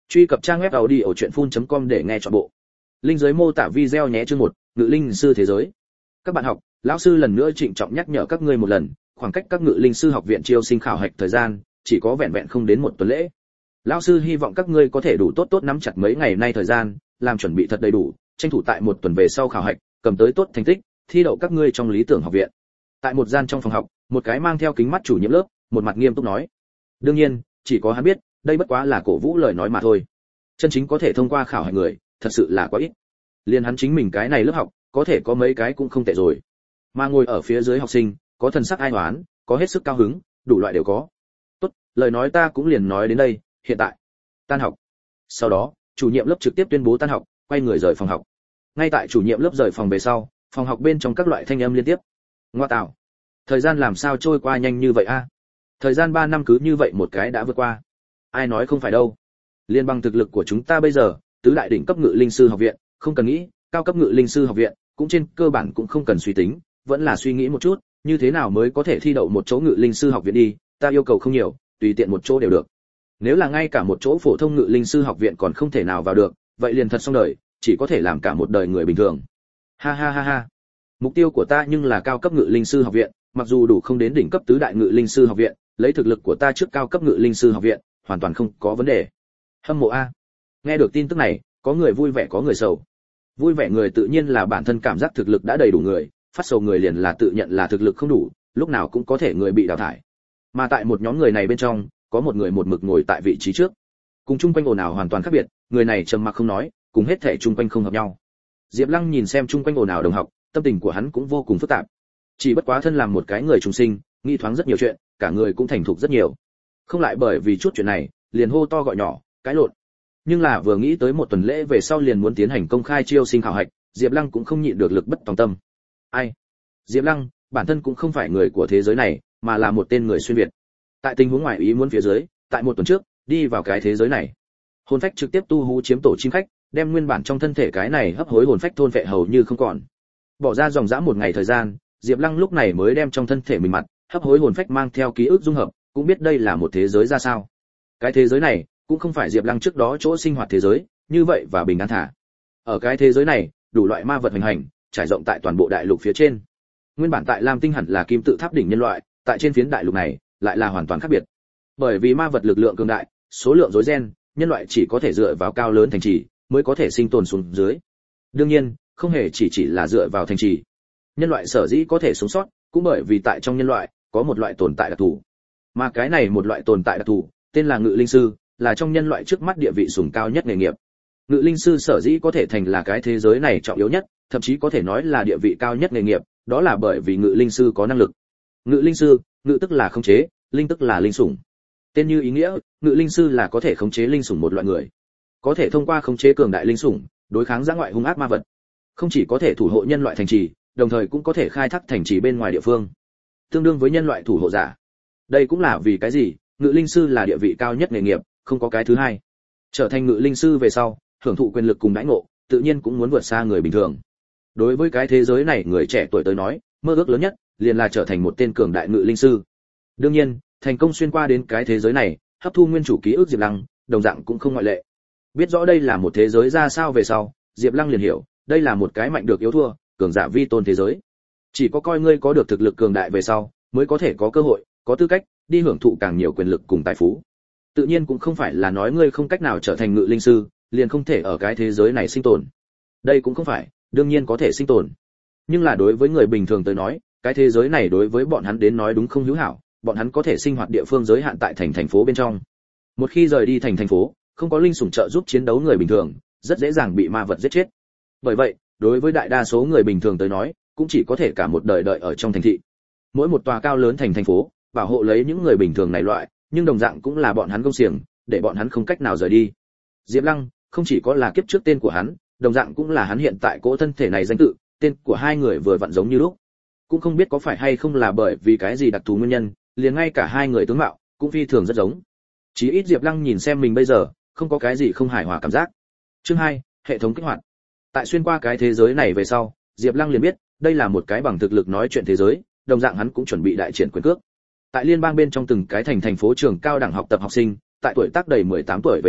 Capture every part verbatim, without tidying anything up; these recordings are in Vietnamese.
Truy cập trang web audiochuyenphun chấm com để nghe trọn bộ. Link dưới mô tả video nhé. Chương một, Ngự linh sư thế giới. Các bạn học, lão sư lần nữa trịnh trọng nhắc nhở các ngươi một lần, khoảng cách các Ngự linh sư học viện chiêu sinh khảo hạch thời gian chỉ có vẹn vẹn không đến một tuần lễ. Lão sư hy vọng các ngươi có thể đủ tốt tốt nắm chặt mấy ngày nay thời gian, làm chuẩn bị thật đầy đủ, tranh thủ tại một tuần về sau khảo hạch, cầm tới tốt thành tích, thi đậu các ngươi trong lý tưởng học viện. Tại một gian trong phòng học, một cái mang theo kính mắt chủ nhiệm lớp, một mặt nghiêm túc nói. Đương nhiên, chỉ có hắn biết, đây bất quá là cổ vũ lời nói mà thôi. Chân chính có thể thông qua khảo hạch người, thật sự là quá ít. Liên hắn chính mình cái này lớp học, có thể có mấy cái cũng không tệ rồi. Mà ngồi ở phía dưới học sinh, có thần sắc ai oán, có hết sức cao hứng, đủ loại đều có. Tốt, lời nói ta cũng liền nói đến đây, hiện tại tan học. Sau đó, chủ nhiệm lớp trực tiếp tuyên bố tan học, quay người rời phòng học. Ngay tại chủ nhiệm lớp rời phòng về sau, phòng học bên trong các loại thanh âm liên tiếp. Ngoa tạo, thời gian làm sao trôi qua nhanh như vậy a? Thời gian ba năm cứ như vậy một cái đã vượt qua. Ai nói không phải đâu. Liên bằng thực lực của chúng ta bây giờ, tứ đại đỉnh cấp ngự linh sư học viện, không cần nghĩ, cao cấp ngự linh sư học viện, cũng trên cơ bản cũng không cần suy tính, vẫn là suy nghĩ một chút, như thế nào mới có thể thi đậu một chỗ ngự linh sư học viện đi, ta yêu cầu không nhiều, tùy tiện một chỗ đều được. Nếu là ngay cả một chỗ phổ thông ngự linh sư học viện còn không thể nào vào được, vậy liền thật xong đời, chỉ có thể làm cả một đời người bình thường. Ha ha ha ha. Mục tiêu của ta nhưng là cao cấp ngự linh sư học viện, mặc dù đủ không đến đỉnh cấp tứ đại ngự linh sư học viện, lấy thực lực của ta trước cao cấp ngự linh sư học viện, hoàn toàn không có vấn đề. Hâm mộ a. Nghe được tin tức này, có người vui vẻ có người sầu. Vui vẻ người tự nhiên là bản thân cảm giác thực lực đã đầy đủ người, phát sầu người liền là tự nhận là thực lực không đủ, lúc nào cũng có thể người bị đào thải. Mà tại một nhóm người này bên trong, có một người một mực ngồi tại vị trí trước. Cùng chung quanh ồn ào hoàn toàn khác biệt, người này trầm mặc không nói, cùng hết thảy chung quanh không hợp nhau. Diệp Lăng nhìn xem chung quanh ồn ào đồng học, tâm tình của hắn cũng vô cùng phức tạp. Chỉ bất quá thân làm một cái người trùng sinh, nghĩ thoáng rất nhiều chuyện, cả người cũng thành thục rất nhiều. Không lại bởi vì chút chuyện này, liền hô to gọi nhỏ, cãi lộn. Nhưng là vừa nghĩ tới một tuần lễ về sau liền muốn tiến hành công khai chiêu sinh khảo hạch, Diệp Lăng cũng không nhịn được lực bất tòng tâm. Ai? Diệp Lăng, bản thân cũng không phải người của thế giới này, mà là một tên người xuyên việt. Tại tình huống ngoài ý muốn phía dưới, tại một tuần trước, đi vào cái thế giới này. Hồn phách trực tiếp tu hú chiếm tổ chim khách, đem nguyên bản trong thân thể cái này hấp hối hồn phách thôn phệ hầu như không còn. Bỏ ra dòng dã một ngày thời gian, Diệp Lăng lúc này mới đem trong thân thể mình mặt, hấp hối hồn phách mang theo ký ức dung hợp, cũng biết đây là một thế giới ra sao. Cái thế giới này cũng không phải Diệp Lăng trước đó chỗ sinh hoạt thế giới, như vậy và bình an thả. Ở cái thế giới này, đủ loại ma vật hành hành, trải rộng tại toàn bộ đại lục phía trên. Nguyên bản tại Lam Tinh hẳn là kim tự tháp đỉnh nhân loại, tại trên phiến đại lục này lại là hoàn toàn khác biệt. Bởi vì ma vật lực lượng cường đại, số lượng rối ren, nhân loại chỉ có thể dựa vào cao lớn thành trì mới có thể sinh tồn xuống dưới. Đương nhiên, không hề chỉ chỉ là dựa vào thành trì. Nhân loại sở dĩ có thể sống sót, cũng bởi vì tại trong nhân loại có một loại tồn tại đặc thù. Mà cái này một loại tồn tại đặc thù, tên là Ngự linh sư, là trong nhân loại trước mắt địa vị sủng cao nhất nghề nghiệp. Ngự linh sư sở dĩ có thể thành là cái thế giới này trọng yếu nhất, thậm chí có thể nói là địa vị cao nhất nghề nghiệp, đó là bởi vì ngự linh sư có năng lực. Ngự linh sư, ngự tức là khống chế, linh tức là linh sủng. Tên như ý nghĩa, ngự linh sư là có thể khống chế linh sủng một loại người. Có thể thông qua khống chế cường đại linh sủng, đối kháng dã ngoại hung ác ma vật. Không chỉ có thể thủ hộ nhân loại thành trì, đồng thời cũng có thể khai thác thành trì bên ngoài địa phương. Tương đương với nhân loại thủ hộ giả. Đây cũng là vì cái gì, ngự linh sư là địa vị cao nhất nghề nghiệp, không có cái thứ hai. Trở thành ngự linh sư về sau, hưởng thụ quyền lực cùng đãi ngộ, tự nhiên cũng muốn vượt xa người bình thường. Đối với cái thế giới này người trẻ tuổi tới nói, mơ ước lớn nhất liền là trở thành một tên cường đại ngự linh sư. Đương nhiên, thành công xuyên qua đến cái thế giới này, hấp thu nguyên chủ ký ức Diệp Lăng, đồng dạng cũng không ngoại lệ. Biết rõ đây là một thế giới ra sao về sau, Diệp Lăng liền hiểu, đây là một cái mạnh được yếu thua, cường giả vi tôn thế giới. Chỉ có coi ngươi có được thực lực cường đại về sau, mới có thể có cơ hội, có tư cách đi hưởng thụ càng nhiều quyền lực cùng tài phú. Tự nhiên cũng không phải là nói ngươi không cách nào trở thành ngự linh sư, liền không thể ở cái thế giới này sinh tồn. Đây cũng không phải, đương nhiên có thể sinh tồn. Nhưng là đối với người bình thường tới nói, cái thế giới này đối với bọn hắn đến nói đúng không hữu hảo, bọn hắn có thể sinh hoạt địa phương giới hạn tại thành thành phố bên trong. Một khi rời đi thành thành phố, không có linh sủng trợ giúp chiến đấu người bình thường, rất dễ dàng bị ma vật giết chết. Bởi vậy, đối với đại đa số người bình thường tới nói, cũng chỉ có thể cả một đời đợi ở trong thành thị. Mỗi một tòa cao lớn thành thành phố, bảo hộ lấy những người bình thường này loại, nhưng đồng dạng cũng là bọn hắn công xiềng, để bọn hắn không cách nào rời đi. Diệp Lăng không chỉ có là kiếp trước tên của hắn, đồng dạng cũng là hắn hiện tại cỗ thân thể này danh tự, tên của hai người vừa vặn giống như lúc. Cũng không biết có phải hay không là bởi vì cái gì đặc thù nguyên nhân, liền ngay cả hai người tướng mạo cũng phi thường rất giống. Chí ít Diệp Lăng nhìn xem mình bây giờ, không có cái gì không hài hòa cảm giác. Chương hai, hệ thống kích hoạt. Tại xuyên qua cái thế giới này về sau, Diệp Lăng liền biết, đây là một cái bằng thực lực nói chuyện thế giới, đồng dạng hắn cũng chuẩn bị đại triển quyền cước. Tại liên bang bên trong từng cái thành thành phố trường cao đẳng học tập học sinh, tại tuổi tác đầy mười tám tuổi về sau,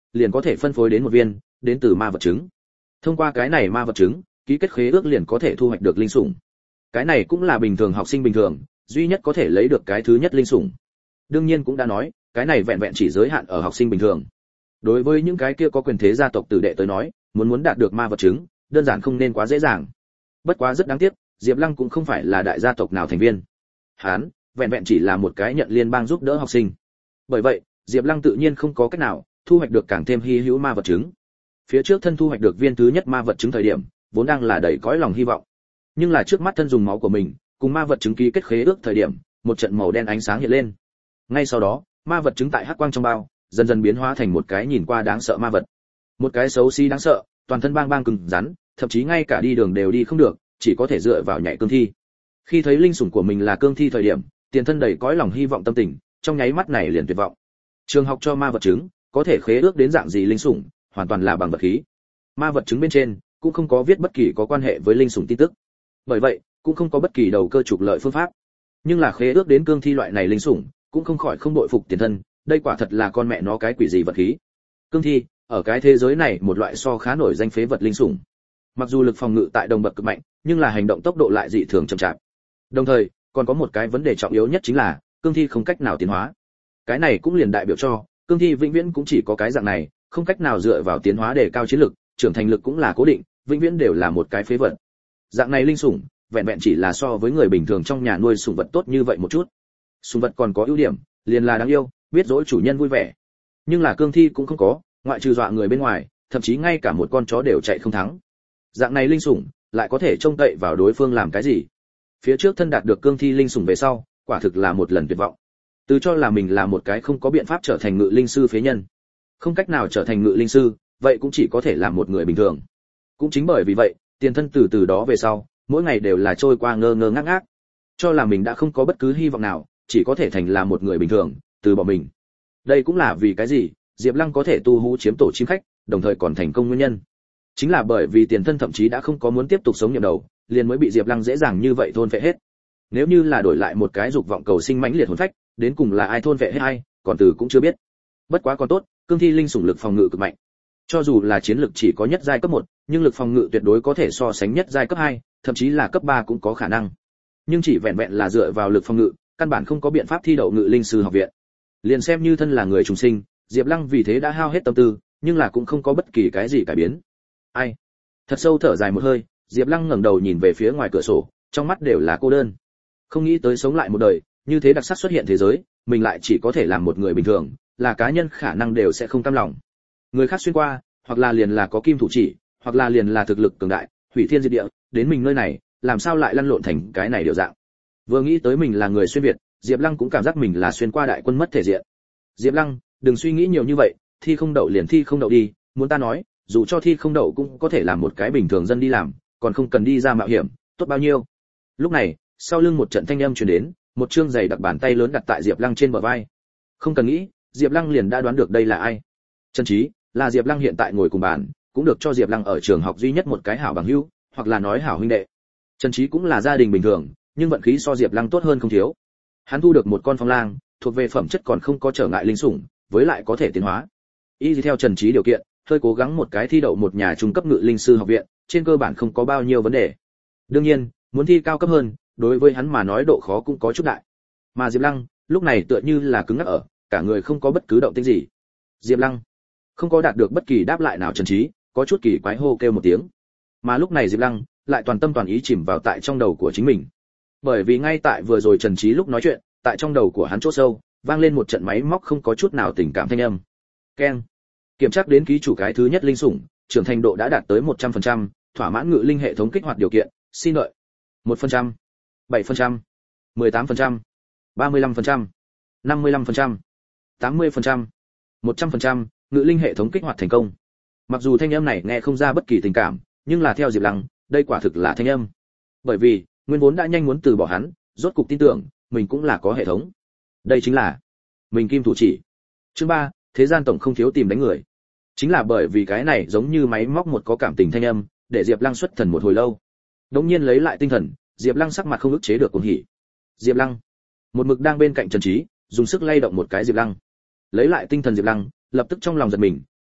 liền có thể phân phối đến một viên đến từ ma vật trứng. Thông qua cái này ma vật trứng, ký kết khế ước liền có thể thu hoạch được linh sủng. Cái này cũng là bình thường học sinh bình thường duy nhất có thể lấy được cái thứ nhất linh sủng. Đương nhiên cũng đã nói, cái này vẹn vẹn chỉ giới hạn ở học sinh bình thường. Đối với những cái kia có quyền thế gia tộc tử đệ tới nói, muốn muốn đạt được ma vật trứng, đơn giản không nên quá dễ dàng. Bất quá rất đáng tiếc, Diệp Lăng cũng không phải là đại gia tộc nào thành viên. Hắn, vẹn vẹn chỉ là một cái nhận liên bang giúp đỡ học sinh. Bởi vậy, Diệp Lăng tự nhiên không có cách nào thu hoạch được càng thêm hy hữu ma vật trứng. Phía trước thân thu hoạch được viên thứ nhất ma vật trứng thời điểm, vốn đang là đầy cõi lòng hy vọng. Nhưng là trước mắt thân dùng máu của mình, cùng ma vật trứng ký kết khế ước thời điểm, một trận màu đen ánh sáng hiện lên. Ngay sau đó, ma vật trứng tại hắc quang trong bao, dần dần biến hóa thành một cái nhìn qua đáng sợ ma vật. Một cái xấu xí đáng sợ, toàn thân bang bang cứng rắn, thậm chí ngay cả đi đường đều đi không được, chỉ có thể dựa vào nhảy cương thi. Khi thấy linh sủng của mình là cương thi thời điểm, tiền thân đầy cõi lòng hy vọng tâm tình, trong nháy mắt này liền tuyệt vọng. Trường học cho ma vật trứng, có thể khế ước đến dạng gì linh sủng, hoàn toàn là bằng vật khí. Ma vật trứng bên trên cũng không có viết bất kỳ có quan hệ với linh sủng tin tức. Bởi vậy, cũng không có bất kỳ đầu cơ trục lợi phương pháp. Nhưng là khế ước đến cương thi loại này linh sủng, cũng không khỏi không đội phục tiền thân, đây quả thật là con mẹ nó cái quỷ gì vật khí. Cương thi, ở cái thế giới này một loại so khá nổi danh phế vật linh sủng. Mặc dù lực phòng ngự tại đồng bậc cực mạnh, nhưng là hành động tốc độ lại dị thường chậm chạp. Đồng thời, còn có một cái vấn đề trọng yếu nhất chính là, cương thi không cách nào tiến hóa. Cái này cũng liền đại biểu cho, cương thi vĩnh viễn cũng chỉ có cái dạng này, không cách nào dựa vào tiến hóa để cao chiến lực, trưởng thành lực cũng là cố định, vĩnh viễn đều là một cái phế vật. Dạng này linh sủng, vẹn vẹn chỉ là so với người bình thường trong nhà nuôi sủng vật tốt như vậy một chút. Sủng vật còn có ưu điểm, liền là đáng yêu, biết dỗ chủ nhân vui vẻ. Nhưng là cương thi cũng không có, ngoại trừ dọa người bên ngoài, thậm chí ngay cả một con chó đều chạy không thắng. Dạng này linh sủng, lại có thể trông cậy vào đối phương làm cái gì? Phía trước thân đạt được cương thi linh sủng về sau, quả thực là một lần tuyệt vọng. Từ cho là mình là một cái không có biện pháp trở thành ngự linh sư phế nhân, không cách nào trở thành ngự linh sư, vậy cũng chỉ có thể làm một người bình thường. Cũng chính bởi vì vậy, tiền thân từ từ đó về sau, mỗi ngày đều là trôi qua ngơ ngơ ngác ngác, cho là mình đã không có bất cứ hy vọng nào, chỉ có thể thành là một người bình thường, từ bỏ mình. Đây cũng là vì cái gì Diệp Lăng có thể tu hú chiếm tổ chim khách, đồng thời còn thành công nguyên nhân. Chính là bởi vì tiền thân thậm chí đã không có muốn tiếp tục sống nhậm đầu, liền mới bị Diệp Lăng dễ dàng như vậy thôn phệ hết. Nếu như là đổi lại một cái dục vọng cầu sinh mãnh liệt hồn phách, đến cùng là ai thôn phệ hết hay, còn từ cũng chưa biết. Bất quá còn tốt, cương thi linh sủng lực phòng ngự cực mạnh. Cho dù là chiến lực chỉ có nhất giai cấp một, nhưng lực phòng ngự tuyệt đối có thể so sánh nhất giai cấp hai, thậm chí là cấp ba cũng có khả năng. Nhưng chỉ vẹn vẹn là dựa vào lực phòng ngự, căn bản không có biện pháp thi đậu ngự linh sư học viện. Liền xem như thân là người trùng sinh, Diệp Lăng vì thế đã hao hết tâm tư, nhưng là cũng không có bất kỳ cái gì cải biến. Ai? Thật sâu thở dài một hơi, Diệp Lăng ngẩng đầu nhìn về phía ngoài cửa sổ, trong mắt đều là cô đơn. Không nghĩ tới sống lại một đời, như thế đặc sắc xuất hiện thế giới, mình lại chỉ có thể làm một người bình thường, là cá nhân khả năng đều sẽ không cam lòng. Người khác xuyên qua, hoặc là liền là có kim thủ chỉ, hoặc là liền là thực lực cường đại, hủy thiên diệt địa, đến mình nơi này, làm sao lại lăn lộn thành cái này điều dạng. Vừa nghĩ tới mình là người xuyên việt, Diệp Lăng cũng cảm giác mình là xuyên qua đại quân mất thể diện. Diệp Lăng, đừng suy nghĩ nhiều như vậy, thi không đậu liền thi không đậu đi, muốn ta nói, dù cho thi không đậu cũng có thể làm một cái bình thường dân đi làm, còn không cần đi ra mạo hiểm, tốt bao nhiêu. Lúc này, sau lưng một trận thanh âm truyền đến, một trương giày đặc bàn tay lớn đặt tại Diệp Lăng trên bờ vai. Không cần nghĩ, Diệp Lăng liền đã đoán được đây là ai. Trần Chí, là Diệp Lăng hiện tại ngồi cùng bàn, cũng được cho Diệp Lăng ở trường học duy nhất một cái hảo bằng hữu, hoặc là nói hảo huynh đệ. Trần Chí cũng là gia đình bình thường, nhưng vận khí so Diệp Lăng tốt hơn không thiếu. Hắn thu được một con phong lang, thuộc về phẩm chất còn không có trở ngại linh sủng, với lại có thể tiến hóa. Y theo Trần Chí điều kiện, hơi cố gắng một cái thi đậu một nhà trung cấp ngự linh sư học viện, trên cơ bản không có bao nhiêu vấn đề. Đương nhiên, muốn thi cao cấp hơn, đối với hắn mà nói độ khó cũng có chút đại. Mà Diệp Lăng, lúc này tựa như là cứng ngắc ở, cả người không có bất cứ động tĩnh gì. Diệp Lăng không có đạt được bất kỳ đáp lại nào. Trần Chí có chút kỳ quái hô kêu một tiếng. Mà lúc này Diệp Lăng lại toàn tâm toàn ý chìm vào tại trong đầu của chính mình. Bởi vì ngay tại vừa rồi Trần Chí lúc nói chuyện, tại trong đầu của hắn chỗ sâu, vang lên một trận máy móc không có chút nào tình cảm thanh âm. Keng. Kiểm tra đến ký chủ cái thứ nhất linh sủng, trưởng thành độ đã đạt tới một trăm phần trăm, thỏa mãn ngự linh hệ thống kích hoạt điều kiện, xin đợi. một phần trăm, bảy phần trăm, mười tám phần trăm, ba mươi lăm phần trăm, năm mươi lăm phần trăm, tám mươi phần trăm, một trăm phần trăm, ngự linh hệ thống kích hoạt thành công. Mặc dù thanh âm này nghe không ra bất kỳ tình cảm, nhưng là theo Diệp Lăng, đây quả thực là thanh âm. Bởi vì, nguyên vốn đã nhanh muốn từ bỏ hắn, rốt cục tin tưởng, mình cũng là có hệ thống. Đây chính là mình kim thủ chỉ. Chương ba, thế gian tổng không thiếu tìm đánh người. Chính là bởi vì cái này giống như máy móc một có cảm tình thanh âm, để Diệp Lăng xuất thần một hồi lâu. Đột nhiên lấy lại tinh thần, Diệp Lăng sắc mặt không ức chế được cuồng hỉ. Diệp Lăng, một mực đang bên cạnh Trần Chí, dùng sức lay động một cái Diệp Lăng. Lấy lại tinh thần Diệp Lăng, lập tức trong lòng giật mình,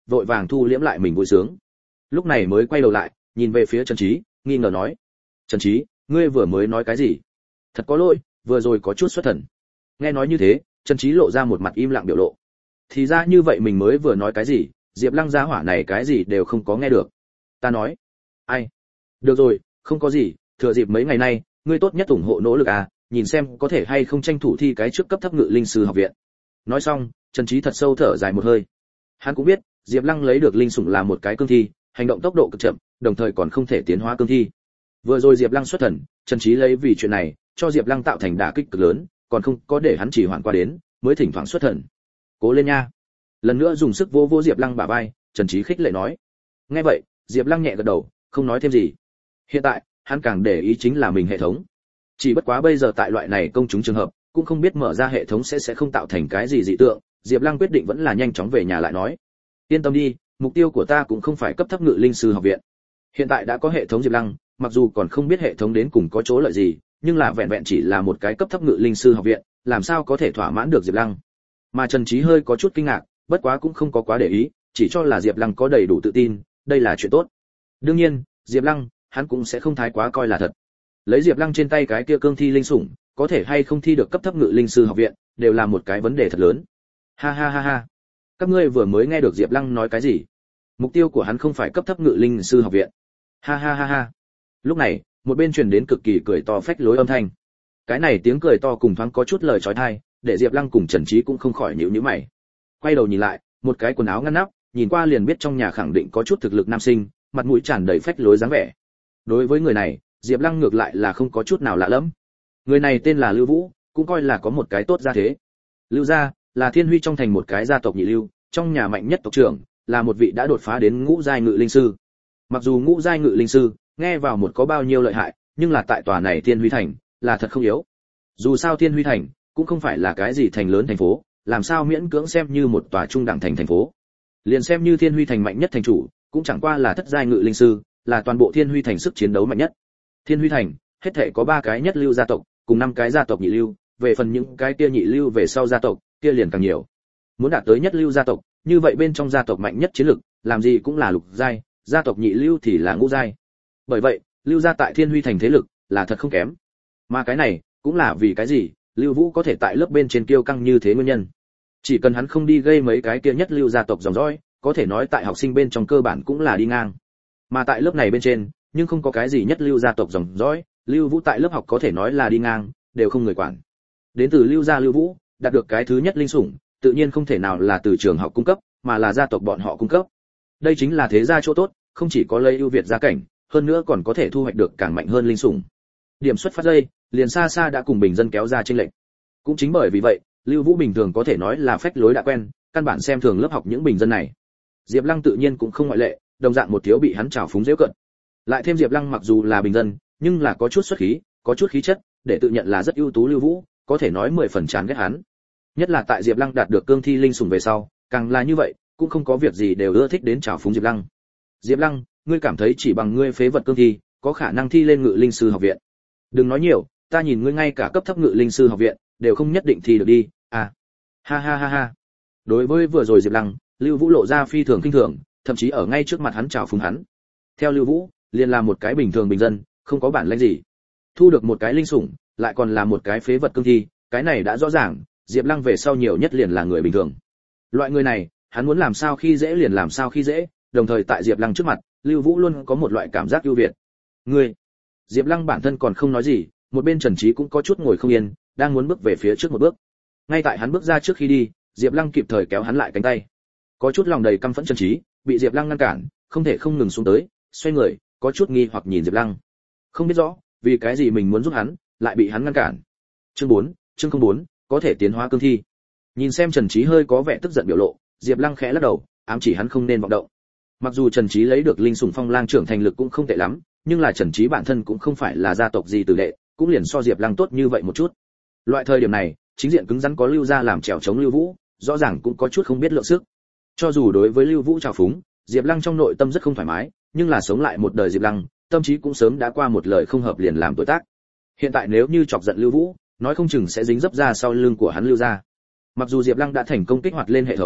vội vàng thu liễm lại mình vui sướng. Lúc này mới quay đầu lại, nhìn về phía Trần Trí, nghi ngờ nói: "Trần Trí, ngươi vừa mới nói cái gì?" "Thật có lỗi, vừa rồi có chút xuất thần." Nghe nói như thế, Trần Trí lộ ra một mặt im lặng biểu lộ. Thì ra như vậy mình mới vừa nói cái gì, Diệp Lăng gia hỏa này cái gì đều không có nghe được. Ta nói: "Ai? Được rồi, không có gì, thừa dịp mấy ngày nay, ngươi tốt nhất ủng hộ nỗ lực à, nhìn xem có thể hay không tranh thủ thi cái trước cấp thấp ngự linh sư học viện." Nói xong, Trần Trí thật sâu thở dài một hơi. Hắn cũng biết, Diệp Lăng lấy được linh sủng là một cái cương thi, hành động tốc độ cực chậm, đồng thời còn không thể tiến hóa cương thi. Vừa rồi Diệp Lăng xuất thần, Trần Trí lấy vì chuyện này, cho Diệp Lăng tạo thành đả kích cực lớn, còn không có để hắn chỉ hoãn qua đến, mới thỉnh thoảng xuất thần. "Cố lên nha." Lần nữa dùng sức vỗ vỗ Diệp Lăng bả vai, Trần Trí khích lệ nói. Nghe vậy, Diệp Lăng nhẹ gật đầu, không nói thêm gì. Hiện tại, hắn càng để ý chính là mình hệ thống. Chỉ bất quá bây giờ tại loại này công chúng trường hợp, cũng không biết mở ra hệ thống sẽ sẽ không tạo thành cái gì dị tượng, Diệp Lăng quyết định vẫn là nhanh chóng về nhà lại nói. Yên tâm đi, mục tiêu của ta cũng không phải cấp thấp ngự linh sư học viện. Hiện tại đã có hệ thống Diệp Lăng, mặc dù còn không biết hệ thống đến cùng có chỗ lợi gì, nhưng là vẹn vẹn chỉ là một cái cấp thấp ngự linh sư học viện, làm sao có thể thỏa mãn được Diệp Lăng. Mà Trần Trí hơi có chút kinh ngạc, bất quá cũng không có quá để ý, chỉ cho là Diệp Lăng có đầy đủ tự tin, đây là chuyện tốt. Đương nhiên, Diệp Lăng, hắn cũng sẽ không thái quá coi là thật. Lấy Diệp Lăng trên tay cái kia cương thi linh sủng, có thể hay không thi được cấp thấp ngự linh sư học viện, đều là một cái vấn đề thật lớn. Ha ha ha ha. Các ngươi vừa mới nghe được Diệp Lăng nói cái gì? Mục tiêu của hắn không phải cấp thấp ngự linh sư học viện. Ha ha ha ha. Lúc này, một bên truyền đến cực kỳ cười to phách lối âm thanh. Cái này tiếng cười to cùng thoáng có chút lời chói tai, để Diệp Lăng cùng Trần Trí cũng không khỏi nhíu nhíu mày. Quay đầu nhìn lại, một cái quần áo ngăn nắp, nhìn qua liền biết trong nhà khẳng định có chút thực lực nam sinh, mặt mũi tràn đầy phách lối dáng vẻ. Đối với người này, Diệp Lăng ngược lại là không có chút nào lạ lẫm. Người này tên là Lưu Vũ, cũng coi là có một cái tốt gia thế. Lưu gia là Thiên Huy trong thành một cái gia tộc nhị lưu, trong nhà mạnh nhất tộc trưởng, là một vị đã đột phá đến ngũ giai ngự linh sư. Mặc dù ngũ giai ngự linh sư, nghe vào một có bao nhiêu lợi hại, nhưng là tại tòa này Thiên Huy thành, là thật không yếu. Dù sao Thiên Huy thành cũng không phải là cái gì thành lớn thành phố, làm sao miễn cưỡng xem như một tòa trung đẳng thành thành phố. Liền xem như Thiên Huy thành mạnh nhất thành chủ, cũng chẳng qua là thất giai ngự linh sư, là toàn bộ Thiên Huy thành sức chiến đấu mạnh nhất. Thiên Huy thành, hết thảy có ba cái nhất lưu gia tộc, cùng năm cái gia tộc nhị lưu, về phần những cái kia nhị lưu về sau gia tộc, kia liền càng nhiều. Muốn đạt tới nhất lưu gia tộc, như vậy bên trong gia tộc mạnh nhất chiến lực, làm gì cũng là lục giai, gia tộc nhị lưu thì là ngũ giai. Bởi vậy, Lưu gia tại Thiên Huy thành thế lực là thật không kém. Mà cái này, cũng là vì cái gì, Lưu Vũ có thể tại lớp bên trên kiêu căng như thế nguyên nhân. Chỉ cần hắn không đi gây mấy cái kia nhất lưu gia tộc dòng dõi, có thể nói tại học sinh bên trong cơ bản cũng là đi ngang. Mà tại lớp này bên trên, nhưng không có cái gì nhất lưu gia tộc dòng dõi, Lưu Vũ tại lớp học có thể nói là đi ngang, đều không người quản. Đến từ Lưu gia Lưu Vũ, đạt được cái thứ nhất linh sủng, tự nhiên không thể nào là từ trường học cung cấp, mà là gia tộc bọn họ cung cấp. Đây chính là thế gia chỗ tốt, không chỉ có lấy ưu việt gia cảnh, hơn nữa còn có thể thu hoạch được càng mạnh hơn linh sủng. Điểm xuất phát dây, liền xa xa đã cùng bình dân kéo ra chênh lệch. Cũng chính bởi vì vậy, Lưu Vũ bình thường có thể nói là phách lối đã quen, căn bản xem thường lớp học những bình dân này. Diệp Lăng tự nhiên cũng không ngoại lệ, đồng dạng một thiếu bị hắn trào phúng giễu cợt. Lại thêm Diệp Lăng mặc dù là bình dân, nhưng là có chút xuất khí, có chút khí chất, để tự nhận là rất ưu tú Lưu Vũ, có thể nói mười phần chán ghét hắn. Nhất là tại Diệp Lăng đạt được cương thi linh sủng về sau, càng là như vậy, cũng không có việc gì đều ưa thích đến trào phúng Diệp Lăng. Diệp Lăng, ngươi cảm thấy chỉ bằng ngươi phế vật cương thi, có khả năng thi lên ngự linh sư học viện? Đừng nói nhiều, ta nhìn ngươi ngay cả cấp thấp ngự linh sư học viện đều không nhất định thi được đi. À, ha ha ha ha. Đối với vừa rồi Diệp Lăng, Lưu Vũ lộ ra phi thường kinh thường, thậm chí ở ngay trước mặt hắn trào phúng hắn. Theo Lưu Vũ, liền là một cái bình thường bình dân, không có bản lĩnh gì. Thu được một cái linh sủng, lại còn là một cái phế vật cương thi, cái này đã rõ ràng, Diệp Lăng về sau nhiều nhất liền là người bình thường. Loại người này, hắn muốn làm sao khi dễ liền làm sao khi dễ, đồng thời tại Diệp Lăng trước mặt, Lưu Vũ luôn có một loại cảm giác ưu việt. Ngươi, Diệp Lăng bản thân còn không nói gì, một bên Trần Trí cũng có chút ngồi không yên, đang muốn bước về phía trước một bước. Ngay tại hắn bước ra trước khi đi, Diệp Lăng kịp thời kéo hắn lại cánh tay. Có chút lòng đầy căm phẫn Trần Trí, bị Diệp Lăng ngăn cản, không thể không ngừng xuống tới, xoay người, có chút nghi hoặc nhìn Diệp Lăng. Không biết rõ, vì cái gì mình muốn giúp hắn, lại bị hắn ngăn cản. Chương bốn, chương không bốn, có thể tiến hóa cương thi. Nhìn xem Trần Trí hơi có vẻ tức giận biểu lộ, Diệp Lăng khẽ lắc đầu, ám chỉ hắn không nên vọng động. Mặc dù Trần Trí lấy được linh sủng phong lang trưởng thành lực cũng không tệ lắm, nhưng là Trần Trí bản thân cũng không phải là gia tộc gì tử đệ, cũng liền so Diệp Lăng tốt như vậy một chút. Loại thời điểm này, chính diện cứng rắn có Lưu gia làm trèo chống Lưu Vũ, rõ ràng cũng có chút không biết lượng sức. Cho dù đối với Lưu Vũ trào phúng, Diệp Lăng trong nội tâm rất không thoải mái, nhưng là sống lại một đời Diệp Lăng, tâm trí cũng sớm đã qua một lời không hợp liền làm tuổi tác. Hiện tại nếu như chọc giận Lưu Vũ, nói không chừng sẽ dính dấp ra sau lưng của hắn Lưu gia. Mặc dù Diệp Lăng đã thành công kích hoạt lên hệ thống,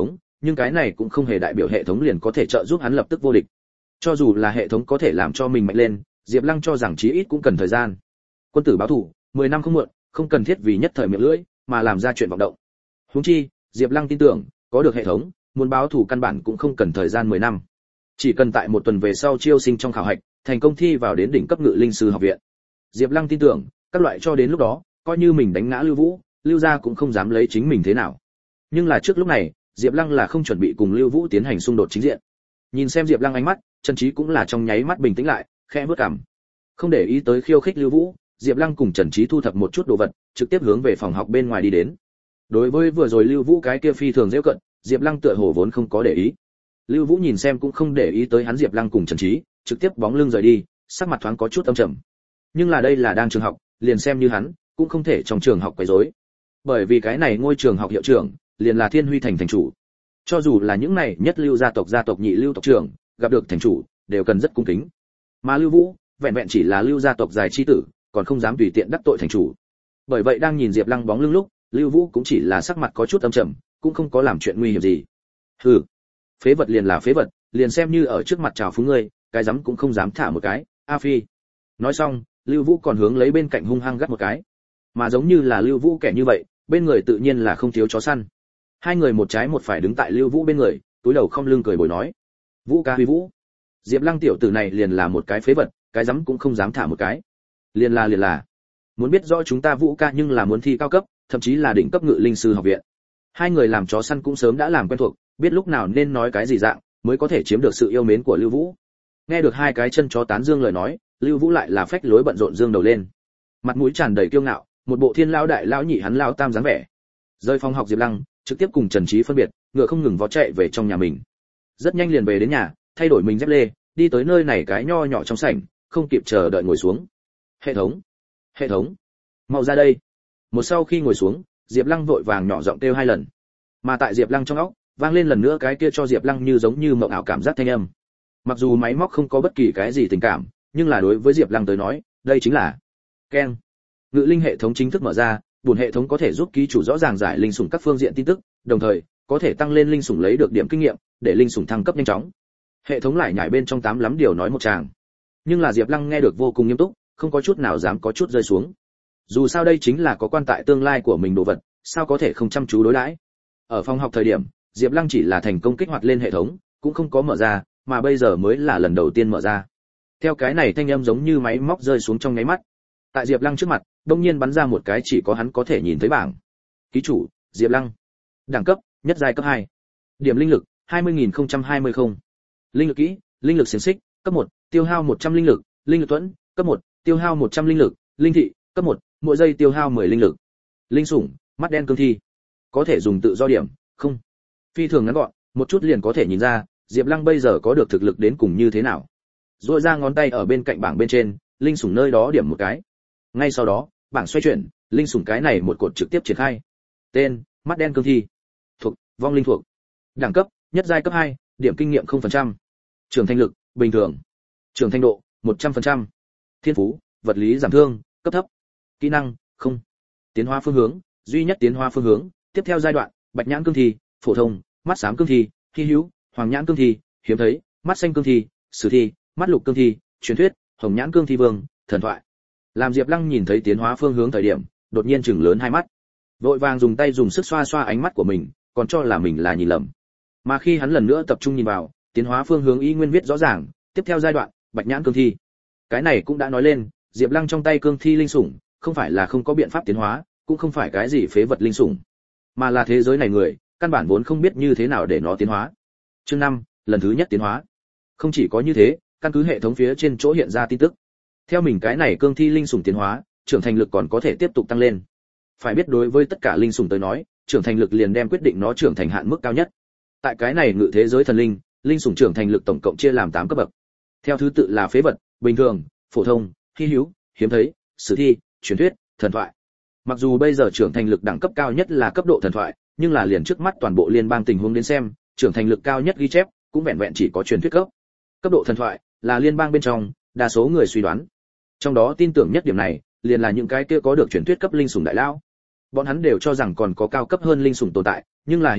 nhưng cái này cũng không hề đại biểu hệ thống liền có thể trợ giúp hắn lập tức vô địch. Cho dù là hệ thống có thể làm cho mình mạnh lên, Diệp Lăng cho rằng chí ít cũng cần thời gian. Quân tử báo thù, mười năm không muộn, không cần thiết vì nhất thời miệng lưỡi mà làm ra chuyện vọng động. Huống chi, Diệp Lăng tin tưởng, có được hệ thống, muốn báo thù căn bản cũng không cần thời gian mười năm. Chỉ cần tại một tuần về sau chiêu sinh trong khảo hạch, thành công thi vào đến đỉnh cấp ngự linh sư học viện. Diệp Lăng tin tưởng, các loại cho đến lúc đó, coi như mình đánh ngã Lưu Vũ, Lưu gia cũng không dám lấy chính mình thế nào. Nhưng là trước lúc này, Diệp Lăng là không chuẩn bị cùng Lưu Vũ tiến hành xung đột chính diện. Nhìn xem Diệp Lăng ánh mắt, Trần Chí cũng là trong nháy mắt bình tĩnh lại, khẽ bước cằm. Không để ý tới khiêu khích Lưu Vũ, Diệp Lăng cùng Trần Chí thu thập một chút đồ vật, trực tiếp hướng về phòng học bên ngoài đi đến. Đối với vừa rồi Lưu Vũ cái kia phi thường giễu cận, Diệp Lăng tựa hồ vốn không có để ý. Lưu Vũ nhìn xem cũng không để ý tới hắn Diệp Lăng cùng Trần Chí, trực tiếp bóng lưng rời đi, sắc mặt thoáng có chút âm trầm. Nhưng là đây là đang trường học, liền xem như hắn, cũng không thể trong trường học quấy rối. Bởi vì cái này ngôi trường học hiệu trưởng, liền là Thiên Huy thành thành chủ. Cho dù là những này nhất lưu gia tộc gia tộc nhị lưu tộc trưởng, gặp được thành chủ, đều cần rất cung kính. Mà Lưu Vũ, vẹn vẹn chỉ là lưu gia tộc dài chi tử, còn không dám tùy tiện đắc tội thành chủ. Bởi vậy đang nhìn Diệp Lăng bóng lưng lúc, Lưu Vũ cũng chỉ là sắc mặt có chút âm trầm, cũng không có làm chuyện nguy hiểm gì. Hừ, phế vật liền là phế vật, liền xem như ở trước mặt chào phúng ngươi, cái dám cũng không dám thả một cái. A Phi. Nói xong, Lưu Vũ còn hướng lấy bên cạnh hung hăng gắt một cái. Mà giống như là Lưu Vũ kẻ như vậy, bên người tự nhiên là không thiếu chó săn. Hai người một trái một phải đứng tại Lưu Vũ bên người, túi đầu không lưng cười bồi nói: "Vũ ca Huy Vũ." Diệp Lăng tiểu tử này liền là một cái phế vật, cái dám cũng không dám thả một cái. Liền là liền là. Muốn biết rõ chúng ta Vũ ca nhưng là muốn thi cao cấp, thậm chí là đỉnh cấp ngự linh sư học viện. Hai người làm chó săn cũng sớm đã làm quen thuộc, biết lúc nào nên nói cái gì dạng, mới có thể chiếm được sự yêu mến của Lưu Vũ. Nghe được hai cái chân chó tán dương lời nói, Lưu Vũ lại là phách lối bận rộn dương đầu lên. Mặt mũi tràn đầy kiêu ngạo, một bộ thiên lão đại lão nhị hắn lão tam dáng vẻ. Rời phòng học Diệp Lăng, trực tiếp cùng Trần Chí phân biệt, ngựa không ngừng vó chạy về trong nhà mình. Rất nhanh liền về đến nhà, thay đổi mình dép lê, đi tới nơi này cái nho nhỏ trong sảnh, không kịp chờ đợi ngồi xuống. Hệ thống, hệ thống, mau ra đây. Một sau khi ngồi xuống, Diệp Lăng vội vàng nhỏ giọng kêu hai lần. Mà tại Diệp Lăng trong óc, vang lên lần nữa cái kia cho Diệp Lăng như giống như mộng ảo cảm giác thanh âm. Mặc dù máy móc không có bất kỳ cái gì tình cảm, nhưng là đối với Diệp Lăng tới nói, đây chính là keng. Ngự linh hệ thống chính thức mở ra, buồn hệ thống có thể giúp ký chủ rõ ràng giải linh sủng các phương diện tin tức, đồng thời có thể tăng lên linh sủng lấy được điểm kinh nghiệm, để linh sủng thăng cấp nhanh chóng. Hệ thống lại nhảy bên trong tám lắm điều nói một tràng. Nhưng là Diệp Lăng nghe được vô cùng nghiêm túc, không có chút nào dám có chút rơi xuống. Dù sao đây chính là có quan tại tương lai của mình đồ vật, sao có thể không chăm chú đối đãi. Ở phòng học thời điểm, Diệp Lăng chỉ là thành công kích hoạt lên hệ thống, cũng không có mở ra, mà bây giờ mới là lần đầu tiên mở ra. Theo cái này thanh âm giống như máy móc rơi xuống trong nháy mắt. Tại Diệp Lăng trước mặt, đột nhiên bắn ra một cái chỉ có hắn có thể nhìn thấy bảng. Ký chủ, Diệp Lăng. Đẳng cấp, nhất giai cấp hai. Điểm linh lực, hai mươi nghìn không trăm hai mươi không. Linh lực kỹ, linh lực xiển xích, cấp một, tiêu hao một trăm linh lực, linh lực thuẫn, cấp một, tiêu hao một trăm linh lực, linh thị, cấp một, mỗi giây tiêu hao mười linh lực. Linh sủng, mắt đen cương thi. Có thể dùng tự do điểm, không. Phi thường ngắn gọn, một chút liền có thể nhìn ra, Diệp Lăng bây giờ có được thực lực đến cùng như thế nào. Rồi ra ngón tay ở bên cạnh bảng bên trên, linh sủng nơi đó điểm một cái. Ngay sau đó, bảng xoay chuyển, linh sủng cái này một cột trực tiếp triển khai. Tên: mắt đen cương thi. Thuộc: vong linh thuộc. Đẳng cấp: nhất giai cấp hai, điểm kinh nghiệm không phần trăm. Trưởng thành lực: bình thường. Trưởng thành độ: một trăm phần trăm. Thiên phú: vật lý giảm thương, cấp thấp. Kỹ năng: không. Tiến hóa phương hướng: duy nhất tiến hóa phương hướng, tiếp theo giai đoạn: bạch nhãn cương thi, phổ thông, mắt xám cương thi, hi hữu, hoàng nhãn cương thi, hiếm thấy, mắt xanh cương thi, sử thi, mắt lục cương thi, truyền thuyết, hồng nhãn cương thi vương, thần thoại. Làm Diệp Lăng nhìn thấy tiến hóa phương hướng thời điểm, đột nhiên chừng lớn hai mắt. Vội vàng dùng tay dùng sức xoa xoa ánh mắt của mình, còn cho là mình là nhìn lầm. Mà khi hắn lần nữa tập trung nhìn vào, tiến hóa phương hướng y nguyên viết rõ ràng, tiếp theo giai đoạn, bạch nhãn cương thi. Cái này cũng đã nói lên, Diệp Lăng trong tay cương thi linh sủng, không phải là không có biện pháp tiến hóa, cũng không phải cái gì phế vật linh sủng, mà là thế giới này người, căn bản vốn không biết như thế nào để nó tiến hóa. Chương năm, lần thứ nhất tiến hóa. Không chỉ có như thế, căn cứ hệ thống phía trên chỗ hiện ra tin tức, theo mình cái này cương thi linh sủng tiến hóa, trưởng thành lực còn có thể tiếp tục tăng lên. Phải biết đối với tất cả linh sủng tới nói, trưởng thành lực liền đem quyết định nó trưởng thành hạn mức cao nhất. Tại cái này ngự thế giới thần linh, linh sủng trưởng thành lực tổng cộng chia làm tám cấp bậc. Theo thứ tự là phế vật, bình thường, phổ thông, hi hữu, hiếm thấy, sử thi, truyền thuyết, thần thoại. Mặc dù bây giờ trưởng thành lực đẳng cấp cao nhất là cấp độ thần thoại, nhưng là liền trước mắt toàn bộ liên bang tình huống đến xem, trưởng thành lực cao nhất ghi chép cũng vẹn vẹn chỉ có truyền thuyết cấp. Cấp độ thần thoại là liên bang bên trong, đa số người suy đoán. Trong đó tin tưởng nhất điểm này, liền là những cái kia có được truyền thuyết cấp linh sủng đại lao. Bọn hắn đều cho rằng còn có cao cấp hơn linh sủng tồn tại, nhưng là hiện tại,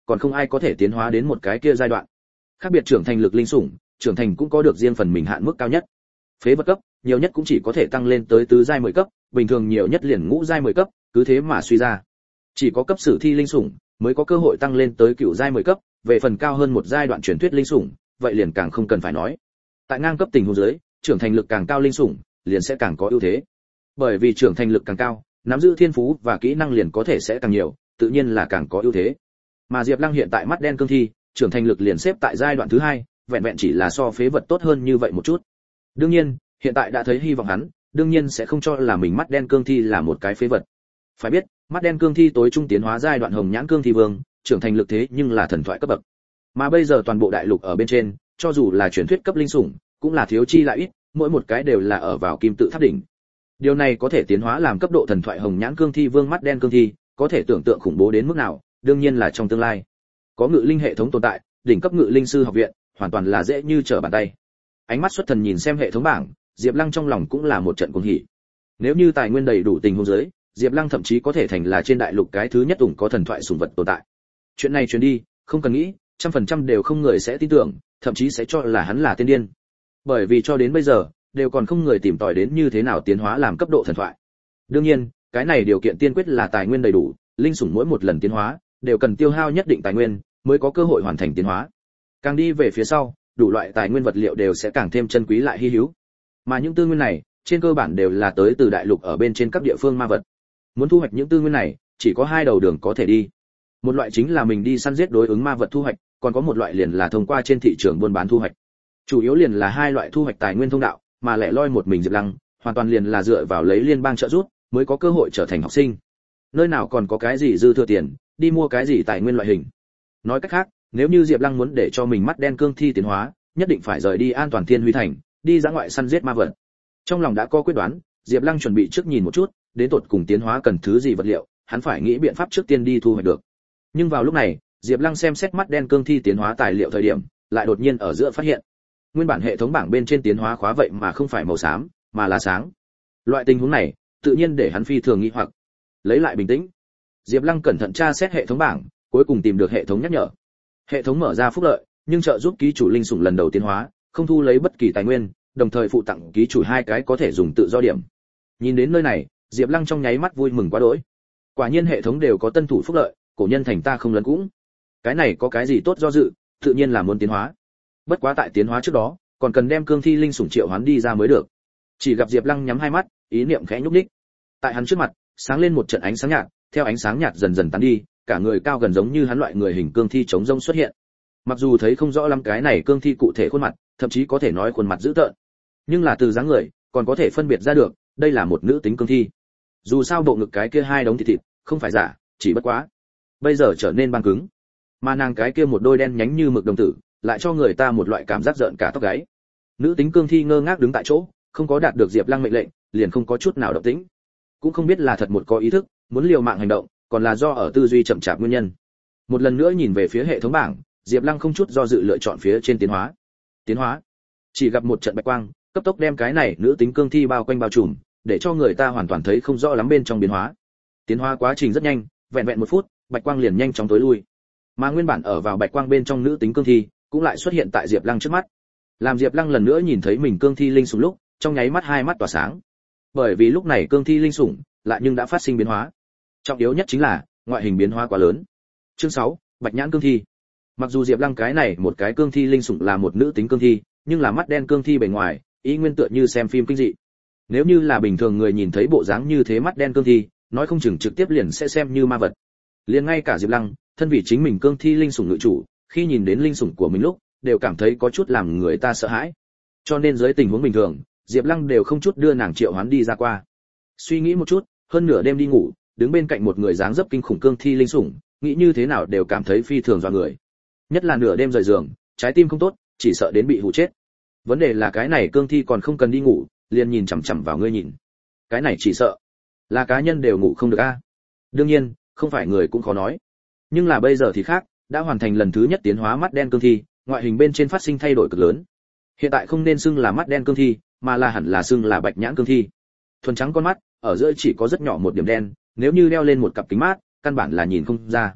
còn không ai có thể tiến hóa đến một cái kia giai đoạn. Khác biệt trưởng thành lực linh sủng, trưởng thành cũng có được riêng phần mình hạn mức cao nhất. Phế vật cấp, nhiều nhất cũng chỉ có thể tăng lên tới tứ giai mười cấp, bình thường nhiều nhất liền ngũ giai mười cấp, cứ thế mà suy ra. Chỉ có cấp sử thi linh sủng mới có cơ hội tăng lên tới cửu giai mười cấp, về phần cao hơn một giai đoạn truyền thuyết linh sủng, vậy liền càng không cần phải nói. Tại ngang cấp tình huống dưới, trưởng thành lực càng cao linh sủng liền sẽ càng có ưu thế. Bởi vì trưởng thành lực càng cao, nắm giữ thiên phú và kỹ năng liền có thể sẽ càng nhiều, tự nhiên là càng có ưu thế. Mà Diệp Lăng hiện tại mắt đen cương thi, trưởng thành lực liền xếp tại giai đoạn thứ hai, vẹn vẹn chỉ là so phế vật tốt hơn như vậy một chút. Đương nhiên, hiện tại đã thấy hy vọng hắn, đương nhiên sẽ không cho là mình mắt đen cương thi là một cái phế vật. Phải biết, mắt đen cương thi tối trung tiến hóa giai đoạn hồng nhãn cương thi vương, trưởng thành lực thế nhưng là thần thoại cấp bậc. Mà bây giờ toàn bộ đại lục ở bên trên, cho dù là truyền thuyết cấp linh sủng, cũng là thiếu chi lại ít, mỗi một cái đều là ở vào kim tự tháp đỉnh. Điều này có thể tiến hóa làm cấp độ thần thoại hồng nhãn cương thi vương mắt đen cương thi, có thể tưởng tượng khủng bố đến mức nào, đương nhiên là trong tương lai. Có ngự linh hệ thống tồn tại, đỉnh cấp ngự linh sư học viện, hoàn toàn là dễ như trở bàn tay. Ánh mắt xuất thần nhìn xem hệ thống bảng, Diệp Lăng trong lòng cũng là một trận cuồng hỉ. Nếu như tài nguyên đầy đủ tình huống dưới, Diệp Lăng thậm chí có thể thành là trên đại lục cái thứ nhất ủng có thần thoại sủng vật tồn tại. Chuyện này truyền đi, không cần nghĩ, trăm phần trăm đều không người sẽ tin tưởng, thậm chí sẽ cho là hắn là tiên điên. Bởi vì cho đến bây giờ, đều còn không người tìm tòi đến như thế nào tiến hóa làm cấp độ thần thoại. Đương nhiên, cái này điều kiện tiên quyết là tài nguyên đầy đủ, linh sủng mỗi một lần tiến hóa đều cần tiêu hao nhất định tài nguyên mới có cơ hội hoàn thành tiến hóa. Càng đi về phía sau, đủ loại tài nguyên vật liệu đều sẽ càng thêm chân quý lại hi hữu. Mà những tư nguyên này, trên cơ bản đều là tới từ đại lục ở bên trên các địa phương ma vật. Muốn thu hoạch những tư nguyên này, chỉ có hai đầu đường có thể đi. Một loại chính là mình đi săn giết đối ứng ma vật thu hoạch, còn có một loại liền là thông qua trên thị trường buôn bán thu hoạch. Chủ yếu liền là hai loại thu hoạch tài nguyên thông đạo, mà lẻ loi một mình Diệp Lăng, hoàn toàn liền là dựa vào lấy liên bang trợ giúp, mới có cơ hội trở thành học sinh. Nơi nào còn có cái gì dư thừa tiền, đi mua cái gì tài nguyên loại hình. Nói cách khác, nếu như Diệp Lăng muốn để cho mình mắt đen cương thi tiến hóa, nhất định phải rời đi an toàn Thiên Huy thành, đi ra ngoại săn giết ma vật. Trong lòng đã có quyết đoán, Diệp Lăng chuẩn bị trước nhìn một chút, đến tột cùng tiến hóa cần thứ gì vật liệu, hắn phải nghĩ biện pháp trước tiên đi thu hoạch được. Nhưng vào lúc này, Diệp Lăng xem xét mắt đen cương thi tiến hóa tài liệu thời điểm, lại đột nhiên ở giữa phát hiện, nguyên bản hệ thống bảng bên trên tiến hóa khóa vậy mà không phải màu xám, mà là sáng. Loại tình huống này, tự nhiên để hắn phi thường nghi hoặc. Lấy lại bình tĩnh, Diệp Lăng cẩn thận tra xét hệ thống bảng, cuối cùng tìm được hệ thống nhắc nhở. Hệ thống mở ra phúc lợi, nhưng trợ giúp ký chủ linh sủng lần đầu tiến hóa, không thu lấy bất kỳ tài nguyên, đồng thời phụ tặng ký chủ hai cái có thể dùng tự do điểm. Nhìn đến nơi này, Diệp Lăng trong nháy mắt vui mừng quá đỗi. Quả nhiên hệ thống đều có tân thủ phúc lợi, cổ nhân thành ta không lấn cũng. Cái này có cái gì tốt do dự, tự nhiên là muốn tiến hóa. Bất quá tại tiến hóa trước đó, còn cần đem cương thi linh sủng triệu hoán đi ra mới được. Chỉ gặp Diệp Lăng nhắm hai mắt, ý niệm khẽ nhúc nhích. Tại hắn trước mặt, sáng lên một trận ánh sáng nhạt, theo ánh sáng nhạt dần dần tán đi, cả người cao gần giống như hắn loại người hình cương thi chống rông xuất hiện. Mặc dù thấy không rõ lắm cái này cương thi cụ thể khuôn mặt, thậm chí có thể nói khuôn mặt dữ tợn, nhưng là từ dáng người, còn có thể phân biệt ra được, đây là một nữ tính cương thi. Dù sao bộ ngực cái kia hai đống thịt thịt, không phải giả, chỉ bất quá, bây giờ trở nên băng cứng. Mà nàng cái kia một đôi đen nhánh như mực đồng tử, lại cho người ta một loại cảm giác rợn cả tóc gáy. Nữ tính cương thi ngơ ngác đứng tại chỗ, không có đạt được Diệp Lăng mệnh lệnh, liền không có chút nào động tĩnh. Cũng không biết là thật một có ý thức, muốn liều mạng hành động, còn là do ở tư duy chậm chạp nguyên nhân. Một lần nữa nhìn về phía hệ thống bảng, Diệp Lăng không chút do dự lựa chọn phía trên tiến hóa. Tiến hóa. Chỉ gặp một trận bạch quang, cấp tốc đem cái này nữ tính cương thi bao quanh bao trùm, để cho người ta hoàn toàn thấy không rõ lắm bên trong biến hóa. Tiến hóa quá trình rất nhanh, vẹn vẹn một phút, bạch quang liền nhanh chóng tối lui. Mà nguyên bản ở vào bạch quang bên trong nữ tính cương thi, cũng lại xuất hiện tại Diệp Lăng trước mắt. Làm Diệp Lăng lần nữa nhìn thấy mình cương thi linh sủng lúc, trong nháy mắt hai mắt tỏa sáng. Bởi vì lúc này cương thi linh sủng lại nhưng đã phát sinh biến hóa. Trọng yếu nhất chính là ngoại hình biến hóa quá lớn. Chương sáu, Bạch nhãn cương thi. Mặc dù Diệp Lăng cái này một cái cương thi linh sủng là một nữ tính cương thi, nhưng là mắt đen cương thi bề ngoài, ý nguyên tựa như xem phim kinh dị. Nếu như là bình thường người nhìn thấy bộ dáng như thế mắt đen cương thi, nói không chừng trực tiếp liền sẽ xem như ma vật. Liền ngay cả Diệp Lăng, thân vì chính mình cương thi linh sủng ngự chủ, khi nhìn đến linh sủng của mình lúc, đều cảm thấy có chút làm người ta sợ hãi. Cho nên dưới tình huống bình thường, Diệp Lăng đều không chút đưa nàng triệu hoán đi ra qua. Suy nghĩ một chút, hơn nửa đêm đi ngủ, đứng bên cạnh một người dáng dấp kinh khủng cương thi linh sủng, nghĩ như thế nào đều cảm thấy phi thường dọa người. Nhất là nửa đêm rời giường, trái tim không tốt, chỉ sợ đến bị hù chết. Vấn đề là cái này cương thi còn không cần đi ngủ, liền nhìn chằm chằm vào ngươi nhìn. Cái này chỉ sợ là cá nhân đều ngủ không được a. Đương nhiên, không phải người cũng khó nói. Nhưng là bây giờ thì khác, đã hoàn thành lần thứ nhất tiến hóa mắt đen cương thi, ngoại hình bên trên phát sinh thay đổi cực lớn. Hiện tại không nên xưng là mắt đen cương thi, mà là hẳn là xưng là bạch nhãn cương thi. Thuần trắng con mắt, ở giữa chỉ có rất nhỏ một điểm đen, nếu như đeo lên một cặp kính mát, căn bản là nhìn không ra.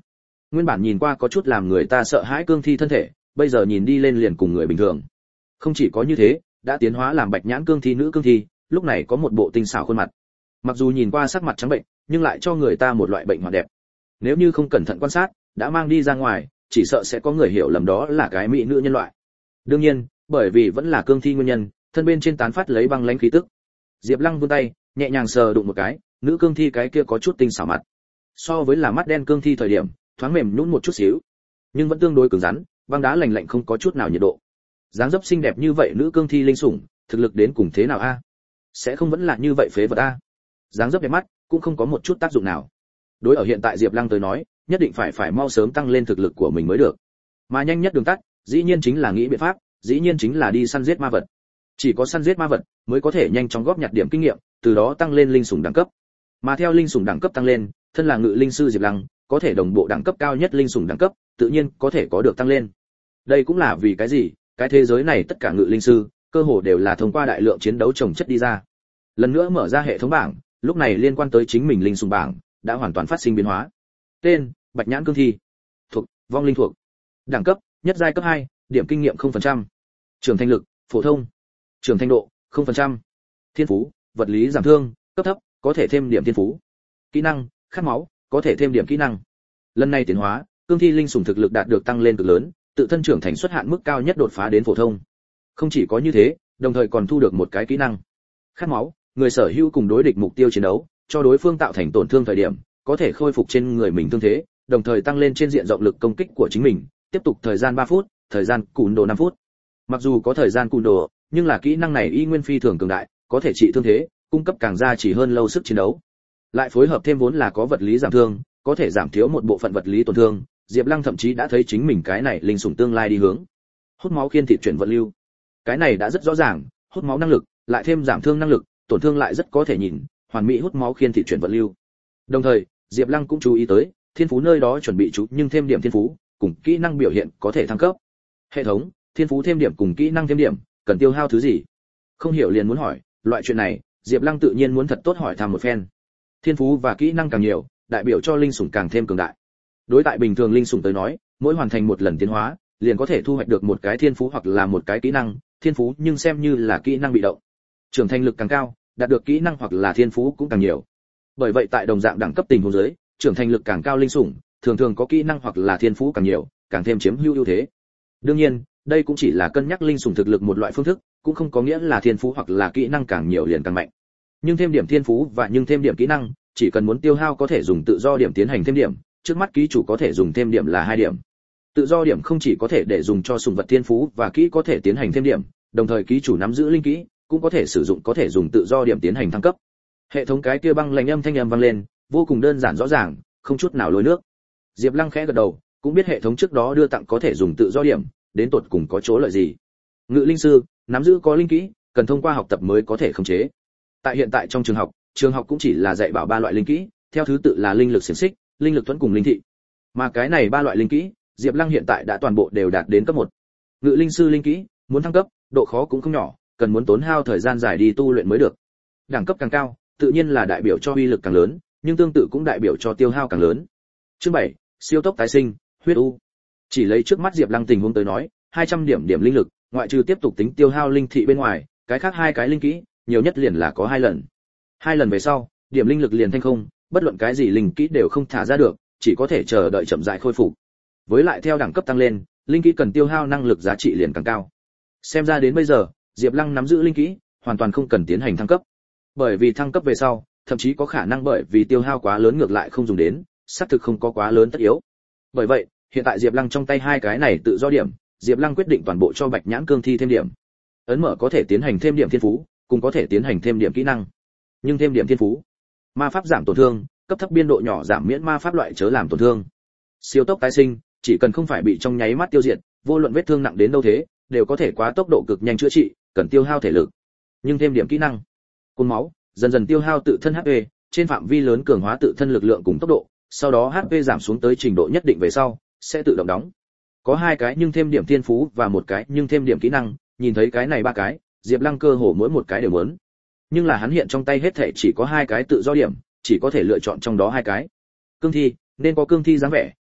Nguyên bản nhìn qua có chút làm người ta sợ hãi cương thi thân thể, bây giờ nhìn đi lên liền cùng người bình thường. Không chỉ có như thế, đã tiến hóa làm bạch nhãn cương thi nữ cương thi, lúc này có một bộ tinh xảo khuôn mặt. Mặc dù nhìn qua sắc mặt trắng bệnh, nhưng lại cho người ta một loại bệnh hoạt đẹp. Nếu như không cẩn thận quan sát, đã mang đi ra ngoài, chỉ sợ sẽ có người hiểu lầm đó là cái mỹ nữ nhân loại. Đương nhiên, bởi vì vẫn là cương thi nguyên nhân, thân bên trên tán phát lấy băng lãnh khí tức. Diệp Lăng vươn tay, nhẹ nhàng sờ đụng một cái, nữ cương thi cái kia có chút tinh xảo mặt. So với là mắt đen cương thi thời điểm, thoáng mềm nhũn một chút xíu, nhưng vẫn tương đối cứng rắn, băng đá lạnh lạnh không có chút nào nhiệt độ. Dáng dấp xinh đẹp như vậy nữ cương thi linh sủng, thực lực đến cùng thế nào a? Sẽ không vẫn là như vậy phế vật a? Dáng dấp đẹp mắt, cũng không có một chút tác dụng nào. Đối ở hiện tại Diệp Lăng tới nói, nhất định phải phải mau sớm tăng lên thực lực của mình mới được. Mà nhanh nhất đường tắt, dĩ nhiên chính là nghĩ biện pháp, dĩ nhiên chính là đi săn giết ma vật. Chỉ có săn giết ma vật mới có thể nhanh chóng góp nhặt điểm kinh nghiệm, từ đó tăng lên linh sủng đẳng cấp. Mà theo linh sủng đẳng cấp tăng lên, thân là ngự linh sư Diệp Lăng, có thể đồng bộ đẳng cấp cao nhất linh sủng đẳng cấp, tự nhiên có thể có được tăng lên. Đây cũng là vì cái gì, cái thế giới này tất cả ngự linh sư, cơ hồ đều là thông qua đại lượng chiến đấu chồng chất đi ra. Lần nữa mở ra hệ thống bảng, lúc này liên quan tới chính mình linh sủng bảng, đã hoàn toàn phát sinh biến hóa. Tên: Bạch Nhãn Cương Thi. Thuộc: Vong Linh thuộc. Đẳng cấp: Nhất giai cấp hai, điểm kinh nghiệm không phần trăm. Trưởng thành lực: Phổ thông. Trưởng thành độ: không phần trăm. Thiên phú: Vật lý giảm thương, cấp thấp, có thể thêm điểm thiên phú. Kỹ năng: Khát máu, có thể thêm điểm kỹ năng. Lần này tiến hóa, cương thi linh sủng thực lực đạt được tăng lên cực lớn, tự thân trưởng thành xuất hạn mức cao nhất đột phá đến phổ thông. Không chỉ có như thế, đồng thời còn thu được một cái kỹ năng. Khát máu, người sở hữu cùng đối địch mục tiêu chiến đấu, cho đối phương tạo thành tổn thương thời điểm, có thể khôi phục trên người mình thương thế, đồng thời tăng lên trên diện rộng lực công kích của chính mình, tiếp tục thời gian ba phút, thời gian cùn đồ năm phút. Mặc dù có thời gian cùn đồ, nhưng là kỹ năng này y nguyên phi thường cường đại, có thể trị thương thế, cung cấp càng gia chỉ hơn lâu sức chiến đấu. Lại phối hợp thêm vốn là có vật lý giảm thương, có thể giảm thiếu một bộ phận vật lý tổn thương, Diệp Lăng thậm chí đã thấy chính mình cái này linh sủng tương lai đi hướng. Hút máu khiên thịt chuyển vận lưu. Cái này đã rất rõ ràng, hút máu năng lực, lại thêm giảm thương năng lực, tổn thương lại rất có thể nhìn, hoàn mỹ hút máu khiên thịt chuyển vận lưu. Đồng thời, Diệp Lăng cũng chú ý tới, thiên phú nơi đó chuẩn bị chú nhưng thêm điểm thiên phú, cùng kỹ năng biểu hiện có thể thăng cấp. Hệ thống, thiên phú thêm điểm cùng kỹ năng thêm điểm, cần tiêu hao thứ gì? Không hiểu liền muốn hỏi, loại chuyện này, Diệp Lăng tự nhiên muốn thật tốt hỏi thăm một phen. Thiên phú và kỹ năng càng nhiều, đại biểu cho linh sủng càng thêm cường đại. Đối tại bình thường linh sủng tới nói, mỗi hoàn thành một lần tiến hóa, liền có thể thu hoạch được một cái thiên phú hoặc là một cái kỹ năng, thiên phú nhưng xem như là kỹ năng bị động. Trưởng thành lực càng cao, đạt được kỹ năng hoặc là thiên phú cũng càng nhiều. Bởi vậy tại đồng dạng đẳng cấp tình huống dưới, trưởng thành lực càng cao linh sủng, thường thường có kỹ năng hoặc là thiên phú càng nhiều, càng thêm chiếm hữu ưu thế. Đương nhiên, đây cũng chỉ là cân nhắc linh sủng thực lực một loại phương thức, cũng không có nghĩa là thiên phú hoặc là kỹ năng càng nhiều liền càng mạnh. Nhưng thêm điểm thiên phú và nhưng thêm điểm kỹ năng, chỉ cần muốn tiêu hao có thể dùng tự do điểm tiến hành thêm điểm, trước mắt ký chủ có thể dùng thêm điểm là hai điểm. Tự do điểm không chỉ có thể để dùng cho sủng vật thiên phú và kỹ có thể tiến hành thêm điểm, đồng thời ký chủ nắm giữ linh kỹ, cũng có thể sử dụng có thể dùng tự do điểm tiến hành thăng cấp. Hệ thống cái kia băng lãnh âm thanh âm vang lên, vô cùng đơn giản rõ ràng, không chút nào lối nước. Diệp Lăng khẽ gật đầu, cũng biết hệ thống trước đó đưa tặng có thể dùng tự do điểm, đến tột cùng có chỗ lợi gì. Ngự linh sư, nắm giữ có linh kỹ, cần thông qua học tập mới có thể khống chế. Tại hiện tại trong trường học, trường học cũng chỉ là dạy bảo ba loại linh kỹ, theo thứ tự là linh lực xiển xích, linh lực thuẫn cùng linh thị. Mà cái này ba loại linh kỹ, Diệp Lăng hiện tại đã toàn bộ đều đạt đến cấp một. Ngự linh sư linh kỹ, muốn thăng cấp, độ khó cũng không nhỏ, cần muốn tốn hao thời gian dài đi tu luyện mới được. Đẳng cấp càng cao, tự nhiên là đại biểu cho uy lực càng lớn, nhưng tương tự cũng đại biểu cho tiêu hao càng lớn. Chương bảy, siêu tốc tái sinh, huyết u. Chỉ lấy trước mắt Diệp Lăng tình huống tới nói, hai trăm điểm điểm linh lực, ngoại trừ tiếp tục tính tiêu hao linh thị bên ngoài, cái khác hai cái linh kỹ, nhiều nhất liền là có hai lần. Hai lần về sau, điểm linh lực liền thanh không, bất luận cái gì linh kỹ đều không thả ra được, chỉ có thể chờ đợi chậm rãi khôi phục. Với lại theo đẳng cấp tăng lên, linh kỹ cần tiêu hao năng lực giá trị liền càng cao. Xem ra đến bây giờ, Diệp Lăng nắm giữ linh kỹ, hoàn toàn không cần tiến hành thăng cấp. Bởi vì thăng cấp về sau, thậm chí có khả năng bởi vì tiêu hao quá lớn ngược lại không dùng đến, xác thực không có quá lớn tất yếu. Bởi vậy, hiện tại Diệp Lăng trong tay hai cái này tự do điểm, Diệp Lăng quyết định toàn bộ cho Bạch Nhãn Cương Thi thêm điểm. Ấn mở có thể tiến hành thêm điểm thiên phú, cùng có thể tiến hành thêm điểm kỹ năng. Nhưng thêm điểm thiên phú, ma pháp giảm tổn thương, cấp thấp biên độ nhỏ giảm miễn ma pháp loại chớ làm tổn thương. Siêu tốc tái sinh, chỉ cần không phải bị trong nháy mắt tiêu diệt, vô luận vết thương nặng đến đâu thế, đều có thể quá tốc độ cực nhanh chữa trị, cần tiêu hao thể lực. Nhưng thêm điểm kỹ năng, cồn máu, dần dần tiêu hao tự thân hát pê, trên phạm vi lớn cường hóa tự thân lực lượng cùng tốc độ, sau đó hát pê giảm xuống tới trình độ nhất định về sau, sẽ tự động đóng. Có hai cái nhưng thêm điểm thiên phú và một cái nhưng thêm điểm kỹ năng, nhìn thấy cái này ba cái, Diệp Lăng cơ hồ mỗi một cái đều muốn. Nhưng là hắn hiện trong tay hết thảy chỉ có hai cái tự do điểm, chỉ có thể lựa chọn trong đó hai cái. Cương thi, nên có cương thi dáng vẻ,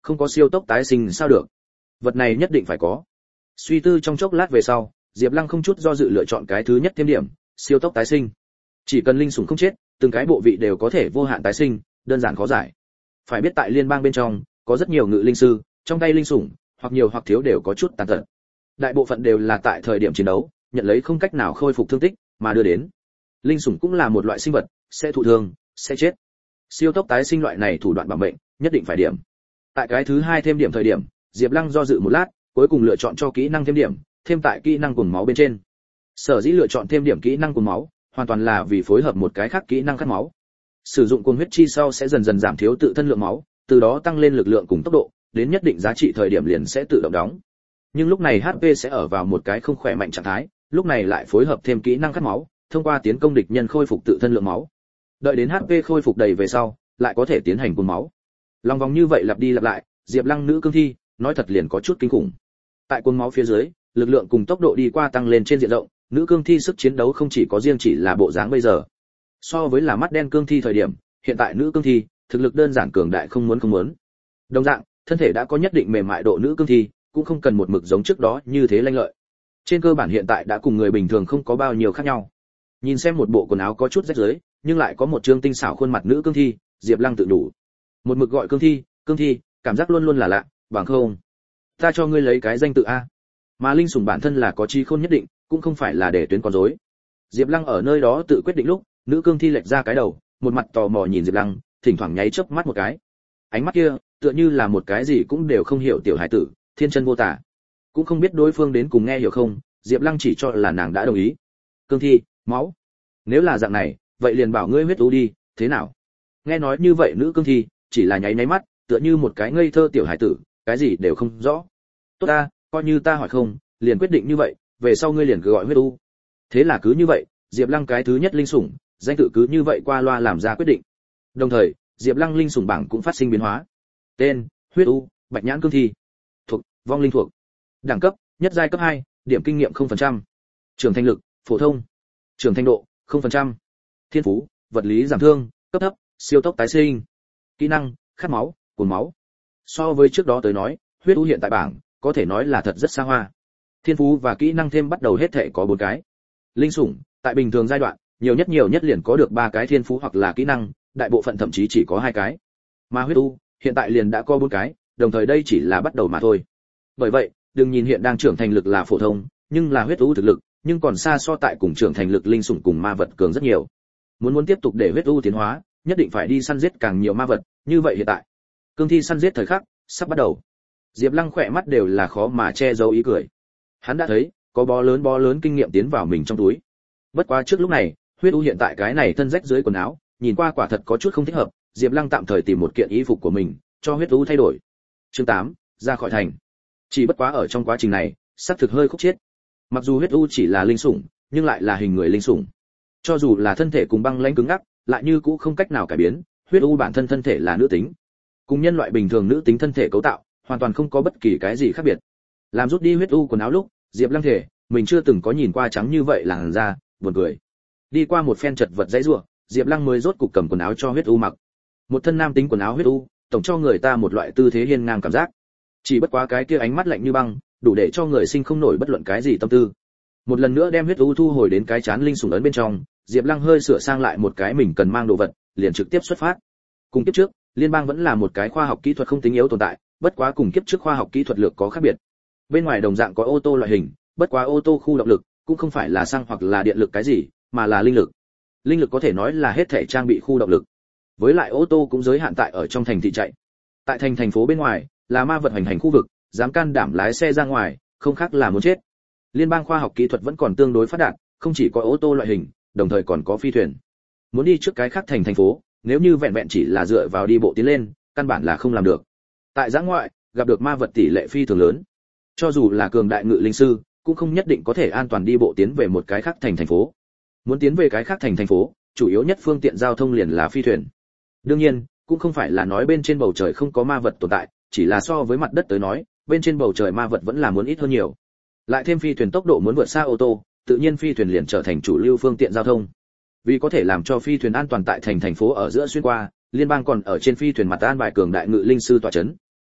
không có siêu tốc tái sinh sao được. Vật này nhất định phải có. Suy tư trong chốc lát về sau, Diệp Lăng không chút do dự lựa chọn cái thứ nhất thêm điểm, siêu tốc tái sinh. Chỉ cần linh sủng không chết, từng cái bộ vị đều có thể vô hạn tái sinh, đơn giản khó giải. Phải biết tại liên bang bên trong, có rất nhiều ngự linh sư, trong tay linh sủng, hoặc nhiều hoặc thiếu đều có chút tàn tật. Đại bộ phận đều là tại thời điểm chiến đấu, nhận lấy không cách nào khôi phục thương tích, mà đưa đến. Linh sủng cũng là một loại sinh vật, sẽ thụ thương, sẽ chết. Siêu tốc tái sinh loại này thủ đoạn bảo mệnh, nhất định phải điểm. Tại cái thứ hai thêm điểm thời điểm, Diệp Lăng do dự một lát, cuối cùng lựa chọn cho kỹ năng thêm điểm, thêm tại kỹ năng cuồng máu bên trên. Sở dĩ lựa chọn thêm điểm kỹ năng cuồng máu, hoàn toàn là vì phối hợp một cái khác kỹ năng khát máu. Sử dụng cuồng huyết chi sau sẽ dần dần giảm thiếu tự thân lượng máu, từ đó tăng lên lực lượng cùng tốc độ, đến nhất định giá trị thời điểm liền sẽ tự động đóng. Nhưng lúc này hát pê sẽ ở vào một cái không khỏe mạnh trạng thái, lúc này lại phối hợp thêm kỹ năng khát máu, thông qua tiến công địch nhân khôi phục tự thân lượng máu. Đợi đến hát pê khôi phục đầy về sau, lại có thể tiến hành cuồng máu. Lòng vòng như vậy lặp đi lặp lại, Diệp Lăng nữ cương thi, nói thật liền có chút kinh khủng. Tại cuồng máu phía dưới, lực lượng cùng tốc độ đi qua tăng lên trên diện rộng, nữ cương thi sức chiến đấu không chỉ có riêng chỉ là bộ dáng bây giờ. So với là mắt đen cương thi thời điểm, hiện tại nữ cương thi, thực lực đơn giản cường đại không muốn không muốn. Đồng dạng, thân thể đã có nhất định mềm mại độ nữ cương thi, cũng không cần một mực giống trước đó như thế lanh lợi. Trên cơ bản hiện tại đã cùng người bình thường không có bao nhiêu khác nhau. Nhìn xem một bộ quần áo có chút rách rưới, nhưng lại có một trương tinh xảo khuôn mặt nữ cương thi, Diệp Lăng tự đủ. Một mực gọi cương thi, cương thi, cảm giác luôn luôn là lạ, bằng không, ta cho ngươi lấy cái danh tự a. Mà linh sủng bản thân là có trí khôn nhất định, cũng không phải là để tuyến con rối. Diệp Lăng ở nơi đó tự quyết định lúc, nữ cương thi lệch ra cái đầu, một mặt tò mò nhìn Diệp Lăng, thỉnh thoảng nháy chớp mắt một cái. Ánh mắt kia, tựa như là một cái gì cũng đều không hiểu tiểu hải tử, thiên chân vô tả. Cũng không biết đối phương đến cùng nghe hiểu không, Diệp Lăng chỉ cho là nàng đã đồng ý. Cương thi, máu. Nếu là dạng này, vậy liền bảo ngươi huyết u đi, thế nào? Nghe nói như vậy nữ cương thi, chỉ là nháy nháy mắt, tựa như một cái ngây thơ tiểu hải tử, cái gì đều không rõ. Tốt ta, coi như ta hỏi không, liền quyết định như vậy, về sau ngươi liền cứ gọi huyết u. Thế là cứ như vậy, Diệp Lăng cái thứ nhất linh sủng, danh tự cứ như vậy qua loa làm ra quyết định. Đồng thời, Diệp Lăng linh sủng bảng cũng phát sinh biến hóa. Tên: Huyết u, Bạch nhãn cương thi. Thuộc: Vong linh thuộc. Đẳng cấp: nhất giai cấp hai, điểm kinh nghiệm không phần trăm. Trưởng thành lực: phổ thông. Trưởng thành độ: không phần trăm. Thiên phú: vật lý giảm thương, cấp thấp, siêu tốc tái sinh. Kỹ năng: khát máu, cuồng máu. So với trước đó tới nói, huyết u hiện tại bảng có thể nói là thật rất xa hoa. Thiên phú và kỹ năng thêm bắt đầu hết thảy có bốn cái. Linh sủng, tại bình thường giai đoạn, nhiều nhất nhiều nhất liền có được ba cái thiên phú hoặc là kỹ năng, đại bộ phận thậm chí chỉ có hai cái. Mà huyết u, hiện tại liền đã có bốn cái, đồng thời đây chỉ là bắt đầu mà thôi. Bởi vậy, đừng nhìn hiện đang trưởng thành lực là phổ thông, nhưng là huyết u thực lực, nhưng còn xa so tại cùng trưởng thành lực linh sủng cùng ma vật cường rất nhiều. Muốn muốn tiếp tục để huyết u tiến hóa, nhất định phải đi săn giết càng nhiều ma vật, như vậy hiện tại, cương thi săn giết thời khắc sắp bắt đầu. Diệp Lăng khỏe mắt đều là khó mà che giấu ý cười. Hắn đã thấy, có bó lớn bó lớn kinh nghiệm tiến vào mình trong túi. Bất quá trước lúc này, huyết u hiện tại cái này thân rách dưới quần áo, nhìn qua quả thật có chút không thích hợp, Diệp Lăng tạm thời tìm một kiện y phục của mình, cho huyết u thay đổi. Chương tám, ra khỏi thành. Chỉ bất quá ở trong quá trình này, xác thực hơi khúc chết. Mặc dù huyết u chỉ là linh sủng, nhưng lại là hình người linh sủng. Cho dù là thân thể cùng băng lãnh cứng ngắc, lại như cũng không cách nào cải biến, huyết u bản thân thân thể là nữ tính. Cùng nhân loại bình thường nữ tính thân thể cấu tạo, hoàn toàn không có bất kỳ cái gì khác biệt. Làm rút đi huyết u quần áo lúc, Diệp Lăng thể, mình chưa từng có nhìn qua trắng như vậy làn da, buồn cười. Đi qua một phen chật vật dãy rủa, Diệp Lăng mới rốt cục cầm quần áo cho huyết u mặc. Một thân nam tính quần áo huyết u, tổng cho người ta một loại tư thế hiên ngang cảm giác. Chỉ bất quá cái kia ánh mắt lạnh như băng, đủ để cho người sinh không nổi bất luận cái gì tâm tư. Một lần nữa đem huyết u thu hồi đến cái chán linh sủng ấn bên trong, Diệp Lăng hơi sửa sang lại một cái mình cần mang đồ vật, liền trực tiếp xuất phát. Cùng kiếp trước, liên bang vẫn là một cái khoa học kỹ thuật không tính yếu tồn tại, bất quá cùng kiếp trước khoa học kỹ thuật lược có khác biệt. Bên ngoài đồng dạng có ô tô loại hình, bất quá ô tô khu động lực cũng không phải là xăng hoặc là điện lực cái gì, mà là linh lực. Linh lực có thể nói là hết thể trang bị khu động lực. Với lại ô tô cũng giới hạn tại ở trong thành thị chạy. Tại thành thành phố bên ngoài, là ma vật hành hành khu vực, dám can đảm lái xe ra ngoài, không khác là muốn chết. Liên bang khoa học kỹ thuật vẫn còn tương đối phát đạt, không chỉ có ô tô loại hình, đồng thời còn có phi thuyền. Muốn đi trước cái khác thành thành phố, nếu như vẹn vẹn chỉ là dựa vào đi bộ tiến lên, căn bản là không làm được. Tại giã ngoại, gặp được ma vật tỷ lệ phi thường lớn. Cho dù là cường đại ngự linh sư, cũng không nhất định có thể an toàn đi bộ tiến về một cái khác thành thành phố. Muốn tiến về cái khác thành thành phố, chủ yếu nhất phương tiện giao thông liền là phi thuyền. Đương nhiên, cũng không phải là nói bên trên bầu trời không có ma vật tồn tại, chỉ là so với mặt đất tới nói, bên trên bầu trời ma vật vẫn là muốn ít hơn nhiều. Lại thêm phi thuyền tốc độ muốn vượt xa ô tô, tự nhiên phi thuyền liền trở thành chủ lưu phương tiện giao thông. Vì có thể làm cho phi thuyền an toàn tại thành thành phố ở giữa xuyên qua, liên bang còn ở trên phi thuyền mặt an bài cường đại ngự linh sư tọa chấn.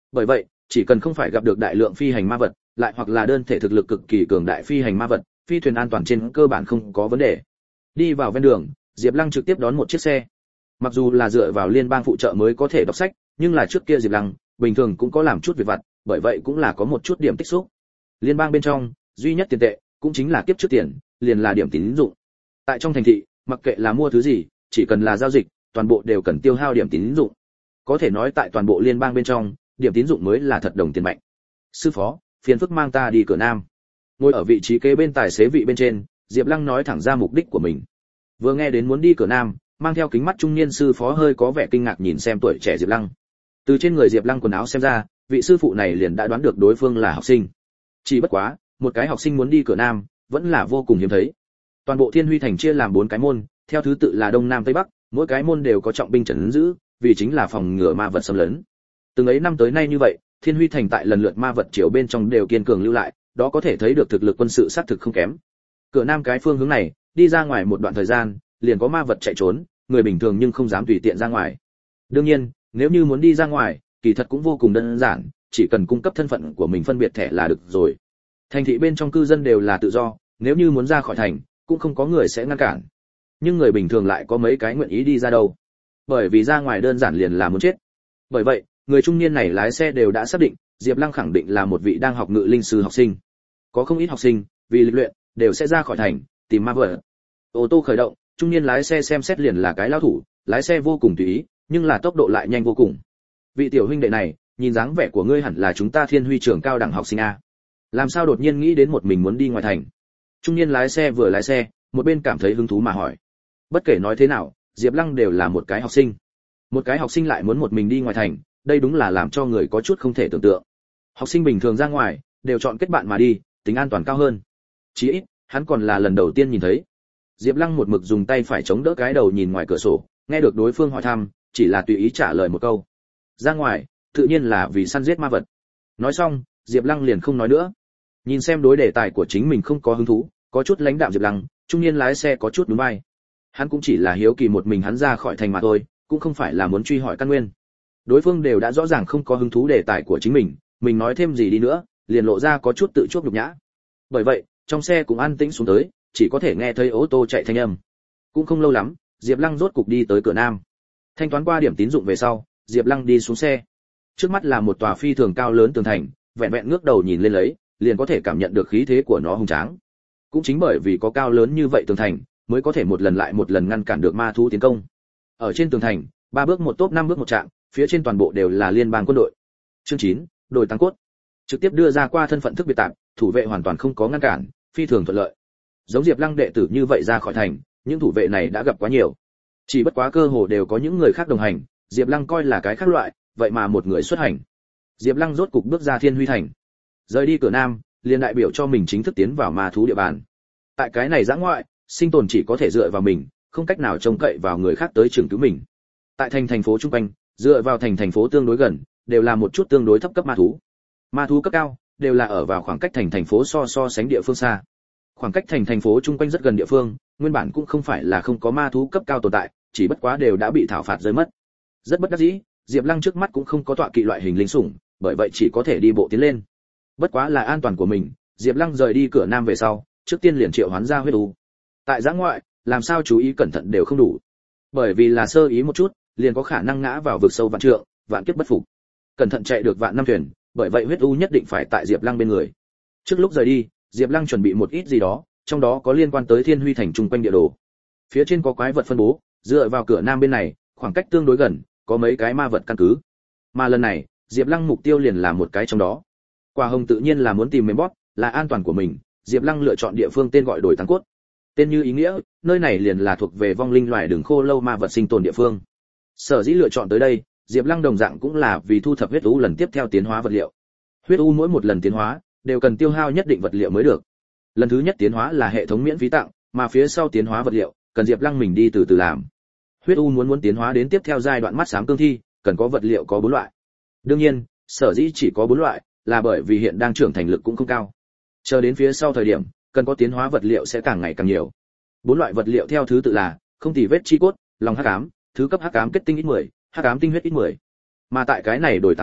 Bởi vậy, chỉ cần không phải gặp được đại lượng phi hành ma vật, lại hoặc là đơn thể thực lực cực kỳ cường đại phi hành ma vật, phi thuyền an toàn trên cơ bản không có vấn đề. Đi vào ven đường, Diệp Lăng trực tiếp đón một chiếc xe. Mặc dù là dựa vào liên bang phụ trợ mới có thể đọc sách, nhưng là trước kia Diệp Lăng bình thường cũng có làm chút việc vặt, bởi vậy cũng là có một chút điểm tích xúc. Liên bang bên trong, duy nhất tiền tệ cũng chính là kiếp trước tiền, liền là điểm tín dụng. Tại trong thành thị, mặc kệ là mua thứ gì, chỉ cần là giao dịch, toàn bộ đều cần tiêu hao điểm tín dụng. Có thể nói tại toàn bộ liên bang bên trong, điểm tín dụng mới là thật đồng tiền mạnh. Sư phó, phiền phức mang ta đi cửa Nam. Ngồi ở vị trí kế bên tài xế vị bên trên, Diệp Lăng nói thẳng ra mục đích của mình. Vừa nghe đến muốn đi cửa Nam, mang theo kính mắt trung niên sư phó hơi có vẻ kinh ngạc nhìn xem tuổi trẻ Diệp Lăng. Từ trên người Diệp Lăng quần áo xem ra, vị sư phụ này liền đã đoán được đối phương là học sinh. Chỉ bất quá, một cái học sinh muốn đi cửa Nam, vẫn là vô cùng hiếm thấy. Toàn bộ Thiên Huy thành chia làm bốn cái môn, theo thứ tự là Đông Nam Tây Bắc, mỗi cái môn đều có trọng binh trấn giữ, vì chính là phòng ngừa ma vật xâm lấn. Từng ấy năm tới nay như vậy, Thiên Huy thành tại lần lượt ma vật triều bên trong đều kiên cường lưu lại, đó có thể thấy được thực lực quân sự sát thực không kém. Cửa Nam cái phương hướng này, đi ra ngoài một đoạn thời gian, liền có ma vật chạy trốn, người bình thường nhưng không dám tùy tiện ra ngoài. Đương nhiên, nếu như muốn đi ra ngoài, kỳ thật cũng vô cùng đơn giản, chỉ cần cung cấp thân phận của mình phân biệt thẻ là được rồi. Thành thị bên trong cư dân đều là tự do, nếu như muốn ra khỏi thành, cũng không có người sẽ ngăn cản. Nhưng người bình thường lại có mấy cái nguyện ý đi ra đâu. Bởi vì ra ngoài đơn giản liền là muốn chết. Bởi vậy, người trung niên này lái xe đều đã xác định, Diệp Lăng khẳng định là một vị đang học ngự linh sư học sinh. Có không ít học sinh, vì lịch luyện, đều sẽ ra khỏi thành, tìm ma vật. Ô tô khởi động, trung niên lái xe xem xét liền là cái lão thủ, lái xe vô cùng tùy ý, nhưng là tốc độ lại nhanh vô cùng. Vị tiểu huynh đệ này, nhìn dáng vẻ của ngươi hẳn là chúng ta Thiên Huy trường cao đẳng học sinh a. Làm sao đột nhiên nghĩ đến một mình muốn đi ngoài thành? Trung niên lái xe vừa lái xe, một bên cảm thấy hứng thú mà hỏi. Bất kể nói thế nào, Diệp Lăng đều là một cái học sinh. Một cái học sinh lại muốn một mình đi ngoài thành, đây đúng là làm cho người có chút không thể tưởng tượng. Học sinh bình thường ra ngoài, đều chọn kết bạn mà đi, tính an toàn cao hơn. Chỉ ít, hắn còn là lần đầu tiên nhìn thấy. Diệp Lăng một mực dùng tay phải chống đỡ cái đầu nhìn ngoài cửa sổ, nghe được đối phương hỏi thăm, chỉ là tùy ý trả lời một câu. Ra ngoài, tự nhiên là vì săn giết ma vật. Nói xong, Diệp Lăng liền không nói nữa. Nhìn xem đối đề tài của chính mình không có hứng thú, có chút lãnh đạm Diệp Lăng, trung niên lái xe có chút nhún vai. Hắn cũng chỉ là hiếu kỳ một mình hắn ra khỏi thành mà thôi, cũng không phải là muốn truy hỏi căn nguyên. Đối phương đều đã rõ ràng không có hứng thú đề tài của chính mình, mình nói thêm gì đi nữa, liền lộ ra có chút tự chuốc nhục nhã. Bởi vậy, trong xe cũng an tĩnh xuống tới, chỉ có thể nghe thấy ô tô chạy thanh âm. Cũng không lâu lắm, Diệp Lăng rốt cục đi tới cửa Nam. Thanh toán qua điểm tín dụng về sau, Diệp Lăng đi xuống xe. Trước mắt là một tòa phi thường cao lớn tường thành, vẹn vẹn ngước đầu nhìn lên lấy, liền có thể cảm nhận được khí thế của nó hùng tráng. Cũng chính bởi vì có cao lớn như vậy tường thành, mới có thể một lần lại một lần ngăn cản được ma thú tiến công. Ở trên tường thành, ba bước một tốp năm bước một trạng, phía trên toàn bộ đều là liên bang quân đội. Chương chín, đội tăng cốt. Trực tiếp đưa ra qua thân phận thức biệt tạm, thủ vệ hoàn toàn không có ngăn cản, phi thường thuận lợi. Giống Diệp Lăng đệ tử như vậy ra khỏi thành, những thủ vệ này đã gặp quá nhiều. Chỉ bất quá cơ hồ đều có những người khác đồng hành, Diệp Lăng coi là cái khác loại, vậy mà một người xuất hành. Diệp Lăng rốt cục bước ra Thiên Huy thành. Rời đi cửa Nam, liền đại biểu cho mình chính thức tiến vào ma thú địa bàn. Tại cái này dã ngoại, sinh tồn chỉ có thể dựa vào mình, không cách nào trông cậy vào người khác tới trưởng cứu mình. Tại thành thành phố trung quanh, dựa vào thành thành phố tương đối gần, đều là một chút tương đối thấp cấp ma thú. Ma thú cấp cao đều là ở vào khoảng cách thành thành phố so so sánh địa phương xa. Khoảng cách thành thành phố trung quanh rất gần địa phương, nguyên bản cũng không phải là không có ma thú cấp cao tồn tại, chỉ bất quá đều đã bị thảo phạt rơi mất. Rất bất đắc dĩ, Diệp Lăng trước mắt cũng không có tọa kỵ loại hình linh sủng, bởi vậy chỉ có thể đi bộ tiến lên. Bất quá là an toàn của mình, Diệp Lăng rời đi cửa Nam về sau, trước tiên liền triệu hoán ra huyết u. Tại giã ngoại, làm sao chú ý cẩn thận đều không đủ. Bởi vì là sơ ý một chút, liền có khả năng ngã vào vực sâu vạn trượng, vạn kiếp bất phục. Cẩn thận chạy được vạn năm thuyền, bởi vậy huyết u nhất định phải tại Diệp Lăng bên người. Trước lúc rời đi, Diệp Lăng chuẩn bị một ít gì đó, trong đó có liên quan tới Thiên Huy thành trung quanh địa đồ. Phía trên có quái vật phân bố, dựa vào cửa Nam bên này, khoảng cách tương đối gần, có mấy cái ma vật căn cứ. Mà lần này, Diệp Lăng mục tiêu liền là một cái trong đó. Quả hồng tự nhiên là muốn tìm mềm bóp, là an toàn của mình, Diệp Lăng lựa chọn địa phương tên gọi đổi tăng cốt. Tên như ý nghĩa, nơi này liền là thuộc về vong linh loài đường khô lâu ma vật sinh tồn địa phương. Sở dĩ lựa chọn tới đây, Diệp Lăng đồng dạng cũng là vì thu thập huyết u lần tiếp theo tiến hóa vật liệu. Huyết u mỗi một lần tiến hóa đều cần tiêu hao nhất định vật liệu mới được. Lần thứ nhất tiến hóa là hệ thống miễn phí tặng, mà phía sau tiến hóa vật liệu cần Diệp Lăng mình đi từ từ làm. Huyết u muốn muốn tiến hóa đến tiếp theo giai đoạn mắt xám cương thi, cần có vật liệu có bốn loại. Đương nhiên, sở dĩ chỉ có bốn loại là bởi vì hiện đang trưởng thành lực cũng không cao. Chờ đến phía sau thời điểm, cần có tiến hóa vật liệu sẽ càng ngày càng nhiều. Bốn loại vật liệu theo thứ tự là không tì vết chi cốt, lòng hắc ám, thứ cấp hắc ám kết tinh ít mười, hắc ám tinh huyết ít mười. Mà tại cái này đổi tăng cốt,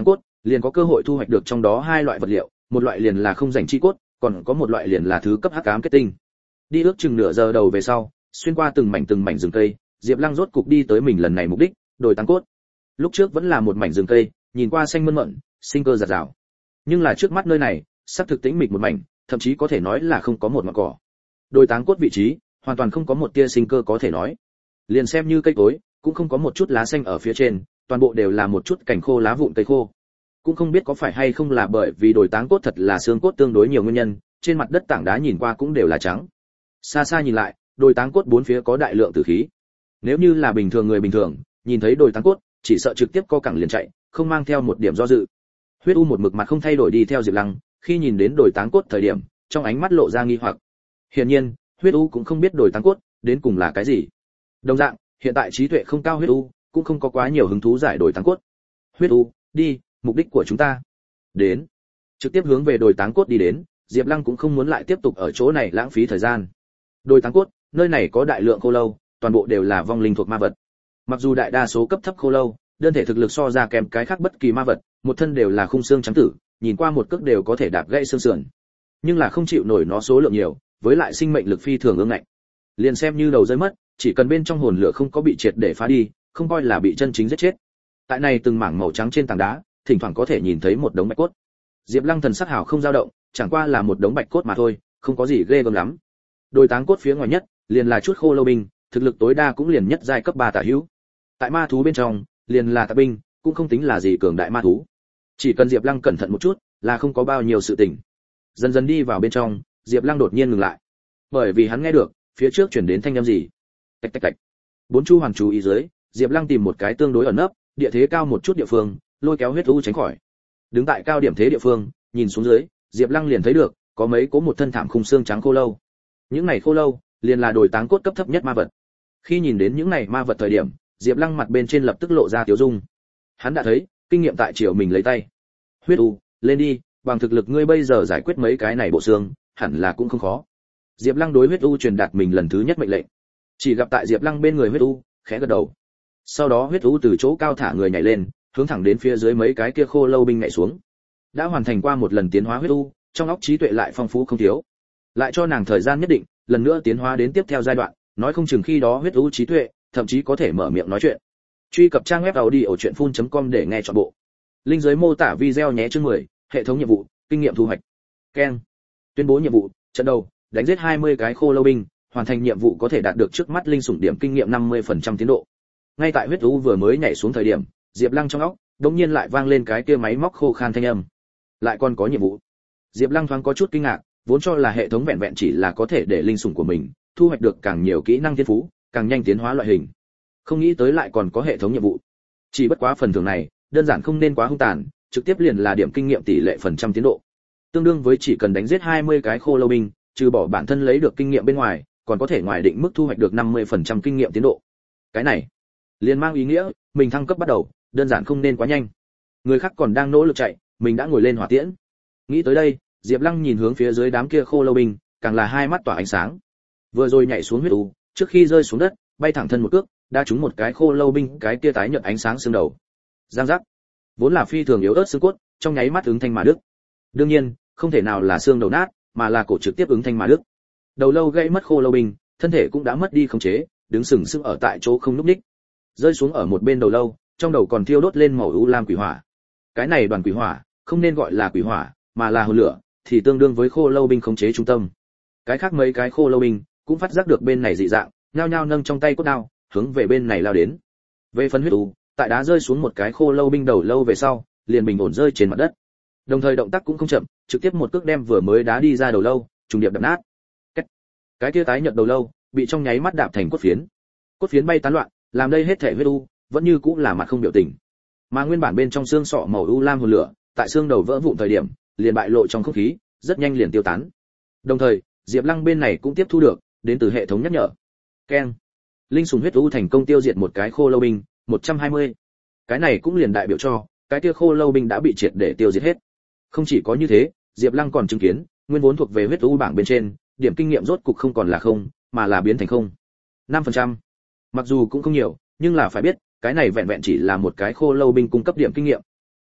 liền có cơ hội thu hoạch được trong đó hai loại vật liệu, một loại liền là không rảnh chi cốt, còn có một loại liền là thứ cấp hắc ám kết tinh. Đi ước chừng nửa giờ đầu về sau, xuyên qua từng mảnh từng mảnh rừng cây, Diệp Lăng rốt cục đi tới mình lần này mục đích, đồi táng cốt. Lúc trước vẫn là một mảnh rừng cây, nhìn qua xanh mơn mởn, sinh cơ rạt rào. Nhưng là trước mắt nơi này, sắp thực tĩnh mịch một mảnh, thậm chí có thể nói là không có một mảng cỏ. Đồi táng cốt vị trí, hoàn toàn không có một tia sinh cơ có thể nói. Liền xem như cây cối, cũng không có một chút lá xanh ở phía trên, toàn bộ đều là một chút cành khô lá vụn cây khô. Cũng không biết có phải hay không là bởi vì đồi táng cốt thật là xương cốt tương đối nhiều nguyên nhân, trên mặt đất tảng đá nhìn qua cũng đều là trắng. Xa xa nhìn lại, đồi táng cốt bốn phía có đại lượng tử khí. Nếu như là bình thường người bình thường, nhìn thấy đồi táng cốt, chỉ sợ trực tiếp co cẳng liền chạy, không mang theo một điểm do dự. Huyết U một mực mặt không thay đổi đi theo Diệp Lăng, khi nhìn đến đồi táng cốt thời điểm, trong ánh mắt lộ ra nghi hoặc. Hiển nhiên, Huyết U cũng không biết đồi táng cốt đến cùng là cái gì. Đồng dạng, hiện tại trí tuệ không cao Huyết U cũng không có quá nhiều hứng thú giải đồi táng cốt. Huyết U, đi, mục đích của chúng ta. Đến. Trực tiếp hướng về đồi táng cốt đi đến, Diệp Lăng cũng không muốn lại tiếp tục ở chỗ này lãng phí thời gian. Đồi táng cốt, nơi này có đại lượng khô lâu, toàn bộ đều là vong linh thuộc ma vật. Mặc dù đại đa số cấp thấp khô lâu, đơn thể thực lực so ra kèm cái khác bất kỳ ma vật, một thân đều là khung xương trắng tử, nhìn qua một cước đều có thể đạp gãy xương sườn. Nhưng là không chịu nổi nó số lượng nhiều, với lại sinh mệnh lực phi thường ương ngạnh. Liền xem như đầu rơi mất, chỉ cần bên trong hồn lửa không có bị triệt để phá đi, không coi là bị chân chính giết chết. Tại này từng mảng màu trắng trên tảng đá, thỉnh thoảng có thể nhìn thấy một đống bạch cốt. Diệp Lăng thần sắc hào không dao động, chẳng qua là một đống bạch cốt mà thôi, không có gì ghê gớm lắm. Đồi táng cốt phía ngoài nhất, liền là chút khô lâu binh, thực lực tối đa cũng liền nhất giai cấp ba tả hữu. Tại ma thú bên trong, liền là tạp binh, cũng không tính là gì cường đại ma thú. Chỉ cần Diệp Lăng cẩn thận một chút, là không có bao nhiêu sự tình. Dần dần đi vào bên trong, Diệp Lăng đột nhiên ngừng lại, bởi vì hắn nghe được phía trước truyền đến thanh âm gì. Tạch tạch tạch. Bốn chu hoàn chú ý dưới, Diệp Lăng tìm một cái tương đối ẩn nấp, địa thế cao một chút địa phương, lôi kéo Huyết U tránh khỏi. Đứng tại cao điểm thế địa phương, nhìn xuống dưới, Diệp Lăng liền thấy được có mấy cố một thân thảm khung xương trắng khô lâu. Những này khô lâu, liền là đồi táng cốt cấp thấp nhất ma vật. Khi nhìn đến những này ma vật thời điểm, Diệp Lăng mặt bên trên lập tức lộ ra tiểu dung. Hắn đã thấy, kinh nghiệm tại chiều mình lấy tay. Huyết U, lên đi, bằng thực lực ngươi bây giờ giải quyết mấy cái này bộ xương, hẳn là cũng không khó. Diệp Lăng đối Huyết U truyền đạt mình lần thứ nhất mệnh lệnh. Chỉ gặp tại Diệp Lăng bên người Huyết U, khẽ gật đầu. Sau đó Huyết U từ chỗ cao thả người nhảy lên, hướng thẳng đến phía dưới mấy cái kia khô lâu binh nhảy xuống. Đã hoàn thành qua một lần tiến hóa Huyết U, trong óc trí tuệ lại phong phú không thiếu. Lại cho nàng thời gian nhất định, lần nữa tiến hóa đến tiếp theo giai đoạn, nói không chừng khi đó Huyết U trí tuệ, thậm chí có thể mở miệng nói chuyện. Truy cập trang web audiochuyenphun chấm com để nghe trọn bộ. Link dưới mô tả video nhé chương mười, hệ thống nhiệm vụ, kinh nghiệm thu hoạch. Ken. Tuyên bố nhiệm vụ, trận đầu, đánh giết hai mươi cái khô lâu binh, hoàn thành nhiệm vụ có thể đạt được trước mắt linh sủng điểm kinh nghiệm năm mươi phần trăm tiến độ. Ngay tại Huyết U vừa mới nhảy xuống thời điểm, Diệp Lăng trong óc đột nhiên lại vang lên cái kia máy móc khô khan thanh âm. Lại còn có nhiệm vụ. Diệp Lăng thoáng có chút kinh ngạc, vốn cho là hệ thống vẹn vẹn chỉ là có thể để linh sủng của mình thu hoạch được càng nhiều kỹ năng thiên phú, càng nhanh tiến hóa loại hình. Không nghĩ tới lại còn có hệ thống nhiệm vụ. Chỉ bất quá phần thưởng này, đơn giản không nên quá hung tàn, trực tiếp liền là điểm kinh nghiệm tỷ lệ phần trăm tiến độ. Tương đương với chỉ cần đánh giết hai mươi cái khô lâu binh, trừ bỏ bản thân lấy được kinh nghiệm bên ngoài, còn có thể ngoài định mức thu hoạch được năm mươi phần trăm kinh nghiệm tiến độ. Cái này, liền mang ý nghĩa, mình thăng cấp bắt đầu, đơn giản không nên quá nhanh. Người khác còn đang nỗ lực chạy, mình đã ngồi lên hỏa tiễn. Nghĩ tới đây, Diệp Lăng nhìn hướng phía dưới đám kia khô lâu binh, càng là hai mắt tỏa ánh sáng. Vừa rồi nhảy xuống Huyết U, trước khi rơi xuống đất, bay thẳng thân một cước, đã trúng một cái khô lâu binh, cái kia tái nhợt ánh sáng xương đầu. Giang giác. Vốn là phi thường yếu ớt xương cốt, trong nháy mắt ứng thanh mà đứt. Đương nhiên, không thể nào là xương đầu nát, mà là cổ trực tiếp ứng thanh mà đứt. Đầu lâu gãy mất khô lâu binh, thân thể cũng đã mất đi khống chế, đứng sừng sững ở tại chỗ không nhúc nhích. Rơi xuống ở một bên đầu lâu, trong đầu còn thiêu đốt lên màu u lam quỷ hỏa. Cái này đoàn quỷ hỏa, không nên gọi là quỷ hỏa, mà là hồn lửa, thì tương đương với khô lâu binh khống chế trung tâm. Cái khác mấy cái khô lâu binh cũng phát giác được bên này dị dạng, nhao nhao nâng trong tay cốt đao, hướng về bên này lao đến. Về phần Huyết U, tại đá rơi xuống một cái khô lâu binh đầu lâu về sau, liền bình ổn rơi trên mặt đất. Đồng thời động tác cũng không chậm, trực tiếp một cước đem vừa mới đá đi ra đầu lâu, trùng điệp đập nát. Cái, cái kia tái nhợt đầu lâu, bị trong nháy mắt đạp thành cốt phiến. Cốt phiến bay tán loạn, làm đây hết thể Huyết U vẫn như cũ là mặt không biểu tình. Mà nguyên bản bên trong xương sọ màu u lam hồn lửa, tại xương đầu vỡ vụn thời điểm, liền bại lộ trong không khí, rất nhanh liền tiêu tán. Đồng thời, Diệp Lăng bên này cũng tiếp thu được đến từ hệ thống nhắc nhở. Keng. Linh sủng Huyết U thành công tiêu diệt một cái khô lâu binh, một trăm hai mươi. Cái này cũng liền đại biểu cho cái kia khô lâu binh đã bị triệt để tiêu diệt hết. Không chỉ có như thế, Diệp Lăng còn chứng kiến, nguyên vốn thuộc về Huyết U bảng bên trên, điểm kinh nghiệm rốt cục không còn là không, mà là biến thành không. năm phần trăm. Mặc dù cũng không nhiều, nhưng là phải biết, cái này vẹn vẹn chỉ là một cái khô lâu binh cung cấp điểm kinh nghiệm.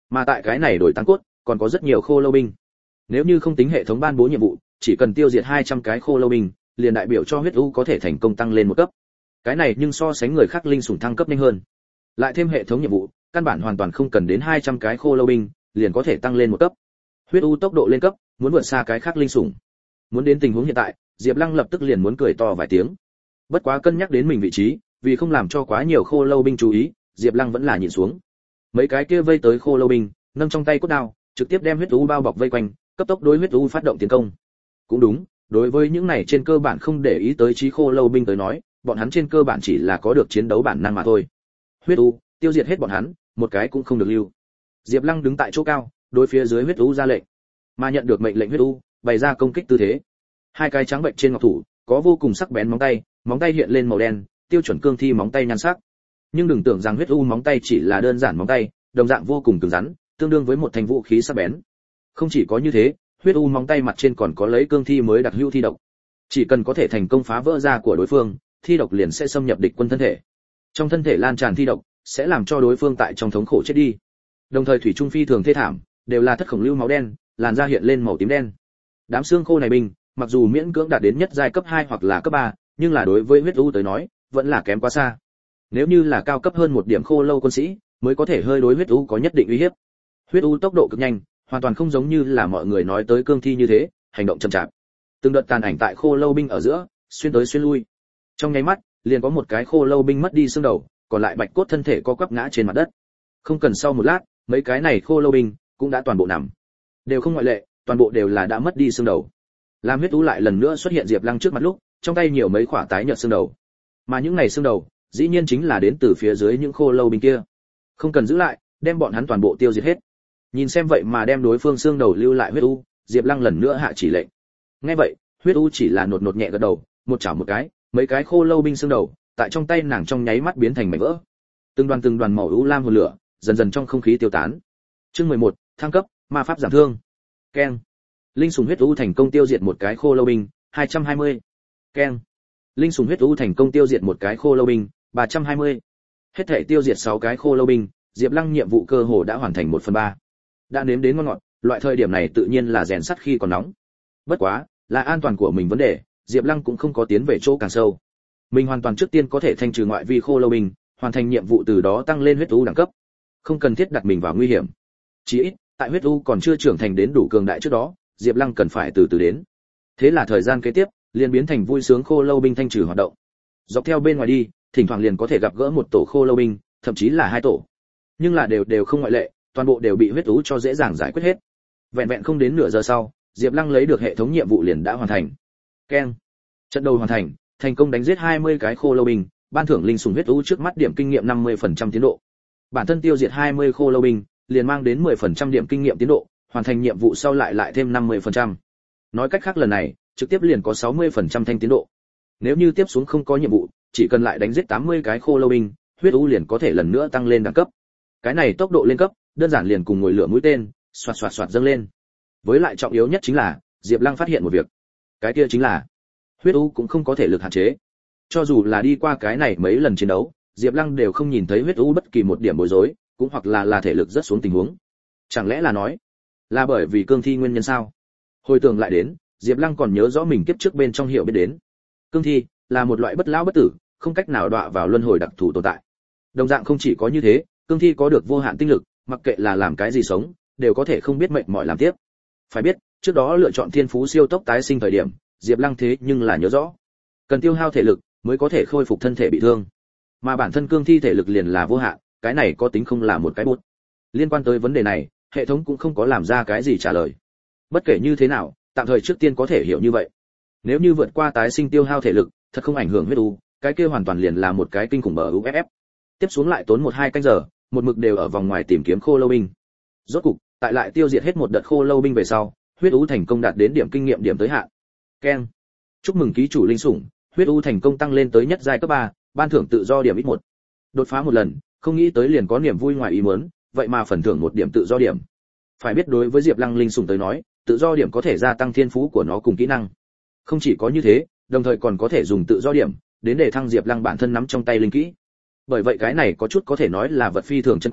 Mà tại cái này đổi tăng cốt, còn có rất nhiều khô lâu binh. Nếu như không tính hệ thống ban bố nhiệm vụ, chỉ cần tiêu diệt hai trăm cái khô lâu binh, liền đại biểu cho huyết u có thể thành công tăng lên một cấp. Cái này nhưng so sánh người khác linh sủng thăng cấp nhanh hơn. Lại thêm hệ thống nhiệm vụ, căn bản hoàn toàn không cần đến hai trăm cái khô lâu binh, liền có thể tăng lên một cấp. Huyết u tốc độ lên cấp, muốn vượt xa cái khác linh sủng. Muốn đến tình huống hiện tại, Diệp Lăng lập tức liền muốn cười to vài tiếng. Bất quá cân nhắc đến mình vị trí, vì không làm cho quá nhiều khô lâu binh chú ý, Diệp Lăng vẫn là nhìn xuống. Mấy cái kia vây tới khô lâu binh, nâng trong tay cốt đao, trực tiếp đem huyết u bao bọc vây quanh, cấp tốc đối huyết u phát động tiến công. Cũng đúng, đối với những này trên cơ bản không để ý tới trí khô lâu binh tới nói, bọn hắn trên cơ bản chỉ là có được chiến đấu bản năng mà thôi. Huyết u, tiêu diệt hết bọn hắn, một cái cũng không được lưu. Diệp Lăng đứng tại chỗ cao, đối phía dưới huyết u ra lệnh. Mà nhận được mệnh lệnh huyết u, bày ra công kích tư thế. Hai cái trắng bệnh trên ngọc thủ, có vô cùng sắc bén móng tay, móng tay hiện lên màu đen, tiêu chuẩn cương thi móng tay nhan sắc. Nhưng đừng tưởng rằng huyết u móng tay chỉ là đơn giản móng tay, đồng dạng vô cùng cứng rắn, tương đương với một thanh vũ khí sắc bén. Không chỉ có như thế, huyết u móng tay mặt trên còn có lấy cương thi mới đặc hữu thi độc. Chỉ cần có thể thành công phá vỡ da của đối phương, thi độc liền sẽ xâm nhập địch quân thân thể. Trong thân thể lan tràn thi độc, sẽ làm cho đối phương tại trong thống khổ chết đi. Đồng thời thủy trung phi thường thê thảm, đều là thất khổng lưu máu đen, làn da hiện lên màu tím đen. Đám xương khô này binh, mặc dù miễn cưỡng đạt đến nhất giai cấp hai hoặc là cấp ba, nhưng là đối với huyết u tới nói, vẫn là kém quá xa. Nếu như là cao cấp hơn một điểm khô lâu quân sĩ, mới có thể hơi đối huyết u có nhất định uy hiếp. Huyết u tốc độ cực nhanh, hoàn toàn không giống như là mọi người nói tới cương thi như thế, hành động chậm chạp. Từng đợt tàn ảnh tại khô lâu binh ở giữa, xuyên tới xuyên lui. Trong nháy mắt, liền có một cái khô lâu binh mất đi xương đầu, còn lại bạch cốt thân thể co quắp ngã trên mặt đất. Không cần sau một lát, mấy cái này khô lâu binh cũng đã toàn bộ nằm. Đều không ngoại lệ, toàn bộ đều là đã mất đi xương đầu. Lam huyết u lại lần nữa xuất hiện Diệp Lăng trước mặt lúc, trong tay nhiều mấy quả tái nhợt xương đầu. Mà những này xương đầu, dĩ nhiên chính là đến từ phía dưới những khô lâu binh kia. Không cần giữ lại, đem bọn hắn toàn bộ tiêu diệt hết. Nhìn xem vậy mà đem đối phương xương đầu lưu lại huyết u, Diệp Lăng lần nữa hạ chỉ lệnh. Nghe vậy, huyết u chỉ là nột nột nhẹ gật đầu, một chảo một cái, mấy cái khô lâu binh xương đầu, tại trong tay nàng trong nháy mắt biến thành mảnh vỡ. Từng đoàn từng đoàn màu u lam hồn lửa, dần dần trong không khí tiêu tán. Chương mười một, thăng cấp, ma pháp giảm thương. Keng. Linh sủng huyết u thành công tiêu diệt một cái khô lâu binh, hai trăm hai mươi. Keng. Linh sủng huyết u thành công tiêu diệt một cái khô lâu binh, ba trăm hai mươi. Hết thể tiêu diệt sáu cái khô lâu binh, Diệp Lăng nhiệm vụ cơ hồ đã hoàn thành một phần ba. Đã nếm đến ngon ngọt, loại thời điểm này tự nhiên là rèn sắt khi còn nóng. Bất quá, là an toàn của mình vấn đề, Diệp Lăng cũng không có tiến về chỗ càng sâu. Mình hoàn toàn trước tiên có thể thanh trừ ngoại vi khô lâu binh, hoàn thành nhiệm vụ từ đó tăng lên huyết u đẳng cấp. Không cần thiết đặt mình vào nguy hiểm. Chỉ ít, tại huyết u còn chưa trưởng thành đến đủ cường đại trước đó, Diệp Lăng cần phải từ từ đến. Thế là thời gian kế tiếp, liền biến thành vui sướng khô lâu binh thanh trừ hoạt động. Dọc theo bên ngoài đi, thỉnh thoảng liền có thể gặp gỡ một tổ khô lâu binh, thậm chí là hai tổ. Nhưng là đều đều không ngoại lệ, toàn bộ đều bị huyết u cho dễ dàng giải quyết hết. Vẹn vẹn không đến nửa giờ sau, Diệp Lăng lấy được hệ thống nhiệm vụ liền đã hoàn thành. Keng. Trận đầu hoàn thành, thành công đánh giết hai mươi cái khô lâu binh, ban thưởng linh sủng huyết u trước mắt điểm kinh nghiệm năm mươi phần trăm tiến độ. Bản thân tiêu diệt hai mươi khô lâu binh, liền mang đến mười phần trăm điểm kinh nghiệm tiến độ, hoàn thành nhiệm vụ sau lại lại thêm năm mươi phần trăm. Nói cách khác lần này, trực tiếp liền có sáu mươi phần trăm thanh tiến độ. Nếu như tiếp xuống không có nhiệm vụ, chỉ cần lại đánh giết tám mươi cái khô lâu binh, huyết u liền có thể lần nữa tăng lên đẳng cấp. Cái này tốc độ lên cấp, đơn giản liền cùng ngồi lửa mũi tên, xoạt xoạt xoạt dâng lên. Với lại trọng yếu nhất chính là, Diệp Lăng phát hiện một việc. Cái kia chính là, huyết u cũng không có thể lực hạn chế. Cho dù là đi qua cái này mấy lần chiến đấu, Diệp Lăng đều không nhìn thấy huyết u bất kỳ một điểm bối rối, cũng hoặc là là thể lực rất xuống tình huống. Chẳng lẽ là nói, là bởi vì cương thi nguyên nhân sao? Hồi tưởng lại đến, Diệp Lăng còn nhớ rõ mình kiếp trước bên trong hiểu biết đến. Cương thi là một loại bất lão bất tử, không cách nào đọa vào luân hồi đặc thù tồn tại. Đồng dạng không chỉ có như thế, cương thi có được vô hạn tinh lực, mặc kệ là làm cái gì sống, đều có thể không biết mệt mỏi làm tiếp. Phải biết, trước đó lựa chọn thiên phú siêu tốc tái sinh thời điểm, Diệp Lăng thế nhưng là nhớ rõ, cần tiêu hao thể lực mới có thể khôi phục thân thể bị thương. Mà bản thân cương thi thể lực liền là vô hạn, cái này có tính không là một cái bút. Liên quan tới vấn đề này, hệ thống cũng không có làm ra cái gì trả lời. Bất kể như thế nào, tạm thời trước tiên có thể hiểu như vậy. Nếu như vượt qua tái sinh tiêu hao thể lực, thật không ảnh hưởng huyết u, cái kia hoàn toàn liền là một cái kinh khủng bờ u ép ép. Tiếp xuống lại tốn một hai canh giờ, một mực đều ở vòng ngoài tìm kiếm khô lâu binh. Rốt cục, tại lại tiêu diệt hết một đợt khô lâu binh về sau, huyết u thành công đạt đến điểm kinh nghiệm điểm tới hạn. Keng. Chúc mừng ký chủ linh sủng, huyết u thành công tăng lên tới nhất giai cấp ba, ban thưởng tự do điểm ít một. Đột phá một lần, không nghĩ tới liền có niềm vui ngoài ý muốn, vậy mà phần thưởng một điểm tự do điểm. Phải biết đối với Diệp Lăng linh sủng tới nói, tự do điểm có thể gia tăng thiên phú của nó cùng kỹ năng. Không chỉ có như thế, đồng thời còn có thể dùng tự do điểm đến để thăng Diệp Lăng bản thân nắm trong tay linh kỹ. Bởi vậy cái này có chút có thể nói là vật phi thường chân quý,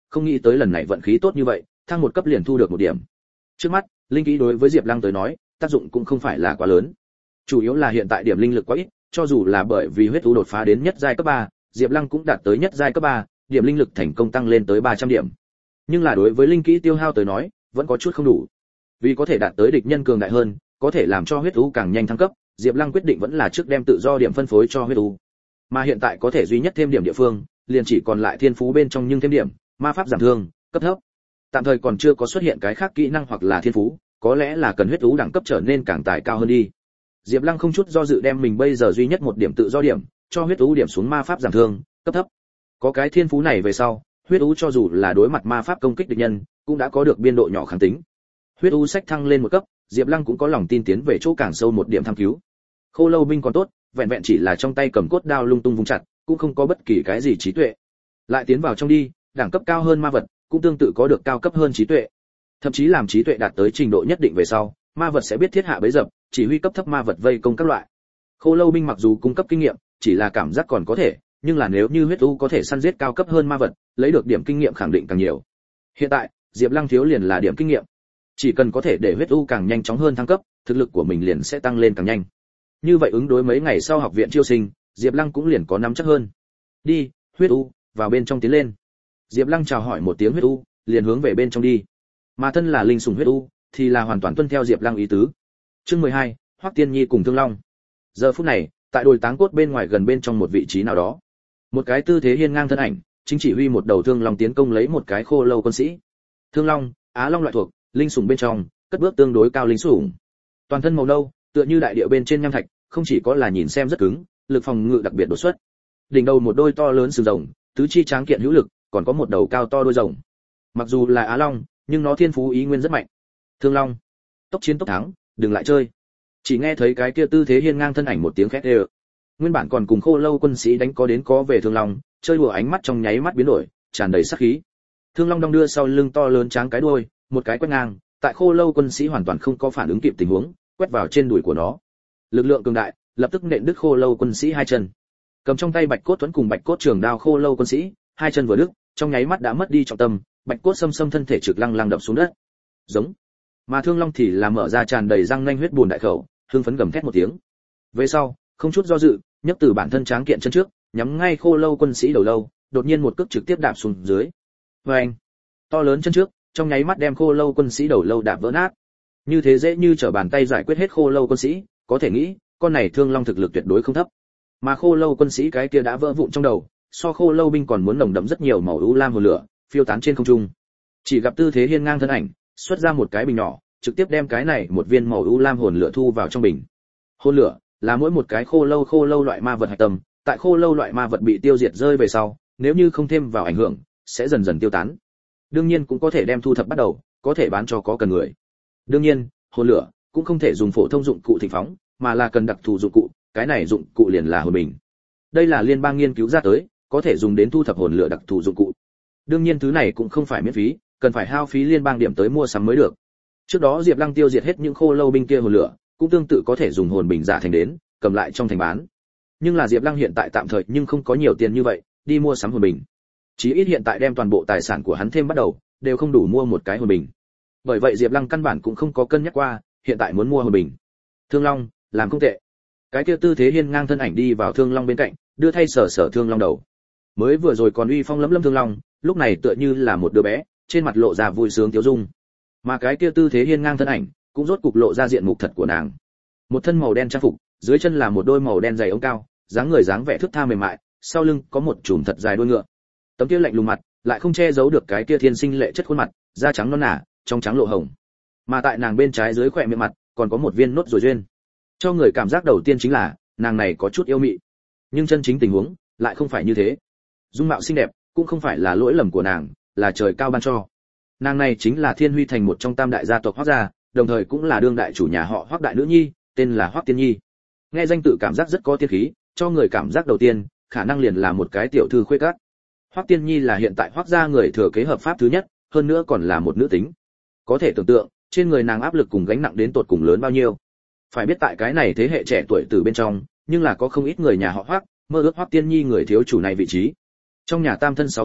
không nghĩ tới lần này vận khí tốt như vậy, thăng một cấp liền thu được một điểm. Trước mắt, linh kỹ đối với Diệp Lăng tới nói, tác dụng cũng không phải là quá lớn. Chủ yếu là hiện tại điểm linh lực quá ít, cho dù là bởi vì huyết thú đột phá đến nhất giai cấp ba, Diệp Lăng cũng đạt tới nhất giai cấp ba, điểm linh lực thành công tăng lên tới ba trăm điểm. Nhưng là đối với linh kỹ tiêu hao tới nói, vẫn có chút không đủ. Vì có thể đạt tới địch nhân cường đại hơn, có thể làm cho huyết thú càng nhanh thăng cấp, Diệp Lăng quyết định vẫn là trước đem tự do điểm phân phối cho huyết thú. Mà hiện tại có thể duy nhất thêm điểm địa phương, liền chỉ còn lại thiên phú bên trong nhưng thêm điểm, ma pháp giảm thương, cấp thấp. Tạm thời còn chưa có xuất hiện cái khác kỹ năng hoặc là thiên phú, có lẽ là cần huyết thú đẳng cấp trở nên càng tài cao hơn đi. Diệp Lăng không chút do dự đem mình bây giờ duy nhất một điểm tự do điểm, cho huyết thú điểm xuống ma pháp giảm thương, cấp thấp. Có cái thiên phú này về sau, huyết thú cho dù là đối mặt ma pháp công kích địch nhân, cũng đã có được biên độ nhỏ kháng tính. Huyết thú sách thăng lên một cấp, Diệp Lăng cũng có lòng tin tiến về chỗ càng sâu một điểm tham cứu. Khô Lâu binh còn tốt, vẹn vẹn chỉ là trong tay cầm cốt đao lung tung vung chặt, cũng không có bất kỳ cái gì trí tuệ. Lại tiến vào trong đi, đẳng cấp cao hơn ma vật, cũng tương tự có được cao cấp hơn trí tuệ. Thậm chí làm trí tuệ đạt tới trình độ nhất định về sau, ma vật sẽ biết thiết hạ bẫy dập, chỉ huy cấp thấp ma vật vây công các loại. Khô Lâu binh mặc dù cung cấp kinh nghiệm, chỉ là cảm giác còn có thể, nhưng là nếu như huyết u có thể săn giết cao cấp hơn ma vật, lấy được điểm kinh nghiệm khẳng định càng nhiều. Hiện tại, Diệp Lăng thiếu liền là điểm kinh nghiệm. Chỉ cần có thể để huyết u càng nhanh chóng hơn thăng cấp, thực lực của mình liền sẽ tăng lên càng nhanh. Như vậy ứng đối mấy ngày sau học viện chiêu sinh, Diệp Lăng cũng liền có nắm chắc hơn. Đi, huyết u, vào bên trong tiến lên. Diệp Lăng chào hỏi một tiếng huyết u, liền hướng về bên trong đi. Mà thân là linh sủng huyết u, thì là hoàn toàn tuân theo Diệp Lăng ý tứ. Chương mười hai, Hoắc Tiên Nhi cùng Thương Long. Giờ phút này, tại đồi táng cốt bên ngoài gần bên trong một vị trí nào đó, một cái tư thế hiên ngang thân ảnh, chính chỉ huy một đầu thương long tiến công lấy một cái khô lâu quân sĩ. Thương long, á long loại thuộc, linh sủng bên trong, cất bước tương đối cao linh sủng. Toàn thân màu nâu, tựa như đại địa bên trên nham thạch, không chỉ có là nhìn xem rất cứng, lực phòng ngự đặc biệt đột xuất. Đỉnh đầu một đôi to lớn sừng rồng, tứ chi tráng kiện hữu lực, còn có một đầu cao to đôi rồng. Mặc dù là á long, nhưng nó thiên phú ý nguyên rất mạnh. Thương long, tốc chiến tốc thắng, đừng lại chơi. Chỉ nghe thấy cái kia tư thế hiên ngang thân ảnh một tiếng khét ê. Nguyên bản còn cùng khô lâu quân sĩ đánh có đến có về thương long, chơi đùa ánh mắt trong nháy mắt biến đổi, tràn đầy sát khí. Thương long đong đưa sau lưng to lớn tráng cái đuôi, một cái quét ngang, tại khô lâu quân sĩ hoàn toàn không có phản ứng kịp tình huống, quét vào trên đùi của nó. Lực lượng cường đại, lập tức nện đứt khô lâu quân sĩ hai chân. Cầm trong tay bạch cốt tuấn cùng bạch cốt trường đao khô lâu quân sĩ, hai chân vừa đứt, trong nháy mắt đã mất đi trọng tâm, bạch cốt xâm xâm thân thể trực lăng lăng đập xuống đất. Giống. Mà Thương Long thì là mở ra tràn đầy răng nanh huyết buồn đại khẩu, hưng phấn gầm thét một tiếng. Về sau, không chút do dự, nhấc từ bản thân tráng kiện chân trước, nhắm ngay khô lâu quân sĩ đầu lâu, đột nhiên một cước trực tiếp đạp xuống dưới. Oeng! To lớn chân trước, trong nháy mắt đem khô lâu quân sĩ đầu lâu đạp vỡ nát. Như thế dễ như trở bàn tay giải quyết hết khô lâu quân sĩ, có thể nghĩ, con này Thương Long thực lực tuyệt đối không thấp. Mà khô lâu quân sĩ cái kia đã vỡ vụn trong đầu, so khô lâu binh còn muốn nồng đậm rất nhiều màu u lam hồ lửa, phiêu tán trên không trung. Chỉ gặp tư thế hiên ngang thân ảnh, xuất ra một cái bình nhỏ, trực tiếp đem cái này một viên màu u lam hồn lửa thu vào trong bình. Hồn lửa là mỗi một cái khô lâu khô lâu loại ma vật hạch tâm, tại khô lâu loại ma vật bị tiêu diệt rơi về sau, nếu như không thêm vào ảnh hưởng, sẽ dần dần tiêu tán. Đương nhiên cũng có thể đem thu thập bắt đầu, có thể bán cho có cần người. Đương nhiên, hồn lửa cũng không thể dùng phổ thông dụng cụ thịnh phóng, mà là cần đặc thù dụng cụ, cái này dụng cụ liền là hồn bình. Đây là liên bang nghiên cứu ra tới, có thể dùng đến thu thập hồn lửa đặc thù dụng cụ. Đương nhiên thứ này cũng không phải miễn phí, cần phải hao phí liên bang điểm tới mua sắm mới được. Trước đó Diệp Lăng tiêu diệt hết những khô lâu binh kia hồn lửa, cũng tương tự có thể dùng hồn bình giả thành đến, cầm lại trong thành bán. Nhưng là Diệp Lăng hiện tại tạm thời nhưng không có nhiều tiền như vậy, đi mua sắm hồn bình. Chí ít hiện tại đem toàn bộ tài sản của hắn thêm bắt đầu, đều không đủ mua một cái hồn bình. Bởi vậy Diệp Lăng căn bản cũng không có cân nhắc qua, hiện tại muốn mua hồn bình. Thương Long, làm không tệ. Cái kia tư thế hiên ngang thân ảnh đi vào Thương Long bên cạnh, đưa thay sở sở Thương Long đầu. Mới vừa rồi còn uy phong lẫm lẫm Thương Long, lúc này tựa như là một đứa bé, trên mặt lộ ra vui sướng tiếu dung. Mà cái kia tư thế hiên ngang thân ảnh, cũng rốt cục lộ ra diện mục thật của nàng. Một thân màu đen trang phục, dưới chân là một đôi màu đen giày ống cao, dáng người dáng vẻ thướt tha mềm mại, sau lưng có một chùm thật dài đuôi ngựa. Tấm kia lạnh lùng mặt, lại không che giấu được cái kia thiên sinh lệ chất khuôn mặt, da trắng non nả, trong trắng lộ hồng. Mà tại nàng bên trái dưới khóe miệng mặt, còn có một viên nốt ruồi duyên. Cho người cảm giác đầu tiên chính là, nàng này có chút yêu mị. Nhưng chân chính tình huống lại không phải như thế. Dung mạo xinh đẹp, cũng không phải là lỗi lầm của nàng, là trời cao ban cho. Nàng này chính là Thiên Huy thành một trong tam đại gia tộc Hoắc gia, đồng thời cũng là đương đại chủ nhà họ Hoắc đại nữ nhi, tên là Hoắc Tiên Nhi. Nghe danh tự cảm giác rất có tiên khí, cho người cảm giác đầu tiên, khả năng liền là một cái tiểu thư khuê các. Hoắc Tiên Nhi là hiện tại Hoắc gia người thừa kế hợp pháp thứ nhất, hơn nữa còn là một nữ tính. Có thể tưởng tượng, trên người nàng áp lực cùng gánh nặng đến tột cùng lớn bao nhiêu. Phải biết tại cái này thế hệ trẻ tuổi từ bên trong, nhưng là có không ít người nhà họ Hoắc mơ ước Hoắc Tiên Nhi người thiếu chủ này vị trí. Trong nhà tam thân sáu thích,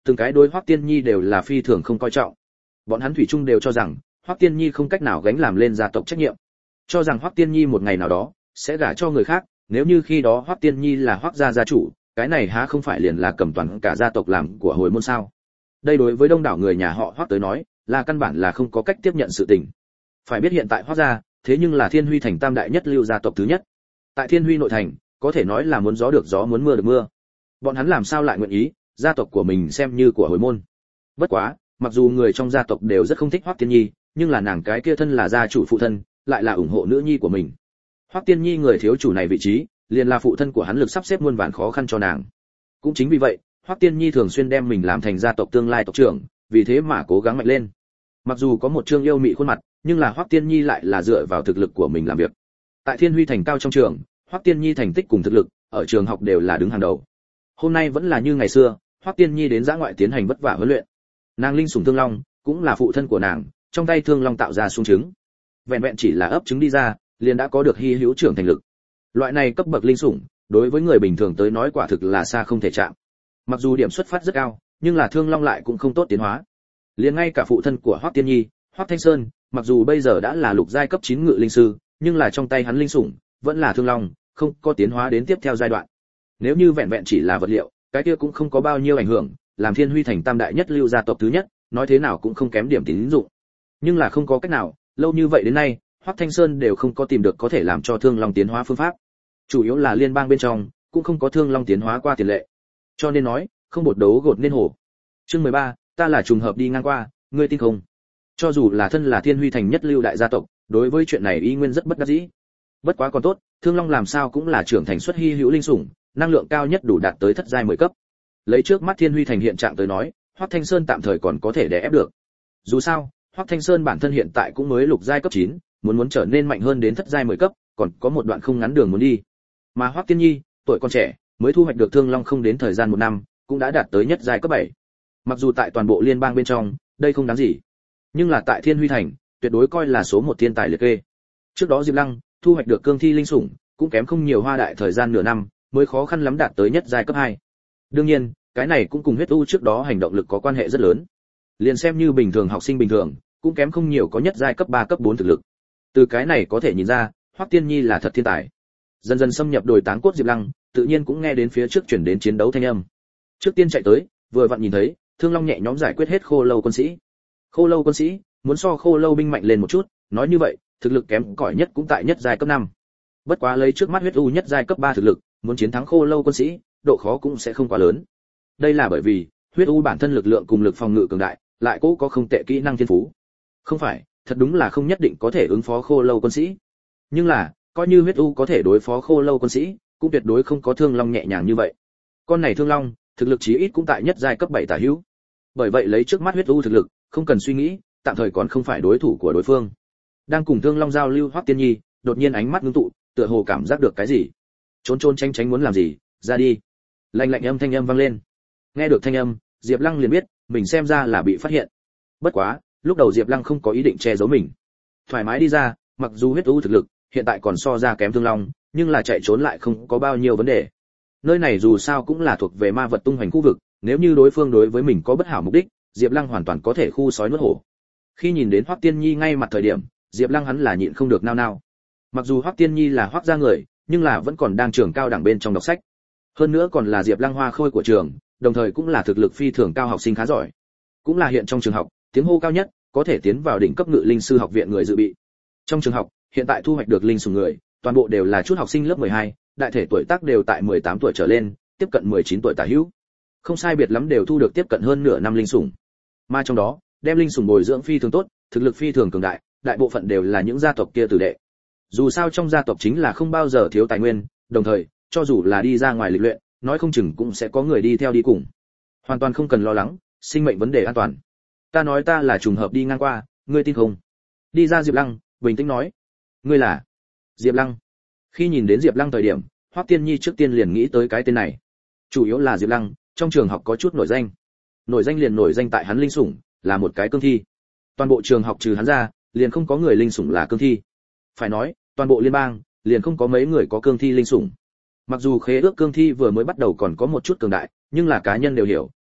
từng cái đối Hoắc Tiên Nhi đều là phi thường không coi trọng. Bọn hắn thủy chung đều cho rằng Hoắc Tiên Nhi không cách nào gánh làm lên gia tộc trách nhiệm, cho rằng Hoắc Tiên Nhi một ngày nào đó sẽ gả cho người khác, nếu như khi đó Hoắc Tiên Nhi là Hoắc gia gia chủ, cái này há không phải liền là cầm toàn cả gia tộc làm của hồi môn sao? Đây đối với đông đảo người nhà họ Hoắc tới nói, là căn bản là không có cách tiếp nhận sự tình. Phải biết hiện tại Hoắc gia, thế nhưng là Thiên Huy thành tam đại nhất lưu gia tộc thứ nhất. Tại Thiên Huy nội thành, có thể nói là muốn gió được gió muốn mưa được mưa. Bọn hắn làm sao lại nguyện ý gia tộc của mình xem như của hồi môn? Bất quá, mặc dù người trong gia tộc đều rất không thích Hoắc Tiên Nhi, nhưng là nàng cái kia thân là gia chủ phụ thân, lại là ủng hộ nữ nhi của mình. Hoắc Tiên Nhi người thiếu chủ này vị trí, liền là phụ thân của hắn lực sắp xếp muôn vàn khó khăn cho nàng. Cũng chính vì vậy, Hoắc Tiên Nhi thường xuyên đem mình làm thành gia tộc tương lai tộc trưởng, vì thế mà cố gắng mạnh lên. Mặc dù có một trương yêu mị khuôn mặt, nhưng là Hoắc Tiên Nhi lại là dựa vào thực lực của mình làm việc. Tại Thiên Huy thành cao trong trường, Hoắc Tiên Nhi thành tích cùng thực lực, ở trường học đều là đứng hàng đầu. Hôm nay vẫn là như ngày xưa, Hoắc Tiên Nhi đến dã ngoại tiến hành vất vả huấn luyện. Nàng linh sủng Thương Long, cũng là phụ thân của nàng, trong tay Thương Long tạo ra sung trứng. Vẹn vẹn chỉ là ấp trứng đi ra, liền đã có được hy hữu trưởng thành lực. Loại này cấp bậc linh sủng, đối với người bình thường tới nói quả thực là xa không thể chạm. Mặc dù điểm xuất phát rất cao, nhưng là Thương Long lại cũng không tốt tiến hóa. Liền ngay cả phụ thân của Hoắc Tiên Nhi, Hoắc Thanh Sơn, mặc dù bây giờ đã là lục giai cấp chín ngự linh sư, nhưng là trong tay hắn linh sủng vẫn là Thương Long, không có tiến hóa đến tiếp theo giai đoạn. Nếu như vẹn vẹn chỉ là vật liệu, cái kia cũng không có bao nhiêu ảnh hưởng, làm Thiên Huy thành tam đại nhất lưu gia tộc thứ nhất, nói thế nào cũng không kém điểm tín dụng. Nhưng là không có cách nào, lâu như vậy đến nay, Hoắc Thanh Sơn đều không có tìm được có thể làm cho Thương Long tiến hóa phương pháp. Chủ yếu là liên bang bên trong cũng không có Thương Long tiến hóa qua tiền lệ. Cho nên nói, không bột đấu gột nên hổ. Chương mười ba, ta là trùng hợp đi ngang qua, ngươi tin không? Cho dù là thân là Thiên Huy thành nhất lưu đại gia tộc, đối với chuyện này y nguyên rất bất đắc dĩ. Bất quá còn tốt, Thương Long làm sao cũng là trưởng thành xuất hy hữu linh sủng, năng lượng cao nhất đủ đạt tới thất giai mười cấp. Lấy trước mắt Thiên Huy thành hiện trạng tới nói, Hoắc Thanh Sơn tạm thời còn có thể đè ép được. Dù sao, Hoắc Thanh Sơn bản thân hiện tại cũng mới lục giai cấp chín, muốn muốn trở nên mạnh hơn đến thất giai mười cấp, còn có một đoạn không ngắn đường muốn đi. Mà Hoắc Tiên Nhi, tuổi còn trẻ, mới thu hoạch được Thương Long không đến thời gian một năm, cũng đã đạt tới nhất giai cấp bảy. Mặc dù tại toàn bộ liên bang bên trong, đây không đáng gì, nhưng là tại Thiên Huy thành, tuyệt đối coi là số một thiên tài liệt kê. Trước đó Diệp Lăng thu hoạch được cương thi linh sủng, cũng kém không nhiều hoa đại thời gian nửa năm, mới khó khăn lắm đạt tới nhất giai cấp hai. Đương nhiên, cái này cũng cùng huyết u trước đó hành động lực có quan hệ rất lớn. Liền xem như bình thường học sinh bình thường, cũng kém không nhiều có nhất giai cấp ba cấp bốn thực lực. Từ cái này có thể nhìn ra, Hoắc Tiên Nhi là thật thiên tài. Dần dần xâm nhập đồi táng cốt Diệp Lăng, tự nhiên cũng nghe đến phía trước chuyển đến chiến đấu thanh âm. Trước tiên chạy tới, vừa vặn nhìn thấy, Thương Long nhẹ nhõm giải quyết hết Khô Lâu quân sĩ. Khô Lâu quân sĩ, muốn so Khô Lâu binh mạnh lên một chút, nói như vậy, thực lực kém cỏi nhất cũng tại nhất giai cấp năm. Bất quá lấy trước mắt huyết u nhất giai cấp ba thực lực, muốn chiến thắng Khô Lâu quân sĩ, độ khó cũng sẽ không quá lớn. Đây là bởi vì, huyết u bản thân lực lượng cùng lực phòng ngự cường đại, lại cũng có không tệ kỹ năng thiên phú. Không phải, thật đúng là không nhất định có thể ứng phó Khô Lâu quân sĩ. Nhưng là, coi như huyết u có thể đối phó Khô Lâu quân sĩ, cũng tuyệt đối không có Thương Long nhẹ nhàng như vậy. Con này Thương Long, thực lực chí ít cũng tại nhất giai cấp bảy tả hữu. Bởi vậy lấy trước mắt huyết u thực lực, không cần suy nghĩ, tạm thời còn không phải đối thủ của đối phương. Đang cùng Thương Long giao lưu Hoắc Tiên Nhi, đột nhiên ánh mắt ngưng tụ, tựa hồ cảm giác được cái gì. Trốn trốn tránh tránh muốn làm gì, ra đi. Lạnh lạnh âm thanh âm vang lên. Nghe được thanh âm, Diệp Lăng liền biết, mình xem ra là bị phát hiện. Bất quá, lúc đầu Diệp Lăng không có ý định che giấu mình. Thoải mái đi ra, mặc dù huyết u thực lực hiện tại còn so ra kém Thương Long, nhưng là chạy trốn lại không có bao nhiêu vấn đề. Nơi này dù sao cũng là thuộc về ma vật tung hoành khu vực, nếu như đối phương đối với mình có bất hảo mục đích, Diệp Lăng hoàn toàn có thể khu sói nuốt hổ. Khi nhìn đến Hoắc Tiên Nhi ngay mặt thời điểm, Diệp Lăng hắn là nhịn không được nao nao. Mặc dù Hoắc Tiên Nhi là Hoắc gia người, nhưng là vẫn còn đang trường cao đẳng bên trong đọc sách. Hơn nữa còn là Diệp Lăng hoa khôi của trường, đồng thời cũng là thực lực phi thường cao học sinh khá giỏi. Cũng là hiện trong trường học, tiếng hô cao nhất, có thể tiến vào đỉnh cấp ngự linh sư học viện người dự bị. Trong trường học, hiện tại thu hoạch được linh sủng người, toàn bộ đều là chút học sinh lớp mười hai, đại thể tuổi tác đều tại mười tám tuổi trở lên, tiếp cận mười chín tuổi tả hữu. Không sai biệt lắm đều thu được tiếp cận hơn nửa năm linh sủng. Mà trong đó, đem linh sủng bồi dưỡng phi thường tốt, thực lực phi thường cường đại, đại bộ phận đều là những gia tộc kia tử đệ. Dù sao trong gia tộc chính là không bao giờ thiếu tài nguyên, đồng thời, cho dù là đi ra ngoài lịch luyện, nói không chừng cũng sẽ có người đi theo đi cùng. Hoàn toàn không cần lo lắng, sinh mệnh vấn đề an toàn. Ta nói ta là trùng hợp đi ngang qua, ngươi tin không? Đi ra Diệp Lăng, bình tĩnh nói. Ngươi là? Diệp Lăng. Khi nhìn đến Diệp Lăng thời điểm, Hoắc Tiên Nhi trước tiên liền nghĩ tới cái tên này. Chủ yếu là Diệp Lăng, trong trường học có chút nổi danh. Nổi danh liền nổi danh tại hắn linh sủng, là một cái cương thi. Toàn bộ trường học trừ hắn ra, liền không có người linh sủng là cương thi. Phải nói, toàn bộ liên bang, liền không có mấy người có cương thi linh sủng. Mặc dù khế ước cương thi vừa mới bắt đầu còn có một chút cường đại, nhưng là cá nhân đều hiểu,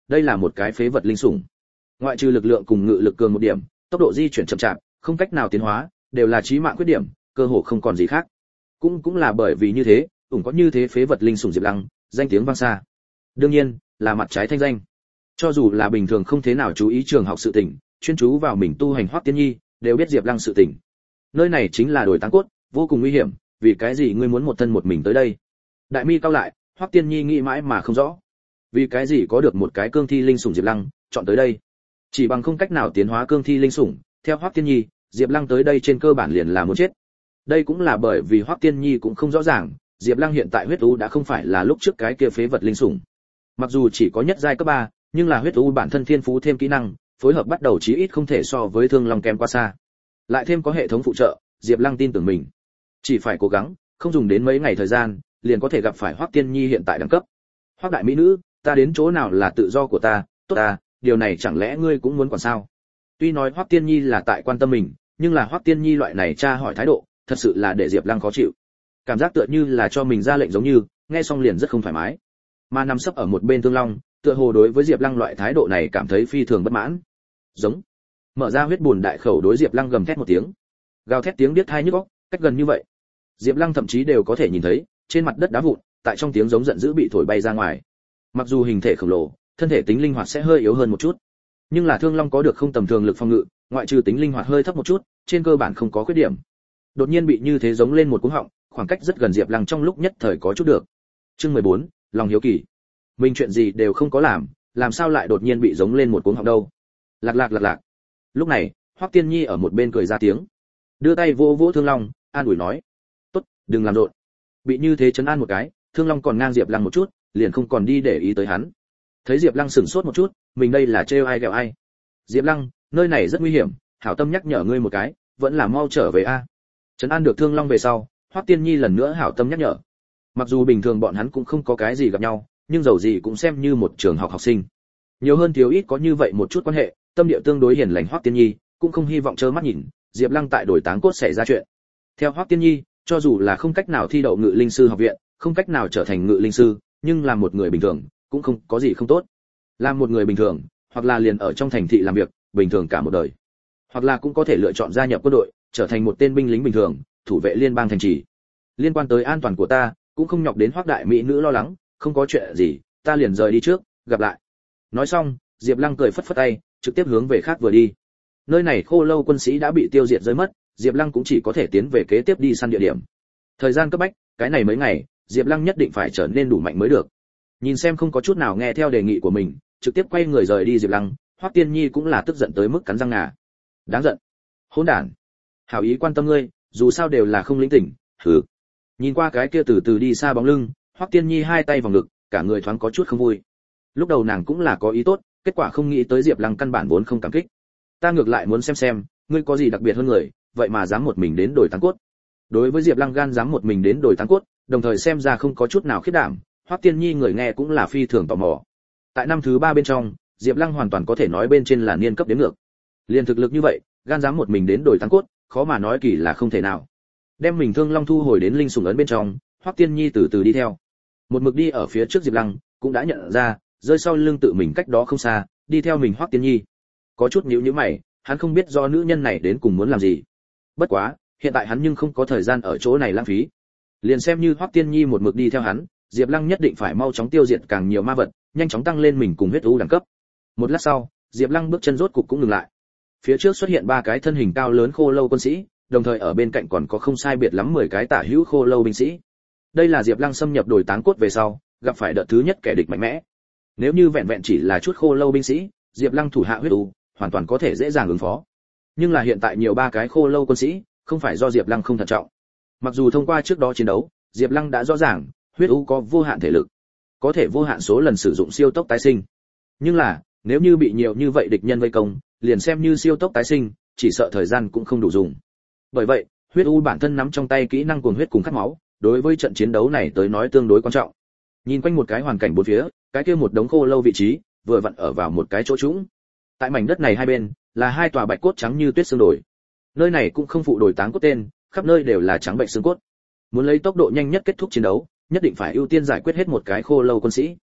đây là một cái phế vật linh sủng. Ngoại trừ lực lượng cùng ngự lực cường một điểm, tốc độ di chuyển chậm chạp, không cách nào tiến hóa, đều là chí mạng khuyết điểm, cơ hồ không còn gì khác. Cũng cũng là bởi vì như thế, ủng có như thế phế vật linh sủng Diệp Lăng, danh tiếng vang xa. Đương nhiên, là mặt trái thanh danh. Cho dù là bình thường không thế nào chú ý trường học sự tình, chuyên chú vào mình tu hành Hoắc Tiên Nhi, đều biết Diệp Lăng sự tình. Nơi này chính là đồi táng cốt, vô cùng nguy hiểm, vì cái gì ngươi muốn một thân một mình tới đây? Đại mi cao lại, Hoắc Tiên Nhi nghĩ mãi mà không rõ. Vì cái gì có được một cái cương thi linh sủng Diệp Lăng, chọn tới đây? Chỉ bằng không cách nào tiến hóa cương thi linh sủng, theo Hoắc Tiên Nhi, Diệp Lăng tới đây trên cơ bản liền là muốn chết. Đây cũng là bởi vì Hoắc Tiên Nhi cũng không rõ ràng, Diệp Lăng hiện tại huyết u đã không phải là lúc trước cái kia phế vật linh sủng. Mặc dù chỉ có nhất giai cấp ba, nhưng là huyết u bản thân thiên phú thêm kỹ năng, phối hợp bắt đầu chí ít không thể so với Thương Long kém quá xa. Lại thêm có hệ thống phụ trợ, Diệp Lăng tin tưởng mình. Chỉ phải cố gắng, không dùng đến mấy ngày thời gian, liền có thể gặp phải Hoắc Tiên Nhi hiện tại đẳng cấp. Hoắc đại mỹ nữ, ta đến chỗ nào là tự do của ta, tốt ta, điều này chẳng lẽ ngươi cũng muốn quản sao? Tuy nói Hoắc Tiên Nhi là tại quan tâm mình, nhưng là Hoắc Tiên Nhi loại này tra hỏi thái độ, thật sự là để Diệp Lăng khó chịu. Cảm giác tựa như là cho mình ra lệnh giống như, nghe xong liền rất không thoải mái. Mà nằm sấp ở một bên Thương Long, tựa hồ đối với Diệp Lăng loại thái độ này cảm thấy phi thường bất mãn. Giống. Mở ra huyết buồn đại khẩu đối Diệp Lăng gầm thét một tiếng. Gào thét tiếng điếc tai nhức óc, cách gần như vậy, Diệp Lăng thậm chí đều có thể nhìn thấy, trên mặt đất đá vụn, tại trong tiếng giống giận dữ bị thổi bay ra ngoài. Mặc dù hình thể khổng lồ, thân thể tính linh hoạt sẽ hơi yếu hơn một chút, nhưng là Thương Long có được không tầm thường lực phòng ngự, ngoại trừ tính linh hoạt hơi thấp một chút, trên cơ bản không có khuyết điểm. Đột nhiên bị như thế giống lên một cú họng, khoảng cách rất gần Diệp Lăng trong lúc nhất thời có chút được. Chương mười bốn, lòng hiếu kỳ. Mình chuyện gì đều không có làm, làm sao lại đột nhiên bị giống lên một cú họng đâu? Lạc lạc lạc lạc. Lúc này, Hoắc Tiên Nhi ở một bên cười ra tiếng, đưa tay vỗ vỗ Thương Long, an ủi nói: "Tốt, đừng làm rộn." Bị như thế trấn an một cái, Thương Long còn ngang Diệp Lăng một chút, liền không còn đi để ý tới hắn. Thấy Diệp Lăng sửng sốt một chút, mình đây là trêu ai ghẹo ai? Diệp Lăng, nơi này rất nguy hiểm, hảo tâm nhắc nhở ngươi một cái, vẫn là mau trở về a. Trấn an được Thương Long về sau, Hoắc Tiên Nhi lần nữa hảo tâm nhắc nhở. Mặc dù bình thường bọn hắn cũng không có cái gì gặp nhau, nhưng dầu gì cũng xem như một trường học học sinh. Nhiều hơn thiếu ít có như vậy một chút quan hệ, tâm địa tương đối hiền lành Hoắc Tiên Nhi, cũng không hy vọng trơ mắt nhìn Diệp Lăng tại đồi táng cốt xảy ra chuyện. Theo Hoắc Tiên Nhi, cho dù là không cách nào thi đậu Ngự Linh sư học viện, không cách nào trở thành Ngự Linh sư, nhưng làm một người bình thường, cũng không có gì không tốt. Làm một người bình thường, hoặc là liền ở trong thành thị làm việc, bình thường cả một đời, hoặc là cũng có thể lựa chọn gia nhập quân đội, trở thành một tên binh lính bình thường, thủ vệ liên bang thành trì. Liên quan tới an toàn của ta, cũng không nhọc đến Hoắc đại mỹ nữ lo lắng, không có chuyện gì, ta liền rời đi trước, gặp lại. Nói xong, Diệp Lăng cười phất phất tay, trực tiếp hướng về khác vừa đi. Nơi này Khô Lâu quân sĩ đã bị tiêu diệt rơi mất, Diệp Lăng cũng chỉ có thể tiến về kế tiếp đi săn địa điểm. Thời gian cấp bách, cái này mấy ngày, Diệp Lăng nhất định phải trở nên đủ mạnh mới được. Nhìn xem không có chút nào nghe theo đề nghị của mình, trực tiếp quay người rời đi Diệp Lăng, Hoắc Tiên Nhi cũng là tức giận tới mức cắn răng ngà. Đáng giận. Hỗn đản. Hảo ý quan tâm ngươi, dù sao đều là không lĩnh tỉnh, hừ. Nhìn qua cái kia từ từ đi xa bóng lưng, Hoắc Tiên Nhi hai tay vào ngực, cả người thoáng có chút không vui. Lúc đầu nàng cũng là có ý tốt, kết quả không nghĩ tới Diệp Lăng căn bản vốn không cảm kích. Ta ngược lại muốn xem xem, ngươi có gì đặc biệt hơn người, vậy mà dám một mình đến đồi táng cốt. Đối với Diệp Lăng gan dám một mình đến đồi táng cốt, đồng thời xem ra không có chút nào khiếp đảm, Hoắc Tiên Nhi người nghe cũng là phi thường tò mò. Tại năm thứ ba bên trong, Diệp Lăng hoàn toàn có thể nói bên trên là niên cấp đến ngược. Liên thực lực như vậy, gan dám một mình đến đồi táng cốt, khó mà nói kỳ là không thể nào. Đem mình Thương Long thu hồi đến linh sủng ấn bên trong, Hoắc Tiên Nhi từ từ đi theo. Một mực đi ở phía trước Diệp Lăng, cũng đã nhận ra, rơi sau lưng tự mình cách đó không xa, đi theo mình Hoắc Tiên Nhi. Có chút nhíu nhíu mày, hắn không biết do nữ nhân này đến cùng muốn làm gì. Bất quá, hiện tại hắn nhưng không có thời gian ở chỗ này lãng phí. Liền xem như Hoắc Tiên Nhi một mực đi theo hắn, Diệp Lăng nhất định phải mau chóng tiêu diệt càng nhiều ma vật, nhanh chóng tăng lên mình cùng huyết u đẳng cấp. Một lát sau, Diệp Lăng bước chân rốt cục cũng ngừng lại. Phía trước xuất hiện ba cái thân hình cao lớn Khô Lâu quân sĩ, đồng thời ở bên cạnh còn có không sai biệt lắm mười cái tả hữu Khô Lâu binh sĩ. Đây là Diệp Lăng xâm nhập đồi táng cốt về sau, gặp phải đợt thứ nhất kẻ địch mạnh mẽ. Nếu như vẹn vẹn chỉ là chút Khô Lâu binh sĩ, Diệp Lăng thủ hạ huyết u, hoàn toàn có thể dễ dàng ứng phó. Nhưng là hiện tại nhiều ba cái Khô Lâu quân sĩ, không phải do Diệp Lăng không thận trọng. Mặc dù thông qua trước đó chiến đấu, Diệp Lăng đã rõ ràng, huyết u có vô hạn thể lực, có thể vô hạn số lần sử dụng siêu tốc tái sinh. Nhưng là, nếu như bị nhiều như vậy địch nhân vây công, liền xem như siêu tốc tái sinh, chỉ sợ thời gian cũng không đủ dùng. Bởi vậy, huyết u bản thân nắm trong tay kỹ năng cuồng huyết cùng khát máu, đối với trận chiến đấu này tới nói tương đối quan trọng. Nhìn quanh một cái hoàn cảnh bốn phía, cái kia một đống Khô Lâu vị trí, vừa vặn ở vào một cái chỗ trũng. Tại mảnh đất này hai bên, là hai tòa bạch cốt trắng như tuyết xương đồi. Nơi này cũng không phụ đồi táng cốt tên, khắp nơi đều là trắng bệnh xương cốt. Muốn lấy tốc độ nhanh nhất kết thúc chiến đấu, nhất định phải ưu tiên giải quyết hết một cái Khô Lâu quân sĩ.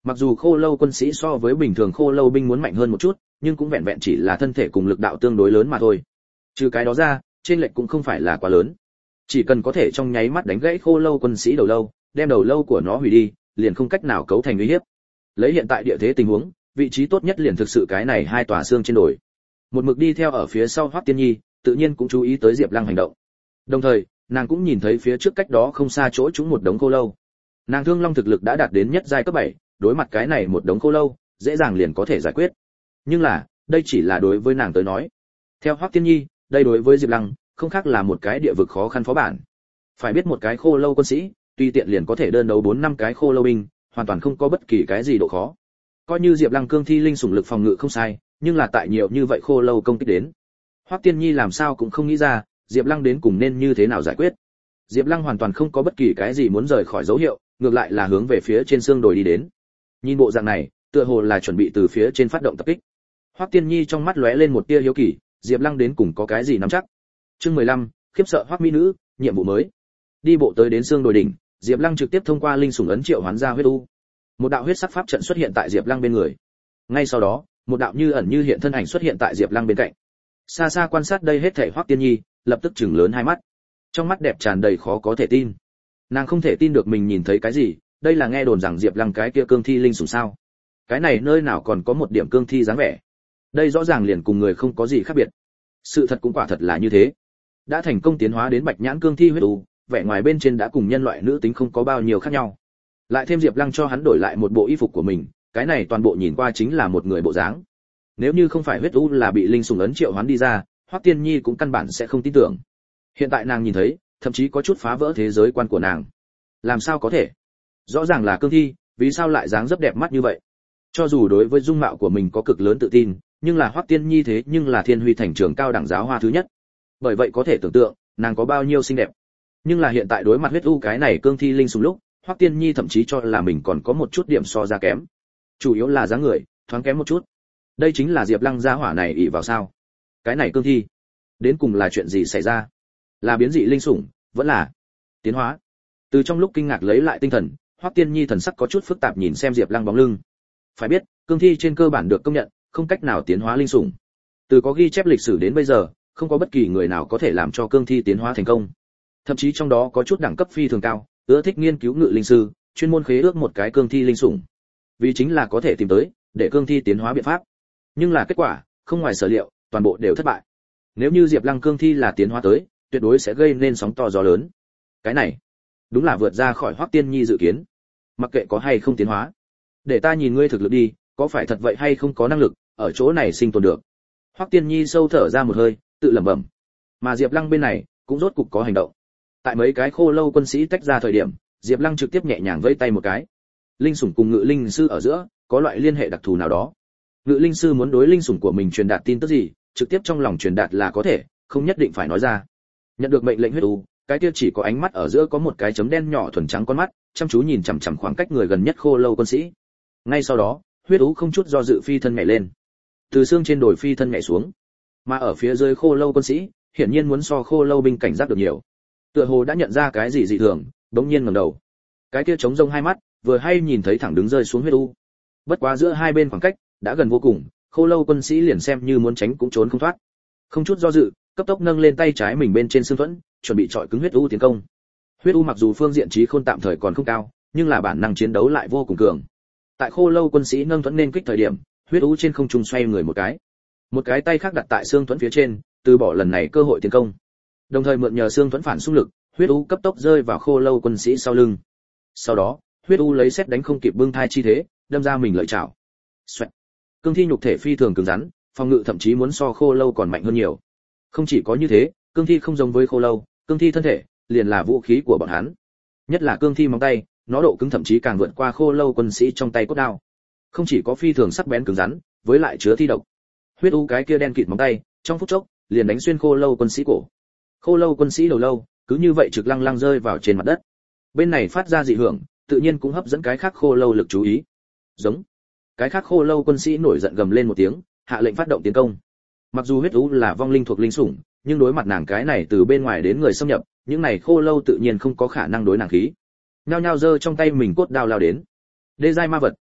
Mặc dù khô lâu quân sĩ so với bình thường khô lâu binh muốn mạnh hơn một chút, nhưng cũng vẹn vẹn chỉ là thân thể cùng lực đạo tương đối lớn mà thôi. Trừ cái đó ra, trên lệch cũng không phải là quá lớn. Chỉ cần có thể trong nháy mắt đánh gãy khô lâu quân sĩ đầu lâu, đem đầu lâu của nó hủy đi, liền không cách nào cấu thành uy hiếp. Lấy hiện tại địa thế tình huống, vị trí tốt nhất liền thực sự cái này hai tòa xương trên đồi. Một mực đi theo ở phía sau Hoắc Tiên Nhi, tự nhiên cũng chú ý tới Diệp Lăng hành động. Đồng thời, nàng cũng nhìn thấy phía trước cách đó không xa chỗ chúng một đống khô lâu. Nàng Thương Long thực lực đã đạt đến nhất giai cấp bảy, đối mặt cái này một đống khô lâu, dễ dàng liền có thể giải quyết. Nhưng là, đây chỉ là đối với nàng tới nói. Theo Hoắc Tiên Nhi, đây đối với Diệp Lăng, không khác là một cái địa vực khó khăn phó bản. Phải biết một cái khô lâu quân sĩ, tuy tiện liền có thể đơn đấu bốn năm cái khô lâu binh, hoàn toàn không có bất kỳ cái gì độ khó. Coi như Diệp Lăng cương thi linh sủng lực phòng ngự không sai, nhưng là tại nhiều như vậy khô lâu công kích đến. Hoắc Tiên Nhi làm sao cũng không nghĩ ra, Diệp Lăng đến cùng nên như thế nào giải quyết. Diệp Lăng hoàn toàn không có bất kỳ cái gì muốn rời khỏi dấu hiệu, ngược lại là hướng về phía trên xương đồi đi đến. Nhìn bộ dạng này, tựa hồ là chuẩn bị từ phía trên phát động tập kích. Hoắc Tiên Nhi trong mắt lóe lên một tia hiếu kỳ, Diệp Lăng đến cùng có cái gì nắm chắc. Chương mười lăm, khiếp sợ Hoắc mỹ nữ, nhiệm vụ mới. Đi bộ tới đến xương đồi đỉnh, Diệp Lăng trực tiếp thông qua linh sủng ấn triệu hoán ra huyết u. Một đạo huyết sắc pháp trận xuất hiện tại Diệp Lăng bên người. Ngay sau đó, một đạo như ẩn như hiện thân ảnh xuất hiện tại Diệp Lăng bên cạnh. Xa xa quan sát đây hết thảy Hoắc Tiên Nhi, lập tức trừng lớn hai mắt. Trong mắt đẹp tràn đầy khó có thể tin. Nàng không thể tin được mình nhìn thấy cái gì, đây là nghe đồn rằng Diệp Lăng cái kia cương thi linh sủng sao? Cái này nơi nào còn có một điểm cương thi dáng vẻ? Đây rõ ràng liền cùng người không có gì khác biệt. Sự thật cũng quả thật là như thế. Đã thành công tiến hóa đến bạch nhãn cương thi huyết u, vẻ ngoài bên trên đã cùng nhân loại nữ tính không có bao nhiêu khác nhau. Lại thêm Diệp Lăng cho hắn đổi lại một bộ y phục của mình, cái này toàn bộ nhìn qua chính là một người bộ dáng. Nếu như không phải huyết u là bị linh sủng ấn triệu hoán đi ra, Hoắc Tiên Nhi cũng căn bản sẽ không tin tưởng. Hiện tại nàng nhìn thấy, thậm chí có chút phá vỡ thế giới quan của nàng. Làm sao có thể? Rõ ràng là cương thi, vì sao lại dáng dấp đẹp mắt như vậy? Cho dù đối với dung mạo của mình có cực lớn tự tin, nhưng là Hoắc Tiên Nhi thế nhưng là Thiên Huy thành trường cao đẳng giáo hoa thứ nhất. Bởi vậy có thể tưởng tượng, nàng có bao nhiêu xinh đẹp. Nhưng là hiện tại đối mặt huyết u cái này cương thi linh sủng lúc, Hoắc Tiên Nhi thậm chí cho là mình còn có một chút điểm so ra kém. Chủ yếu là dáng người, thoáng kém một chút. Đây chính là Diệp Lăng gia hỏa này ỷ vào sao? Cái này cương thi, đến cùng là chuyện gì xảy ra? Là biến dị linh sủng, vẫn là tiến hóa? Từ trong lúc kinh ngạc lấy lại tinh thần, Hoắc Tiên Nhi thần sắc có chút phức tạp nhìn xem Diệp Lăng bóng lưng. Phải biết, cương thi trên cơ bản được công nhận, không cách nào tiến hóa linh sủng. Từ có ghi chép lịch sử đến bây giờ, không có bất kỳ người nào có thể làm cho cương thi tiến hóa thành công. Thậm chí trong đó có chút đẳng cấp phi thường cao, ưa thích nghiên cứu ngự linh sư, chuyên môn khế ước một cái cương thi linh sủng. Vì chính là có thể tìm tới để cương thi tiến hóa biện pháp. Nhưng là kết quả, không ngoài sở liệu, toàn bộ đều thất bại. Nếu như Diệp Lăng cương thi là tiến hóa tới, tuyệt đối sẽ gây nên sóng to gió lớn. Cái này, đúng là vượt ra khỏi Hoắc Tiên Nhi dự kiến. Mặc kệ có hay không tiến hóa, để ta nhìn ngươi thực lực đi, có phải thật vậy hay không có năng lực ở chỗ này sinh tồn được. Hoắc Tiên Nhi sâu thở ra một hơi, tự lẩm bẩm. Mà Diệp Lăng bên này cũng rốt cục có hành động. Tại mấy cái khô lâu quân sĩ tách ra thời điểm, Diệp Lăng trực tiếp nhẹ nhàng vẫy tay một cái. Linh sủng cùng ngự linh sư ở giữa có loại liên hệ đặc thù nào đó. Ngự linh sư muốn đối linh sủng của mình truyền đạt tin tức gì, trực tiếp trong lòng truyền đạt là có thể, không nhất định phải nói ra. Nhận được mệnh lệnh huyết u, cái kia chỉ có ánh mắt ở giữa có một cái chấm đen nhỏ thuần trắng con mắt, chăm chú nhìn chằm chằm khoảng cách người gần nhất khô lâu quân sĩ. Ngay sau đó, huyết u không chút do dự phi thân nhảy lên, từ xương trên đồi phi thân nhảy xuống. Mà ở phía dưới khô lâu quân sĩ, hiển nhiên muốn so khô lâu binh cảnh giác được nhiều. Tựa hồ đã nhận ra cái gì dị thường, đống nhiên ngẩng đầu. Cái kia trống rông hai mắt, vừa hay nhìn thấy thẳng đứng rơi xuống huyết u. Bất quá giữa hai bên khoảng cách đã gần vô cùng, khô lâu quân sĩ liền xem như muốn tránh cũng trốn không thoát. Không chút do dự, cấp tốc nâng lên tay trái mình bên trên xương thuẫn, chuẩn bị chọi cứng huyết u tiến công. Huyết u mặc dù phương diện trí khôn tạm thời còn không cao, nhưng là bản năng chiến đấu lại vô cùng cường. Tại khô lâu quân sĩ nâng thuẫn nên kích thời điểm, huyết u trên không trung xoay người một cái, một cái tay khác đặt tại xương thuẫn phía trên, từ bỏ lần này cơ hội tiến công. Đồng thời mượn nhờ xương thuẫn phản xung lực, huyết u cấp tốc rơi vào khô lâu quân sĩ sau lưng. Sau đó, huyết u lấy xét đánh không kịp bưng thai chi thế, đâm ra mình lợi chảo. Xoẹt. Cương thi nhục thể phi thường cứng rắn, phòng ngự thậm chí muốn so khô lâu còn mạnh hơn nhiều. Không chỉ có như thế, cương thi không giống với khô lâu, cương thi thân thể liền là vũ khí của bọn hắn. Nhất là cương thi móng tay, nó độ cứng thậm chí càng vượt qua khô lâu quân sĩ trong tay cốt đao. Không chỉ có phi thường sắc bén cứng rắn, với lại chứa thi độc. Huyết u cái kia đen kịt móng tay, trong phút chốc liền đánh xuyên khô lâu quân sĩ cổ. Khô lâu quân sĩ đầu lâu cứ như vậy trực lăng lăng rơi vào trên mặt đất. Bên này phát ra dị hưởng, tự nhiên cũng hấp dẫn cái khác khô lâu lực chú ý. Giống. Cái khác khô lâu quân sĩ nổi giận gầm lên một tiếng, hạ lệnh phát động tiến công. Mặc dù huyết u là vong linh thuộc linh sủng, nhưng đối mặt nàng cái này từ bên ngoài đến người xâm nhập, những này khô lâu tự nhiên không có khả năng đối nàng khí. Nhao nhao giơ trong tay mình cốt đao lao đến. Đê giai ma vật,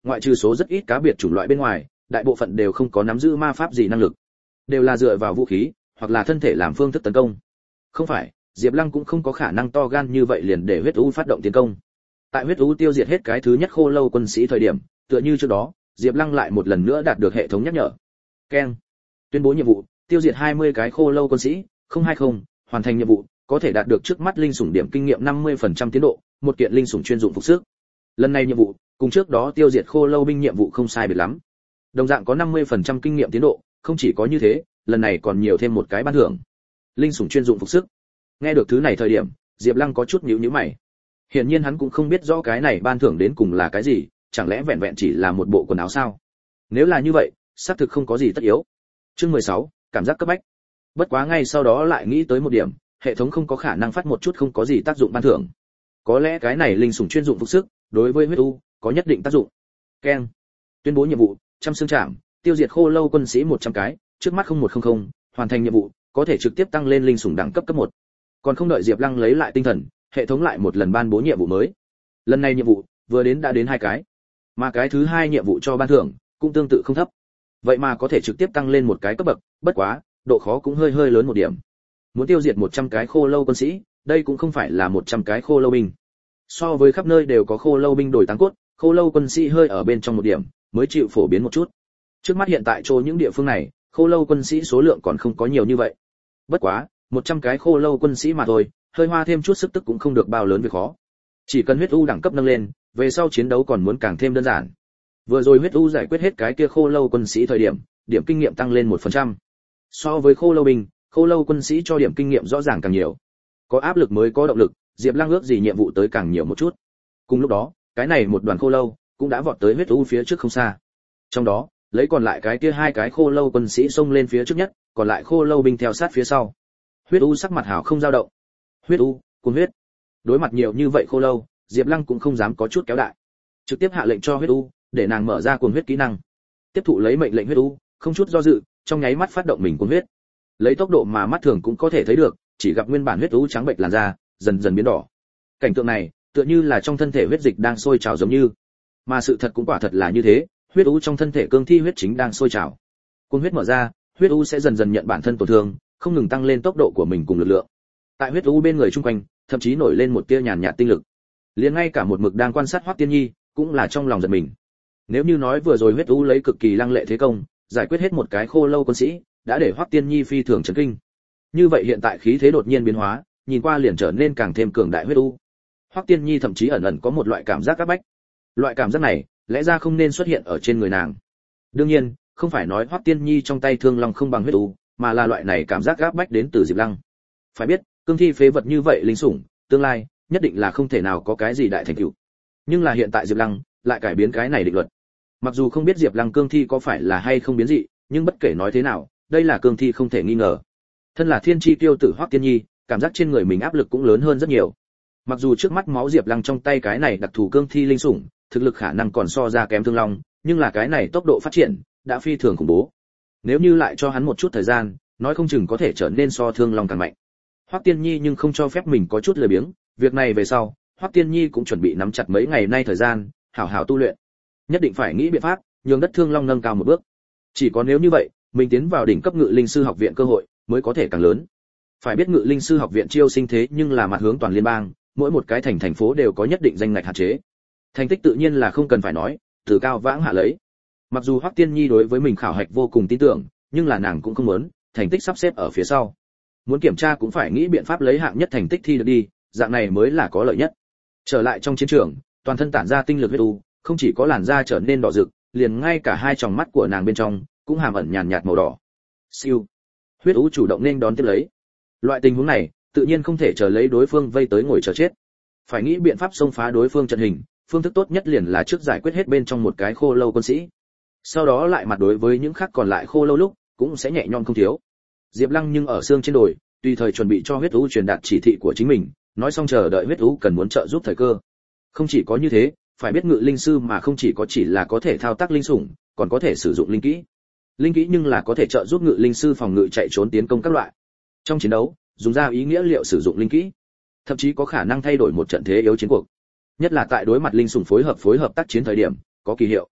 ngoại trừ số rất ít cá biệt chủng loại bên ngoài, đại bộ phận đều không có nắm giữ ma pháp gì năng lực, đều là dựa vào vũ khí hoặc là thân thể làm phương thức tấn công. Không phải, Diệp Lăng cũng không có khả năng to gan như vậy liền để huyết u phát động tiến công. Tại huyết u tiêu diệt hết cái thứ nhất khô lâu quân sĩ thời điểm, tựa như trước đó, Diệp Lăng lại một lần nữa đạt được hệ thống nhắc nhở. Keng. Tuyên bố nhiệm vụ, tiêu diệt hai mươi cái khô lâu quân sĩ, không hai không, hoàn thành nhiệm vụ, có thể đạt được trước mắt linh sủng điểm kinh nghiệm năm mươi phần trăm tiến độ, một kiện linh sủng chuyên dụng phục sức. Lần này nhiệm vụ, cùng trước đó tiêu diệt khô lâu binh nhiệm vụ không sai biệt lắm. Đồng dạng có năm mươi phần trăm kinh nghiệm tiến độ, không chỉ có như thế, lần này còn nhiều thêm một cái ban thưởng. Linh sủng chuyên dụng phục sức. Nghe được thứ này thời điểm, Diệp Lăng có chút nhíu nhíu mày. Hiển nhiên hắn cũng không biết rõ cái này ban thưởng đến cùng là cái gì, chẳng lẽ vẹn vẹn chỉ là một bộ quần áo sao? Nếu là như vậy, xác thực không có gì tất yếu. Chương mười sáu, cảm giác cấp bách. Bất quá ngay sau đó lại nghĩ tới một điểm, hệ thống không có khả năng phát một chút không có gì tác dụng ban thưởng. Có lẽ cái này linh sủng chuyên dụng phục sức, đối với huyết u có nhất định tác dụng. Keng. Tuyên bố nhiệm vụ, trăm xương trảm, tiêu diệt khô lâu quân sĩ một trăm cái, trước mắt không một không không, hoàn thành nhiệm vụ, có thể trực tiếp tăng lên linh sủng đẳng cấp cấp một. Còn không đợi Diệp Lăng lấy lại tinh thần, hệ thống lại một lần ban bố nhiệm vụ mới. Lần này nhiệm vụ vừa đến đã đến hai cái, mà cái thứ hai nhiệm vụ cho ban thưởng cũng tương tự không thấp. Vậy mà có thể trực tiếp tăng lên một cái cấp bậc, bất quá, độ khó cũng hơi hơi lớn một điểm. Muốn tiêu diệt một trăm cái khô lâu quân sĩ, đây cũng không phải là một trăm cái khô lâu binh. So với khắp nơi đều có khô lâu binh đổi táng cốt, khô lâu quân sĩ hơi ở bên trong một điểm, mới chịu phổ biến một chút. Trước mắt hiện tại chỗ những địa phương này, khô lâu quân sĩ số lượng còn không có nhiều như vậy. Bất quá, một trăm cái khô lâu quân sĩ mà thôi, hơi hoa thêm chút sức tức cũng không được bao lớn việc khó. Chỉ cần huyết u đẳng cấp nâng lên, về sau chiến đấu còn muốn càng thêm đơn giản. Vừa rồi huyết u giải quyết hết cái kia khô lâu quân sĩ thời điểm, điểm kinh nghiệm tăng lên một phần trăm. So với khô lâu binh, khô lâu quân sĩ cho điểm kinh nghiệm rõ ràng càng nhiều. Có áp lực mới có động lực, Diệp Lăng ước gì nhiệm vụ tới càng nhiều một chút. Cùng lúc đó, cái này một đoàn khô lâu cũng đã vọt tới huyết u phía trước không xa. Trong đó, lấy còn lại cái kia hai cái khô lâu quân sĩ xông lên phía trước nhất, còn lại khô lâu binh theo sát phía sau. Huyết u sắc mặt hảo không dao động. Huyết u, cuồng huyết. Đối mặt nhiều như vậy khô lâu, Diệp Lăng cũng không dám có chút kéo đại, trực tiếp hạ lệnh cho huyết u, để nàng mở ra cuồng huyết kỹ năng. Tiếp thụ lấy mệnh lệnh huyết u, không chút do dự, trong nháy mắt phát động mình cuồng huyết. Lấy tốc độ mà mắt thường cũng có thể thấy được, chỉ gặp nguyên bản huyết u trắng bệch làn da, dần dần biến đỏ. Cảnh tượng này, tựa như là trong thân thể huyết dịch đang sôi trào giống như. Mà sự thật cũng quả thật là như thế, huyết u trong thân thể cương thi huyết chính đang sôi trào. Cuồng huyết mở ra, huyết u sẽ dần dần nhận bản thân tổn thương, không ngừng tăng lên tốc độ của mình cùng lực lượng. Tại huyết u bên người chung quanh, thậm chí nổi lên một tia nhàn nhạt tinh lực. Liền ngay cả một mực đang quan sát Hoắc Tiên Nhi, cũng là trong lòng giật mình. Nếu như nói vừa rồi huyết u lấy cực kỳ lăng lệ thế công, giải quyết hết một cái khô lâu quân sĩ, đã để Hoắc Tiên Nhi phi thường chấn kinh. Như vậy hiện tại khí thế đột nhiên biến hóa, nhìn qua liền trở nên càng thêm cường đại huyết u. Hoắc Tiên Nhi thậm chí ẩn ẩn có một loại cảm giác áp bách. Loại cảm giác này, lẽ ra không nên xuất hiện ở trên người nàng. Đương nhiên, không phải nói Hoắc Tiên Nhi trong tay thương long không bằng huyết u, mà là loại này cảm giác áp bách đến từ Diệp Lăng. Phải biết, cương thi phế vật như vậy linh sủng, tương lai nhất định là không thể nào có cái gì đại thành tựu. Nhưng là hiện tại Diệp Lăng lại cải biến cái này định luật. Mặc dù không biết Diệp Lăng cương thi có phải là hay không biến dị, nhưng bất kể nói thế nào, đây là cương thi không thể nghi ngờ. Thân là thiên chi tiêu tử Hoắc Tiên Nhi, cảm giác trên người mình áp lực cũng lớn hơn rất nhiều. Mặc dù trước mắt máu Diệp Lăng trong tay cái này đặc thù cương thi linh sủng, thực lực khả năng còn so ra kém Thương Long, nhưng là cái này tốc độ phát triển đã phi thường khủng bố. Nếu như lại cho hắn một chút thời gian, nói không chừng có thể trở nên so Thương Long càng mạnh. Hoắc Tiên Nhi nhưng không cho phép mình có chút lười biếng, việc này về sau, Hoắc Tiên Nhi cũng chuẩn bị nắm chặt mấy ngày nay thời gian, hảo hảo tu luyện. Nhất định phải nghĩ biện pháp, nhường đất Thương Long nâng cao một bước. Chỉ có nếu như vậy, mình tiến vào đỉnh cấp ngự linh sư học viện cơ hội mới có thể càng lớn. Phải biết ngự linh sư học viện chiêu sinh thế nhưng là mặt hướng toàn liên bang, mỗi một cái thành thành phố đều có nhất định danh ngạch hạn chế. Thành tích tự nhiên là không cần phải nói, từ cao vãng hạ lấy. Mặc dù Hoắc Tiên Nhi đối với mình khảo hạch vô cùng tin tưởng, nhưng là nàng cũng không muốn thành tích sắp xếp ở phía sau. Muốn kiểm tra cũng phải nghĩ biện pháp lấy hạng nhất thành tích thi được đi, dạng này mới là có lợi nhất. Trở lại trong chiến trường, toàn thân tản ra tinh lực huyết u, không chỉ có làn da trở nên đỏ rực, liền ngay cả hai tròng mắt của nàng bên trong cũng hàm ẩn nhàn nhạt màu đỏ. Siêu. Huyết u chủ động nên đón tiếp lấy. Loại tình huống này, tự nhiên không thể chờ lấy đối phương vây tới ngồi chờ chết. Phải nghĩ biện pháp xông phá đối phương trận hình, phương thức tốt nhất liền là trước giải quyết hết bên trong một cái khô lâu quân sĩ. Sau đó lại mặt đối với những khác còn lại khô lâu lúc, cũng sẽ nhẹ nhõm không thiếu. Diệp Lăng nhưng ở xương trên đồi, tùy thời chuẩn bị cho huyết u truyền đạt chỉ thị của chính mình, nói xong chờ đợi huyết u cần muốn trợ giúp thời cơ. Không chỉ có như thế, phải biết ngự linh sư mà không chỉ có chỉ là có thể thao tác linh sủng, còn có thể sử dụng linh kỹ. Linh kỹ nhưng là có thể trợ giúp ngự linh sư phòng ngự chạy trốn tiến công các loại. Trong chiến đấu, dùng ra ý nghĩa liệu sử dụng linh kỹ, thậm chí có khả năng thay đổi một trận thế yếu chiến cuộc. Nhất là tại đối mặt linh sủng phối hợp phối hợp tác chiến thời điểm, có kỳ hiệu.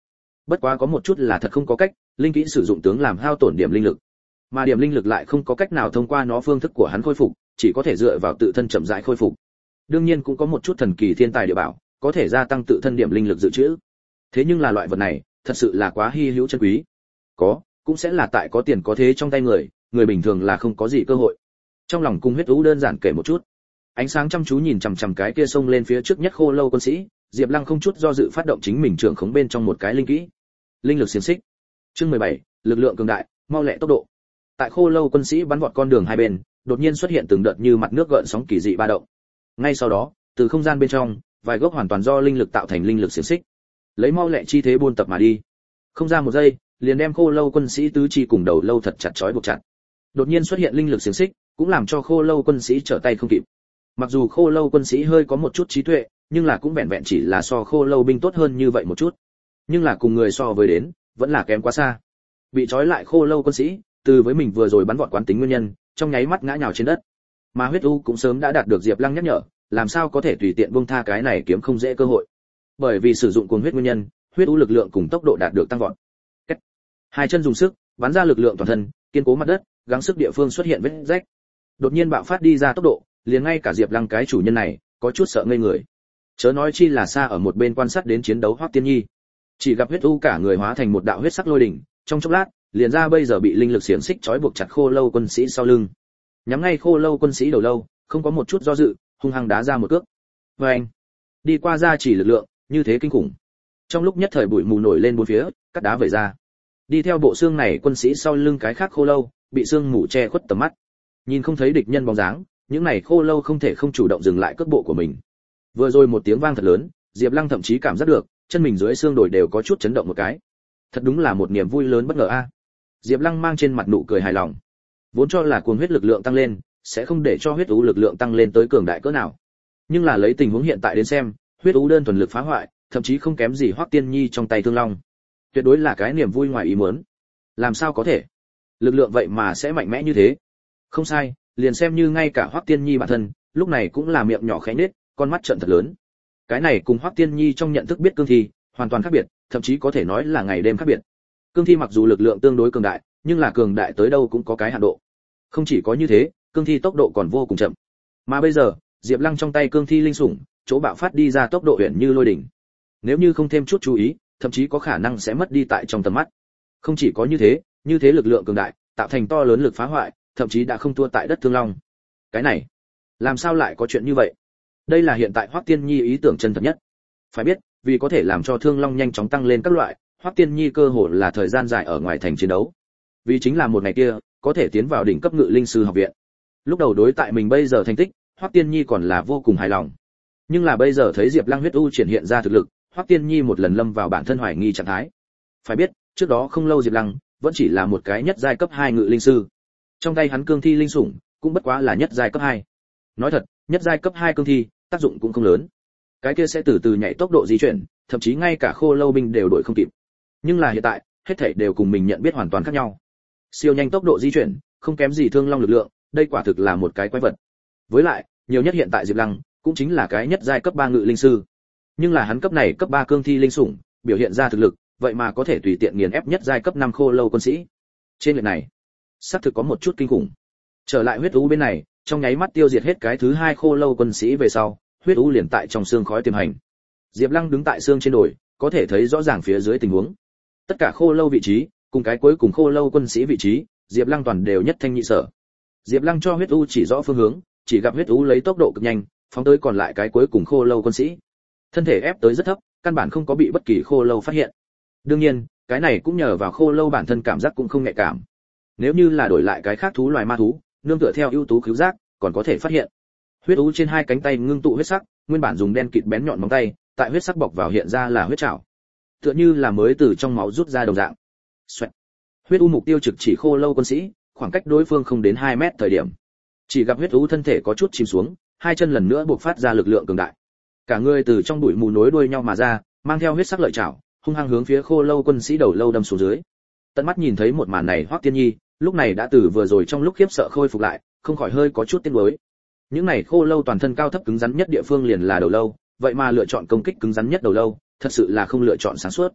Bất quá có một chút là thật không có cách, linh kỹ sử dụng tướng làm hao tổn điểm linh lực, mà điểm linh lực lại không có cách nào thông qua nó phương thức của hắn khôi phục, chỉ có thể dựa vào tự thân chậm rãi khôi phục. Đương nhiên cũng có một chút thần kỳ thiên tài địa bảo, có thể gia tăng tự thân điểm linh lực dự trữ. Thế nhưng là loại vật này, thật sự là quá hi hữu chân quý. Có, cũng sẽ là tại có tiền có thế trong tay người, người bình thường là không có gì cơ hội. Trong lòng cung huyết ú đơn giản kể một chút. Ánh sáng chăm chú nhìn chằm chằm cái kia xông lên phía trước nhất khô lâu quân sĩ, Diệp Lăng không chút do dự phát động chính mình trưởng khống bên trong một cái linh kỹ. Linh lực xiềng xích. Chương mười bảy, lực lượng cường đại, mau lẹ tốc độ. Tại khô lâu quân sĩ bắn vọt con đường hai bên, đột nhiên xuất hiện từng đợt như mặt nước gợn sóng kỳ dị ba động. Ngay sau đó, từ không gian bên trong, vài gốc hoàn toàn do linh lực tạo thành linh lực xiềng xích, lấy mau lẹ chi thế buôn tập mà đi. Không ra một giây, liền đem khô lâu quân sĩ tứ chi cùng đầu lâu thật chặt trói buộc chặt. Đột nhiên xuất hiện linh lực xiềng xích, cũng làm cho khô lâu quân sĩ trở tay không kịp. Mặc dù khô lâu quân sĩ hơi có một chút trí tuệ, nhưng là cũng vẹn vẹn chỉ là so khô lâu binh tốt hơn như vậy một chút. Nhưng là cùng người so với đến, vẫn là kém quá xa. Bị trói lại khô lâu quân sĩ, từ với mình vừa rồi bắn vọt quán tính nguyên nhân, trong nháy mắt ngã nhào trên đất. Mà huyết u cũng sớm đã đạt được Diệp Lăng nhắc nhở, làm sao có thể tùy tiện buông tha cái này kiếm không dễ cơ hội. Bởi vì sử dụng cuồng huyết nguyên nhân, huyết u lực lượng cùng tốc độ đạt được tăng vọt. Kết. Hai chân dùng sức, bắn ra lực lượng toàn thân, kiên cố mặt đất, gắng sức địa phương xuất hiện vết rách. Đột nhiên bạo phát đi ra tốc độ, liền ngay cả Diệp Lăng cái chủ nhân này, có chút sợ ngây người. Chớ nói chi là xa ở một bên quan sát đến chiến đấu Hoắc Tiên Nhi. Chỉ gặp huyết u cả người hóa thành một đạo huyết sắc lôi đỉnh, trong chốc lát, liền ra bây giờ bị linh lực xiềng xích trói buộc chặt khô lâu quân sĩ sau lưng. Nhắm ngay khô lâu quân sĩ đầu lâu, không có một chút do dự, hung hăng đá ra một cước. Oeng! Đi qua ra chỉ lực lượng, như thế kinh khủng. Trong lúc nhất thời bụi mù nổi lên bốn phía, cắt đá vẩy ra. Đi theo bộ xương này quân sĩ sau lưng cái khác khô lâu, bị xương mù che khuất tầm mắt. Nhìn không thấy địch nhân bóng dáng, những này khô lâu không thể không chủ động dừng lại cước bộ của mình. Vừa rồi một tiếng vang thật lớn, Diệp Lăng thậm chí cảm giác được, chân mình dưới xương đồi đều có chút chấn động một cái. Thật đúng là một niềm vui lớn bất ngờ a. Diệp Lăng mang trên mặt nụ cười hài lòng. Vốn cho là cuồng huyết lực lượng tăng lên, sẽ không để cho huyết ú lực lượng tăng lên tới cường đại cỡ nào. Nhưng là lấy tình huống hiện tại đến xem, huyết ú đơn thuần lực phá hoại, thậm chí không kém gì Hoắc Tiên Nhi trong tay Thương Long. Tuyệt đối là cái niềm vui ngoài ý muốn. Làm sao có thể? Lực lượng vậy mà sẽ mạnh mẽ như thế? Không sai, liền xem như ngay cả Hoắc Tiên Nhi bản thân, lúc này cũng là miệng nhỏ khẽ nhếch, con mắt trợn thật lớn. Cái này cùng Hoắc Tiên Nhi trong nhận thức biết cương thi, hoàn toàn khác biệt, thậm chí có thể nói là ngày đêm khác biệt. Cương thi mặc dù lực lượng tương đối cường đại, nhưng là cường đại tới đâu cũng có cái hạn độ. Không chỉ có như thế, cương thi tốc độ còn vô cùng chậm. Mà bây giờ, Diệp Lăng trong tay cương thi linh sủng, chỗ bạo phát đi ra tốc độ huyền như lôi đỉnh. Nếu như không thêm chút chú ý, thậm chí có khả năng sẽ mất đi tại trong tầm mắt. Không chỉ có như thế, như thế lực lượng cường đại, tạo thành to lớn lực phá hoại, thậm chí đã không thua tại đất Thương Long. Cái này, làm sao lại có chuyện như vậy? Đây là hiện tại Hoắc Tiên Nhi ý tưởng chân thật nhất. Phải biết, vì có thể làm cho Thương Long nhanh chóng tăng lên các loại, Hoắc Tiên Nhi cơ hội là thời gian dài ở ngoài thành chiến đấu. Vì chính là một ngày kia, có thể tiến vào đỉnh cấp ngự linh sư học viện. Lúc đầu đối tại mình bây giờ thành tích, Hoắc Tiên Nhi còn là vô cùng hài lòng. Nhưng là bây giờ thấy Diệp Lăng huyết u triển hiện ra thực lực, Hoắc Tiên Nhi một lần lâm vào bản thân hoài nghi trạng thái. Phải biết, trước đó không lâu Diệp Lăng vẫn chỉ là một cái nhất giai cấp hai ngự linh sư. Trong tay hắn cương thi linh sủng, cũng bất quá là nhất giai cấp hai. Nói thật, nhất giai cấp hai cương thi, tác dụng cũng không lớn. Cái kia sẽ từ từ nhảy tốc độ di chuyển, thậm chí ngay cả khô lâu binh đều đuổi không kịp. Nhưng là hiện tại, hết thảy đều cùng mình nhận biết hoàn toàn khác nhau. Siêu nhanh tốc độ di chuyển, không kém gì Thương Long lực lượng, đây quả thực là một cái quái vật. Với lại, nhiều nhất hiện tại Diệp Lăng cũng chính là cái nhất giai cấp ba ngự linh sư. Nhưng là hắn cấp này cấp ba cương thi linh sủng, biểu hiện ra thực lực, vậy mà có thể tùy tiện nghiền ép nhất giai cấp năm khô lâu quân sĩ. Trên lệch này, xác thực có một chút kinh khủng. Trở lại huyết u bên này, trong nháy mắt tiêu diệt hết cái thứ hai khô lâu quân sĩ về sau, huyết u liền tại trong xương khói tiềm hành. Diệp Lăng đứng tại xương trên đồi, có thể thấy rõ ràng phía dưới tình huống. Tất cả khô lâu vị trí, cùng cái cuối cùng khô lâu quân sĩ vị trí, Diệp Lăng toàn đều nhất thanh nhị sở. Diệp Lăng cho huyết u chỉ rõ phương hướng, chỉ gặp huyết u lấy tốc độ cực nhanh, phóng tới còn lại cái cuối cùng khô lâu quân sĩ. Thân thể ép tới rất thấp, căn bản không có bị bất kỳ khô lâu phát hiện. Đương nhiên, cái này cũng nhờ vào khô lâu bản thân cảm giác cũng không nhạy cảm. Nếu như là đổi lại cái khác thú loài ma thú, nương tựa theo ưu tú cứu giác, còn có thể phát hiện. Huyết u trên hai cánh tay ngưng tụ huyết sắc, nguyên bản dùng đen kịt bén nhọn móng tay, tại huyết sắc bọc vào hiện ra là huyết trảo. Tựa như là mới từ trong máu rút ra đồng dạng. Xoẹt. Huyết u mục tiêu trực chỉ khô lâu quân sĩ, khoảng cách đối phương không đến hai mét thời điểm. Chỉ gặp huyết u thân thể có chút chìm xuống, hai chân lần nữa bộc phát ra lực lượng cường đại. Cả người từ trong bụi mù nối đuôi nhau mà ra, mang theo huyết sắc lợi chảo, hung hăng hướng phía khô lâu quân sĩ đầu lâu đâm xuống dưới. Tận mắt nhìn thấy một màn này, Hoắc Tiên Nhi, lúc này đã từ vừa rồi trong lúc khiếp sợ khôi phục lại, không khỏi hơi có chút tiếc nuối. Những này khô lâu toàn thân cao thấp cứng rắn nhất địa phương liền là đầu lâu, vậy mà lựa chọn công kích cứng rắn nhất đầu lâu, thật sự là không lựa chọn sáng suốt.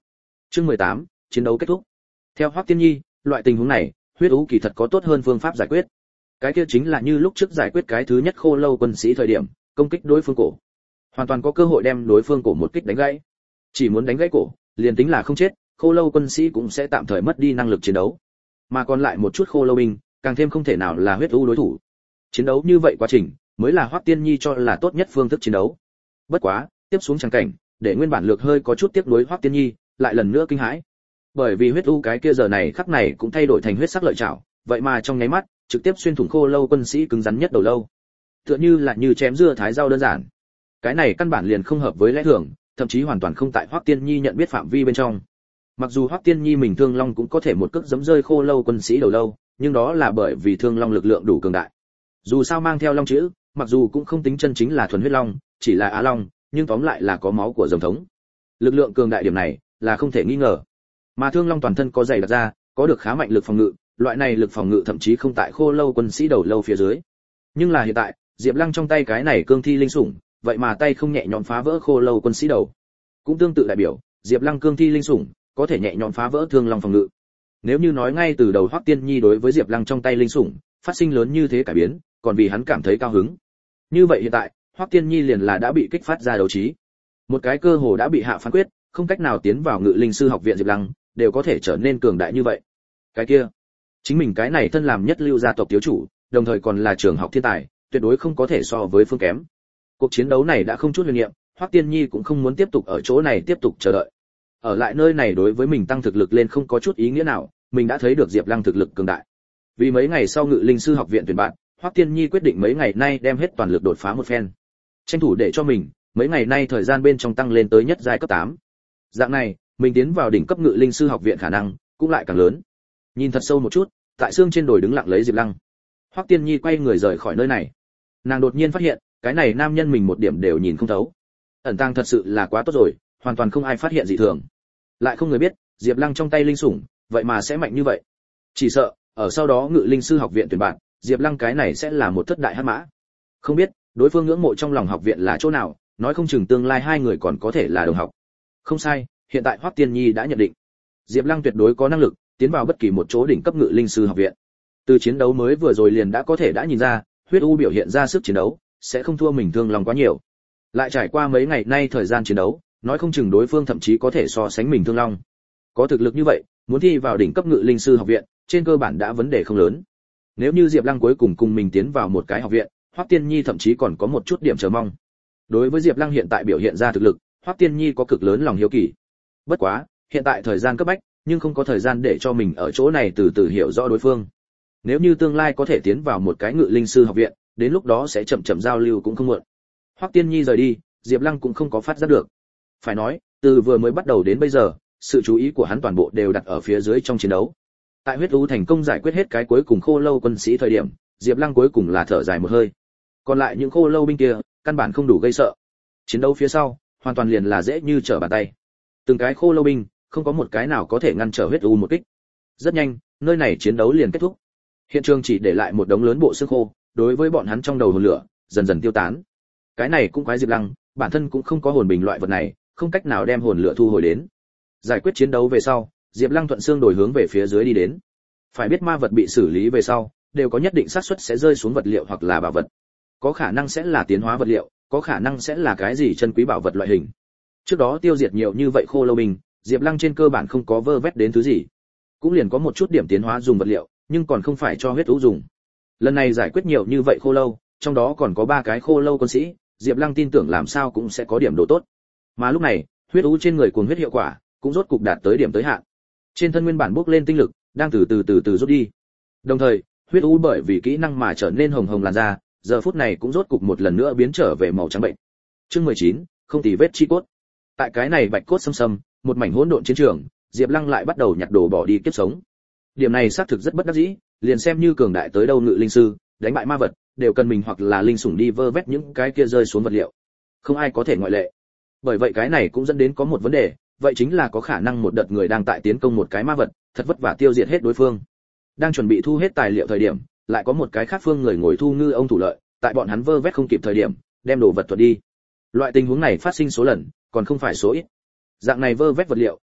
Chương mười tám, chiến đấu kết thúc. Theo Hoắc Tiên Nhi, loại tình huống này, huyết ú kỳ thật có tốt hơn phương pháp giải quyết. Cái kia chính là như lúc trước giải quyết cái thứ nhất Khô Lâu quân sĩ thời điểm, công kích đối phương cổ. Hoàn toàn có cơ hội đem đối phương cổ một kích đánh gãy. Chỉ muốn đánh gãy cổ, liền tính là không chết, Khô Lâu quân sĩ cũng sẽ tạm thời mất đi năng lực chiến đấu. Mà còn lại một chút Khô Lâu binh, càng thêm không thể nào là huyết ú đối thủ. Chiến đấu như vậy quá trình, mới là Hoắc Tiên Nhi cho là tốt nhất phương thức chiến đấu. Bất quá, tiếp xuống chẳng cảnh, để nguyên bản lược hơi có chút tiếc nuối Hoắc Tiên Nhi, lại lần nữa kinh hãi. Bởi vì huyết u cái kia giờ này khắc này cũng thay đổi thành huyết sắc lợi chảo, vậy mà trong nháy mắt, trực tiếp xuyên thủng Khô Lâu quân sĩ cứng rắn nhất đầu lâu. Tựa như là như chém dưa thái rau đơn giản. Cái này căn bản liền không hợp với lẽ thường, thậm chí hoàn toàn không tại Hoắc Tiên Nhi nhận biết phạm vi bên trong. Mặc dù Hoắc Tiên Nhi mình Thương Long cũng có thể một cước giẫm rơi Khô Lâu quân sĩ đầu lâu, nhưng đó là bởi vì Thương Long lực lượng đủ cường đại. Dù sao mang theo long chữ, mặc dù cũng không tính chân chính là thuần huyết long, chỉ là á long, nhưng tóm lại là có máu của rồng thống. Lực lượng cường đại điểm này là không thể nghi ngờ. Mà Thương Long toàn thân có dày đặc ra, có được khá mạnh lực phòng ngự, loại này lực phòng ngự thậm chí không tại Khô Lâu quân sĩ đầu lâu phía dưới. Nhưng là hiện tại, Diệp Lăng trong tay cái này cương thi linh sủng, vậy mà tay không nhẹ nhõm phá vỡ Khô Lâu quân sĩ đầu. Cũng tương tự đại biểu, Diệp Lăng cương thi linh sủng có thể nhẹ nhõm phá vỡ Thương Long phòng ngự. Nếu như nói ngay từ đầu Hoắc Tiên Nhi đối với Diệp Lăng trong tay linh sủng phát sinh lớn như thế cải biến, còn vì hắn cảm thấy cao hứng. Như vậy hiện tại, Hoắc Tiên Nhi liền là đã bị kích phát ra đấu trí. Một cái cơ hồ đã bị hạ phán quyết, không cách nào tiến vào Ngự Linh sư học viện Diệp Lăng, đều có thể trở nên cường đại như vậy. Cái kia, chính mình cái này thân làm nhất lưu gia tộc thiếu chủ, đồng thời còn là trường học thiên tài, tuyệt đối không có thể so với phương kém. Cuộc chiến đấu này đã không chút huyền niệm, Hoắc Tiên Nhi cũng không muốn tiếp tục ở chỗ này tiếp tục chờ đợi. Ở lại nơi này đối với mình tăng thực lực lên không có chút ý nghĩa nào, mình đã thấy được Diệp Lăng thực lực cường đại. Vì mấy ngày sau Ngự Linh sư học viện tuyển bạn, Hoắc Tiên Nhi quyết định mấy ngày nay đem hết toàn lực đột phá một phen. Tranh thủ để cho mình, mấy ngày nay thời gian bên trong tăng lên tới nhất giai cấp tám. Dạng này, mình tiến vào đỉnh cấp Ngự Linh sư học viện khả năng cũng lại càng lớn. Nhìn thật sâu một chút, tại xương trên đồi đứng lặng lấy Diệp Lăng. Hoắc Tiên Nhi quay người rời khỏi nơi này. Nàng đột nhiên phát hiện, cái này nam nhân mình một điểm đều nhìn không thấu. Ẩn tàng thật sự là quá tốt rồi, hoàn toàn không ai phát hiện dị thường. Lại không người biết, Diệp Lăng trong tay linh sủng, vậy mà sẽ mạnh như vậy. Chỉ sợ, ở sau đó Ngự Linh sư học viện tuyển bạn, Diệp Lăng cái này sẽ là một thất đại hắc mã. Không biết, đối phương ngưỡng mộ trong lòng học viện là chỗ nào, nói không chừng tương lai hai người còn có thể là đồng học. Không sai, hiện tại Hoắc Tiên Nhi đã nhận định, Diệp Lăng tuyệt đối có năng lực tiến vào bất kỳ một chỗ đỉnh cấp Ngự Linh sư học viện. Từ chiến đấu mới vừa rồi liền đã có thể đã nhìn ra, huyết u biểu hiện ra sức chiến đấu sẽ không thua mình Thương Long quá nhiều. Lại trải qua mấy ngày nay thời gian chiến đấu, nói không chừng đối phương thậm chí có thể so sánh mình Thương Long. Có thực lực như vậy, muốn thi vào đỉnh cấp Ngự Linh sư học viện, trên cơ bản đã vấn đề không lớn. Nếu như Diệp Lăng cuối cùng cùng mình tiến vào một cái học viện, Hoắc Tiên Nhi thậm chí còn có một chút điểm chờ mong. Đối với Diệp Lăng hiện tại biểu hiện ra thực lực, Hoắc Tiên Nhi có cực lớn lòng hiếu kỳ. Bất quá, hiện tại thời gian cấp bách, nhưng không có thời gian để cho mình ở chỗ này từ từ hiểu rõ đối phương. Nếu như tương lai có thể tiến vào một cái Ngự Linh sư học viện, đến lúc đó sẽ chậm chậm giao lưu cũng không muộn. Hoắc Tiên Nhi rời đi, Diệp Lăng cũng không có phát giác được. Phải nói, từ vừa mới bắt đầu đến bây giờ, sự chú ý của hắn toàn bộ đều đặt ở phía dưới trong chiến đấu. Tại huyết u thành công giải quyết hết cái cuối cùng Khô Lâu quân sĩ thời điểm, Diệp Lăng cuối cùng là thở dài một hơi. Còn lại những Khô Lâu binh kia, căn bản không đủ gây sợ. Chiến đấu phía sau, hoàn toàn liền là dễ như trở bàn tay. Từng cái Khô Lâu binh, không có một cái nào có thể ngăn trở huyết u một kích. Rất nhanh, nơi này chiến đấu liền kết thúc. Hiện trường chỉ để lại một đống lớn bộ xương khô, đối với bọn hắn trong đầu hồn lửa dần dần tiêu tán. Cái này cũng quái Diệp Lăng, bản thân cũng không có hồn bình loại vật này, không cách nào đem hồn lửa thu hồi đến. Giải quyết chiến đấu về sau, Diệp Lăng thuận xương đổi hướng về phía dưới đi đến. Phải biết ma vật bị xử lý về sau, đều có nhất định xác suất sẽ rơi xuống vật liệu hoặc là bảo vật. Có khả năng sẽ là tiến hóa vật liệu, có khả năng sẽ là cái gì chân quý bảo vật loại hình. Trước đó tiêu diệt nhiều như vậy Khô Lâu binh, Diệp Lăng trên cơ bản không có vơ vét đến thứ gì. Cũng liền có một chút điểm tiến hóa dùng vật liệu, nhưng còn không phải cho huyết thú dùng. Lần này giải quyết nhiều như vậy Khô Lâu, trong đó còn có ba cái Khô Lâu quân sĩ, Diệp Lăng tin tưởng làm sao cũng sẽ có điểm đồ tốt. Mà lúc này, huyết thú trên người cuồng huyết hiệu quả cũng rốt cục đạt tới điểm tới hạn. Trên thân nguyên bản bốc lên tinh lực, đang từ từ từ từ rút đi. Đồng thời, huyết thú bởi vì kỹ năng mà trở nên hồng hồng làn da, giờ phút này cũng rốt cục một lần nữa biến trở về màu trắng bệnh. Chương mười chín, không tì vết chi cốt. Tại cái này bạch cốt xâm xâm, một mảnh hỗn độn chiến trường, Diệp Lăng lại bắt đầu nhặt đồ bỏ đi kiếp sống. Điểm này xác thực rất bất đắc dĩ, liền xem như cường đại tới đâu Ngự Linh sư, đánh bại ma vật, đều cần mình hoặc là linh sủng đi vơ vét những cái kia rơi xuống vật liệu. Không ai có thể ngoại lệ. Bởi vậy cái này cũng dẫn đến có một vấn đề, vậy chính là có khả năng một đợt người đang tại tiến công một cái ma vật, thật vất vả tiêu diệt hết đối phương. Đang chuẩn bị thu hết tài liệu thời điểm, lại có một cái khác phương người ngồi thu ngư ông thủ lợi, tại bọn hắn vơ vét không kịp thời điểm, đem đồ vật thuật đi. Loại tình huống này phát sinh số lần, còn không phải số ít. Dạng này vơ vét vật liệu,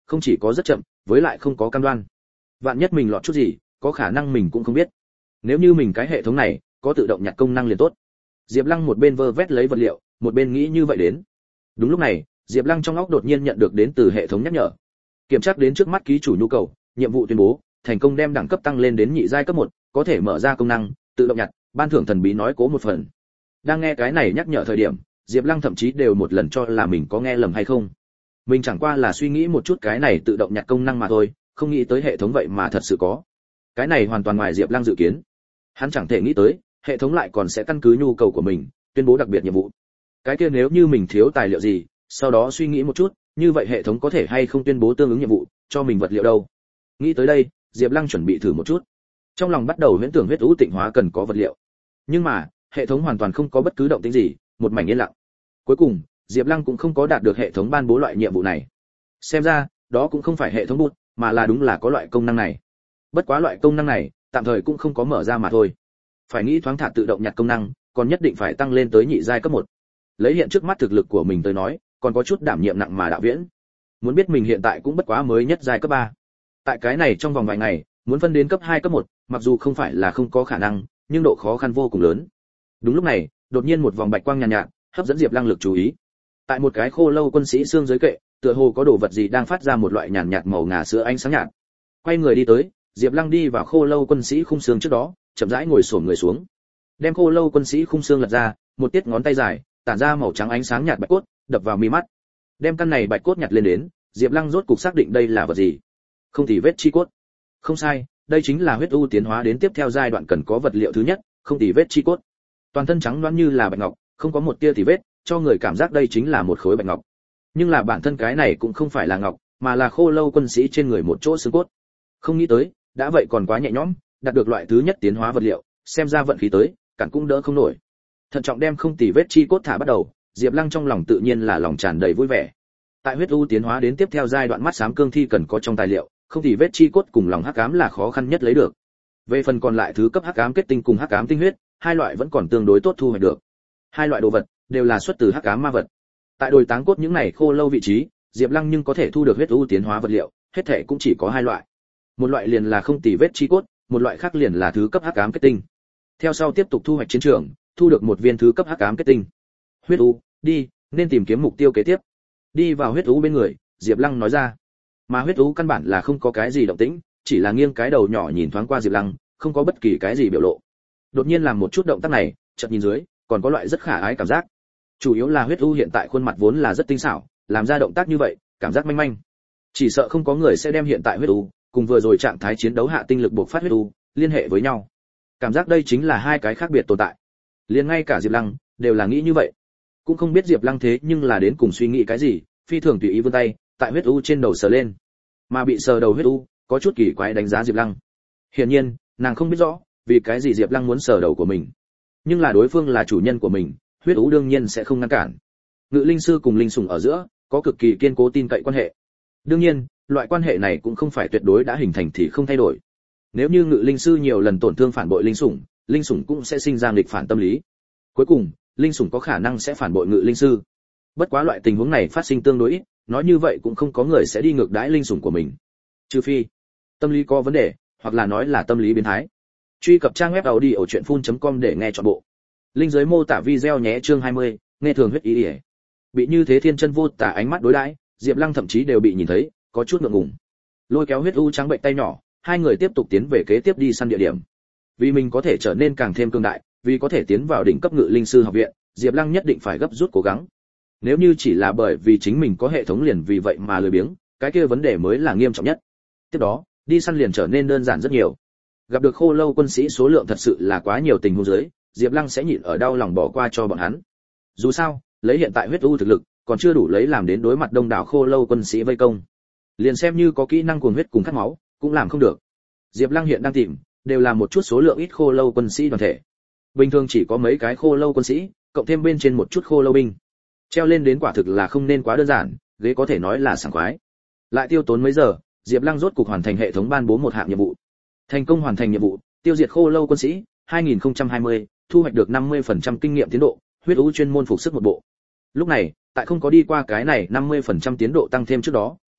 không chỉ có rất chậm, với lại không có cam đoan. Vạn nhất mình lọt chút gì, có khả năng mình cũng không biết. Nếu như mình cái hệ thống này có tự động nhặt công năng liền tốt. Diệp Lăng một bên vơ vét lấy vật liệu, một bên nghĩ như vậy đến. Đúng lúc này, Diệp Lăng trong óc đột nhiên nhận được đến từ hệ thống nhắc nhở. Kiểm tra đến trước mắt ký chủ nhu cầu, nhiệm vụ tuyên bố, thành công đem đẳng cấp tăng lên đến nhị giai cấp một, có thể mở ra công năng tự động nhặt, ban thưởng thần bí nói cố một phần. Đang nghe cái này nhắc nhở thời điểm, Diệp Lăng thậm chí đều một lần cho là mình có nghe lầm hay không. Mình chẳng qua là suy nghĩ một chút cái này tự động nhặt công năng mà thôi, không nghĩ tới hệ thống vậy mà thật sự có. Cái này hoàn toàn ngoài Diệp Lăng dự kiến. Hắn chẳng thể nghĩ tới, hệ thống lại còn sẽ căn cứ nhu cầu của mình, tuyên bố đặc biệt nhiệm vụ. Cái kia nếu như mình thiếu tài liệu gì, sau đó suy nghĩ một chút, như vậy hệ thống có thể hay không tuyên bố tương ứng nhiệm vụ, cho mình vật liệu đâu. Nghĩ tới đây, Diệp Lăng chuẩn bị thử một chút. Trong lòng bắt đầu huyễn tưởng huyết u tịnh hóa cần có vật liệu. Nhưng mà, hệ thống hoàn toàn không có bất cứ động tĩnh gì, một mảnh yên lặng. Cuối cùng, Diệp Lăng cũng không có đạt được hệ thống ban bố loại nhiệm vụ này. Xem ra, đó cũng không phải hệ thống bút, mà là đúng là có loại công năng này. Bất quá loại công năng này, tạm thời cũng không có mở ra mà thôi. Phải nghĩ thoáng thả tự động nhặt công năng, còn nhất định phải tăng lên tới nhị giai cấp một. Lấy hiện trước mắt thực lực của mình tới nói, còn có chút đảm nhiệm nặng mà đạo viễn. Muốn biết mình hiện tại cũng bất quá mới nhất giai cấp ba. Tại cái này trong vòng vài ngày, muốn phân đến cấp hai cấp một, mặc dù không phải là không có khả năng, nhưng độ khó khăn vô cùng lớn. Đúng lúc này, đột nhiên một vòng bạch quang nhàn nhạt, nhạt, hấp dẫn Diệp Lăng lực chú ý. Tại một cái khô lâu quân sĩ xương dưới kệ, tựa hồ có đồ vật gì đang phát ra một loại nhàn nhạt màu ngà sữa ánh sáng nhạt. Quay người đi tới, Diệp Lăng đi vào khô lâu quân sĩ khung xương trước đó, chậm rãi ngồi xổm người xuống. Đem khô lâu quân sĩ khung xương lật ra, một tiết ngón tay dài, tản ra màu trắng ánh sáng nhạt bạch cốt, đập vào mi mắt. Đem căn này bạch cốt nhặt lên đến, Diệp Lăng rốt cục xác định đây là vật gì. Không thì vết chi cốt. Không sai, đây chính là huyết u tiến hóa đến tiếp theo giai đoạn cần có vật liệu thứ nhất, không thì vết chi cốt. Toàn thân trắng loáng như là bạch ngọc, không có một tia tì vết, cho người cảm giác đây chính là một khối bạch ngọc. Nhưng là bản thân cái này cũng không phải là ngọc, mà là khô lâu quân sĩ trên người một chỗ xương cốt. Không nghĩ tới, đã vậy còn quá nhẹ nhõm, đạt được loại thứ nhất tiến hóa vật liệu, xem ra vận khí tới, cản cũng đỡ không nổi. Thận trọng đem không tì vết chi cốt thả bắt đầu, Diệp Lăng trong lòng tự nhiên là lòng tràn đầy vui vẻ. Tại huyết u tiến hóa đến tiếp theo giai đoạn mắt xám cương thi cần có trong tài liệu, không tì vết chi cốt cùng lòng hắc ám là khó khăn nhất lấy được. Về phần còn lại thứ cấp hắc ám kết tinh cùng hắc ám tinh huyết, hai loại vẫn còn tương đối tốt thu hoạch được. Hai loại đồ vật đều là xuất từ hắc ám ma vật. Tại đồi táng cốt những này khô lâu vị trí, Diệp Lăng nhưng có thể thu được huyết u tiến hóa vật liệu, hết thảy cũng chỉ có hai loại. Một loại liền là không tì vết chi cốt, một loại khác liền là thứ cấp hắc ám kết tinh. Theo sau tiếp tục thu hoạch chiến trường, thu được một viên thứ cấp hắc ám kết tinh. Huyết u, đi, nên tìm kiếm mục tiêu kế tiếp. Đi vào huyết u bên người, Diệp Lăng nói ra. Mà huyết u căn bản là không có cái gì động tĩnh, chỉ là nghiêng cái đầu nhỏ nhìn thoáng qua Diệp Lăng, không có bất kỳ cái gì biểu lộ. Đột nhiên làm một chút động tác này, chợt nhìn dưới, còn có loại rất khả ái cảm giác. Chủ yếu là huyết u hiện tại khuôn mặt vốn là rất tinh xảo, làm ra động tác như vậy, cảm giác manh manh. Chỉ sợ không có người sẽ đem hiện tại huyết u cùng vừa rồi trạng thái chiến đấu hạ tinh lực buộc phát huyết u liên hệ với nhau. Cảm giác đây chính là hai cái khác biệt tồn tại. Liền ngay cả Diệp Lăng đều là nghĩ như vậy. Cũng không biết Diệp Lăng thế nhưng là đến cùng suy nghĩ cái gì, phi thường tùy ý vươn tay, tại huyết u trên đầu sờ lên. Mà bị sờ đầu huyết u, có chút kỳ quái đánh giá Diệp Lăng. Hiển nhiên, nàng không biết rõ vì cái gì Diệp Lăng muốn sờ đầu của mình. Nhưng là đối phương là chủ nhân của mình, huyết u đương nhiên sẽ không ngăn cản. Ngự linh sư cùng linh sủng ở giữa có cực kỳ kiên cố tin cậy quan hệ. Đương nhiên, loại quan hệ này cũng không phải tuyệt đối đã hình thành thì không thay đổi. Nếu như ngự linh sư nhiều lần tổn thương phản bội linh sủng, linh sủng cũng sẽ sinh ra nghịch phản tâm lý. Cuối cùng, linh sủng có khả năng sẽ phản bội ngự linh sư. Bất quá loại tình huống này phát sinh tương đối ít, nói như vậy cũng không có người sẽ đi ngược đãi linh sủng của mình. Trừ phi tâm lý có vấn đề, hoặc là nói là tâm lý biến thái. Truy cập trang web audiochuyenphun chấm com để nghe trọn bộ. Link dưới mô tả video nhé. Chương hai mươi, nghe thường huyết ý ỉa. Bị như thế thiên chân vô tả ánh mắt đối đãi, Diệp Lăng thậm chí đều bị nhìn thấy, có chút ngượng ngùng. Lôi kéo huyết u trắng bệnh tay nhỏ, hai người tiếp tục tiến về kế tiếp đi săn địa điểm. Vì mình có thể trở nên càng thêm cường đại, vì có thể tiến vào đỉnh cấp ngự linh sư học viện, Diệp Lăng nhất định phải gấp rút cố gắng. Nếu như chỉ là bởi vì chính mình có hệ thống liền vì vậy mà lười biếng, cái kia vấn đề mới là nghiêm trọng nhất. Tiếp đó, đi săn liền trở nên đơn giản rất nhiều. Gặp được khô lâu quân sĩ số lượng thật sự là quá nhiều tình huống dưới, Diệp Lăng sẽ nhịn ở đau lòng bỏ qua cho bọn hắn. Dù sao, lấy hiện tại huyết u thực lực, còn chưa đủ lấy làm đến đối mặt đông đảo khô lâu quân sĩ vây công. Liền xem như có kỹ năng cuồng huyết cùng cắt máu, cũng làm không được. Diệp Lăng hiện đang tìm, đều là một chút số lượng ít khô lâu quân sĩ đoàn thể. Bình thường chỉ có mấy cái khô lâu quân sĩ, cộng thêm bên trên một chút khô lâu binh. Treo lên đến quả thực là không nên quá đơn giản, ghế có thể nói là sảng khoái. Lại tiêu tốn mấy giờ, Diệp Lăng rốt cục hoàn thành hệ thống ban bố một hạng nhiệm vụ. Thành công hoàn thành nhiệm vụ, tiêu diệt khô lâu quân sĩ, hai nghìn không trăm hai mươi, thu hoạch được năm mươi phần trăm kinh nghiệm tiến độ, huyết u chuyên môn phục sức một bộ. Lúc này, tại không có đi qua cái này năm mươi phần trăm tiến độ tăng thêm trước đó,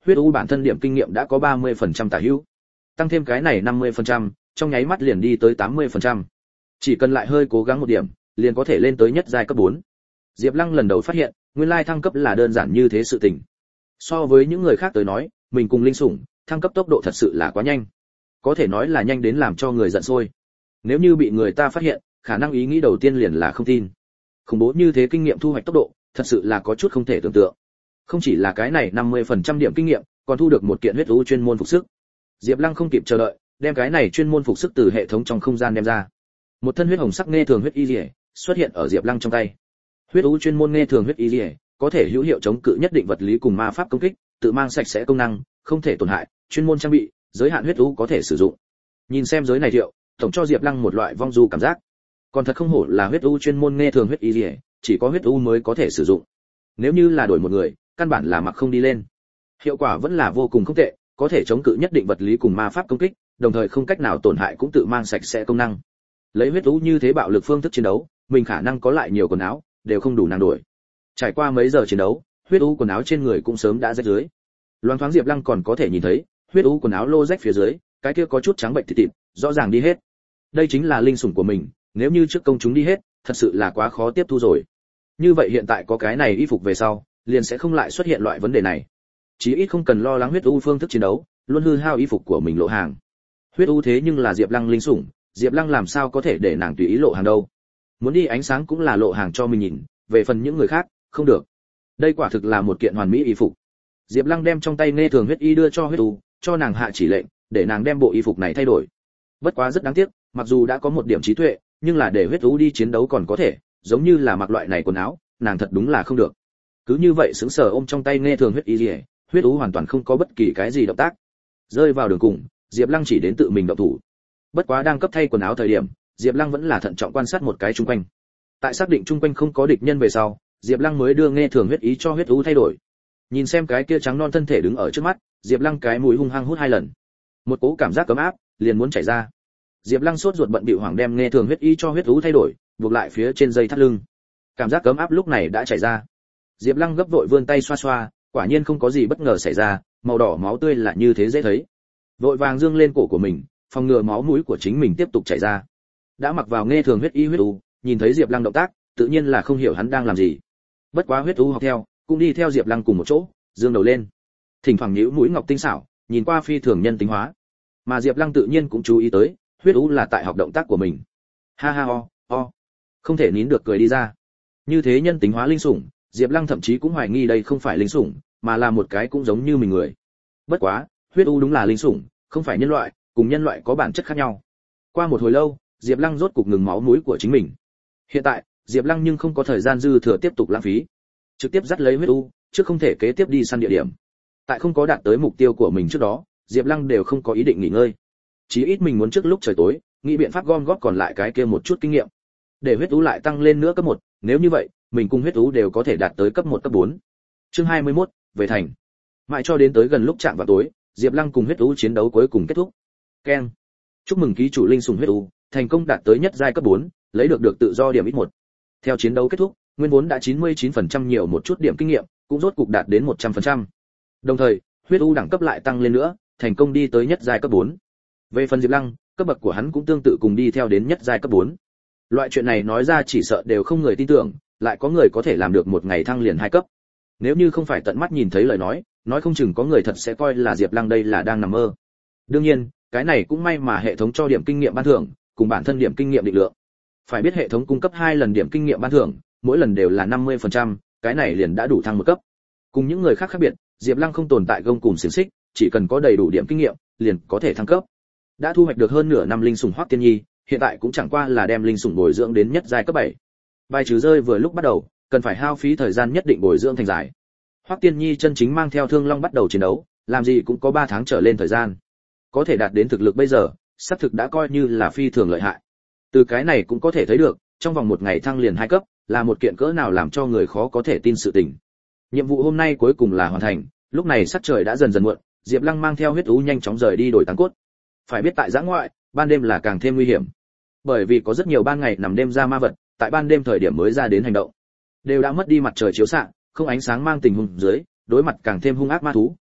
huyết u bản thân điểm kinh nghiệm đã có ba mươi phần trăm tả hữu. Tăng thêm cái này năm mươi phần trăm, trong nháy mắt liền đi tới tám mươi phần trăm. Chỉ cần lại hơi cố gắng một điểm, liền có thể lên tới nhất giai cấp bốn. Diệp Lăng lần đầu phát hiện, nguyên lai thăng cấp là đơn giản như thế sự tình. So với những người khác tới nói, mình cùng linh sủng, thăng cấp tốc độ thật sự là quá nhanh. Có thể nói là nhanh đến làm cho người giận sôi. Nếu như bị người ta phát hiện, khả năng ý nghĩ đầu tiên liền là không tin. Khủng bố như thế kinh nghiệm thu hoạch tốc độ, thật sự là có chút không thể tưởng tượng. Không chỉ là cái này năm mươi phần trăm điểm kinh nghiệm, còn thu được một kiện huyết u chuyên môn phục sức. Diệp Lăng không kịp chờ đợi, đem cái này chuyên môn phục sức từ hệ thống trong không gian đem ra. Một thân huyết hồng sắc nghe thường huyết y liễu xuất hiện ở Diệp Lăng trong tay. Huyết u chuyên môn nghe thường huyết y liễu có thể hữu hiệu chống cự nhất định vật lý cùng ma pháp công kích, tự mang sạch sẽ công năng, không thể tổn hại, chuyên môn trang bị, giới hạn huyết u có thể sử dụng. Nhìn xem giới này thiệu, tổng cho Diệp Lăng một loại vong du cảm giác. Còn thật không hổ là huyết u chuyên môn nghe thường huyết y liễu, chỉ có huyết u mới có thể sử dụng. Nếu như là đổi một người, căn bản là mặc không đi lên. Hiệu quả vẫn là vô cùng không tệ, có thể chống cự nhất định vật lý cùng ma pháp công kích, đồng thời không cách nào tổn hại cũng tự mang sạch sẽ công năng. Lấy huyết u như thế bạo lực phương thức chiến đấu, mình khả năng có lại nhiều quần áo, đều không đủ nàng đổi. Trải qua mấy giờ chiến đấu, huyết u quần áo trên người cũng sớm đã rách dưới. Loáng thoáng Diệp Lăng còn có thể nhìn thấy, huyết u quần áo lô rách phía dưới, cái kia có chút trắng bệnh thịt thịt, rõ ràng đi hết. Đây chính là linh sủng của mình, nếu như trước công chúng đi hết, thật sự là quá khó tiếp thu rồi. Như vậy hiện tại có cái này y phục về sau, liền sẽ không lại xuất hiện loại vấn đề này. Chí ít không cần lo lắng huyết u phương thức chiến đấu, luôn hư hao y phục của mình lộ hàng. Huyết u thế nhưng là Diệp Lăng linh sủng, Diệp Lăng làm sao có thể để nàng tùy ý lộ hàng đâu? Muốn đi ánh sáng cũng là lộ hàng cho mình nhìn, về phần những người khác, không được. Đây quả thực là một kiện hoàn mỹ y phục. Diệp Lăng đem trong tay nghe thường huyết y đưa cho huyết u, cho nàng hạ chỉ lệnh, để nàng đem bộ y phục này thay đổi. Bất quá rất đáng tiếc, mặc dù đã có một điểm trí tuệ, nhưng là để huyết u đi chiến đấu còn có thể, giống như là mặc loại này quần áo, nàng thật đúng là không được. Cứ như vậy sững sờ ôm trong tay nghe thường huyết y liễu, huyết u hoàn toàn không có bất kỳ cái gì động tác. Rơi vào đường cùng, Diệp Lăng chỉ đến tự mình động thủ. Bất quá đang cấp thay quần áo thời điểm, Diệp Lăng vẫn là thận trọng quan sát một cái xung quanh. Tại xác định xung quanh không có địch nhân về sau, Diệp Lăng mới đưa nghe thường huyết ý cho huyết u thay đổi. Nhìn xem cái kia trắng non thân thể đứng ở trước mắt, Diệp Lăng cái mũi hung hăng hút hai lần. Một cỗ cảm giác cấm áp liền muốn chảy ra. Diệp Lăng sốt ruột bận bịu hoảng đem nghe thường huyết ý cho huyết u thay đổi, buộc lại phía trên dây thắt lưng. Cảm giác cấm áp lúc này đã chảy ra. Diệp Lăng gấp vội vươn tay xoa xoa, quả nhiên không có gì bất ngờ xảy ra, màu đỏ máu tươi là như thế dễ thấy. Vội vàng dương lên cổ của mình, phòng ngừa máu mũi của chính mình tiếp tục chảy ra. Đã mặc vào nghe thường huyết y huyết u, nhìn thấy Diệp Lăng động tác, tự nhiên là không hiểu hắn đang làm gì. Bất quá huyết u học theo, cũng đi theo Diệp Lăng cùng một chỗ, dương đầu lên. Thỉnh thoảng nhíu mũi ngọc tinh xảo, nhìn qua phi thường nhân tính hóa. Mà Diệp Lăng tự nhiên cũng chú ý tới, huyết u là tại học động tác của mình. Ha ha o, o. Không thể nín được cười đi ra. Như thế nhân tính hóa linh sủng, Diệp Lăng thậm chí cũng hoài nghi đây không phải linh sủng, mà là một cái cũng giống như mình người. Bất quá, huyết u đúng là linh sủng, không phải nhân loại, cùng nhân loại có bản chất khác nhau. Qua một hồi lâu, Diệp Lăng rốt cục ngừng máu mũi của chính mình. Hiện tại, Diệp Lăng nhưng không có thời gian dư thừa tiếp tục lãng phí, trực tiếp dắt lấy huyết u, chứ không thể kế tiếp đi săn địa điểm. Tại không có đạt tới mục tiêu của mình trước đó, Diệp Lăng đều không có ý định nghỉ ngơi. Chí ít mình muốn trước lúc trời tối, nghĩ biện pháp gom góp còn lại cái kia một chút kinh nghiệm, để huyết u lại tăng lên nữa cấp một, nếu như vậy, mình cùng huyết u đều có thể đạt tới cấp một cấp bốn. Chương hai mươi mốt, về thành. Mãi cho đến tới gần lúc chạm vào tối, Diệp Lăng cùng huyết u chiến đấu cuối cùng kết thúc. Keng. Chúc mừng ký chủ linh sủng huyết u, thành công đạt tới nhất giai cấp bốn, lấy được được tự do điểm ít một. Theo chiến đấu kết thúc, nguyên vốn đã chín mươi chín phần trăm nhiều một chút điểm kinh nghiệm, cũng rốt cục đạt đến một trăm phần trăm. Đồng thời, huyết u đẳng cấp lại tăng lên nữa, thành công đi tới nhất giai cấp bốn. Về phần Diệp Lăng, cấp bậc của hắn cũng tương tự cùng đi theo đến nhất giai cấp bốn. Loại chuyện này nói ra chỉ sợ đều không người tin tưởng, lại có người có thể làm được một ngày thăng liền hai cấp. Nếu như không phải tận mắt nhìn thấy lời nói, nói không chừng có người thật sẽ coi là Diệp Lăng đây là đang nằm mơ. Đương nhiên, cái này cũng may mà hệ thống cho điểm kinh nghiệm ban thưởng, cùng bản thân điểm kinh nghiệm định lượng. Phải biết hệ thống cung cấp hai lần điểm kinh nghiệm ban thưởng, mỗi lần đều là năm mươi phần trăm, cái này liền đã đủ thăng một cấp. Cùng những người khác khác biệt, Diệp Lăng không tồn tại gông cùm xiển xích, chỉ cần có đầy đủ điểm kinh nghiệm, liền có thể thăng cấp. Đã thu hoạch được hơn nửa năm linh sủng Hoắc Tiên Nhi, hiện tại cũng chẳng qua là đem linh sủng bồi dưỡng đến nhất giai cấp bảy. Bài trừ rơi vừa lúc bắt đầu, cần phải hao phí thời gian nhất định bồi dưỡng thành giải. Hoắc Tiên Nhi chân chính mang theo Thương Long bắt đầu chiến đấu, làm gì cũng có ba tháng trở lên thời gian. Có thể đạt đến thực lực bây giờ, xác thực đã coi như là phi thường lợi hại. Từ cái này cũng có thể thấy được, trong vòng một ngày thăng liền hai cấp, là một kiện cỡ nào làm cho người khó có thể tin sự tình. Nhiệm vụ hôm nay cuối cùng là hoàn thành, lúc này sắc trời đã dần dần muộn, Diệp Lăng mang theo huyết ú nhanh chóng rời đi đổi táng cốt. Phải biết tại giã ngoại, ban đêm là càng thêm nguy hiểm. Bởi vì có rất nhiều ban ngày nằm đêm ra ma vật, tại ban đêm thời điểm mới ra đến hành động, đều đã mất đi mặt trời chiếu xạ, không ánh sáng mang tình huống dưới, đối mặt càng thêm hung ác ma thú,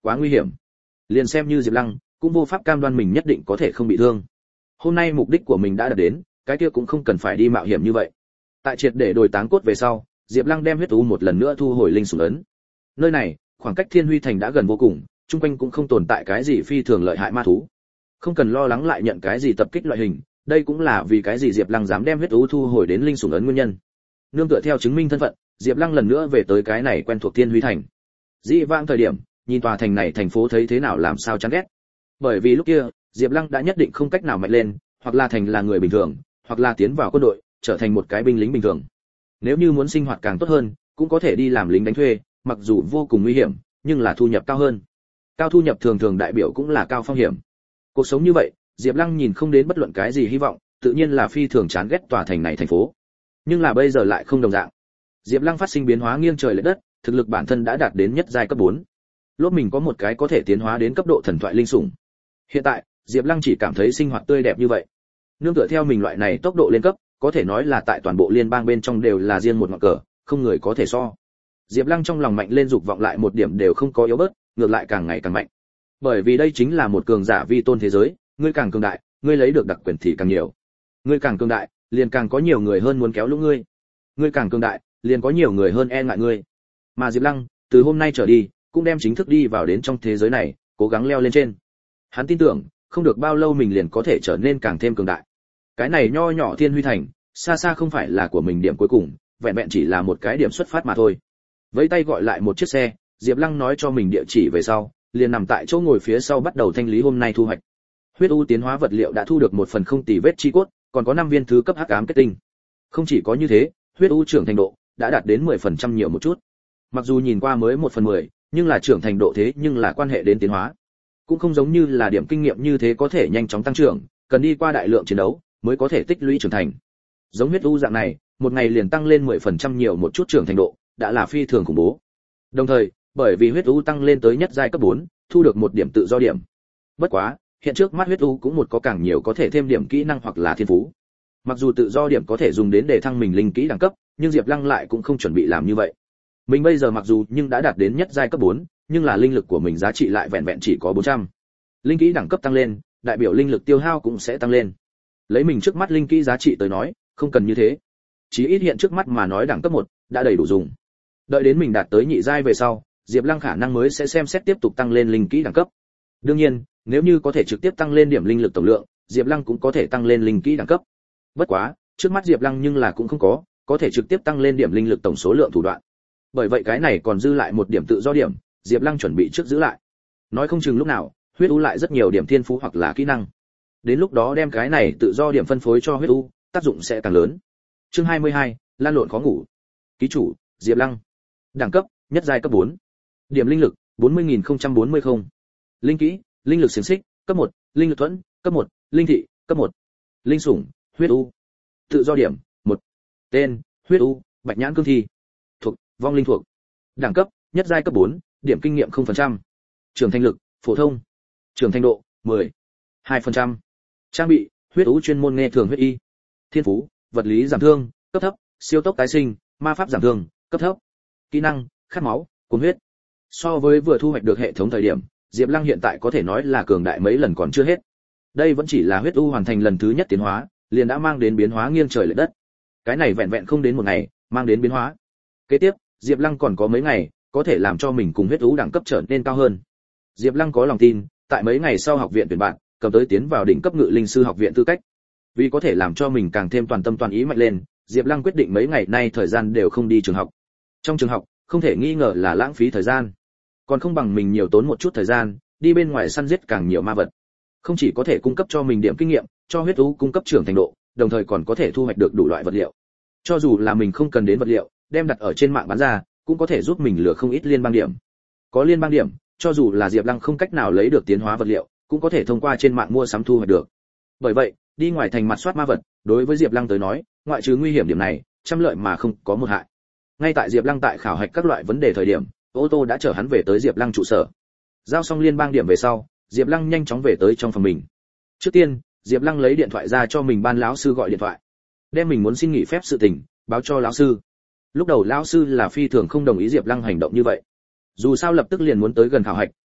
quá nguy hiểm. Liền xem như Diệp Lăng, cũng vô pháp cam đoan mình nhất định có thể không bị thương. Hôm nay mục đích của mình đã đạt đến, cái kia cũng không cần phải đi mạo hiểm như vậy. Tại triệt để đổi táng cốt về sau, Diệp Lăng đem huyết u một lần nữa thu hồi linh sủng ấn. Nơi này, khoảng cách Thiên Huy Thành đã gần vô cùng, chung quanh cũng không tồn tại cái gì phi thường lợi hại ma thú. Không cần lo lắng lại nhận cái gì tập kích loại hình, đây cũng là vì cái gì Diệp Lăng dám đem huyết u thu hồi đến linh sủng ấn nguyên nhân. Nương tựa theo chứng minh thân phận, Diệp Lăng lần nữa về tới cái này quen thuộc Thiên Huy Thành. Dĩ vãng thời điểm, nhìn tòa thành này thành phố thấy thế nào làm sao chán ghét. Bởi vì lúc kia, Diệp Lăng đã nhất định không cách nào mạnh lên, hoặc là thành là người bình thường, hoặc là tiến vào quân đội, trở thành một cái binh lính bình thường. Nếu như muốn sinh hoạt càng tốt hơn, cũng có thể đi làm lính đánh thuê, mặc dù vô cùng nguy hiểm, nhưng là thu nhập cao hơn. Cao thu nhập thường thường đại biểu cũng là cao phong hiểm. Cuộc sống như vậy, Diệp Lăng nhìn không đến bất luận cái gì hy vọng, tự nhiên là phi thường chán ghét tòa thành này thành phố. Nhưng là bây giờ lại không đồng dạng. Diệp Lăng phát sinh biến hóa nghiêng trời lệch đất, thực lực bản thân đã đạt đến nhất giai cấp bốn. Lốp mình có một cái có thể tiến hóa đến cấp độ thần thoại linh sủng. Hiện tại, Diệp Lăng chỉ cảm thấy sinh hoạt tươi đẹp như vậy. Nương tựa theo mình loại này tốc độ lên cấp, có thể nói là tại toàn bộ liên bang bên trong đều là riêng một ngọn cờ, không người có thể so. Diệp Lăng trong lòng mạnh lên dục vọng lại một điểm đều không có yếu bớt, ngược lại càng ngày càng mạnh. Bởi vì đây chính là một cường giả vi tôn thế giới, ngươi càng cường đại, ngươi lấy được đặc quyền thì càng nhiều. Ngươi càng cường đại, liền càng có nhiều người hơn muốn kéo lũ ngươi. Ngươi càng cường đại, liền có nhiều người hơn e ngại ngươi. Mà Diệp Lăng, từ hôm nay trở đi, cũng đem chính thức đi vào đến trong thế giới này, cố gắng leo lên trên. Hắn tin tưởng, không được bao lâu mình liền có thể trở nên càng thêm cường đại. Cái này nho nhỏ Thiên Huy Thành, xa xa không phải là của mình điểm cuối cùng, vẹn vẹn chỉ là một cái điểm xuất phát mà thôi. Với tay gọi lại một chiếc xe, Diệp Lăng nói cho mình địa chỉ về sau, liền nằm tại chỗ ngồi phía sau bắt đầu thanh lý hôm nay thu hoạch. Huyết u tiến hóa vật liệu đã thu được một phần không tì vết chi cốt, còn có năm viên thứ cấp hắc ám kết tinh. Không chỉ có như thế, huyết u trưởng thành độ đã đạt đến mười phần trăm nhiều một chút. Mặc dù nhìn qua mới một phần mười, nhưng là trưởng thành độ thế nhưng là quan hệ đến tiến hóa. Cũng không giống như là điểm kinh nghiệm như thế có thể nhanh chóng tăng trưởng, cần đi qua đại lượng chiến đấu mới có thể tích lũy trưởng thành. Giống huyết u dạng này, một ngày liền tăng lên mười phần trăm nhiều một chút trưởng thành độ, đã là phi thường khủng bố. Đồng thời, bởi vì huyết u tăng lên tới nhất giai cấp bốn, thu được một điểm tự do điểm. Bất quá, hiện trước mắt huyết u cũng một có càng nhiều có thể thêm điểm kỹ năng hoặc là thiên phú. Mặc dù tự do điểm có thể dùng đến để thăng mình linh kỹ đẳng cấp, nhưng Diệp Lăng lại cũng không chuẩn bị làm như vậy. Mình bây giờ mặc dù nhưng đã đạt đến nhất giai cấp bốn, nhưng là linh lực của mình giá trị lại vẹn vẹn chỉ có bốn trăm. Linh kỹ đẳng cấp tăng lên, đại biểu linh lực tiêu hao cũng sẽ tăng lên. Lấy mình trước mắt linh kỹ giá trị tới nói, không cần như thế. Chí ít hiện trước mắt mà nói đẳng cấp một đã đầy đủ dùng. Đợi đến mình đạt tới nhị giai về sau, Diệp Lăng khả năng mới sẽ xem xét tiếp tục tăng lên linh kỹ đẳng cấp. Đương nhiên, nếu như có thể trực tiếp tăng lên điểm linh lực tổng lượng, Diệp Lăng cũng có thể tăng lên linh kỹ đẳng cấp. Bất quá, trước mắt Diệp Lăng nhưng là cũng không có, có thể trực tiếp tăng lên điểm linh lực tổng số lượng thủ đoạn. Bởi vậy cái này còn dư lại một điểm tự do điểm, Diệp Lăng chuẩn bị trước giữ lại. Nói không chừng lúc nào, huyết u lại rất nhiều điểm thiên phú hoặc là kỹ năng. Đến lúc đó đem cái này tự do điểm phân phối cho huyết u, tác dụng sẽ càng lớn. Chương hai mươi hai, lan lộn khó ngủ. Ký chủ, Diệp Lăng. Đẳng cấp, nhất giai cấp bốn. Điểm linh lực, bốn mươi nghìn không trăm bốn mươi không. Linh kỹ, linh lực xiềng xích, cấp một, linh lực thuẫn, cấp một, linh thị, cấp một. Linh sủng, huyết u. Tự do điểm, một. Tên, huyết u, bạch nhãn cương thi. Thuộc, vong linh thuộc. Đẳng cấp, nhất giai cấp bốn, điểm kinh nghiệm không phần trăm. Trưởng thành lực, phổ thông. Trưởng thành độ, mười. hai phần trăm. Trang bị, huyết u chuyên môn nghe thường huyết y. Thiên phú, vật lý giảm thương, cấp thấp, siêu tốc tái sinh, ma pháp giảm thương, cấp thấp. Kỹ năng, khát máu, cuồng huyết. So với vừa thu hoạch được hệ thống thời điểm, Diệp Lăng hiện tại có thể nói là cường đại mấy lần còn chưa hết. Đây vẫn chỉ là huyết u hoàn thành lần thứ nhất tiến hóa, liền đã mang đến biến hóa nghiêng trời lệch đất. Cái này vẹn vẹn không đến một ngày, mang đến biến hóa. Kế tiếp, Diệp Lăng còn có mấy ngày, có thể làm cho mình cùng huyết u đẳng cấp trở nên cao hơn. Diệp Lăng có lòng tin, tại mấy ngày sau học viện tuyển bạn, cầm tới tiến vào đỉnh cấp ngự linh sư học viện tư cách. Vì có thể làm cho mình càng thêm toàn tâm toàn ý mạnh lên, Diệp Lăng quyết định mấy ngày nay thời gian đều không đi trường học. Trong trường học, không thể nghi ngờ là lãng phí thời gian. Còn không bằng mình nhiều tốn một chút thời gian, đi bên ngoài săn giết càng nhiều ma vật. Không chỉ có thể cung cấp cho mình điểm kinh nghiệm, cho huyết u cung cấp trưởng thành độ, đồng thời còn có thể thu hoạch được đủ loại vật liệu. Cho dù là mình không cần đến vật liệu, đem đặt ở trên mạng bán ra, cũng có thể giúp mình lừa không ít liên bang điểm. Có liên bang điểm, cho dù là Diệp Lăng không cách nào lấy được tiến hóa vật liệu, cũng có thể thông qua trên mạng mua sắm thu hoạch được. Bởi vậy, đi ngoài thành mặt soát ma vật, đối với Diệp Lăng tới nói, ngoại trừ nguy hiểm điểm này, trăm lợi mà không có một hại. Ngay tại Diệp Lăng tại khảo hạch các loại vấn đề thời điểm, ô tô đã chở hắn về tới Diệp Lăng trụ sở. Giao xong liên bang điểm về sau, Diệp Lăng nhanh chóng về tới trong phòng mình. Trước tiên, Diệp Lăng lấy điện thoại ra cho mình ban lão sư gọi điện thoại, đem mình muốn xin nghỉ phép sự tình báo cho lão sư. Lúc đầu lão sư là phi thường không đồng ý Diệp Lăng hành động như vậy. Dù sao lập tức liền muốn tới gần khảo hạch,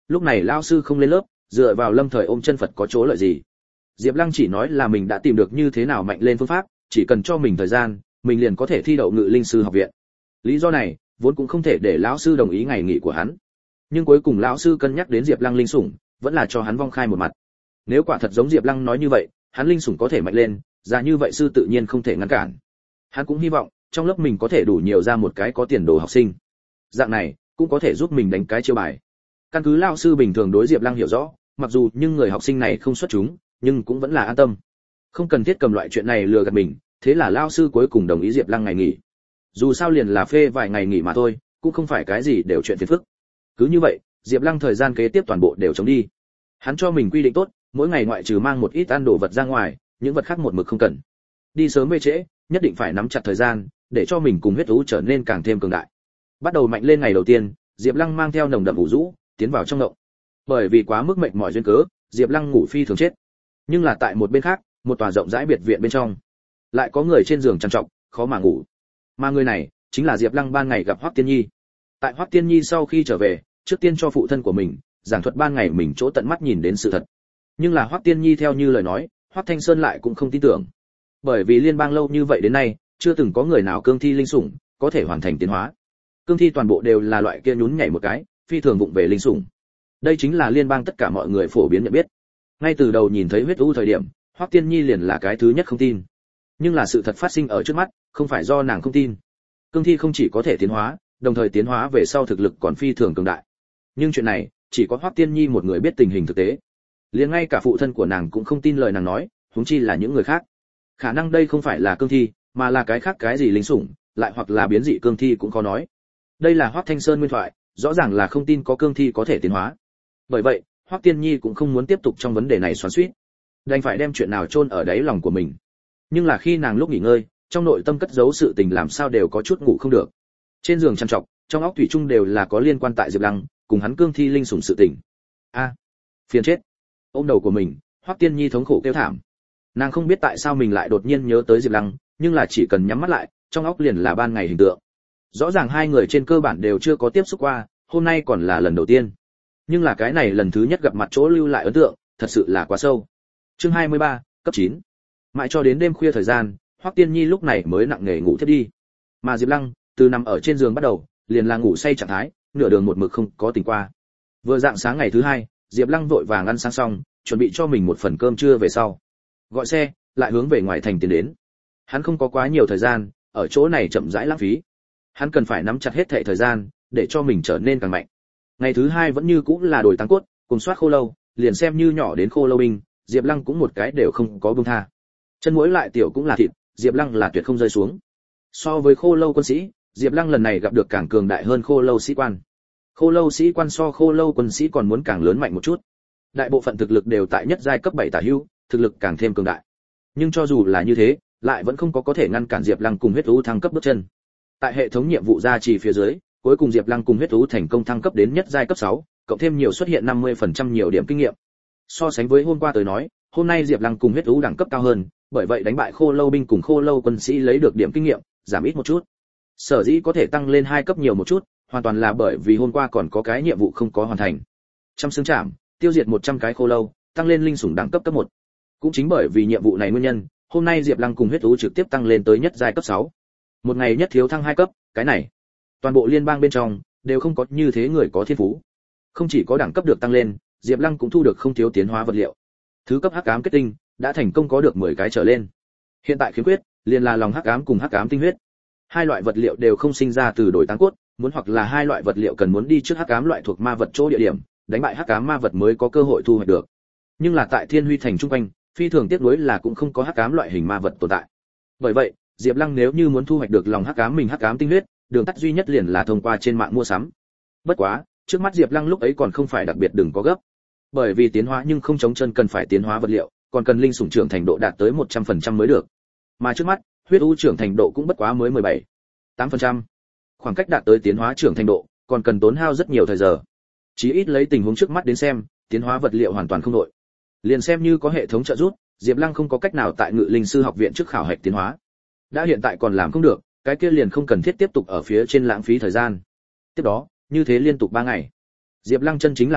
Lúc này lão sư không lên lớp, dựa vào lâm thời ôm chân Phật có chỗ lợi gì? Diệp Lăng chỉ nói là mình đã tìm được như thế nào mạnh lên phương pháp, chỉ cần cho mình thời gian, mình liền có thể thi đậu Ngự Linh sư học viện. Lý do này, vốn cũng không thể để lão sư đồng ý ngày nghỉ của hắn. Nhưng cuối cùng lão sư cân nhắc đến Diệp Lăng linh sủng, vẫn là cho hắn vong khai một mặt. Nếu quả thật giống Diệp Lăng nói như vậy, hắn linh sủng có thể mạnh lên, ra như vậy sư tự nhiên không thể ngăn cản. Hắn cũng hy vọng trong lớp mình có thể đủ nhiều ra một cái có tiền đồ học sinh. Dạng này cũng có thể giúp mình đánh cái chiêu bài. Căn cứ lão sư bình thường đối Diệp Lăng hiểu rõ, mặc dù nhưng người học sinh này không xuất chúng, nhưng cũng vẫn là an tâm. Không cần thiết cầm loại chuyện này lừa gạt mình, thế là lão sư cuối cùng đồng ý Diệp Lăng ngày nghỉ. Dù sao liền là phê vài ngày nghỉ mà thôi, cũng không phải cái gì đều chuyện phiền phức. Cứ như vậy, Diệp Lăng thời gian kế tiếp toàn bộ đều chống đi. Hắn cho mình quy định tốt, mỗi ngày ngoại trừ mang một ít ăn đồ vật ra ngoài, những vật khác một mực không cần. Đi sớm về trễ, nhất định phải nắm chặt thời gian, để cho mình cùng huyết thú trở nên càng thêm cường đại. Bắt đầu mạnh lên ngày đầu tiên, Diệp Lăng mang theo nồng đậm ngủ rũ, tiến vào trong ngộng. Bởi vì quá mức mệt mỏi duyên cớ, Diệp Lăng ngủ phi thường chết. Nhưng là tại một bên khác, một tòa rộng rãi biệt viện bên trong, lại có người trên giường trằn trọc, khó mà ngủ. Mà người này chính là Diệp Lăng ban ngày gặp Hoắc Tiên Nhi. Tại Hoắc Tiên Nhi sau khi trở về, trước tiên cho phụ thân của mình giảng thuật ban ngày mình chỗ tận mắt nhìn đến sự thật. Nhưng là Hoắc Tiên Nhi theo như lời nói, Hoắc Thanh Sơn lại cũng không tin tưởng. Bởi vì liên bang lâu như vậy đến nay, chưa từng có người nào cương thi linh sủng có thể hoàn thành tiến hóa. Cương thi toàn bộ đều là loại kia nhún nhảy một cái, phi thường vụng về linh sủng. Đây chính là liên bang tất cả mọi người phổ biến nhận biết. Ngay từ đầu nhìn thấy huyết u thời điểm, Hoắc Tiên Nhi liền là cái thứ nhất không tin. Nhưng là sự thật phát sinh ở trước mắt, không phải do nàng không tin. Cương thi không chỉ có thể tiến hóa, đồng thời tiến hóa về sau thực lực còn phi thường cường đại. Nhưng chuyện này, chỉ có Hoắc Tiên Nhi một người biết tình hình thực tế. Liền ngay cả phụ thân của nàng cũng không tin lời nàng nói, huống chi là những người khác. Khả năng đây không phải là cương thi, mà là cái khác cái gì linh sủng, lại hoặc là biến dị cương thi cũng khó nói. Đây là Hoắc Thanh Sơn nguyên thoại, rõ ràng là không tin có cương thi có thể tiến hóa. Bởi vậy, Hoắc Tiên Nhi cũng không muốn tiếp tục trong vấn đề này xoắn xuýt, đành phải đem chuyện nào chôn ở đáy lòng của mình. Nhưng là khi nàng lúc nghỉ ngơi, trong nội tâm cất giấu sự tình làm sao đều có chút ngủ không được. Trên giường trằn trọc, trong óc thủy chung đều là có liên quan tại Diệp Lăng, cùng hắn cương thi linh sủng sự tình. A, phiền chết. Ôm đầu của mình, Hoắc Tiên Nhi thống khổ kêu thảm. Nàng không biết tại sao mình lại đột nhiên nhớ tới Diệp Lăng, nhưng là chỉ cần nhắm mắt lại, trong óc liền là ban ngày hình tượng. Rõ ràng hai người trên cơ bản đều chưa có tiếp xúc qua, hôm nay còn là lần đầu tiên. Nhưng là cái này lần thứ nhất gặp mặt chỗ lưu lại ấn tượng, thật sự là quá sâu. Chương hai mươi ba, cấp chín. Mãi cho đến đêm khuya thời gian, Hoắc Tiên Nhi lúc này mới nặng nề ngủ thiếp đi. Mà Diệp Lăng, từ nằm ở trên giường bắt đầu, liền là ngủ say trạng thái, nửa đường một mực không có tỉnh qua. Vừa dạng sáng ngày thứ hai, Diệp Lăng vội vàng ăn sáng xong, chuẩn bị cho mình một phần cơm trưa về sau. Gọi xe, lại hướng về ngoài thành tiến đến. Hắn không có quá nhiều thời gian, ở chỗ này chậm rãi lãng phí. Hắn cần phải nắm chặt hết thảy thời gian, để cho mình trở nên càng mạnh. Ngày thứ hai vẫn như cũng là đổi tăng cốt, cùng soát khô lâu, liền xem như nhỏ đến khô lâu binh, Diệp Lăng cũng một cái đều không có buông tha. Chân muối lại tiểu cũng là thịt, Diệp Lăng là tuyệt không rơi xuống. So với khô lâu quân sĩ, Diệp Lăng lần này gặp được càng cường đại hơn khô lâu sĩ quan. Khô lâu sĩ quan so khô lâu quân sĩ còn muốn càng lớn mạnh một chút. Đại bộ phận thực lực đều tại nhất giai cấp bảy tả hữu, thực lực càng thêm cường đại. Nhưng cho dù là như thế, lại vẫn không có có thể ngăn cản Diệp Lăng cùng huyết thú thăng cấp bước chân. Tại hệ thống nhiệm vụ gia trì phía dưới, cuối cùng Diệp Lăng cùng huyết thú thành công thăng cấp đến nhất giai cấp sáu, cộng thêm nhiều xuất hiện năm mươi phần trăm nhiều điểm kinh nghiệm. So sánh với hôm qua tới nói, hôm nay Diệp Lăng cùng huyết thú đẳng cấp cao hơn, bởi vậy đánh bại khô lâu binh cùng khô lâu quân sĩ lấy được điểm kinh nghiệm giảm ít một chút. Sở dĩ có thể tăng lên hai cấp nhiều một chút, hoàn toàn là bởi vì hôm qua còn có cái nhiệm vụ không có hoàn thành. Trăm xương chạm, tiêu diệt một trăm cái khô lâu, tăng lên linh sủng đẳng cấp cấp một. Cũng chính bởi vì nhiệm vụ này nguyên nhân, hôm nay Diệp Lăng cùng huyết thú trực tiếp tăng lên tới nhất giai cấp sáu. Một ngày nhất thiếu thăng hai cấp, cái này, toàn bộ liên bang bên trong đều không có như thế người có thiên phú. Không chỉ có đẳng cấp được tăng lên, Diệp Lăng cũng thu được không thiếu tiến hóa vật liệu. Thứ cấp hắc ám kết tinh đã thành công có được mười cái trở lên. Hiện tại khiếm khuyết liền là lòng hắc ám cùng hắc ám tinh huyết. Hai loại vật liệu đều không sinh ra từ đổi táng cốt, muốn hoặc là hai loại vật liệu cần muốn đi trước hắc ám loại thuộc ma vật chỗ địa điểm, đánh bại hắc ám ma vật mới có cơ hội thu hoạch được. Nhưng là tại Thiên Huy thành trung quanh, phi thường tiếc nuối là cũng không có hắc ám loại hình ma vật tồn tại. Bởi vậy, Diệp Lăng nếu như muốn thu hoạch được lòng hắc ám mình hắc ám tinh huyết, đường tắt duy nhất liền là thông qua trên mạng mua sắm. Bất quá, trước mắt Diệp Lăng lúc ấy còn không phải đặc biệt đừng có gấp. Bởi vì tiến hóa nhưng không chống chân cần phải tiến hóa vật liệu, còn cần linh sủng trưởng thành độ đạt tới một trăm phần trăm mới được. Mà trước mắt, huyết u trưởng thành độ cũng bất quá mới mười bảy, tám phần trăm. Khoảng cách đạt tới tiến hóa trưởng thành độ, còn cần tốn hao rất nhiều thời giờ. Chí ít lấy tình huống trước mắt đến xem, tiến hóa vật liệu hoàn toàn không đội. Liền xem như có hệ thống trợ giúp, Diệp Lăng không có cách nào tại Ngự Linh sư học viện trước khảo hạch tiến hóa. Đã hiện tại còn làm không được, cái kia liền không cần thiết tiếp tục ở phía trên lãng phí thời gian. Tiếp đó, như thế liên tục ba ngày. Diệp Lăng chân chính làm được,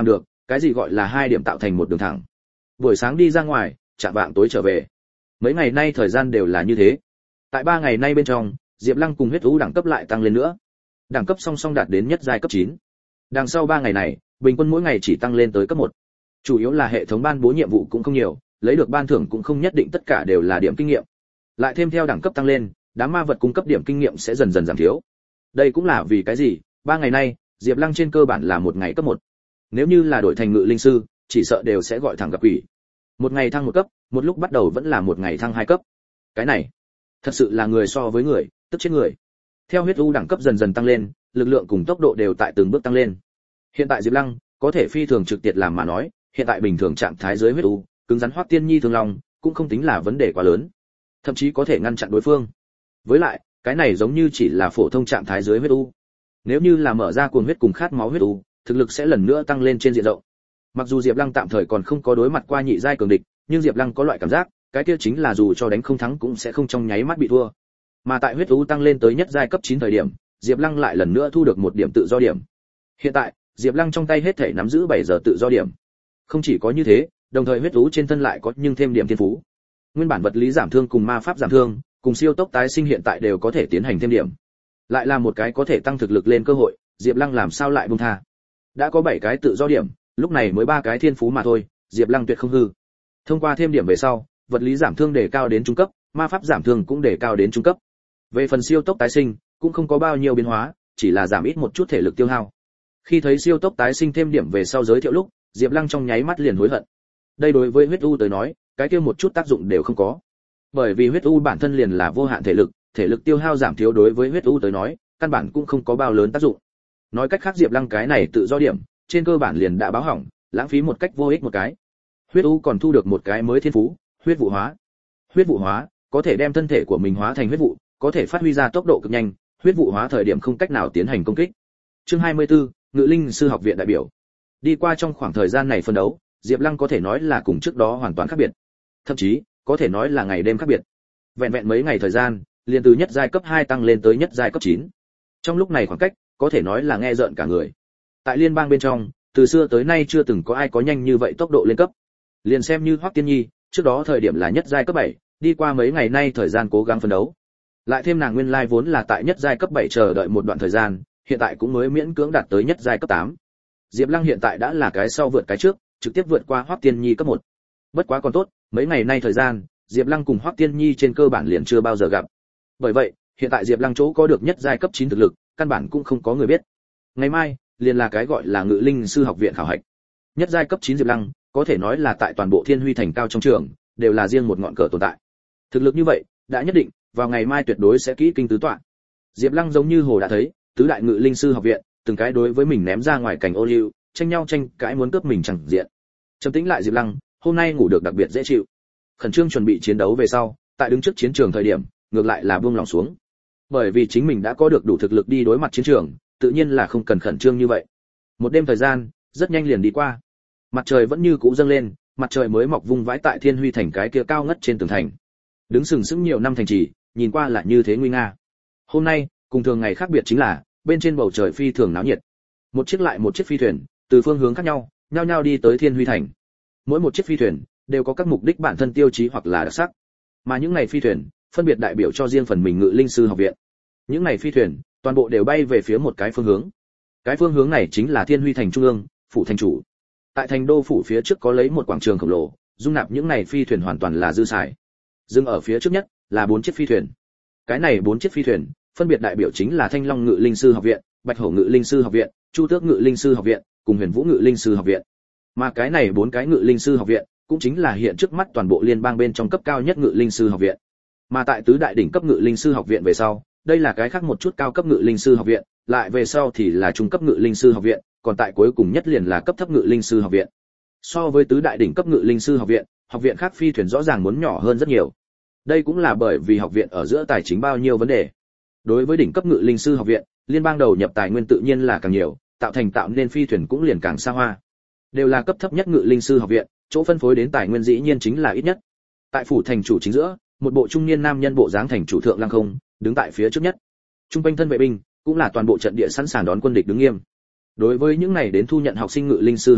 cái gì gọi là hai điểm tạo thành một đường thẳng. Buổi sáng đi ra ngoài, chạng vạng tối trở về. Mấy ngày nay thời gian đều là như thế. Tại ba ngày nay bên trong, Diệp Lăng cùng huyết u đẳng cấp lại tăng lên nữa. Đẳng cấp song song đạt đến nhất giai cấp chín. Đằng sau ba ngày này, bình quân mỗi ngày chỉ tăng lên tới cấp một. Chủ yếu là hệ thống ban bố nhiệm vụ cũng không nhiều, lấy được ban thưởng cũng không nhất định tất cả đều là điểm kinh nghiệm. Lại thêm theo đẳng cấp tăng lên, đám ma vật cung cấp điểm kinh nghiệm sẽ dần dần giảm thiếu. Đây cũng là vì cái gì, ba ngày nay, Diệp Lăng trên cơ bản là một ngày cấp một. Nếu như là đổi thành ngự linh sư, chỉ sợ đều sẽ gọi thẳng gặp quỷ. Một ngày thăng một cấp, một lúc bắt đầu vẫn là một ngày thăng hai cấp. Cái này, thật sự là người so với người, tức chết người. Theo huyết u đẳng cấp dần dần tăng lên, lực lượng cùng tốc độ đều tại từng bước tăng lên. Hiện tại Diệp Lăng có thể phi thường trực tiệt làm mà nói, hiện tại bình thường trạng thái dưới huyết u, cứng rắn Hoắc Tiên Nhi Thương Long, cũng không tính là vấn đề quá lớn. Thậm chí có thể ngăn chặn đối phương. Với lại, cái này giống như chỉ là phổ thông trạng thái dưới huyết u. Nếu như là mở ra cuồng huyết cùng khát máu huyết u, thực lực sẽ lần nữa tăng lên trên diện rộng. Mặc dù Diệp Lăng tạm thời còn không có đối mặt qua nhị giai cường địch, nhưng Diệp Lăng có loại cảm giác, cái kia chính là dù cho đánh không thắng cũng sẽ không trong nháy mắt bị thua. Mà tại huyết u tăng lên tới nhất giai cấp chín thời điểm, Diệp Lăng lại lần nữa thu được một điểm tự do điểm. Hiện tại, Diệp Lăng trong tay hết thảy nắm giữ bảy giờ tự do điểm. Không chỉ có như thế, đồng thời huyết u trên thân lại có nhưng thêm điểm thiên phú. Nguyên bản vật lý giảm thương cùng ma pháp giảm thương, cùng siêu tốc tái sinh hiện tại đều có thể tiến hành thêm điểm. Lại là một cái có thể tăng thực lực lên cơ hội, Diệp Lăng làm sao lại buông tha. Đã có bảy cái tự do điểm, lúc này mới ba cái thiên phú mà thôi, Diệp Lăng tuyệt không hư. Thông qua thêm điểm về sau, vật lý giảm thương đề cao đến trung cấp, ma pháp giảm thương cũng đề cao đến trung cấp. Về phần siêu tốc tái sinh, cũng không có bao nhiêu biến hóa, chỉ là giảm ít một chút thể lực tiêu hao. Khi thấy siêu tốc tái sinh thêm điểm về sau giới thiệu lúc, Diệp Lăng trong nháy mắt liền hối hận. Đây đối với huyết u tới nói, cái kia một chút tác dụng đều không có. Bởi vì huyết u bản thân liền là vô hạn thể lực, thể lực tiêu hao giảm thiếu đối với huyết u tới nói, căn bản cũng không có bao lớn tác dụng. Nói cách khác Diệp Lăng cái này tự do điểm, trên cơ bản liền đã báo hỏng, lãng phí một cách vô ích một cái. Huyết u còn thu được một cái mới thiên phú, huyết vụ hóa. Huyết vụ hóa có thể đem thân thể của mình hóa thành huyết vụ, có thể phát huy ra tốc độ cực nhanh, huyết vụ hóa thời điểm không cách nào tiến hành công kích. Chương hai mươi tư, Ngự Linh sư học viện đại biểu. Đi qua trong khoảng thời gian này phân đấu, Diệp Lăng có thể nói là cùng trước đó hoàn toàn khác biệt. Thậm chí, có thể nói là ngày đêm khác biệt. Vẹn vẹn mấy ngày thời gian, liền từ nhất giai cấp hai tăng lên tới nhất giai cấp chín. Trong lúc này khoảng cách, có thể nói là nghe rợn cả người. Tại liên bang bên trong, từ xưa tới nay chưa từng có ai có nhanh như vậy tốc độ lên cấp. Liền xem như Hoắc Tiên Nhi, trước đó thời điểm là nhất giai cấp bảy, đi qua mấy ngày nay thời gian cố gắng phấn đấu. Lại thêm nàng nguyên lai vốn là tại nhất giai cấp bảy chờ đợi một đoạn thời gian, hiện tại cũng mới miễn cưỡng đạt tới nhất giai cấp tám. Diệp Lăng hiện tại đã là cái sau vượt cái trước, trực tiếp vượt qua Hoắc Tiên Nhi cấp một. Bất quá còn tốt, mấy ngày nay thời gian, Diệp Lăng cùng Hoắc Tiên Nhi trên cơ bản liền chưa bao giờ gặp. Bởi vậy, hiện tại Diệp Lăng chỗ có được nhất giai cấp chín thực lực, căn bản cũng không có người biết. Ngày mai, liền là cái gọi là Ngự Linh sư học viện khảo hạch. Nhất giai cấp chín Diệp Lăng, có thể nói là tại toàn bộ Thiên Huy thành cao trong trường, đều là riêng một ngọn cờ tồn tại. Thực lực như vậy, đã nhất định, vào ngày mai tuyệt đối sẽ kỹ kinh tứ tọa. Diệp Lăng giống như hồ đã thấy, tứ đại Ngự Linh sư học viện, từng cái đối với mình ném ra ngoài cảnh ô liu, tranh nhau tranh cãi muốn cướp mình chẳng diện. Trầm tĩnh lại Diệp Lăng, hôm nay ngủ được đặc biệt dễ chịu. Khẩn trương chuẩn bị chiến đấu về sau, tại đứng trước chiến trường thời điểm, ngược lại là buông lòng xuống. Bởi vì chính mình đã có được đủ thực lực đi đối mặt chiến trường, tự nhiên là không cần khẩn trương như vậy. Một đêm thời gian, rất nhanh liền đi qua. Mặt trời vẫn như cũ dâng lên, mặt trời mới mọc vung vãi tại Thiên Huy thành cái kia cao ngất trên tường thành. Đứng sừng sững nhiều năm thành trì, nhìn qua là như thế nguy nga. Hôm nay, cùng thường ngày khác biệt chính là, bên trên bầu trời phi thường náo nhiệt. Một chiếc lại một chiếc phi thuyền, từ phương hướng khác nhau, nhao nhao đi tới Thiên Huy thành. Mỗi một chiếc phi thuyền đều có các mục đích bản thân tiêu chí hoặc là đặc sắc. Mà những này phi thuyền, phân biệt đại biểu cho riêng phần mình Ngự Linh sư học viện. Những này phi thuyền, toàn bộ đều bay về phía một cái phương hướng. Cái phương hướng này chính là Thiên Huy thành trung ương, phủ thành chủ. Tại thành đô phủ phía trước có lấy một quảng trường khổng lồ, dung nạp những này phi thuyền hoàn toàn là dư xài. Dừng ở phía trước nhất là bốn chiếc phi thuyền. Cái này bốn chiếc phi thuyền, phân biệt đại biểu chính là Thanh Long Ngự Linh sư học viện, Bạch Hổ Ngự Linh sư học viện, Chu Tước Ngự Linh sư học viện, cùng Huyền Vũ Ngự Linh sư học viện. Mà cái này bốn cái Ngự Linh sư học viện, cũng chính là hiện trước mắt toàn bộ liên bang bên trong cấp cao nhất Ngự Linh sư học viện. Mà tại tứ đại đỉnh cấp Ngự Linh sư học viện về sau, đây là cái khác một chút cao cấp Ngự Linh sư học viện, lại về sau thì là trung cấp Ngự Linh sư học viện, còn tại cuối cùng nhất liền là cấp thấp Ngự Linh sư học viện. So với tứ đại đỉnh cấp Ngự Linh sư học viện, học viện khác phi thuyền rõ ràng muốn nhỏ hơn rất nhiều. Đây cũng là bởi vì học viện ở giữa tài chính bao nhiêu vấn đề. Đối với đỉnh cấp Ngự Linh sư học viện, liên bang đầu nhập tài nguyên tự nhiên là càng nhiều, tạo thành tạo nên phi thuyền cũng liền càng xa hoa. Đều là cấp thấp nhất Ngự Linh sư học viện, chỗ phân phối đến tài nguyên dĩ nhiên chính là ít nhất. Tại phủ thành chủ chính giữa, một bộ trung niên nam nhân bộ dáng thành chủ thượng lăng không, đứng tại phía trước nhất. Trung quanh thân vệ binh, cũng là toàn bộ trận địa sẵn sàng đón quân địch đứng nghiêm. Đối với những này đến thu nhận học sinh Ngự Linh sư học viện,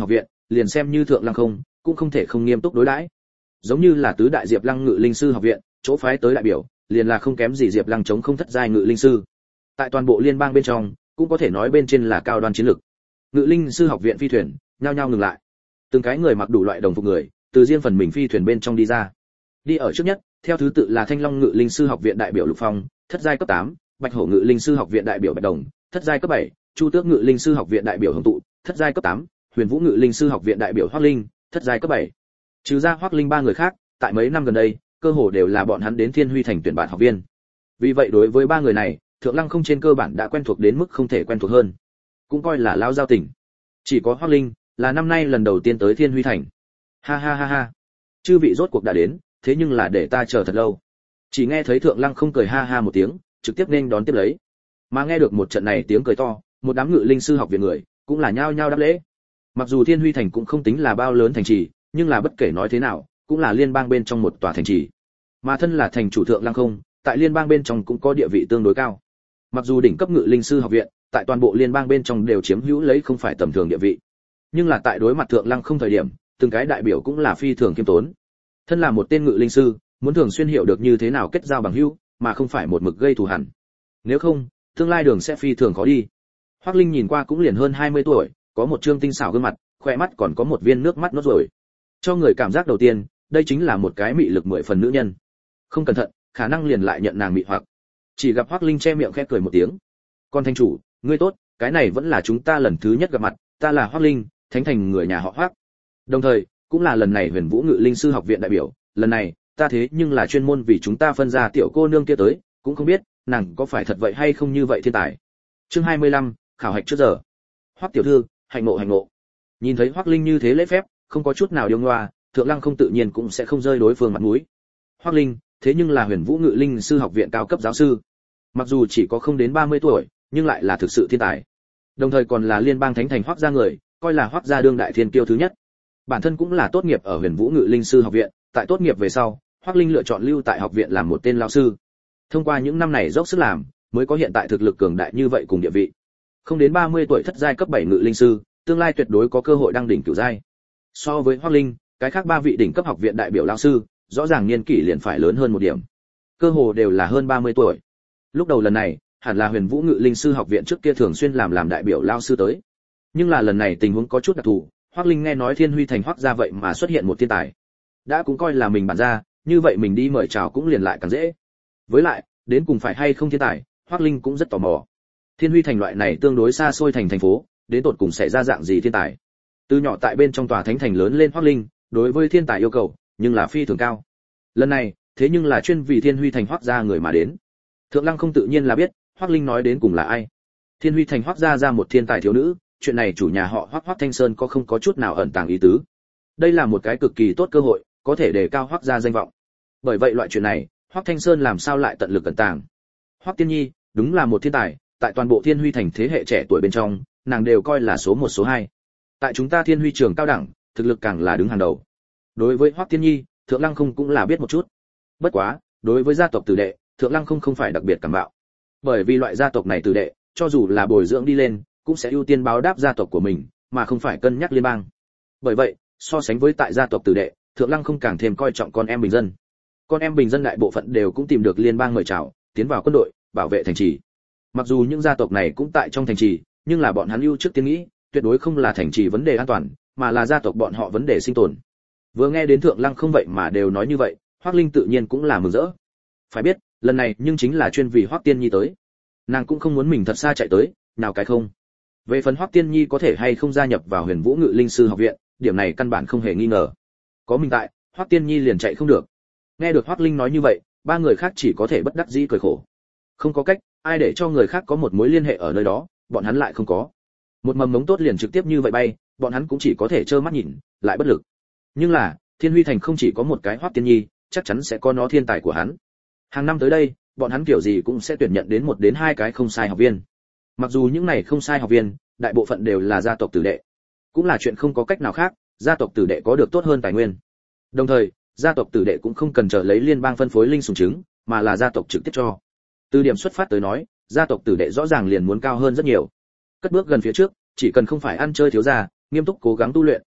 liền xem như thượng lăng không cũng không thể không nghiêm túc đối đãi. Giống như là tứ đại Diệp Lăng Ngự Linh sư học viện, chỗ phái tới đại biểu, liền là không kém gì Diệp Lăng chống không thất giai ngự linh sư. Tại toàn bộ liên bang bên trong, cũng có thể nói bên trên là cao đoan chiến lực. Ngự Linh sư học viện phi thuyền, nhao nhao ngừng lại. Từng cái người mặc đủ loại đồng phục người, từ riêng phần mình phi thuyền bên trong đi ra. Đi ở trước nhất, theo thứ tự là Thanh Long Ngự Linh sư học viện đại biểu Lục Phong, thất giai cấp tám, Bạch Hổ Ngự Linh sư học viện đại biểu Bạch Đồng, thất giai cấp bảy, Chu Tước Ngự Linh sư học viện đại biểu Hồng Tụ, thất giai cấp tám, Huyền Vũ Ngự Linh sư học viện đại biểu Hoắc Linh, thất giai cấp bảy. Trừ ra Hoắc Linh ba người khác, tại mấy năm gần đây, cơ hồ đều là bọn hắn đến Thiên Huy thành tuyển bạn học viên. Vì vậy đối với ba người này, Thượng Lăng không trên cơ bản đã quen thuộc đến mức không thể quen thuộc hơn, cũng coi là lao giao tình. Chỉ có Hoắc Linh là năm nay lần đầu tiên tới Thiên Huy thành. Ha ha ha ha. Chư vị rốt cuộc đã đến, thế nhưng là để ta chờ thật lâu. Chỉ nghe thấy Thượng Lăng không cười ha ha một tiếng, trực tiếp nên đón tiếp lấy. Mà nghe được một trận này tiếng cười to, một đám ngự linh sư học viện người cũng là nhao nhao đáp lễ. Mặc dù Thiên Huy thành cũng không tính là bao lớn thành trì, nhưng là bất kể nói thế nào, cũng là liên bang bên trong một tòa thành trì. Mà thân là thành chủ Thượng Lăng không, tại liên bang bên trong cũng có địa vị tương đối cao. Mặc dù đỉnh cấp ngự linh sư học viện, tại toàn bộ liên bang bên trong đều chiếm hữu lấy không phải tầm thường địa vị. Nhưng là tại đối mặt Thượng Lăng không thời điểm, từng cái đại biểu cũng là phi thường kiêm tốn. Thân là một tên ngự linh sư, muốn thường xuyên hiểu được như thế nào kết giao bằng hữu, mà không phải một mực gây thù hằn. Nếu không, tương lai đường sẽ phi thường khó đi. Hoắc Linh nhìn qua cũng liền hơn hai mươi tuổi, có một trương tinh xảo gương mặt, khóe mắt còn có một viên nước mắt nốt rồi. Cho người cảm giác đầu tiên, đây chính là một cái mị lực mười phần nữ nhân. Không cẩn thận, khả năng liền lại nhận nàng mị hoặc. Chỉ gặp Hoắc Linh che miệng khẽ cười một tiếng. "Con thành chủ, ngươi tốt, cái này vẫn là chúng ta lần thứ nhất gặp mặt, ta là Hoắc Linh, thánh thành người nhà họ Hoắc. Đồng thời, cũng là lần này Huyền Vũ Ngự Linh sư học viện đại biểu, lần này, ta thế nhưng là chuyên môn vì chúng ta phân ra tiểu cô nương kia tới, cũng không biết, nàng có phải thật vậy hay không như vậy thiên tài." Chương hai mươi lăm, khảo hạch trước giờ. Hoắc tiểu thư, hạnh ngộ hạnh ngộ. Nhìn thấy Hoắc Linh như thế lễ phép, không có chút nào điêu ngoa, Thượng Lăng không tự nhiên cũng sẽ không rơi đối phương mặt mũi. Hoắc Linh, thế nhưng là Huyền Vũ Ngự Linh sư học viện cao cấp giáo sư. Mặc dù chỉ có không đến ba mươi tuổi, nhưng lại là thực sự thiên tài. Đồng thời còn là liên bang thánh thành Hoắc gia người, coi là Hoắc gia đương đại thiên kiêu thứ nhất. Bản thân cũng là tốt nghiệp ở Huyền Vũ Ngự Linh sư học viện, tại tốt nghiệp về sau, Hoắc Linh lựa chọn lưu tại học viện làm một tên lão sư. Thông qua những năm này dốc sức làm, mới có hiện tại thực lực cường đại như vậy cùng địa vị. Không đến ba mươi tuổi thất giai cấp bảy ngự linh sư, tương lai tuyệt đối có cơ hội đăng đỉnh cửu giai. So với Hoắc Linh, cái khác ba vị đỉnh cấp học viện đại biểu lão sư, rõ ràng niên kỷ liền phải lớn hơn một điểm. Cơ hồ đều là hơn ba mươi tuổi. Lúc đầu lần này, hẳn là Huyền Vũ Ngự Linh sư học viện trước kia thường xuyên làm làm đại biểu lão sư tới. Nhưng là lần này tình huống có chút đặc thù, Hoắc Linh nghe nói Thiên Huy thành Hoắc gia vậy mà xuất hiện một thiên tài. Đã cũng coi là mình bản ra, như vậy mình đi mời chào cũng liền lại càng dễ. Với lại, đến cùng phải hay không thiên tài, Hoắc Linh cũng rất tò mò. Thiên Huy thành loại này tương đối xa xôi thành thành phố, đến tột cùng sẽ ra dạng gì thiên tài. Từ nhỏ tại bên trong tòa thánh thành lớn lên Hoắc Linh, đối với thiên tài yêu cầu, nhưng là phi thường cao. Lần này, thế nhưng là chuyên vì Thiên Huy thành Hoắc gia người mà đến. Thượng Lăng không tự nhiên là biết, Hoắc Linh nói đến cùng là ai. Thiên Huy thành Hoắc gia ra một thiên tài thiếu nữ, chuyện này chủ nhà họ Hoắc Hoắc Thanh Sơn có không có chút nào ẩn tàng ý tứ. Đây là một cái cực kỳ tốt cơ hội, có thể đề cao Hoắc gia danh vọng. Bởi vậy loại chuyện này, Hoắc Thanh Sơn làm sao lại tận lực ẩn tàng. Hoắc Tiên Nhi, đúng là một thiên tài, tại toàn bộ Thiên Huy thành thế hệ trẻ tuổi bên trong, nàng đều coi là số một số hai. Tại chúng ta Thiên Huy trường cao đẳng, thực lực càng là đứng hàng đầu. Đối với Hoắc Tiên Nhi, Thượng Lăng không cũng là biết một chút. Bất quá, đối với gia tộc tử đệ, Thượng Lăng không không phải đặc biệt cảm mạo. Bởi vì loại gia tộc này tử đệ, cho dù là bồi dưỡng đi lên, cũng sẽ ưu tiên báo đáp gia tộc của mình, mà không phải cân nhắc liên bang. Bởi vậy, so sánh với tại gia tộc tử đệ, Thượng Lăng không càng thêm coi trọng con em bình dân. Con em bình dân đại bộ phận đều cũng tìm được liên bang mời chào, tiến vào quân đội, bảo vệ thành trì. Mặc dù những gia tộc này cũng tại trong thành trì, nhưng là bọn hắn ưu trước tiên nghĩ, tuyệt đối không là thành trì vấn đề an toàn, mà là gia tộc bọn họ vấn đề sinh tồn. Vừa nghe đến Thượng Lăng không vậy mà đều nói như vậy, Hoắc Linh tự nhiên cũng là mừng rỡ. Phải biết, lần này nhưng chính là chuyên vì Hoắc Tiên Nhi tới. Nàng cũng không muốn mình thật xa chạy tới, nào cái không. Về phần Hoắc Tiên Nhi có thể hay không gia nhập vào Huyền Vũ Ngự Linh sư học viện, điểm này căn bản không hề nghi ngờ. Có mình tại, Hoắc Tiên Nhi liền chạy không được. Nghe được Hoắc Linh nói như vậy, ba người khác chỉ có thể bất đắc dĩ cười khổ. Không có cách, ai để cho người khác có một mối liên hệ ở nơi đó, bọn hắn lại không có. Một mầm mống tốt liền trực tiếp như vậy bay, bọn hắn cũng chỉ có thể trơ mắt nhìn, lại bất lực. Nhưng là, Thiên Huy thành không chỉ có một cái Hoắc Tiên Nhi, chắc chắn sẽ có nó thiên tài của hắn. Hàng năm tới đây, bọn hắn kiểu gì cũng sẽ tuyển nhận đến một đến hai cái không sai học viên. Mặc dù những này không sai học viên, đại bộ phận đều là gia tộc tử đệ, cũng là chuyện không có cách nào khác, gia tộc tử đệ có được tốt hơn tài nguyên. Đồng thời, gia tộc tử đệ cũng không cần chờ lấy liên bang phân phối linh sủng trứng, mà là gia tộc trực tiếp cho. Từ điểm xuất phát tới nói, gia tộc tử đệ rõ ràng liền muốn cao hơn rất nhiều. Cất bước gần phía trước, chỉ cần không phải ăn chơi thiếu gia, nghiêm túc cố gắng tu luyện,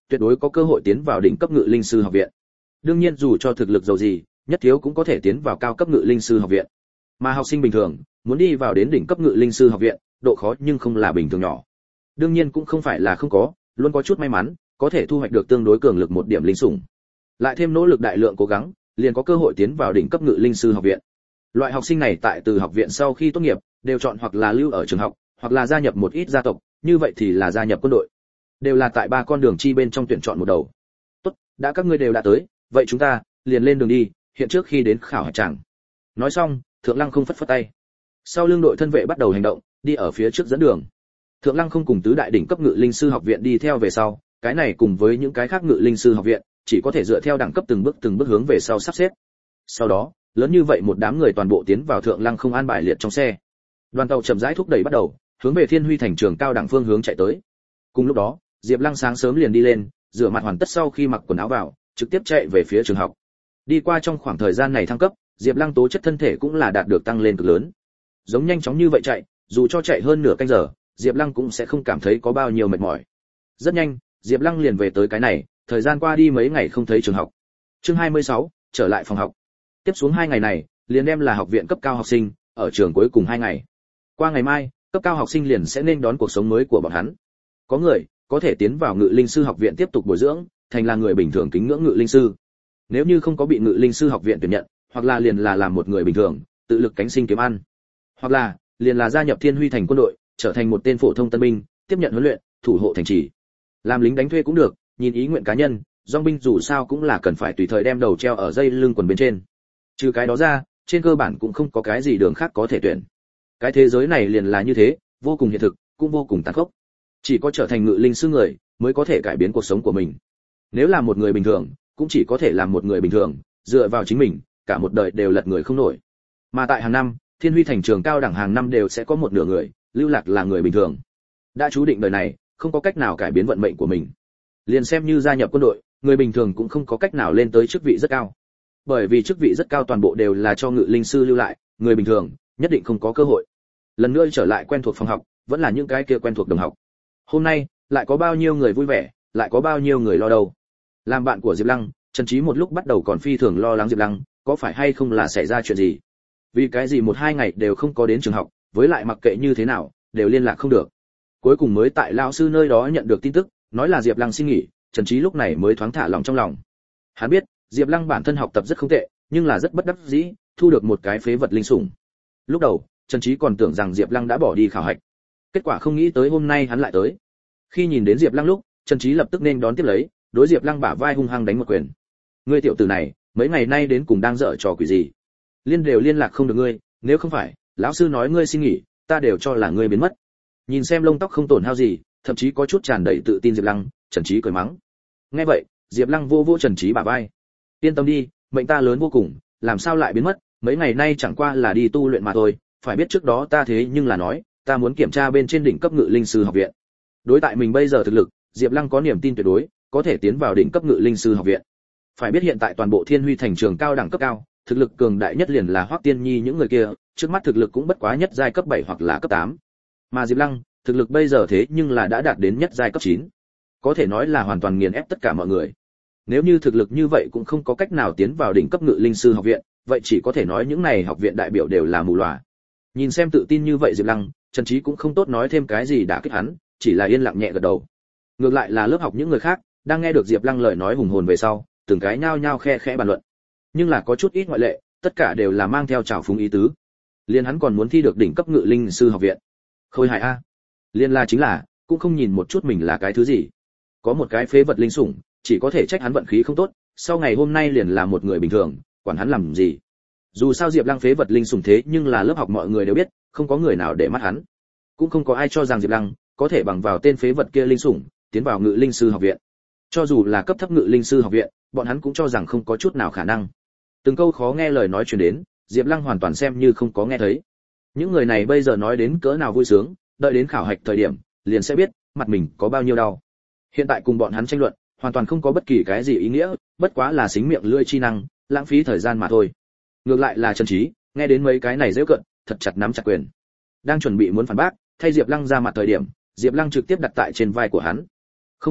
tuyệt đối có cơ hội tiến vào đỉnh cấp ngự linh sư học viện. Đương nhiên dù cho thực lực giàu gì, nhất thiếu cũng có thể tiến vào cao cấp ngự linh sư học viện. Mà học sinh bình thường, muốn đi vào đến đỉnh cấp ngự linh sư học viện, độ khó nhưng không là bình thường nhỏ. Đương nhiên cũng không phải là không có, luôn có chút may mắn, có thể thu hoạch được tương đối cường lực một điểm linh sủng. Lại thêm nỗ lực đại lượng cố gắng, liền có cơ hội tiến vào đỉnh cấp ngự linh sư học viện. Loại học sinh này tại từ học viện sau khi tốt nghiệp, đều chọn hoặc là lưu ở trường học, hoặc là gia nhập một ít gia tộc, như vậy thì là gia nhập quân đội. Đều là tại ba con đường chi bên trong tuyển chọn một đầu. Tốt, đã các ngươi đều đã tới, vậy chúng ta liền lên đường đi, hiện trước khi đến khảo hạch tràng. Nói xong, Thượng Lăng không phất phất tay. Sau lưng đội thân vệ bắt đầu hành động, đi ở phía trước dẫn đường. Thượng Lăng không cùng tứ đại đỉnh cấp ngự linh sư học viện đi theo về sau, cái này cùng với những cái khác ngự linh sư học viện, chỉ có thể dựa theo đẳng cấp từng bước từng bước hướng về sau sắp xếp. Sau đó, lớn như vậy một đám người toàn bộ tiến vào Thượng Lăng không an bài liệt trong xe. Đoàn tàu chậm rãi thúc đẩy bắt đầu, hướng về Thiên Huy thành trường cao đẳng phương hướng chạy tới. Cùng lúc đó, Diệp Lăng sáng sớm liền đi lên, rửa mặt hoàn tất sau khi mặc quần áo vào, trực tiếp chạy về phía trường học. Đi qua trong khoảng thời gian này thăng cấp, Diệp Lăng tố chất thân thể cũng là đạt được tăng lên cực lớn. Giống nhanh chóng như vậy chạy, dù cho chạy hơn nửa canh giờ, Diệp Lăng cũng sẽ không cảm thấy có bao nhiêu mệt mỏi. Rất nhanh, Diệp Lăng liền về tới cái này, thời gian qua đi mấy ngày không thấy trường học. Chương hai mươi sáu, trở lại phòng học. Tiếp xuống hai ngày này, liền đem là học viện cấp cao học sinh, ở trường cuối cùng hai ngày. Qua ngày mai, cấp cao học sinh liền sẽ nên đón cuộc sống mới của bọn hắn. Có người có thể tiến vào Ngự Linh sư học viện tiếp tục bồi dưỡng, thành là người bình thường kính ngưỡng Ngự Linh sư. Nếu như không có bị Ngự Linh sư học viện tuyển nhận, hoặc là liền là làm một người bình thường, tự lực cánh sinh kiếm ăn, hoặc là liền là gia nhập Thiên Huy thành quân đội, trở thành một tên phổ thông tân binh, tiếp nhận huấn luyện, thủ hộ thành trì. Làm lính đánh thuê cũng được, nhìn ý nguyện cá nhân, dòng binh dù sao cũng là cần phải tùy thời đem đầu treo ở dây lưng quần bên trên. Trừ cái đó ra, trên cơ bản cũng không có cái gì đường khác có thể tuyển. Cái thế giới này liền là như thế, vô cùng hiện thực, cũng vô cùng tàn khốc. Chỉ có trở thành Ngự Linh sư người, mới có thể cải biến cuộc sống của mình. Nếu là một người bình thường, cũng chỉ có thể làm một người bình thường, dựa vào chính mình, cả một đời đều lật người không nổi. Mà tại hàng năm, Thiên Huy thành trường cao đẳng hàng năm đều sẽ có một nửa người lưu lạc là người bình thường. Đã chú định đời này không có cách nào cải biến vận mệnh của mình. Liền xem như gia nhập quân đội, người bình thường cũng không có cách nào lên tới chức vị rất cao. Bởi vì chức vị rất cao toàn bộ đều là cho Ngự Linh sư lưu lại, người bình thường nhất định không có cơ hội. Lần nữa trở lại quen thuộc phòng học, vẫn là những cái kia quen thuộc đồng học. Hôm nay, lại có bao nhiêu người vui vẻ, lại có bao nhiêu người lo đâu. Làm bạn của Diệp Lăng, Trần Chí một lúc bắt đầu còn phi thường lo lắng Diệp Lăng, có phải hay không là xảy ra chuyện gì? Vì cái gì một hai ngày đều không có đến trường học, với lại mặc kệ như thế nào, đều liên lạc không được. Cuối cùng mới tại lão sư nơi đó nhận được tin tức, nói là Diệp Lăng xin nghỉ, Trần Chí lúc này mới thoáng thả lòng trong lòng. Hắn biết, Diệp Lăng bản thân học tập rất không tệ, nhưng là rất bất đắc dĩ, thu được một cái phế vật linh sủng. Lúc đầu, Trần Chí còn tưởng rằng Diệp Lăng đã bỏ đi khảo hạch. Kết quả không nghĩ tới hôm nay hắn lại tới. Khi nhìn đến Diệp Lăng lúc, Trần Chí lập tức nên đón tiếp lấy, đối Diệp Lăng bả vai hung hăng đánh một quyền. Ngươi tiểu tử này, mấy ngày nay đến cùng đang dở trò quỷ gì? Liên đều liên lạc không được ngươi, nếu không phải, lão sư nói ngươi xin nghỉ, ta đều cho là ngươi biến mất. Nhìn xem lông tóc không tổn hao gì, thậm chí có chút tràn đầy tự tin Diệp Lăng, Trần Chí cười mắng. Nghe vậy, Diệp Lăng vô vô Trần Chí bả vai. Yên tâm đi, mệnh ta lớn vô cùng, làm sao lại biến mất, mấy ngày nay chẳng qua là đi tu luyện mà thôi, phải biết trước đó ta thế nhưng là nói, ta muốn kiểm tra bên trên đỉnh cấp Ngự Linh sư học viện. Đối tại mình bây giờ thực lực, Diệp Lăng có niềm tin tuyệt đối, có thể tiến vào đỉnh cấp Ngự Linh sư học viện. Phải biết hiện tại toàn bộ Thiên Huy thành trường cao đẳng cấp cao, thực lực cường đại nhất liền là Hoắc Tiên Nhi những người kia, trước mắt thực lực cũng bất quá nhất giai cấp bảy hoặc là cấp tám. Mà Diệp Lăng, thực lực bây giờ thế nhưng là đã đạt đến nhất giai cấp chín. Có thể nói là hoàn toàn nghiền ép tất cả mọi người. Nếu như thực lực như vậy cũng không có cách nào tiến vào đỉnh cấp Ngự Linh sư học viện, vậy chỉ có thể nói những này học viện đại biểu đều là mù lòa. Nhìn xem tự tin như vậy Diệp Lăng, Trần Chí cũng không tốt nói thêm cái gì đã kích hắn, chỉ là yên lặng nhẹ gật đầu. Ngược lại là lớp học những người khác, đang nghe được Diệp Lăng lời nói hùng hồn về sau, từng cái nhao nhao khe khẽ bàn luận. Nhưng là có chút ít ngoại lệ, tất cả đều là mang theo trào phúng ý tứ. Liên hắn còn muốn thi được đỉnh cấp Ngự Linh sư học viện. Khôi hài a. Liên la chính là, cũng không nhìn một chút mình là cái thứ gì. Có một cái phế vật linh sủng, chỉ có thể trách hắn vận khí không tốt, sau ngày hôm nay liền là một người bình thường, quản hắn làm gì. Dù sao Diệp Lăng phế vật linh sủng thế nhưng là lớp học mọi người đều biết, không có người nào để mắt hắn. Cũng không có ai cho rằng Diệp Lăng có thể bằng vào tên phế vật kia linh sủng, tiến vào Ngự Linh sư học viện. Cho dù là cấp thấp Ngự Linh sư học viện, bọn hắn cũng cho rằng không có chút nào khả năng. Từng câu khó nghe lời nói truyền đến, Diệp Lăng hoàn toàn xem như không có nghe thấy. Những người này bây giờ nói đến cỡ nào vui sướng, đợi đến khảo hạch thời điểm, liền sẽ biết mặt mình có bao nhiêu đau. Hiện tại cùng bọn hắn tranh luận, hoàn toàn không có bất kỳ cái gì ý nghĩa, bất quá là xính miệng lưỡi chi năng, lãng phí thời gian mà thôi. Ngược lại là Trần Chí, nghe đến mấy cái này giễu cợt, thật chặt nắm chặt quyền. Đang chuẩn bị muốn phản bác, thay Diệp Lăng ra mặt thời điểm, Diệp Lăng trực tiếp đặt tại trên vai của hắn. "Không cần,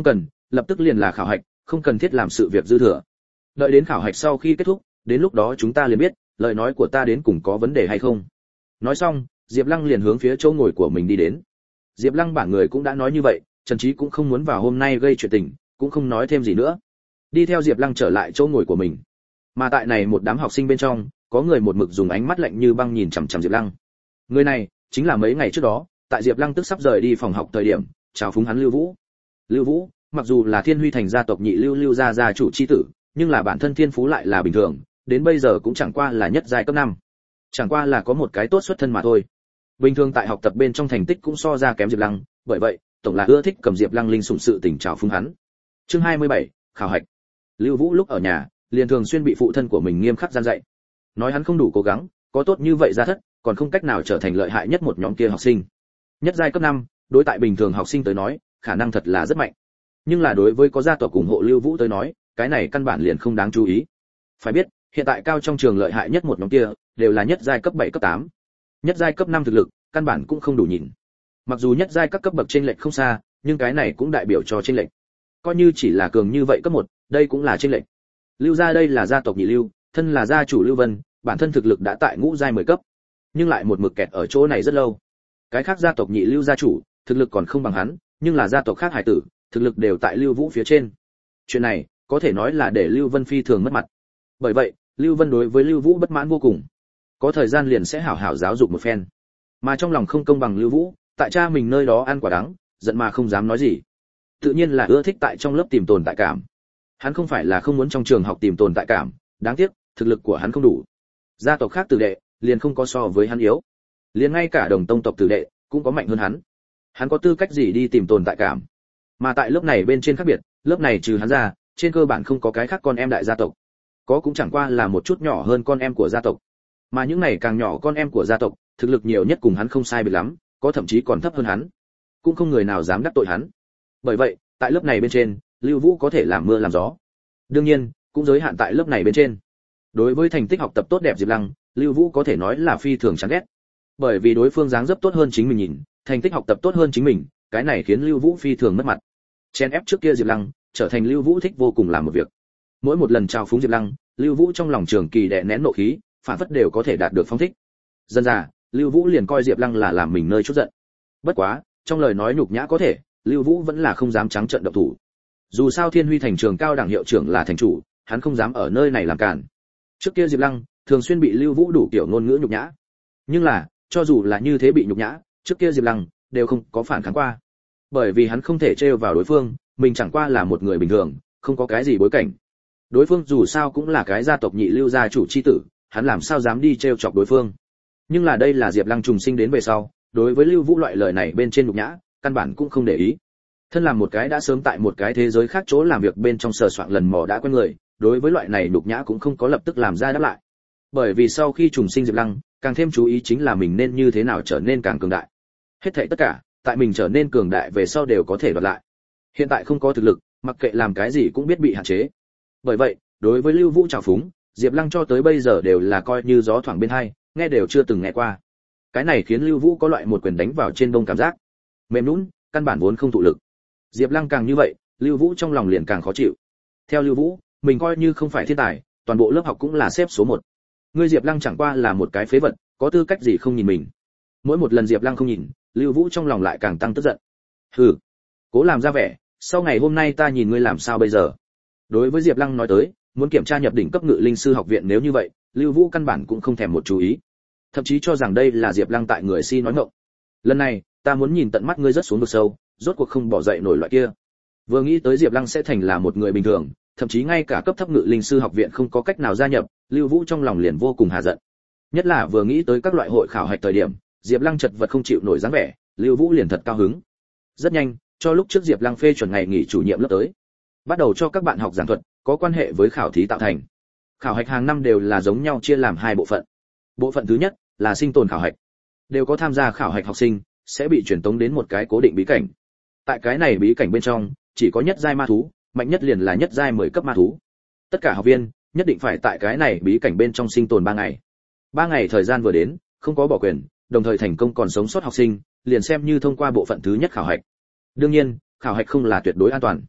lập tức liền là khảo hạch, không cần thiết làm sự việc dư thừa. Đợi đến khảo hạch sau khi kết thúc, đến lúc đó chúng ta liền biết, lời nói của ta đến cùng có vấn đề hay không. Nói xong, Diệp Lăng liền hướng phía chỗ ngồi của mình đi đến. Diệp Lăng bản người cũng đã nói như vậy, Trần Chí cũng không muốn vào hôm nay gây chuyện tình, cũng không nói thêm gì nữa. Đi theo Diệp Lăng trở lại chỗ ngồi của mình. Mà tại này một đám học sinh bên trong, có người một mực dùng ánh mắt lạnh như băng nhìn chằm chằm Diệp Lăng. Người này chính là mấy ngày trước đó, tại Diệp Lăng tức sắp rời đi phòng học thời điểm, chào phúng hắn Lưu Vũ. Lưu Vũ, mặc dù là Thiên Huy thành gia tộc nhị Lưu Lưu gia gia chủ chi tử, nhưng là bản thân thiên phú lại là bình thường, đến bây giờ cũng chẳng qua là nhất giai cấp năm. Chẳng qua là có một cái tốt xuất thân mà thôi. Bình thường tại học tập bên trong thành tích cũng so ra kém Diệp Lăng, bởi vậy, tổng là ưa thích cầm Diệp Lăng linh sủng sự tình chào phúng hắn. Chương hai mươi bảy, khảo hạch. Lưu Vũ lúc ở nhà, liền thường xuyên bị phụ thân của mình nghiêm khắc gian dạy. Nói hắn không đủ cố gắng, có tốt như vậy ra thất, còn không cách nào trở thành lợi hại nhất một nhóm kia học sinh. Nhất giai cấp năm, đối tại bình thường học sinh tới nói, khả năng thật là rất mạnh. Nhưng là đối với có gia tộc ủng hộ Lưu Vũ tới nói, cái này căn bản liền không đáng chú ý. Phải biết, hiện tại cao trong trường lợi hại nhất một nhóm kia, đều là nhất giai cấp bảy cấp tám. Nhất giai cấp năm thực lực, căn bản cũng không đủ nhìn. Mặc dù nhất giai các cấp bậc trên lệch không xa, nhưng cái này cũng đại biểu cho trên lệch. Coi như chỉ là cường như vậy cấp một, đây cũng là trên lệch. Lưu gia đây là gia tộc nhị Lưu, thân là gia chủ Lưu Vân, bản thân thực lực đã tại ngũ giai mười cấp, nhưng lại một mực kẹt ở chỗ này rất lâu. Cái khác gia tộc nhị Lưu gia chủ, thực lực còn không bằng hắn, nhưng là gia tộc khác hải tử, thực lực đều tại Lưu Vũ phía trên. Chuyện này, có thể nói là để Lưu Vân phi thường mất mặt. Bởi vậy, Lưu Vân đối với Lưu Vũ bất mãn vô cùng. Có thời gian liền sẽ hảo hảo giáo dục một phen. Mà trong lòng không công bằng Lưu Vũ, tại cha mình nơi đó ăn quả đắng, giận mà không dám nói gì. Tự nhiên là ưa thích tại trong lớp tìm tồn tại cảm. Hắn không phải là không muốn trong trường học tìm tồn tại cảm, đáng tiếc, thực lực của hắn không đủ. Gia tộc khác tử đệ, liền không có so với hắn yếu. Liền ngay cả đồng tông tộc tử đệ, cũng có mạnh hơn hắn. Hắn có tư cách gì đi tìm tồn tại cảm? Mà tại lớp này bên trên khác biệt, lớp này trừ hắn ra, trên cơ bản không có cái khác con em đại gia tộc. Có cũng chẳng qua là một chút nhỏ hơn con em của gia tộc. Mà những này càng nhỏ con em của gia tộc, thực lực nhiều nhất cùng hắn không sai biệt lắm, có thậm chí còn thấp hơn hắn. Cũng không người nào dám đắc tội hắn. Bởi vậy, tại lớp này bên trên, Lưu Vũ có thể làm mưa làm gió. Đương nhiên, cũng giới hạn tại lớp này bên trên. Đối với thành tích học tập tốt đẹp Diệp Lăng, Lưu Vũ có thể nói là phi thường chán ghét. Bởi vì đối phương dáng dấp tốt hơn chính mình nhìn, thành tích học tập tốt hơn chính mình, cái này khiến Lưu Vũ phi thường mất mặt. Chen ép trước kia Diệp Lăng, trở thành Lưu Vũ thích vô cùng làm một việc. Mỗi một lần chào phúng Diệp Lăng, Lưu Vũ trong lòng trường kỳ đè nén nộ khí, phản phất đều có thể đạt được phong thích. Dần dà, Lưu Vũ liền coi Diệp Lăng là làm mình nơi chút giận. Bất quá, trong lời nói nhục nhã có thể, Lưu Vũ vẫn là không dám trắng trợn động thủ. Dù sao Thiên Huy thành trường cao đẳng hiệu trưởng là thành chủ, hắn không dám ở nơi này làm cản. Trước kia Diệp Lăng thường xuyên bị Lưu Vũ đủ kiểu ngôn ngữ nhục nhã. Nhưng là, cho dù là như thế bị nhục nhã, trước kia Diệp Lăng đều không có phản kháng qua. Bởi vì hắn không thể trêu vào đối phương, mình chẳng qua là một người bình thường, không có cái gì bối cảnh. Đối phương dù sao cũng là cái gia tộc nhị Lưu gia chủ chi tử, hắn làm sao dám đi trêu chọc đối phương. Nhưng là đây là Diệp Lăng trùng sinh đến về sau, đối với Lưu Vũ loại lời này bên trên nhục nhã, căn bản cũng không để ý. Thân làm một cái đã sớm tại một cái thế giới khác chỗ làm việc bên trong sờ soạng lần mò đã quen người, đối với loại này nhục nhã cũng không có lập tức làm ra đáp lại. Bởi vì sau khi trùng sinh Diệp Lăng, càng thêm chú ý chính là mình nên như thế nào trở nên càng cường đại. Hết thảy tất cả, tại mình trở nên cường đại về sau đều có thể đoạt lại. Hiện tại không có thực lực, mặc kệ làm cái gì cũng biết bị hạn chế. Bởi vậy, đối với Lưu Vũ trào phúng, Diệp Lăng cho tới bây giờ đều là coi như gió thoảng bên tai, nghe đều chưa từng nghe qua. Cái này khiến Lưu Vũ có loại một quyền đánh vào trên bông cảm giác mềm nhũn, căn bản vốn không thụ lực. Diệp Lăng càng như vậy, Lưu Vũ trong lòng liền càng khó chịu. Theo Lưu Vũ, mình coi như không phải thiên tài, toàn bộ lớp học cũng là xếp số một. Ngươi Diệp Lăng chẳng qua là một cái phế vật, có tư cách gì không nhìn mình. Mỗi một lần Diệp Lăng không nhìn, Lưu Vũ trong lòng lại càng tăng tức giận. Hừ, cố làm ra vẻ, sau ngày hôm nay ta nhìn ngươi làm sao bây giờ. Đối với Diệp Lăng nói tới, muốn kiểm tra nhập đỉnh cấp ngự linh sư học viện nếu như vậy, Lưu Vũ căn bản cũng không thèm một chú ý. Thậm chí cho rằng đây là Diệp Lăng tại người si nói ngọng. Lần này, ta muốn nhìn tận mắt ngươi rớt xuống vực sâu, rốt cuộc không bỏ dậy nổi loại kia. Vừa nghĩ tới Diệp Lăng sẽ thành là một người bình thường, thậm chí ngay cả cấp thấp ngự linh sư học viện không có cách nào gia nhập, Lưu Vũ trong lòng liền vô cùng hà giận. Nhất là vừa nghĩ tới các loại hội khảo hạch thời điểm, Diệp Lăng chật vật không chịu nổi dáng vẻ, Lưu Vũ liền thật cao hứng. Rất nhanh, cho lúc trước Diệp Lăng phê chuẩn ngày nghỉ chủ nhiệm lớp tới, bắt đầu cho các bạn học giảng thuật có quan hệ với khảo thí tạo thành. Khảo hạch hàng năm đều là giống nhau chia làm hai bộ phận. Bộ phận thứ nhất là sinh tồn khảo hạch. Đều có tham gia khảo hạch học sinh sẽ bị truyền tống đến một cái cố định bí cảnh. Tại cái này bí cảnh bên trong, chỉ có nhất giai ma thú, mạnh nhất liền là nhất giai mười cấp ma thú. Tất cả học viên nhất định phải tại cái này bí cảnh bên trong sinh tồn ba ngày. ba ngày thời gian vừa đến, không có bỏ quyền, đồng thời thành công còn sống sót học sinh, liền xem như thông qua bộ phận thứ nhất khảo hạch. Đương nhiên, khảo hạch không là tuyệt đối an toàn.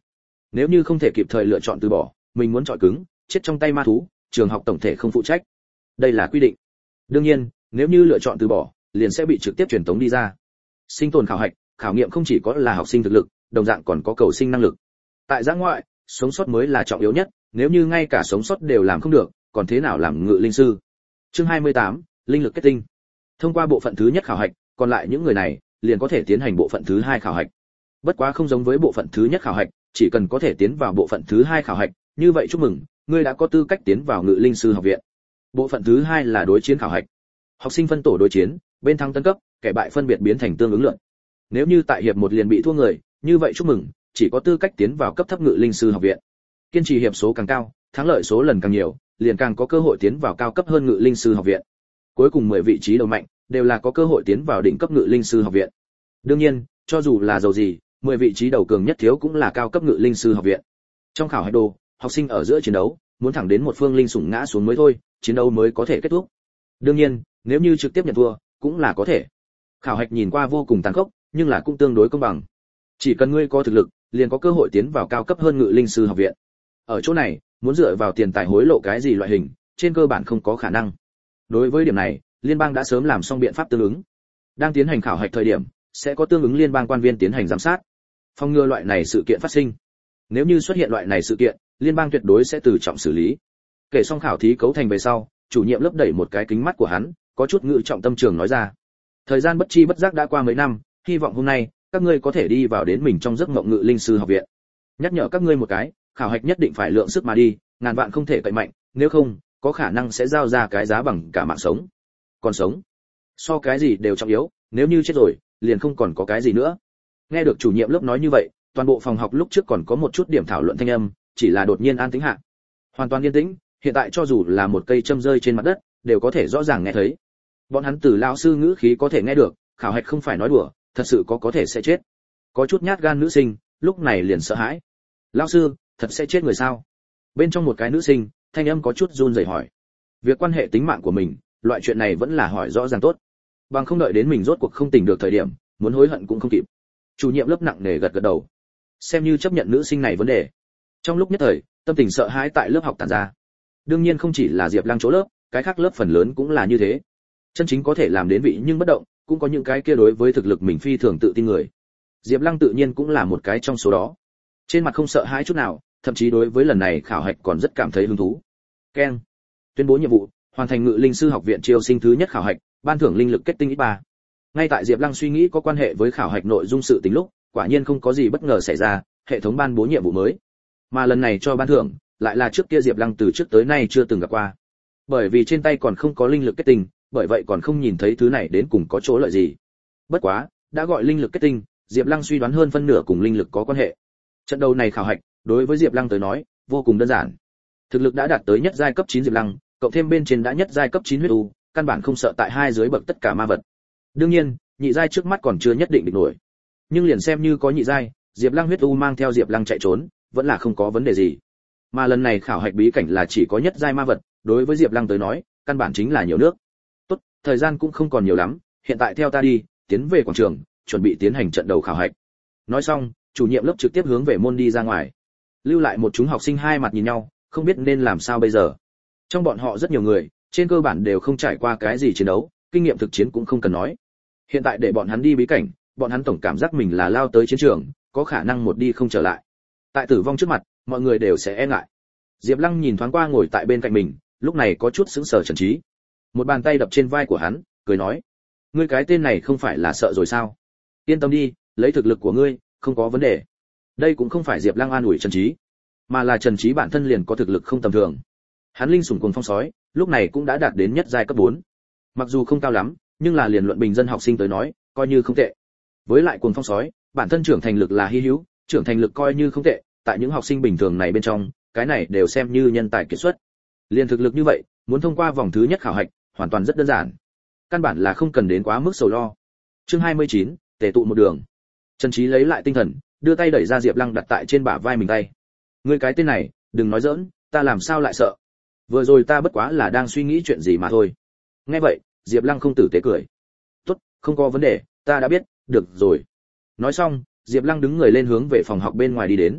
Nếu như không thể kịp thời lựa chọn từ bỏ, mình muốn chọi cứng, chết trong tay ma thú, trường học tổng thể không phụ trách. Đây là quy định. Đương nhiên, nếu như lựa chọn từ bỏ, liền sẽ bị trực tiếp truyền tống đi ra. Sinh tồn khảo hạch, khảo nghiệm không chỉ có là học sinh thực lực, đồng dạng còn có cầu sinh năng lực. Tại giã ngoại, sống sót mới là trọng yếu nhất, nếu như ngay cả sống sót đều làm không được, còn thế nào làm ngự linh sư. Chương hai mươi tám, linh lực kết tinh. Thông qua bộ phận thứ nhất khảo hạch, còn lại những người này liền có thể tiến hành bộ phận thứ hai khảo hạch. Bất quá không giống với bộ phận thứ nhất khảo hạch, chỉ cần có thể tiến vào bộ phận thứ hai khảo hạch, như vậy chúc mừng, ngươi đã có tư cách tiến vào ngự linh sư học viện. Bộ phận thứ hai là đối chiến khảo hạch. Học sinh phân tổ đối chiến, bên thắng tấn cấp, kẻ bại phân biệt biến thành tương ứng lượng. Nếu như tại hiệp một liền bị thua người, như vậy chúc mừng, chỉ có tư cách tiến vào cấp thấp ngự linh sư học viện. Kiên trì hiệp số càng cao, thắng lợi số lần càng nhiều, liền càng có cơ hội tiến vào cao cấp hơn ngự linh sư học viện. Cuối cùng mười vị trí đầu mạnh đều là có cơ hội tiến vào đỉnh cấp ngự linh sư học viện. Đương nhiên, cho dù là giàu gì, mười vị trí đầu cường nhất thiếu cũng là cao cấp ngự linh sư học viện. Trong khảo hạch đồ, học sinh ở giữa chiến đấu, muốn thẳng đến một phương linh sủng ngã xuống mới thôi, chiến đấu mới có thể kết thúc. Đương nhiên, nếu như trực tiếp nhận thua, cũng là có thể. Khảo hạch nhìn qua vô cùng tàn khốc, nhưng là cũng tương đối công bằng. Chỉ cần ngươi có thực lực, liền có cơ hội tiến vào cao cấp hơn ngự linh sư học viện. Ở chỗ này, muốn dựa vào tiền tài hối lộ cái gì loại hình, trên cơ bản không có khả năng. Đối với điểm này, liên bang đã sớm làm xong biện pháp tương ứng. Đang tiến hành khảo hạch thời điểm, sẽ có tương ứng liên bang quan viên tiến hành giám sát, phòng ngừa loại này sự kiện phát sinh. Nếu như xuất hiện loại này sự kiện, liên bang tuyệt đối sẽ từ trọng xử lý. Kể xong khảo thí cấu thành về sau, chủ nhiệm lớp đẩy một cái kính mắt của hắn, có chút ngự trọng tâm trường nói ra: thời gian bất chi bất giác đã qua mấy năm, hy vọng hôm nay các ngươi có thể đi vào đến mình trong giấc mộng ngự linh sư học viện. Nhắc nhở các ngươi một cái, khảo hạch nhất định phải lượng sức mà đi, ngàn vạn không thể cậy mạnh, nếu không có khả năng sẽ giao ra cái giá bằng cả mạng sống. Còn sống, so cái gì đều trọng yếu, nếu như chết rồi, liền không còn có cái gì nữa. Nghe được chủ nhiệm lớp nói như vậy, toàn bộ phòng học lúc trước còn có một chút điểm thảo luận thanh âm, chỉ là đột nhiên an tĩnh hạ. Hoàn toàn yên tĩnh, hiện tại cho dù là một cây châm rơi trên mặt đất, đều có thể rõ ràng nghe thấy. Bọn hắn từ lão sư ngữ khí có thể nghe được, khảo hạch không phải nói đùa, thật sự có có thể sẽ chết. Có chút nhát gan nữ sinh, lúc này liền sợ hãi. Lão sư, thật sẽ chết người sao? Bên trong một cái nữ sinh, thanh âm có chút run rẩy hỏi. Việc quan hệ tính mạng của mình, loại chuyện này vẫn là hỏi rõ ràng tốt. Bằng không đợi đến mình rốt cuộc không tỉnh được thời điểm, muốn hối hận cũng không kịp. Chủ nhiệm lớp nặng nề gật gật đầu, xem như chấp nhận nữ sinh này vấn đề. Trong lúc nhất thời, tâm tình sợ hãi tại lớp học tản ra. Đương nhiên không chỉ là Diệp Lăng chỗ lớp, cái khác lớp phần lớn cũng là như thế. Chân chính có thể làm đến vị nhưng bất động, cũng có những cái kia đối với thực lực mình phi thường tự tin người. Diệp Lăng tự nhiên cũng là một cái trong số đó. Trên mặt không sợ hãi chút nào, thậm chí đối với lần này khảo hạch còn rất cảm thấy hứng thú. Keng. Tuyên bố nhiệm vụ, hoàn thành ngự linh sư học viện chiêu sinh thứ nhất khảo hạch, ban thưởng linh lực kết tinh ít ba. Ngay tại Diệp Lăng suy nghĩ có quan hệ với khảo hạch nội dung sự tình lúc, quả nhiên không có gì bất ngờ xảy ra, hệ thống ban bố nhiệm vụ mới. Mà lần này cho ban thưởng, lại là trước kia Diệp Lăng từ trước tới nay chưa từng gặp qua. Bởi vì trên tay còn không có linh lực kết tinh, bởi vậy còn không nhìn thấy thứ này đến cùng có chỗ lợi gì. Bất quá, đã gọi linh lực kết tinh, Diệp Lăng suy đoán hơn phân nửa cùng linh lực có quan hệ. Trận đấu này khảo hạch, đối với Diệp Lăng tới nói, vô cùng đơn giản. Thực lực đã đạt tới nhất giai cấp chín Diệp Lăng, cộng thêm bên trên đã nhất giai cấp chín huyết u, căn bản không sợ tại hai dưới bậc tất cả ma vật. Đương nhiên, nhị giai trước mắt còn chưa nhất định địch nổi. Nhưng liền xem như có nhị giai, Diệp Lăng huyết u mang theo Diệp Lăng chạy trốn, vẫn là không có vấn đề gì. Mà lần này khảo hạch bí cảnh là chỉ có nhất giai ma vật, đối với Diệp Lăng tới nói, căn bản chính là nhiều nước. Tốt, thời gian cũng không còn nhiều lắm, hiện tại theo ta đi, tiến về quảng trường, chuẩn bị tiến hành trận đầu khảo hạch. Nói xong, chủ nhiệm lớp trực tiếp hướng về môn đi ra ngoài. Lưu lại một chúng học sinh hai mặt nhìn nhau, không biết nên làm sao bây giờ. Trong bọn họ rất nhiều người, trên cơ bản đều không trải qua cái gì chiến đấu, kinh nghiệm thực chiến cũng không cần nói. Hiện tại để bọn hắn đi bí cảnh, bọn hắn tổng cảm giác mình là lao tới chiến trường, có khả năng một đi không trở lại. Tại tử vong trước mặt, mọi người đều sẽ e ngại. Diệp Lăng nhìn thoáng qua ngồi tại bên cạnh mình, lúc này có chút sững sờ Trần Trí. Một bàn tay đập trên vai của hắn, cười nói: "Ngươi cái tên này không phải là sợ rồi sao? Yên tâm đi, lấy thực lực của ngươi, không có vấn đề." Đây cũng không phải Diệp Lăng an ủi Trần Trí, mà là Trần Trí bản thân liền có thực lực không tầm thường. Hắn linh sủng cuồng phong sói, lúc này cũng đã đạt đến nhất giai cấp bốn. Mặc dù không cao lắm, nhưng là liền luận bình dân học sinh tới nói, coi như không tệ. Với lại cuồng phong sói, bản thân trưởng thành lực là hi hữu, trưởng thành lực coi như không tệ, tại những học sinh bình thường này bên trong, cái này đều xem như nhân tài kiệt xuất. Liên thực lực như vậy, muốn thông qua vòng thứ nhất khảo hạch, hoàn toàn rất đơn giản. Căn bản là không cần đến quá mức sầu lo. Chương hai mươi chín, tề tụ một đường. Trần Trí lấy lại tinh thần, đưa tay đẩy ra Diệp Lăng đặt tại trên bả vai mình tay. Ngươi cái tên này, đừng nói giỡn, ta làm sao lại sợ? Vừa rồi ta bất quá là đang suy nghĩ chuyện gì mà thôi. Nghe vậy, Diệp Lăng không tử tế cười. Tốt, không có vấn đề, ta đã biết, được rồi. Nói xong, Diệp Lăng đứng người lên hướng về phòng học bên ngoài đi đến.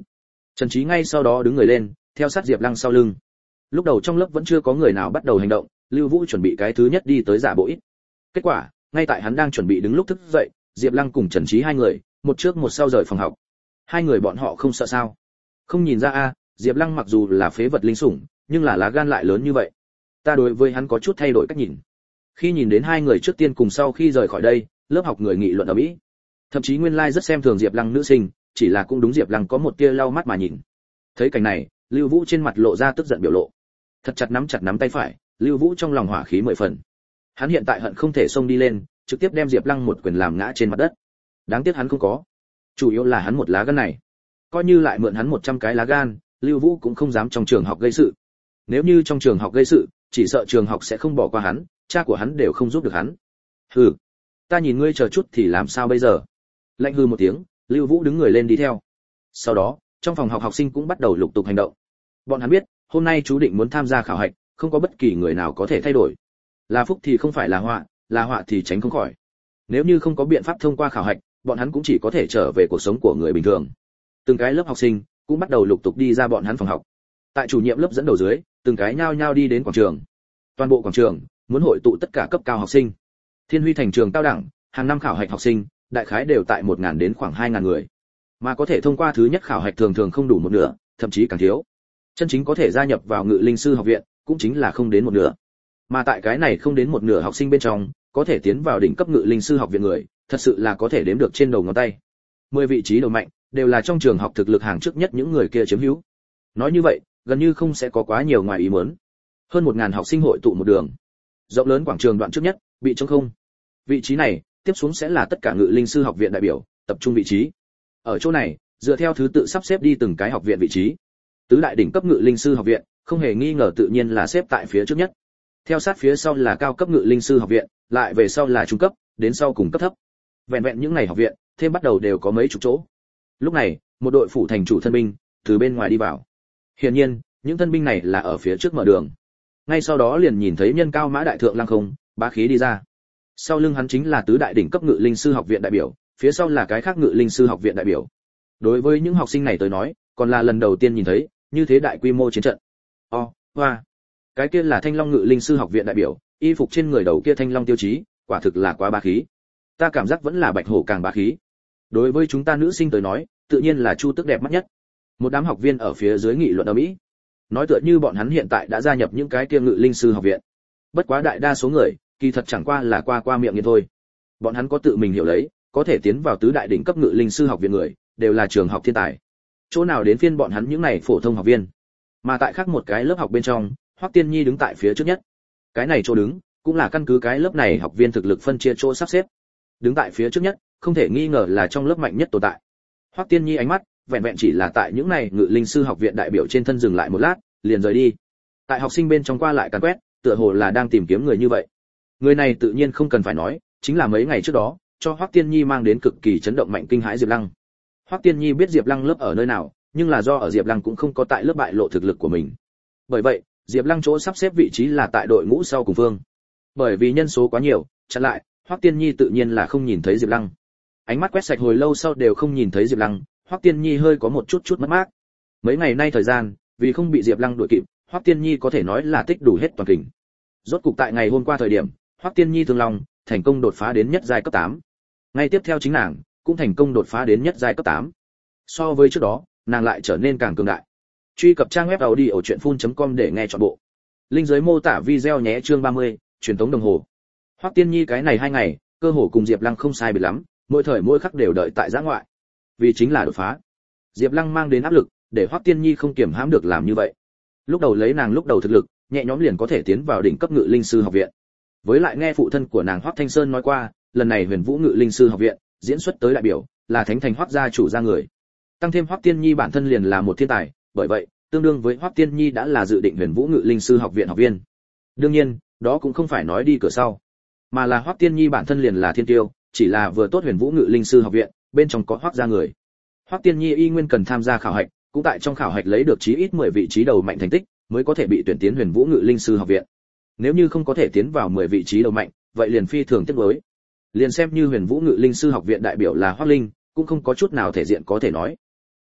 Trần Chí ngay sau đó đứng người lên, theo sát Diệp Lăng sau lưng. Lúc đầu trong lớp vẫn chưa có người nào bắt đầu hành động, Lưu Vũ chuẩn bị cái thứ nhất đi tới giả bộ ít. Kết quả, ngay tại hắn đang chuẩn bị đứng lúc thức dậy, Diệp Lăng cùng Trần Chí hai người, một trước một sau rời phòng học. Hai người bọn họ không sợ sao? Không nhìn ra a, Diệp Lăng mặc dù là phế vật linh sủng, nhưng là lá gan lại lớn như vậy. Ta đối với hắn có chút thay đổi cách nhìn. Khi nhìn đến hai người trước tiên cùng sau khi rời khỏi đây, lớp học người nghị luận ở mỹ. Thậm chí nguyên lai like rất xem thường Diệp Lăng nữ sinh, chỉ là cũng đúng Diệp Lăng có một tia lau mắt mà nhìn. Thấy cảnh này, Lưu Vũ trên mặt lộ ra tức giận biểu lộ. Thật chặt nắm chặt nắm tay phải, Lưu Vũ trong lòng hỏa khí mười phần. Hắn hiện tại hận không thể xông đi lên, trực tiếp đem Diệp Lăng một quyền làm ngã trên mặt đất. Đáng tiếc hắn không có. Chủ yếu là hắn một lá gan này. Coi như lại mượn hắn một trăm cái lá gan, Lưu Vũ cũng không dám trong trường học gây sự. Nếu như trong trường học gây sự, chỉ sợ trường học sẽ không bỏ qua hắn, cha của hắn đều không giúp được hắn. Hừ, ta nhìn ngươi chờ chút thì làm sao bây giờ? Lạnh hừ một tiếng, Lưu Vũ đứng người lên đi theo. Sau đó, trong phòng học học sinh cũng bắt đầu lục tục hành động. Bọn hắn biết, hôm nay chú định muốn tham gia khảo hạch, không có bất kỳ người nào có thể thay đổi. Là phúc thì không phải là họa, là họa thì tránh không khỏi. Nếu như không có biện pháp thông qua khảo hạch, bọn hắn cũng chỉ có thể trở về cuộc sống của người bình thường. Từng cái lớp học sinh cũng bắt đầu lục tục đi ra bọn hắn phòng học. Tại chủ nhiệm lớp dẫn đầu dưới, từng cái nhao nhao đi đến quảng trường. Toàn bộ quảng trường muốn hội tụ tất cả cấp cao học sinh. Thiên Huy thành trường cao đẳng, hàng năm khảo hạch học sinh, đại khái đều tại một nghìn đến khoảng hai nghìn người. Mà có thể thông qua thứ nhất khảo hạch thường thường không đủ một nửa, thậm chí càng thiếu. Chân chính có thể gia nhập vào Ngự Linh sư học viện, cũng chính là không đến một nửa. Mà tại cái này không đến một nửa học sinh bên trong, có thể tiến vào đỉnh cấp Ngự Linh sư học viện người, thật sự là có thể đếm được trên đầu ngón tay. mười vị trí đầu mạnh, đều là trong trường học thực lực hàng trước nhất những người kia chiếm hữu. Nói như vậy, gần như không sẽ có quá nhiều ngoài ý muốn. Hơn một nghìn học sinh hội tụ một đường. Rộng lớn quảng trường đoạn trước nhất, bị trống không. Vị trí này, tiếp xuống sẽ là tất cả Ngự Linh sư học viện đại biểu, tập trung vị trí. Ở chỗ này, dựa theo thứ tự sắp xếp đi từng cái học viện vị trí. Tứ đại đỉnh cấp Ngự Linh sư học viện, không hề nghi ngờ tự nhiên là xếp tại phía trước nhất. Theo sát phía sau là cao cấp Ngự Linh sư học viện, lại về sau là trung cấp, đến sau cùng cấp thấp. Vẹn vẹn những ngày học viện, thêm bắt đầu đều có mấy chục chỗ. Lúc này, một đội phủ thành chủ thân binh từ bên ngoài đi vào. Hiển nhiên, những thân binh này là ở phía trước mở đường. Ngay sau đó liền nhìn thấy nhân cao mã đại thượng lăng không, bá khí đi ra. Sau lưng hắn chính là tứ đại đỉnh cấp Ngự Linh sư học viện đại biểu, phía sau là cái khác Ngự Linh sư học viện đại biểu. Đối với những học sinh này tới nói, còn là lần đầu tiên nhìn thấy như thế đại quy mô chiến trận. O, hoa. Cái kia là Thanh Long Ngự Linh sư học viện đại biểu, y phục trên người đầu kia thanh long tiêu chí, quả thực là quá bá khí. Ta cảm giác vẫn là bạch hổ càng bá khí. Đối với chúng ta nữ sinh tới nói, tự nhiên là Chu Tước đẹp mắt nhất. Một đám học viên ở phía dưới nghị luận ầm ĩ, nói tựa như bọn hắn hiện tại đã gia nhập những cái kia Ngự Linh sư học viện. Bất quá đại đa số người, kỳ thật chẳng qua là qua qua miệng như thôi. Bọn hắn có tự mình hiểu lấy, có thể tiến vào tứ đại đỉnh cấp Ngự Linh sư học viện người, đều là trường học thiên tài. Chỗ nào đến phiên bọn hắn những này phổ thông học viên. Mà tại khác một cái lớp học bên trong, Hoắc Tiên Nhi đứng tại phía trước nhất. Cái này chỗ đứng, cũng là căn cứ cái lớp này học viên thực lực phân chia chỗ sắp xếp. Đứng tại phía trước nhất, không thể nghi ngờ là trong lớp mạnh nhất tồn tại. Hoắc Tiên Nhi ánh mắt vẹn vẹn chỉ là tại những này Ngự Linh sư học viện đại biểu trên thân dừng lại một lát, liền rời đi. Tại học sinh bên trong qua lại càn quét, tựa hồ là đang tìm kiếm người như vậy. Người này tự nhiên không cần phải nói, chính là mấy ngày trước đó, cho Hoắc Tiên Nhi mang đến cực kỳ chấn động mạnh kinh hãi Diệp Lăng. Hoắc Tiên Nhi biết Diệp Lăng lớp ở nơi nào, nhưng là do ở Diệp Lăng cũng không có tại lớp bại lộ thực lực của mình. Bởi vậy, Diệp Lăng chỗ sắp xếp vị trí là tại đội ngũ sau cùng phương. Bởi vì nhân số quá nhiều, chặn lại, Hoắc Tiên Nhi tự nhiên là không nhìn thấy Diệp Lăng. Ánh mắt quét sạch hồi lâu sau đều không nhìn thấy Diệp Lăng, Hoắc Tiên Nhi hơi có một chút chút mất mát. Mấy ngày nay thời gian, vì không bị Diệp Lăng đuổi kịp, Hoắc Tiên Nhi có thể nói là tích đủ hết toàn kình. Rốt cục tại ngày hôm qua thời điểm, Hoắc Tiên Nhi thương long thành công đột phá đến nhất giai cấp tám. Ngay tiếp theo chính nàng cũng thành công đột phá đến nhất giai cấp tám. So với trước đó, nàng lại trở nên càng cường đại. Truy cập trang web audiochuyenphun chấm com để nghe trọn bộ. Link dưới mô tả video nhé. Chương ba mươi, truyền tống đồng hồ. Hoắc Tiên Nhi cái này hai ngày, cơ hồ cùng Diệp Lăng không sai biệt lắm, mỗi thời mỗi khắc đều đợi tại giã ngoại. Vì chính là đột phá. Diệp Lăng mang đến áp lực, để Hoắc Tiên Nhi không kiềm hãm được làm như vậy. Lúc đầu lấy nàng lúc đầu thực lực, nhẹ nhõm liền có thể tiến vào đỉnh cấp Ngự Linh sư học viện. Với lại nghe phụ thân của nàng Hoắc Thanh Sơn nói qua, lần này Huyền Vũ Ngự Linh sư học viện diễn xuất tới đại biểu là Thánh Thành Hoắc gia chủ gia người. Tăng thêm Hoắc Tiên Nhi bản thân liền là một thiên tài, bởi vậy, tương đương với Hoắc Tiên Nhi đã là dự định Huyền Vũ Ngự Linh sư học viện học viên. Đương nhiên, đó cũng không phải nói đi cửa sau, mà là Hoắc Tiên Nhi bản thân liền là thiên tiêu, chỉ là vừa tốt Huyền Vũ Ngự Linh sư học viện, bên trong có Hoắc gia người. Hoắc Tiên Nhi y nguyên cần tham gia khảo hạch, cũng tại trong khảo hạch lấy được chí ít mười vị trí đầu mạnh thành tích, mới có thể bị tuyển tiến Huyền Vũ Ngự Linh sư học viện. Nếu như không có thể tiến vào mười vị trí đầu mạnh, vậy liền phi thường tiếc nuối. Liền xem như Huyền Vũ Ngự Linh sư học viện đại biểu là Hoắc Linh, cũng không có chút nào thể diện có thể nói.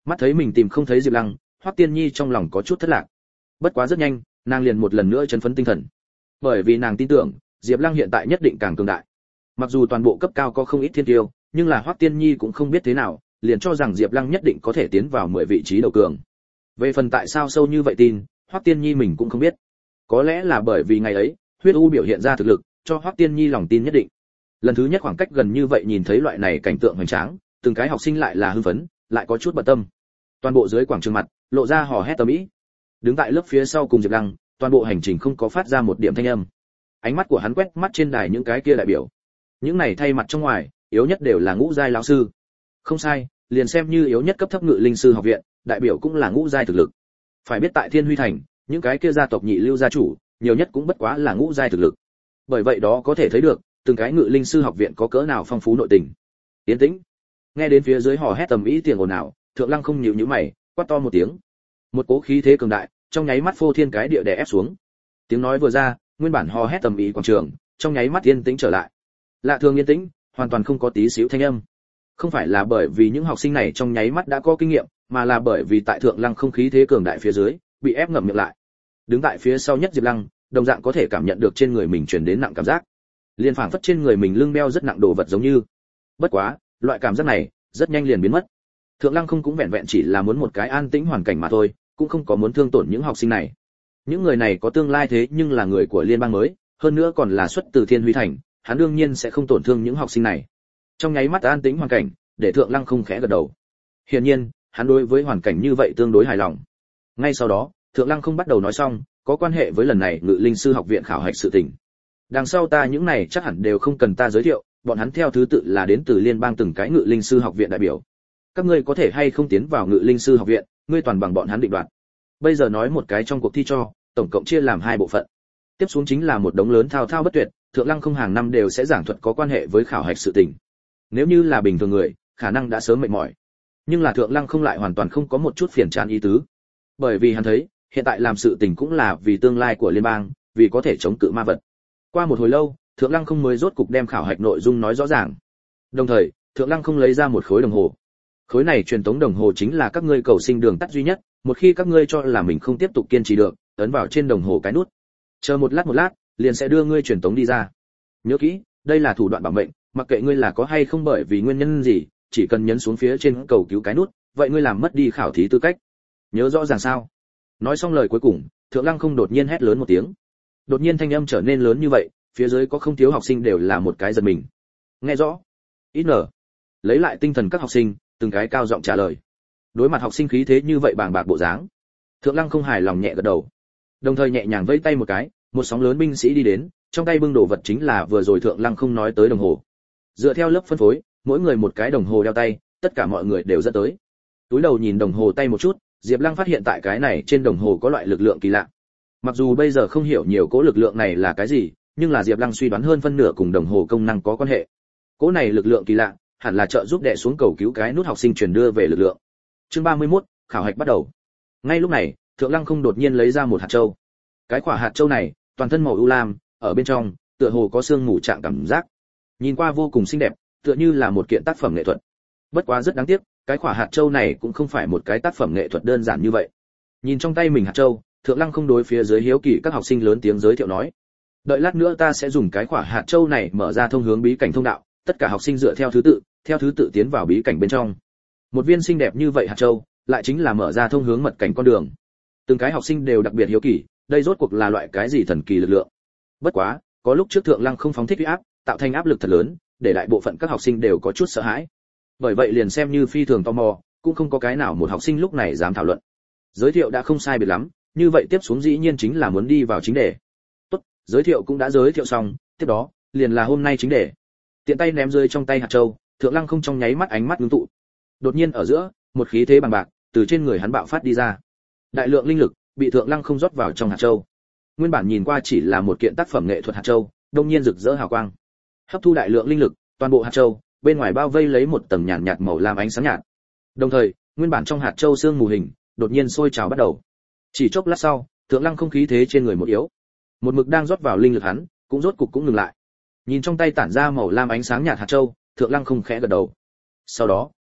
Mắt thấy mình tìm không thấy Diệp Lăng, Hoắc Tiên Nhi trong lòng có chút thất lạc. Bất quá rất nhanh, nàng liền một lần nữa chấn phấn tinh thần. Bởi vì nàng tin tưởng, Diệp Lăng hiện tại nhất định càng cường đại. Mặc dù toàn bộ cấp cao có không ít thiên tiêu, nhưng là Hoắc Tiên Nhi cũng không biết thế nào, liền cho rằng Diệp Lăng nhất định có thể tiến vào mười vị trí đầu cường. Về phần tại sao sâu như vậy tin, Hoắc Tiên Nhi mình cũng không biết. Có lẽ là bởi vì ngày ấy, huyết u biểu hiện ra thực lực, cho Hoắc Tiên Nhi lòng tin nhất định. Lần thứ nhất khoảng cách gần như vậy nhìn thấy loại này cảnh tượng hoành tráng, từng cái học sinh lại là hưng phấn, lại có chút bận tâm. Toàn bộ dưới quảng trường mặt, lộ ra hò hét tầm ý. Đứng tại lớp phía sau cùng Diệp Lăng, toàn bộ hành trình không có phát ra một điểm thanh âm. Ánh mắt của hắn quét mắt trên đài những cái kia đại biểu. Những này thay mặt trong ngoài, yếu nhất đều là ngũ giai lão sư. Không sai, liền xem như yếu nhất cấp thấp ngự linh sư học viện, đại biểu cũng là ngũ giai thực lực. Phải biết tại Thiên Huy thành, những cái kia gia tộc nhị lưu gia chủ, nhiều nhất cũng bất quá là ngũ giai thực lực. Bởi vậy đó có thể thấy được, từng cái ngự linh sư học viện có cỡ nào phong phú nội tình. Yên tĩnh. Nghe đến phía dưới hò hét tầm ý tiếng ồn ào, Thượng Lăng không nhíu nhíu mày, quát to một tiếng. Một cỗ khí thế cường đại, trong nháy mắt phô thiên cái địa đè ép xuống. Tiếng nói vừa ra, nguyên bản hò hét tầm ý quảng trường, trong nháy mắt yên tĩnh trở lại. Lạ thường yên tĩnh, hoàn toàn không có tí xíu thanh âm. Không phải là bởi vì những học sinh này trong nháy mắt đã có kinh nghiệm, mà là bởi vì tại Thượng Lăng không khí thế cường đại phía dưới, bị ép ngậm miệng lại. Đứng tại phía sau nhất Diệp Lăng, đồng dạng có thể cảm nhận được trên người mình truyền đến nặng cảm giác. Liên phảng phất trên người mình lưng đeo rất nặng đồ vật giống như. Bất quá, loại cảm giác này rất nhanh liền biến mất. Thượng Lăng không cũng vẹn vẹn chỉ là muốn một cái an tĩnh hoàn cảnh mà thôi, cũng không có muốn thương tổn những học sinh này. Những người này có tương lai thế nhưng là người của liên bang mới, hơn nữa còn là xuất từ Thiên Huy thành, hắn đương nhiên sẽ không tổn thương những học sinh này. Trong nháy mắt an tĩnh hoàn cảnh, để Thượng Lăng không khẽ gật đầu. Hiển nhiên, hắn đối với hoàn cảnh như vậy tương đối hài lòng. Ngay sau đó, Thượng Lăng không bắt đầu nói xong, có quan hệ với lần này Ngự Linh sư học viện khảo hạch sự tình. Đằng sau ta những này chắc hẳn đều không cần ta giới thiệu, bọn hắn theo thứ tự là đến từ liên bang từng cái Ngự Linh sư học viện đại biểu. Các ngươi có thể hay không tiến vào Ngự Linh sư học viện, ngươi toàn bằng bọn hắn định đoạt. Bây giờ nói một cái trong cuộc thi cho, tổng cộng chia làm hai bộ phận. Tiếp xuống chính là một đống lớn thao thao bất tuyệt, Thượng Lăng không hàng năm đều sẽ giảng thuật có quan hệ với khảo hạch sự tình. Nếu như là bình thường người, khả năng đã sớm mệt mỏi. Nhưng là Thượng Lăng không lại hoàn toàn không có một chút phiền chán ý tứ. Bởi vì hắn thấy, hiện tại làm sự tình cũng là vì tương lai của liên bang, vì có thể chống cự ma vật. Qua một hồi lâu, Thượng Lăng không mới rốt cục đem khảo hạch nội dung nói rõ ràng. Đồng thời, Thượng Lăng không lấy ra một khối đồng hồ. Khối này truyền tống đồng hồ chính là các ngươi cầu sinh đường tắt duy nhất, một khi các ngươi cho là mình không tiếp tục kiên trì được, ấn vào trên đồng hồ cái nút. Chờ một lát một lát, liền sẽ đưa ngươi truyền tống đi ra. Nhớ kỹ, đây là thủ đoạn bảo mệnh, mặc kệ ngươi là có hay không bởi vì nguyên nhân gì, chỉ cần nhấn xuống phía trên cầu cứu cái nút, vậy ngươi làm mất đi khảo thí tư cách. Nhớ rõ ràng sao? Nói xong lời cuối cùng, Thượng Lăng không đột nhiên hét lớn một tiếng. Đột nhiên thanh âm trở nên lớn như vậy, phía dưới có không thiếu học sinh đều là một cái giật mình. Nghe rõ? Ít nở. Lấy lại tinh thần các học sinh, từng cái cao giọng trả lời. Đối mặt học sinh khí thế như vậy bàng bạc bộ dáng, Thượng Lăng không hài lòng nhẹ gật đầu. Đồng thời nhẹ nhàng vẫy tay một cái, một sóng lớn binh sĩ đi đến, trong tay bưng đồ vật chính là vừa rồi Thượng Lăng không nói tới đồng hồ. Dựa theo lớp phân phối, mỗi người một cái đồng hồ đeo tay, tất cả mọi người đều dẫn tới. Túi đầu nhìn đồng hồ tay một chút, Diệp Lăng phát hiện tại cái này trên đồng hồ có loại lực lượng kỳ lạ. Mặc dù bây giờ không hiểu nhiều cỗ lực lượng này là cái gì, nhưng là Diệp Lăng suy đoán hơn phân nửa cùng đồng hồ công năng có quan hệ. Cỗ này lực lượng kỳ lạ, hẳn là trợ giúp đè xuống cầu cứu cái nút học sinh truyền đưa về lực lượng. Chương ba mươi mốt, khảo hạch bắt đầu. Ngay lúc này, Thượng Lăng không đột nhiên lấy ra một hạt châu. Cái quả hạt châu này, toàn thân màu u lam, ở bên trong, tựa hồ có sương mù trạng cảm giác. Nhìn qua vô cùng xinh đẹp, tựa như là một kiện tác phẩm nghệ thuật. Bất quá rất đáng tiếc, cái quả hạt châu này cũng không phải một cái tác phẩm nghệ thuật đơn giản như vậy. Nhìn trong tay mình hạt châu, Thượng Lăng không đối phía dưới hiếu kỳ các học sinh lớn tiếng giới thiệu nói: "Đợi lát nữa ta sẽ dùng cái quả hạt châu này mở ra thông hướng bí cảnh thông đạo, tất cả học sinh dựa theo thứ tự, theo thứ tự tiến vào bí cảnh bên trong." Một viên xinh đẹp như vậy hạt châu, lại chính là mở ra thông hướng mật cảnh con đường. Từng cái học sinh đều đặc biệt hiếu kỳ, đây rốt cuộc là loại cái gì thần kỳ lực lượng. Bất quá, có lúc trước Thượng Lăng không phóng thích uy áp, tạo thành áp lực thật lớn, để đại bộ phận các học sinh đều có chút sợ hãi. Bởi vậy liền xem như phi thường tò mò, cũng không có cái nào một học sinh lúc này dám thảo luận. Giới thiệu đã không sai biệt lắm, như vậy tiếp xuống dĩ nhiên chính là muốn đi vào chính đề. Tốt, giới thiệu cũng đã giới thiệu xong, tiếp đó liền là hôm nay chính đề. Tiện tay ném rơi trong tay hạt châu, Thượng Lăng không trong nháy mắt ánh mắt ngưng tụ. Đột nhiên ở giữa, một khí thế bằng bạc từ trên người hắn bạo phát đi ra. Đại lượng linh lực bị Thượng Lăng không rót vào trong hạt châu. Nguyên bản nhìn qua chỉ là một kiện tác phẩm nghệ thuật hạt châu, đột nhiên rực rỡ hào quang. Hấp thu đại lượng linh lực, toàn bộ hạt châu bên ngoài bao vây lấy một tầng nhàn nhạt màu lam ánh sáng nhạt. Đồng thời, nguyên bản trong hạt châu xương mù hình đột nhiên sôi trào bắt đầu. Chỉ chốc lát sau, Thượng Lăng không khí thế trên người một yếu. Một mực đang rót vào linh lực hắn, cũng rốt cục cũng ngừng lại. Nhìn trong tay tản ra màu lam ánh sáng nhạt hạt châu, Thượng Lăng không khẽ gật đầu. Sau đó,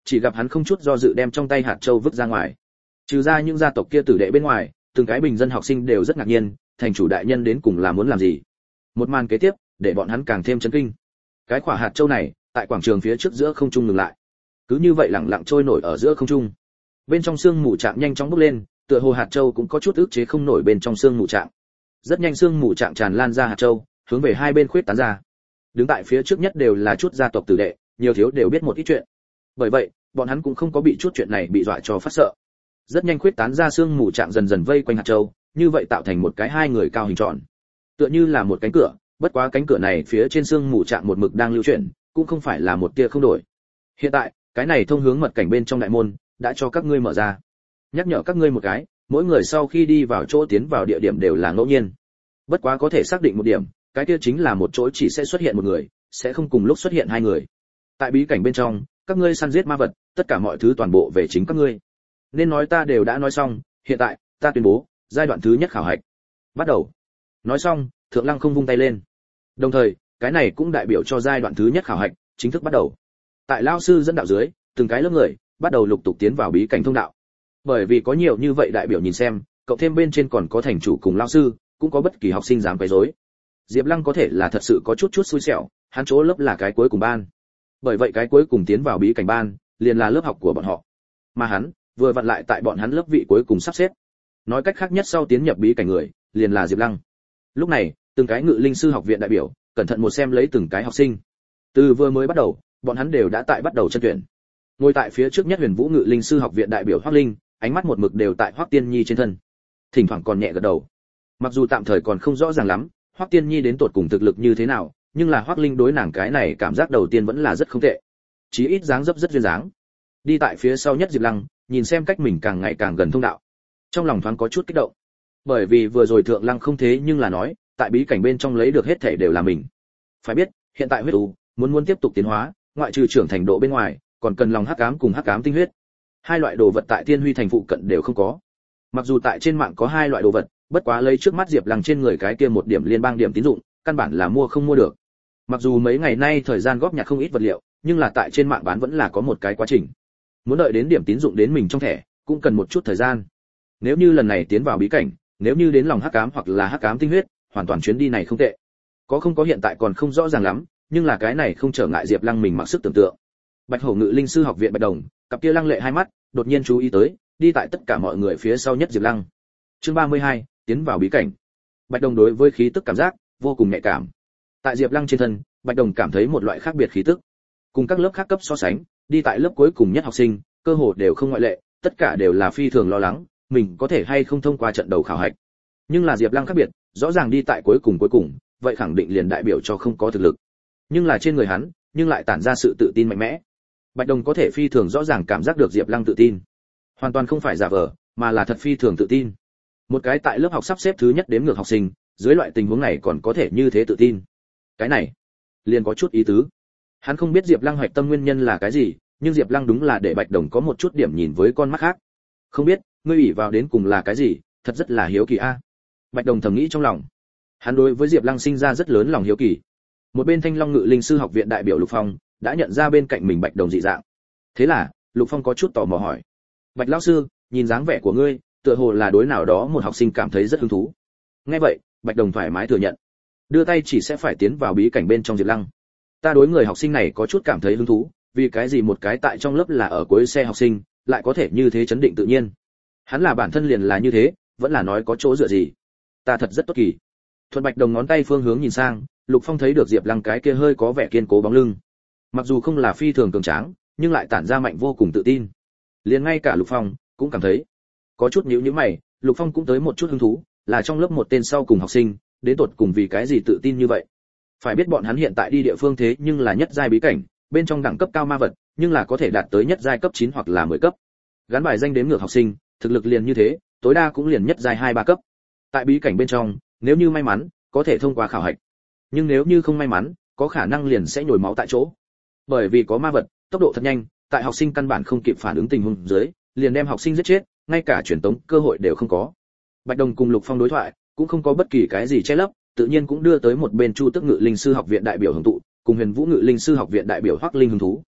chỉ gặp hắn không chút do dự đem trong tay hạt châu vứt ra ngoài. Trừ ra những gia tộc kia tử đệ bên ngoài, từng cái bình dân học sinh đều rất ngạc nhiên, thành chủ đại nhân đến cùng là muốn làm gì. Một màn kế tiếp để bọn hắn càng thêm chấn kinh. Cái quả hạt châu này tại quảng trường phía trước giữa không trung ngừng lại, cứ như vậy lặng lặng trôi nổi ở giữa không trung. Bên trong sương mù trạng nhanh chóng bốc lên, tựa hồ hạt châu cũng có chút ức chế không nổi bên trong sương mù trạng. Rất nhanh sương mù trạng tràn lan ra hạt châu, hướng về hai bên khuyết tán ra. Đứng tại phía trước nhất đều là chút gia tộc tử đệ, nhiều thiếu đều biết một ít chuyện. Bởi vậy, bọn hắn cũng không có bị chút chuyện này bị dọa cho phát sợ. Rất nhanh khuyết tán ra sương mù trạng dần dần vây quanh hạt châu, như vậy tạo thành một cái hai người cao hình tròn. Tựa như là một cánh cửa, bất quá cánh cửa này phía trên sương mù trạng một mực đang lưu chuyển, cũng không phải là một tia không đổi. Hiện tại, cái này thông hướng mật cảnh bên trong đại môn đã cho các ngươi mở ra. Nhắc nhở các ngươi một cái, mỗi người sau khi đi vào chỗ tiến vào địa điểm đều là ngẫu nhiên. Bất quá có thể xác định một điểm, cái kia chính là một chỗ chỉ sẽ xuất hiện một người, sẽ không cùng lúc xuất hiện hai người. Tại bí cảnh bên trong, các ngươi săn giết ma vật, tất cả mọi thứ toàn bộ về chính các ngươi. Nên nói ta đều đã nói xong, hiện tại, ta tuyên bố, giai đoạn thứ nhất khảo hạch bắt đầu. Nói xong, Thượng Lăng không vung tay lên. Đồng thời, cái này cũng đại biểu cho giai đoạn thứ nhất khảo hạch chính thức bắt đầu. Tại lão sư dẫn đạo dưới, từng cái lớp người bắt đầu lục tục tiến vào bí cảnh thông đạo. Bởi vì có nhiều như vậy đại biểu nhìn xem, cộng thêm bên trên còn có thành chủ cùng lão sư, cũng có bất kỳ học sinh dám quấy rối. Diệp Lăng có thể là thật sự có chút chút xui xẻo, hắn chỗ lớp là cái cuối cùng ban. Bởi vậy cái cuối cùng tiến vào bí cảnh ban, liền là lớp học của bọn họ. Mà hắn, vừa vặn lại tại bọn hắn lớp vị cuối cùng sắp xếp. Nói cách khác nhất sau tiến nhập bí cảnh người, liền là Diệp Lăng. Lúc này, từng cái ngự linh sư học viện đại biểu, cẩn thận một xem lấy từng cái học sinh. Từ vừa mới bắt đầu, bọn hắn đều đã tại bắt đầu chân tuyển. Ngồi tại phía trước nhất Huyền Vũ ngự linh sư học viện đại biểu Hoắc Linh, ánh mắt một mực đều tại Hoắc Tiên Nhi trên thân. Thỉnh thoảng còn nhẹ gật đầu. Mặc dù tạm thời còn không rõ ràng lắm, Hoắc Tiên Nhi đến tột cùng thực lực như thế nào, nhưng là Hoắc Linh đối nàng cái này cảm giác đầu tiên vẫn là rất không tệ. Chí ít dáng dấp rất duyên dáng. Đi tại phía sau nhất Diệp Lăng, nhìn xem cách mình càng ngày càng gần thông đạo. Trong lòng thoáng có chút kích động. Bởi vì vừa rồi Thượng Lăng không thế nhưng là nói, tại bí cảnh bên trong lấy được hết thể đều là mình. Phải biết, hiện tại huyết u muốn muốn tiếp tục tiến hóa, ngoại trừ trưởng thành độ bên ngoài, còn cần lòng hắc ám cùng hắc ám tinh huyết. Hai loại đồ vật tại Thiên Huy thành phụ cận đều không có. Mặc dù tại trên mạng có hai loại đồ vật, bất quá lấy trước mắt Diệp Lăng trên người cái kia một điểm liên bang điểm tín dụng, căn bản là mua không mua được. Mặc dù mấy ngày nay thời gian góp nhặt không ít vật liệu, nhưng là tại trên mạng bán vẫn là có một cái quá trình. Muốn đợi đến điểm tín dụng đến mình trong thẻ, cũng cần một chút thời gian. Nếu như lần này tiến vào bí cảnh, nếu như đến lòng hắc ám hoặc là hắc ám tinh huyết, hoàn toàn chuyến đi này không tệ. Có không có hiện tại còn không rõ ràng lắm, nhưng là cái này không trở ngại Diệp Lăng mình mặc sức tưởng tượng. Bạch Hổ Ngự Linh sư học viện Bạch Đồng, cặp kia lăng lệ hai mắt, đột nhiên chú ý tới, đi tại tất cả mọi người phía sau nhất Diệp Lăng. Chương ba mươi hai, tiến vào bí cảnh. Bạch Đồng đối với khí tức cảm giác vô cùng nhạy cảm. Tại Diệp Lăng trên thân, Bạch Đồng cảm thấy một loại khác biệt khí tức. Cùng các lớp khác cấp so sánh, đi tại lớp cuối cùng nhất học sinh, cơ hồ đều không ngoại lệ, tất cả đều là phi thường lo lắng, mình có thể hay không thông qua trận đầu khảo hạch. Nhưng là Diệp Lăng khác biệt, rõ ràng đi tại cuối cùng cuối cùng, vậy khẳng định liền đại biểu cho không có thực lực. Nhưng là trên người hắn, nhưng lại tản ra sự tự tin mạnh mẽ. Bạch Đồng có thể phi thường rõ ràng cảm giác được Diệp Lăng tự tin, hoàn toàn không phải giả vờ, mà là thật phi thường tự tin. Một cái tại lớp học sắp xếp thứ nhất đếm ngược học sinh, dưới loại tình huống này còn có thể như thế tự tin. Cái này, liền có chút ý tứ. Hắn không biết Diệp Lăng hoạch tâm nguyên nhân là cái gì, nhưng Diệp Lăng đúng là để Bạch Đồng có một chút điểm nhìn với con mắt khác. Không biết, ngươi ủy vào đến cùng là cái gì, thật rất là hiếu kỳ a. Bạch Đồng thầm nghĩ trong lòng. Hắn đối với Diệp Lăng sinh ra rất lớn lòng hiếu kỳ. Một bên Thanh Long Ngự Linh sư học viện đại biểu Lục Phong đã nhận ra bên cạnh mình Bạch Đồng dị dạng. Thế là, Lục Phong có chút tò mò hỏi: "Bạch lão sư, nhìn dáng vẻ của ngươi, tựa hồ là đối nào đó một học sinh cảm thấy rất hứng thú." Nghe vậy, Bạch Đồng thoải mái thừa nhận, đưa tay chỉ sẽ phải tiến vào bí cảnh bên trong Diệp Lăng. "Ta đối người học sinh này có chút cảm thấy hứng thú, vì cái gì một cái tại trong lớp là ở cuối xe học sinh, lại có thể như thế chấn định tự nhiên? Hắn là bản thân liền là như thế, vẫn là nói có chỗ dựa gì? Ta thật rất tốt kỳ." Thuận Bạch Đồng ngón tay phương hướng nhìn sang, Lục Phong thấy được Diệp Lăng cái kia hơi có vẻ kiên cố bóng lưng. Mặc dù không là phi thường cường tráng, nhưng lại tản ra mạnh vô cùng tự tin. Liền ngay cả Lục Phong cũng cảm thấy có chút nhíu nhíu mày, Lục Phong cũng tới một chút hứng thú, là trong lớp một tên sau cùng học sinh, đến tột cùng vì cái gì tự tin như vậy? Phải biết bọn hắn hiện tại đi địa phương thế nhưng là nhất giai bí cảnh, bên trong đẳng cấp cao ma vật, nhưng là có thể đạt tới nhất giai cấp chín hoặc là mười cấp. Gắn bài danh đếm ngược học sinh, thực lực liền như thế, tối đa cũng liền nhất giai hai ba cấp. Tại bí cảnh bên trong, nếu như may mắn, có thể thông qua khảo hạch. Nhưng nếu như không may mắn, có khả năng liền sẽ nhồi máu tại chỗ. Bởi vì có ma vật, tốc độ thật nhanh, tại học sinh căn bản không kịp phản ứng tình huống dưới, liền đem học sinh giết chết, ngay cả truyền tống cơ hội đều không có. Bạch Đồng cùng Lục Phong đối thoại, cũng không có bất kỳ cái gì che lấp, tự nhiên cũng đưa tới một bên Chu Tức Ngự Linh sư học viện đại biểu hưởng tụ, cùng Huyền Vũ Ngự Linh sư học viện đại biểu Hoắc Linh hứng thú.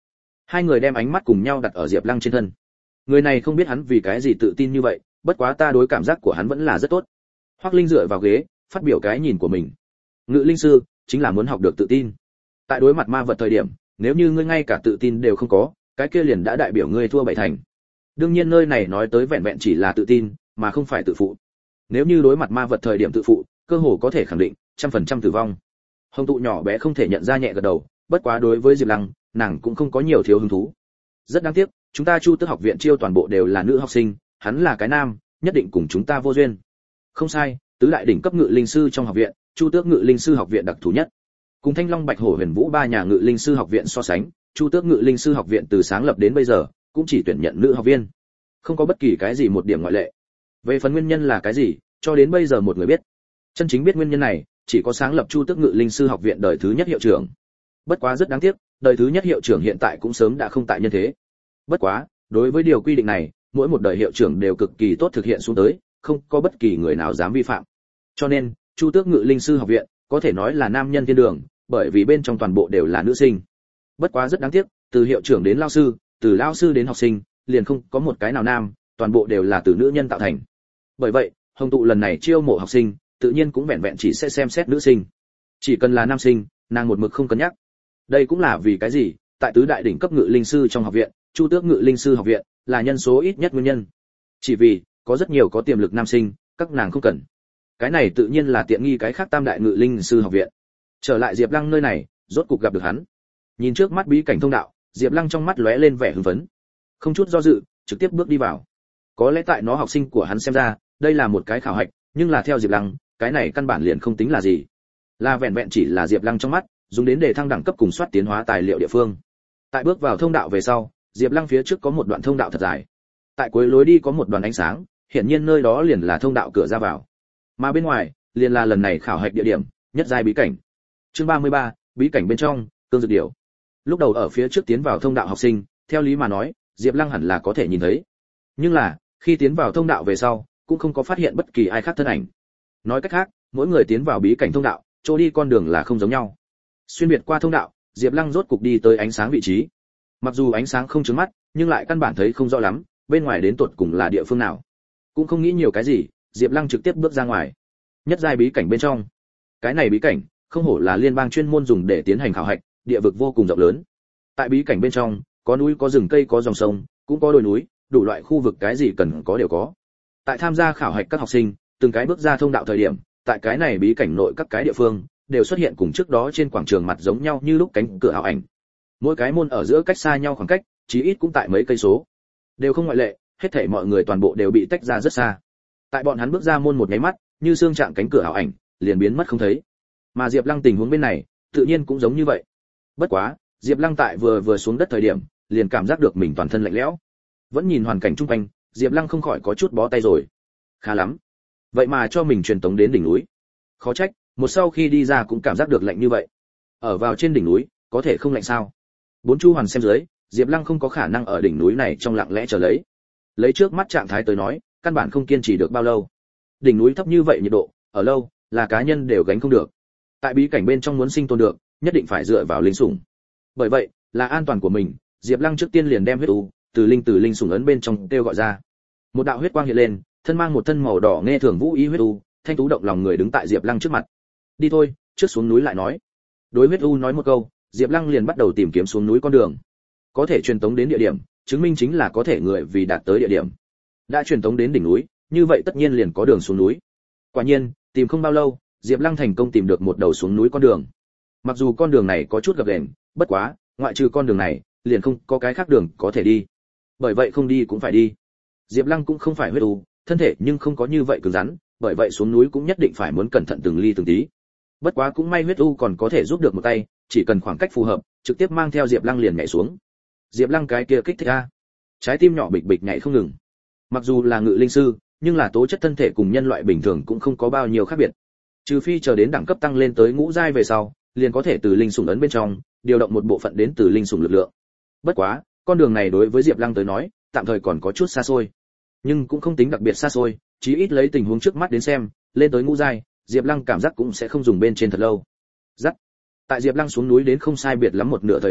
Hai người đem ánh mắt cùng nhau đặt ở Diệp Lăng trên thân. Người này không biết hắn vì cái gì tự tin như vậy, bất quá ta đối cảm giác của hắn vẫn là rất tốt. Hoắc Linh dựa vào ghế, phát biểu cái nhìn của mình. Ngự linh sư chính là muốn học được tự tin. Tại đối mặt ma vật thời điểm, nếu như ngươi ngay cả tự tin đều không có, cái kia liền đã đại biểu ngươi thua bảy thành. Đương nhiên nơi này nói tới vẹn vẹn chỉ là tự tin, mà không phải tự phụ. Nếu như đối mặt ma vật thời điểm tự phụ, cơ hồ có thể khẳng định trăm phần trăm tử vong. Hồng tụ nhỏ bé không thể nhận ra nhẹ gật đầu, bất quá đối với Diệp Lăng, nàng cũng không có nhiều thiếu hứng thú. Rất đáng tiếc, chúng ta Chu Tước học viện chiêu toàn bộ đều là nữ học sinh, hắn là cái nam, nhất định cùng chúng ta vô duyên. Không sai, tứ đại đỉnh cấp ngự linh sư trong học viện, Chu Tước ngự linh sư học viện đặc thù nhất. Cùng Thanh Long Bạch Hổ Huyền Vũ ba nhà ngự linh sư học viện so sánh, Chu Tước ngự linh sư học viện từ sáng lập đến bây giờ, cũng chỉ tuyển nhận nữ học viên, không có bất kỳ cái gì một điểm ngoại lệ. Về phần nguyên nhân là cái gì, cho đến bây giờ một người biết. Chân chính biết nguyên nhân này, chỉ có sáng lập Chu Tước ngự linh sư học viện đời thứ nhất hiệu trưởng. Bất quá rất đáng tiếc, đời thứ nhất hiệu trưởng hiện tại cũng sớm đã không tại nhân thế. Bất quá, đối với điều quy định này, mỗi một đời hiệu trưởng đều cực kỳ tốt thực hiện xuống tới, không có bất kỳ người nào dám vi phạm. Cho nên, Chu Tước ngự linh sư học viện có thể nói là nam nhân thiên đường, bởi vì bên trong toàn bộ đều là nữ sinh. Bất quá rất đáng tiếc, từ hiệu trưởng đến lao sư, từ lao sư đến học sinh, liền không có một cái nào nam, toàn bộ đều là từ nữ nhân tạo thành. Bởi vậy, Hồng tụ lần này chiêu mộ học sinh, tự nhiên cũng vẹn vẹn chỉ sẽ xem xét nữ sinh. Chỉ cần là nam sinh, nàng một mực không cân nhắc. Đây cũng là vì cái gì, tại tứ đại đỉnh cấp ngự linh sư trong học viện, Chu Tước ngự linh sư học viện là nhân số ít nhất nguyên nhân. Chỉ vì có rất nhiều có tiềm lực nam sinh, các nàng không cần. Cái này tự nhiên là tiện nghi cái khác tam đại ngự linh sư học viện. Trở lại Diệp Lăng nơi này, rốt cục gặp được hắn. Nhìn trước mắt bí cảnh thông đạo, Diệp Lăng trong mắt lóe lên vẻ hưng phấn. Không chút do dự, trực tiếp bước đi vào. Có lẽ tại nó học sinh của hắn xem ra, đây là một cái khảo hạch, nhưng là theo Diệp Lăng, cái này căn bản liền không tính là gì. Là vẹn vẹn chỉ là Diệp Lăng trong mắt, dùng đến để thăng đẳng cấp cùng soát tiến hóa tài liệu địa phương. Tại bước vào thông đạo về sau, Diệp Lăng phía trước có một đoạn thông đạo thật dài. Tại cuối lối đi có một đoàn ánh sáng, hiển nhiên nơi đó liền là thông đạo cửa ra vào. Mà bên ngoài, liền là lần này khảo hạch địa điểm, nhất giai bí cảnh. Chương ba mươi ba, bí cảnh bên trong, cương dược điểu. Lúc đầu ở phía trước tiến vào thông đạo học sinh, theo lý mà nói, Diệp Lăng hẳn là có thể nhìn thấy. Nhưng là, khi tiến vào thông đạo về sau, cũng không có phát hiện bất kỳ ai khác thân ảnh. Nói cách khác, mỗi người tiến vào bí cảnh thông đạo, chỗ đi con đường là không giống nhau. Xuyên biệt qua thông đạo, Diệp Lăng rốt cục đi tới ánh sáng vị trí. Mặc dù ánh sáng không chói mắt, nhưng lại căn bản thấy không rõ lắm, bên ngoài đến tột cùng là địa phương nào. Cũng không nghĩ nhiều cái gì, Diệp Lăng trực tiếp bước ra ngoài. Nhất giai bí cảnh bên trong. Cái này bí cảnh, không hổ là liên bang chuyên môn dùng để tiến hành khảo hạch, địa vực vô cùng rộng lớn. Tại bí cảnh bên trong, có núi có rừng cây có dòng sông, cũng có đồi núi, đủ loại khu vực cái gì cần có đều có. Tại tham gia khảo hạch các học sinh, từng cái bước ra thông đạo thời điểm, tại cái này bí cảnh nội các cái địa phương đều xuất hiện cùng trước đó trên quảng trường mặt giống nhau như lúc cánh cửa ảo ảnh. Mỗi cái môn ở giữa cách xa nhau khoảng cách, chí ít cũng tại mấy cây số. Đều không ngoại lệ, hết thảy mọi người toàn bộ đều bị tách ra rất xa. Tại bọn hắn bước ra môn một nháy mắt, như xương trạng cánh cửa ảo ảnh, liền biến mất không thấy. Mà Diệp Lăng tình huống bên này, tự nhiên cũng giống như vậy. Bất quá, Diệp Lăng tại vừa vừa xuống đất thời điểm, liền cảm giác được mình toàn thân lạnh lẽo. Vẫn nhìn hoàn cảnh xung quanh, Diệp Lăng không khỏi có chút bó tay rồi. Khá lắm. Vậy mà cho mình truyền tống đến đỉnh núi. Khó trách, một sau khi đi ra cũng cảm giác được lạnh như vậy. Ở vào trên đỉnh núi, có thể không lạnh sao? Bốn chu hoàn xem dưới, Diệp Lăng không có khả năng ở đỉnh núi này trong lặng lẽ chờ lấy. Lấy trước mắt trạng thái tới nói, căn bản không kiên trì được bao lâu. Đỉnh núi thấp như vậy nhiệt độ, ở lâu, là cá nhân đều gánh không được. Tại bí cảnh bên trong muốn sinh tồn được, nhất định phải dựa vào linh sủng. Bởi vậy, là an toàn của mình, Diệp Lăng trước tiên liền đem huyết u từ linh từ linh sủng ấn bên trong kêu gọi ra. Một đạo huyết quang hiện lên, thân mang một thân màu đỏ nghe thường vũ y huyết u, thanh tú động lòng người đứng tại Diệp Lăng trước mặt. Đi thôi, trước xuống núi lại nói. Đối huyết u nói một câu, Diệp Lăng liền bắt đầu tìm kiếm xuống núi con đường. Có thể truyền tống đến địa điểm, chứng minh chính là có thể người vì đạt tới địa điểm. Đã truyền tống đến đỉnh núi, như vậy tất nhiên liền có đường xuống núi. Quả nhiên, tìm không bao lâu, Diệp Lăng thành công tìm được một đầu xuống núi con đường. Mặc dù con đường này có chút gập ghềnh, bất quá, ngoại trừ con đường này, liền không có cái khác đường có thể đi. Bởi vậy không đi cũng phải đi. Diệp Lăng cũng không phải huyết u, thân thể nhưng không có như vậy cứng rắn, bởi vậy xuống núi cũng nhất định phải muốn cẩn thận từng ly từng tí. Bất quá cũng may huyết u còn có thể giúp được một tay, chỉ cần khoảng cách phù hợp, trực tiếp mang theo Diệp Lăng liền nhảy xuống. Diệp Lăng cái kia kích thích a. Trái tim nhỏ bịch bịch nhảy không ngừng. Mặc dù là ngự linh sư, nhưng là tố chất thân thể cùng nhân loại bình thường cũng không có bao nhiêu khác biệt. Trừ phi chờ đến đẳng cấp tăng lên tới ngũ giai về sau, liền có thể từ linh sủng ấn bên trong điều động một bộ phận đến từ linh sủng lực lượng. Bất quá, con đường này đối với Diệp Lăng tới nói, tạm thời còn có chút xa xôi, nhưng cũng không tính đặc biệt xa xôi, chí ít lấy tình huống trước mắt đến xem, lên tới ngũ giai, Diệp Lăng cảm giác cũng sẽ không dùng bên trên thật lâu. Dắt. Tại Diệp Lăng xuống núi đến không sai biệt lắm một nửa thời điểm,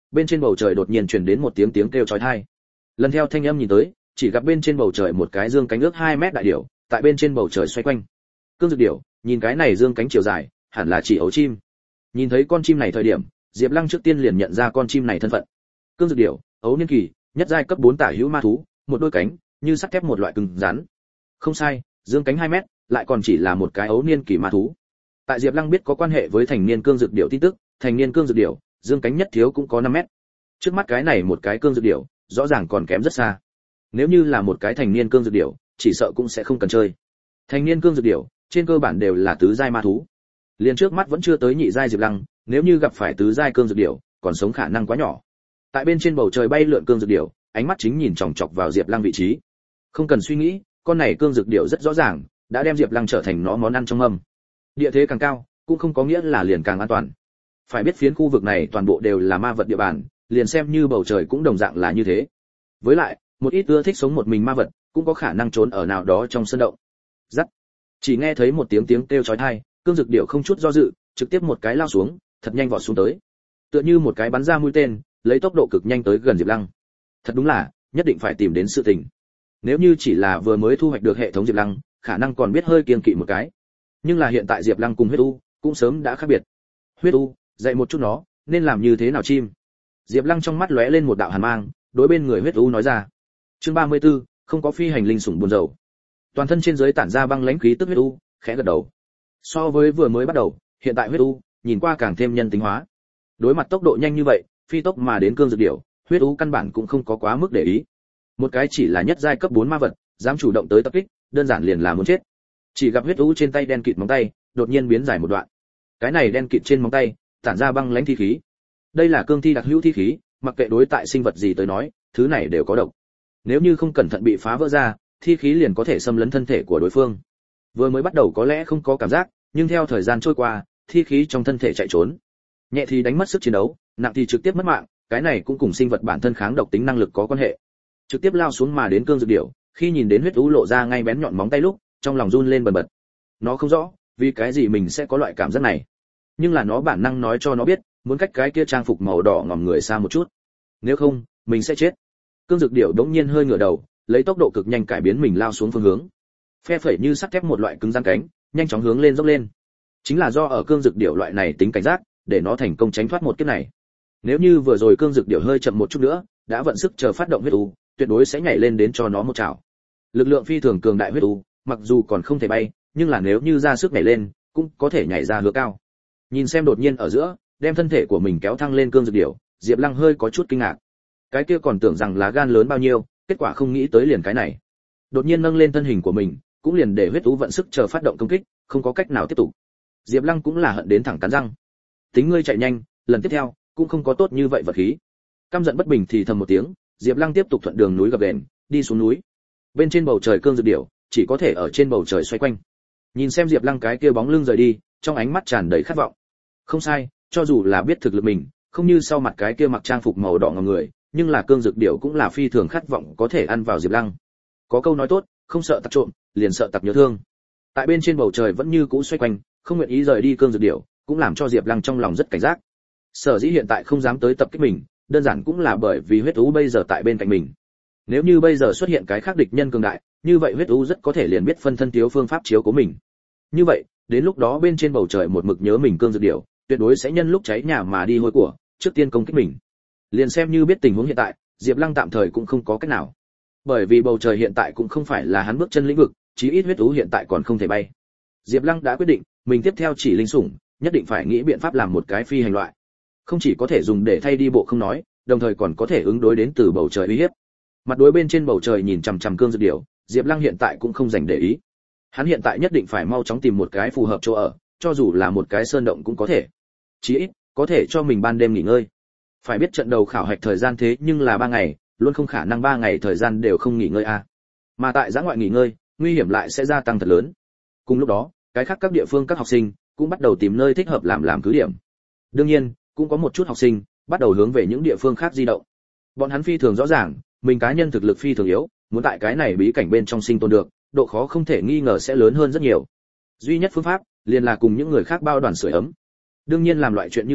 bên trên bầu trời đột nhiên truyền đến một tiếng tiếng kêu chói tai. Lần theo thanh âm nhìn tới, chỉ gặp bên trên bầu trời một cái dương cánh ước hai mét đại điểu, tại bên trên bầu trời xoay quanh. Cương Dực Điểu, nhìn cái này dương cánh chiều dài, hẳn là chỉ ấu chim. Nhìn thấy con chim này thời điểm, Diệp Lăng trước tiên liền nhận ra con chim này thân phận. Cương Dực Điểu, ấu niên kỳ, nhất giai cấp bốn tả hữu ma thú, một đôi cánh như sắt thép một loại cứng rắn. Không sai, dương cánh hai mét, lại còn chỉ là một cái ấu niên kỳ ma thú. Tại Diệp Lăng biết có quan hệ với thành niên Cương Dực Điểu tin tức, thành niên Cương Dực Điểu, dương cánh nhất thiếu cũng có năm mét. Trước mắt cái này một cái Cương Dực Điểu, rõ ràng còn kém rất xa. Nếu như là một cái thành niên Cương Dực Điểu, chỉ sợ cũng sẽ không cần chơi. Thành niên Cương Dực Điểu, trên cơ bản đều là tứ giai ma thú. Liền trước mắt vẫn chưa tới nhị giai Diệp Lăng, nếu như gặp phải tứ giai Cương Dực Điểu, còn sống khả năng quá nhỏ. Tại bên trên bầu trời bay lượn Cương Dực Điểu, ánh mắt chính nhìn chòng chọc vào Diệp Lăng vị trí. Không cần suy nghĩ, con này Cương Dực Điểu rất rõ ràng, đã đem Diệp Lăng trở thành nó món ăn trong mâm. Địa thế càng cao, cũng không có nghĩa là liền càng an toàn. Phải biết phiến khu vực này toàn bộ đều là ma vật địa bàn, liền xem như bầu trời cũng đồng dạng là như thế. Với lại, một ít ưa thích sống một mình ma vật, cũng có khả năng trốn ở nào đó trong sơn động. Rắc. Chỉ nghe thấy một tiếng tiếng kêu chói tai, Cương Dực Điểu không chút do dự, trực tiếp một cái lao xuống, thật nhanh vọt xuống tới. Tựa như một cái bắn ra mũi tên, lấy tốc độ cực nhanh tới gần Diệp Lăng. Thật đúng là, nhất định phải tìm đến sự tình. Nếu như chỉ là vừa mới thu hoạch được hệ thống Diệp Lăng, khả năng còn biết hơi kiêng kỵ một cái. Nhưng là hiện tại Diệp Lăng cùng Huyết U cũng sớm đã khác biệt. Huyết U, dạy một chút nó, nên làm như thế nào chim. Diệp Lăng trong mắt lóe lên một đạo hàn mang, đối bên người Huyết U nói ra. Chương ba mươi 34, không có phi hành linh sủng buồn rầu. Toàn thân trên dưới tản ra băng lãnh khí tức Huyết U, khẽ gật đầu. So với vừa mới bắt đầu, hiện tại Huyết U nhìn qua càng thêm nhân tính hóa. Đối mặt tốc độ nhanh như vậy, phi tốc mà đến Cương Dực Điểu, Huyết U căn bản cũng không có quá mức để ý. Một cái chỉ là nhất giai cấp bốn ma vật, dám chủ động tới tập kích, đơn giản liền là muốn chết. Chỉ gặp Huyết U trên tay đen kịt móng tay, đột nhiên biến dài một đoạn. Cái này đen kịt trên móng tay, tản ra băng lãnh thi khí. Đây là cương thi đặc hữu thi khí, mặc kệ đối tại sinh vật gì tới nói, thứ này đều có độc. Nếu như không cẩn thận bị phá vỡ ra, thi khí liền có thể xâm lấn thân thể của đối phương. Vừa mới bắt đầu có lẽ không có cảm giác, nhưng theo thời gian trôi qua, thi khí trong thân thể chạy trốn. Nhẹ thì đánh mất sức chiến đấu, nặng thì trực tiếp mất mạng, cái này cũng cùng sinh vật bản thân kháng độc tính năng lực có quan hệ. Trực tiếp lao xuống mà đến Cương Dực Điểu, khi nhìn đến Huyết U lộ ra ngay bén nhọn móng tay lúc, trong lòng run lên bần bật. Nó không rõ, vì cái gì mình sẽ có loại cảm giác này. Nhưng là nó bản năng nói cho nó biết, muốn cách cái kia trang phục màu đỏ ngòm người xa một chút. Nếu không, mình sẽ chết. Cương Dực Điểu đống nhiên hơi ngửa đầu, lấy tốc độ cực nhanh cải biến mình lao xuống phương hướng. Phe phẩy như sắt thép một loại cứng rắn cánh, nhanh chóng hướng lên dốc lên. Chính là do ở Cương Dực Điểu loại này tính cảnh giác, để nó thành công tránh thoát một kiếp này. Nếu như vừa rồi Cương Dực Điểu hơi chậm một chút nữa, đã vận sức chờ phát động Huyết U, tuyệt đối sẽ nhảy lên đến cho nó một chảo. Lực lượng phi thường cường đại Huyết U, mặc dù còn không thể bay, nhưng là nếu như ra sức nhảy lên, cũng có thể nhảy ra hứa cao. Nhìn xem đột nhiên ở giữa, đem thân thể của mình kéo thăng lên Cương Dực Điểu, Diệp Lăng hơi có chút kinh ngạc. Cái kia còn tưởng rằng là gan lớn bao nhiêu, kết quả không nghĩ tới liền cái này. Đột nhiên nâng lên thân hình của mình, cũng liền để Huyết U vận sức chờ phát động công kích, không có cách nào tiếp tục. Diệp Lăng cũng là hận đến thẳng cắn răng. Tính ngươi chạy nhanh, lần tiếp theo cũng không có tốt như vậy vật khí. Căm giận bất bình thì thầm một tiếng, Diệp Lăng tiếp tục thuận đường núi gập ghềnh, đi xuống núi. Bên trên bầu trời Cương Dực Điểu, chỉ có thể ở trên bầu trời xoay quanh. Nhìn xem Diệp Lăng cái kia bóng lưng rời đi, trong ánh mắt tràn đầy khát vọng. Không sai, cho dù là biết thực lực mình, không như sau mặt cái kia mặc trang phục màu đỏ ngòm người, nhưng là Cương Dực Điểu cũng là phi thường khát vọng có thể ăn vào Diệp Lăng. Có câu nói tốt, không sợ tặc trộm, liền sợ tặc nhớ thương. Tại bên trên bầu trời vẫn như cũ xoay quanh, không nguyện ý rời đi Cương Dực Điểu, cũng làm cho Diệp Lăng trong lòng rất cảnh giác. Sở dĩ hiện tại không dám tới tập kích mình, đơn giản cũng là bởi vì Huyết U bây giờ tại bên cạnh mình. Nếu như bây giờ xuất hiện cái khác địch nhân cường đại, như vậy Huyết U rất có thể liền biết phân thân thiếu phương pháp chiếu của mình. Như vậy, đến lúc đó bên trên bầu trời một mực nhớ mình Cương Dực Điểu, tuyệt đối sẽ nhân lúc cháy nhà mà đi hôi của, trước tiên công kích mình. Liền xem như biết tình huống hiện tại, Diệp Lăng tạm thời cũng không có cách nào. Bởi vì bầu trời hiện tại cũng không phải là hắn bước chân lĩnh vực, chí ít Huyết U hiện tại còn không thể bay. Diệp Lăng đã quyết định, mình tiếp theo chỉ linh sủng, nhất định phải nghĩ biện pháp làm một cái phi hành loại. Không chỉ có thể dùng để thay đi bộ không nói, đồng thời còn có thể ứng đối đến từ bầu trời uy hiếp. Mặt đối bên trên bầu trời nhìn chằm chằm Cương Dực Điểu, Diệp Lăng hiện tại cũng không dành để ý. Hắn hiện tại nhất định phải mau chóng tìm một cái phù hợp chỗ ở, cho dù là một cái sơn động cũng có thể. Chí ít có thể cho mình ban đêm nghỉ ngơi. Phải biết trận đầu khảo hạch thời gian thế nhưng là ba ngày, luôn không khả năng ba ngày thời gian đều không nghỉ ngơi a. À. Mà tại giã ngoại nghỉ ngơi, nguy hiểm lại sẽ gia tăng thật lớn. Cùng lúc đó, cái khác các địa phương các học sinh cũng bắt đầu tìm nơi thích hợp làm làm cứ điểm. Đương nhiên, cũng có một chút học sinh bắt đầu hướng về những địa phương khác di động. Bọn hắn phi thường rõ ràng, mình cá nhân thực lực phi thường yếu, muốn tại cái này bí cảnh bên trong sinh tồn được, độ khó không thể nghi ngờ sẽ lớn hơn rất nhiều. Duy nhất phương pháp liền là cùng những người khác bao đoàn sưởi ấm. Đương nhiên làm loại chuyện như vậy,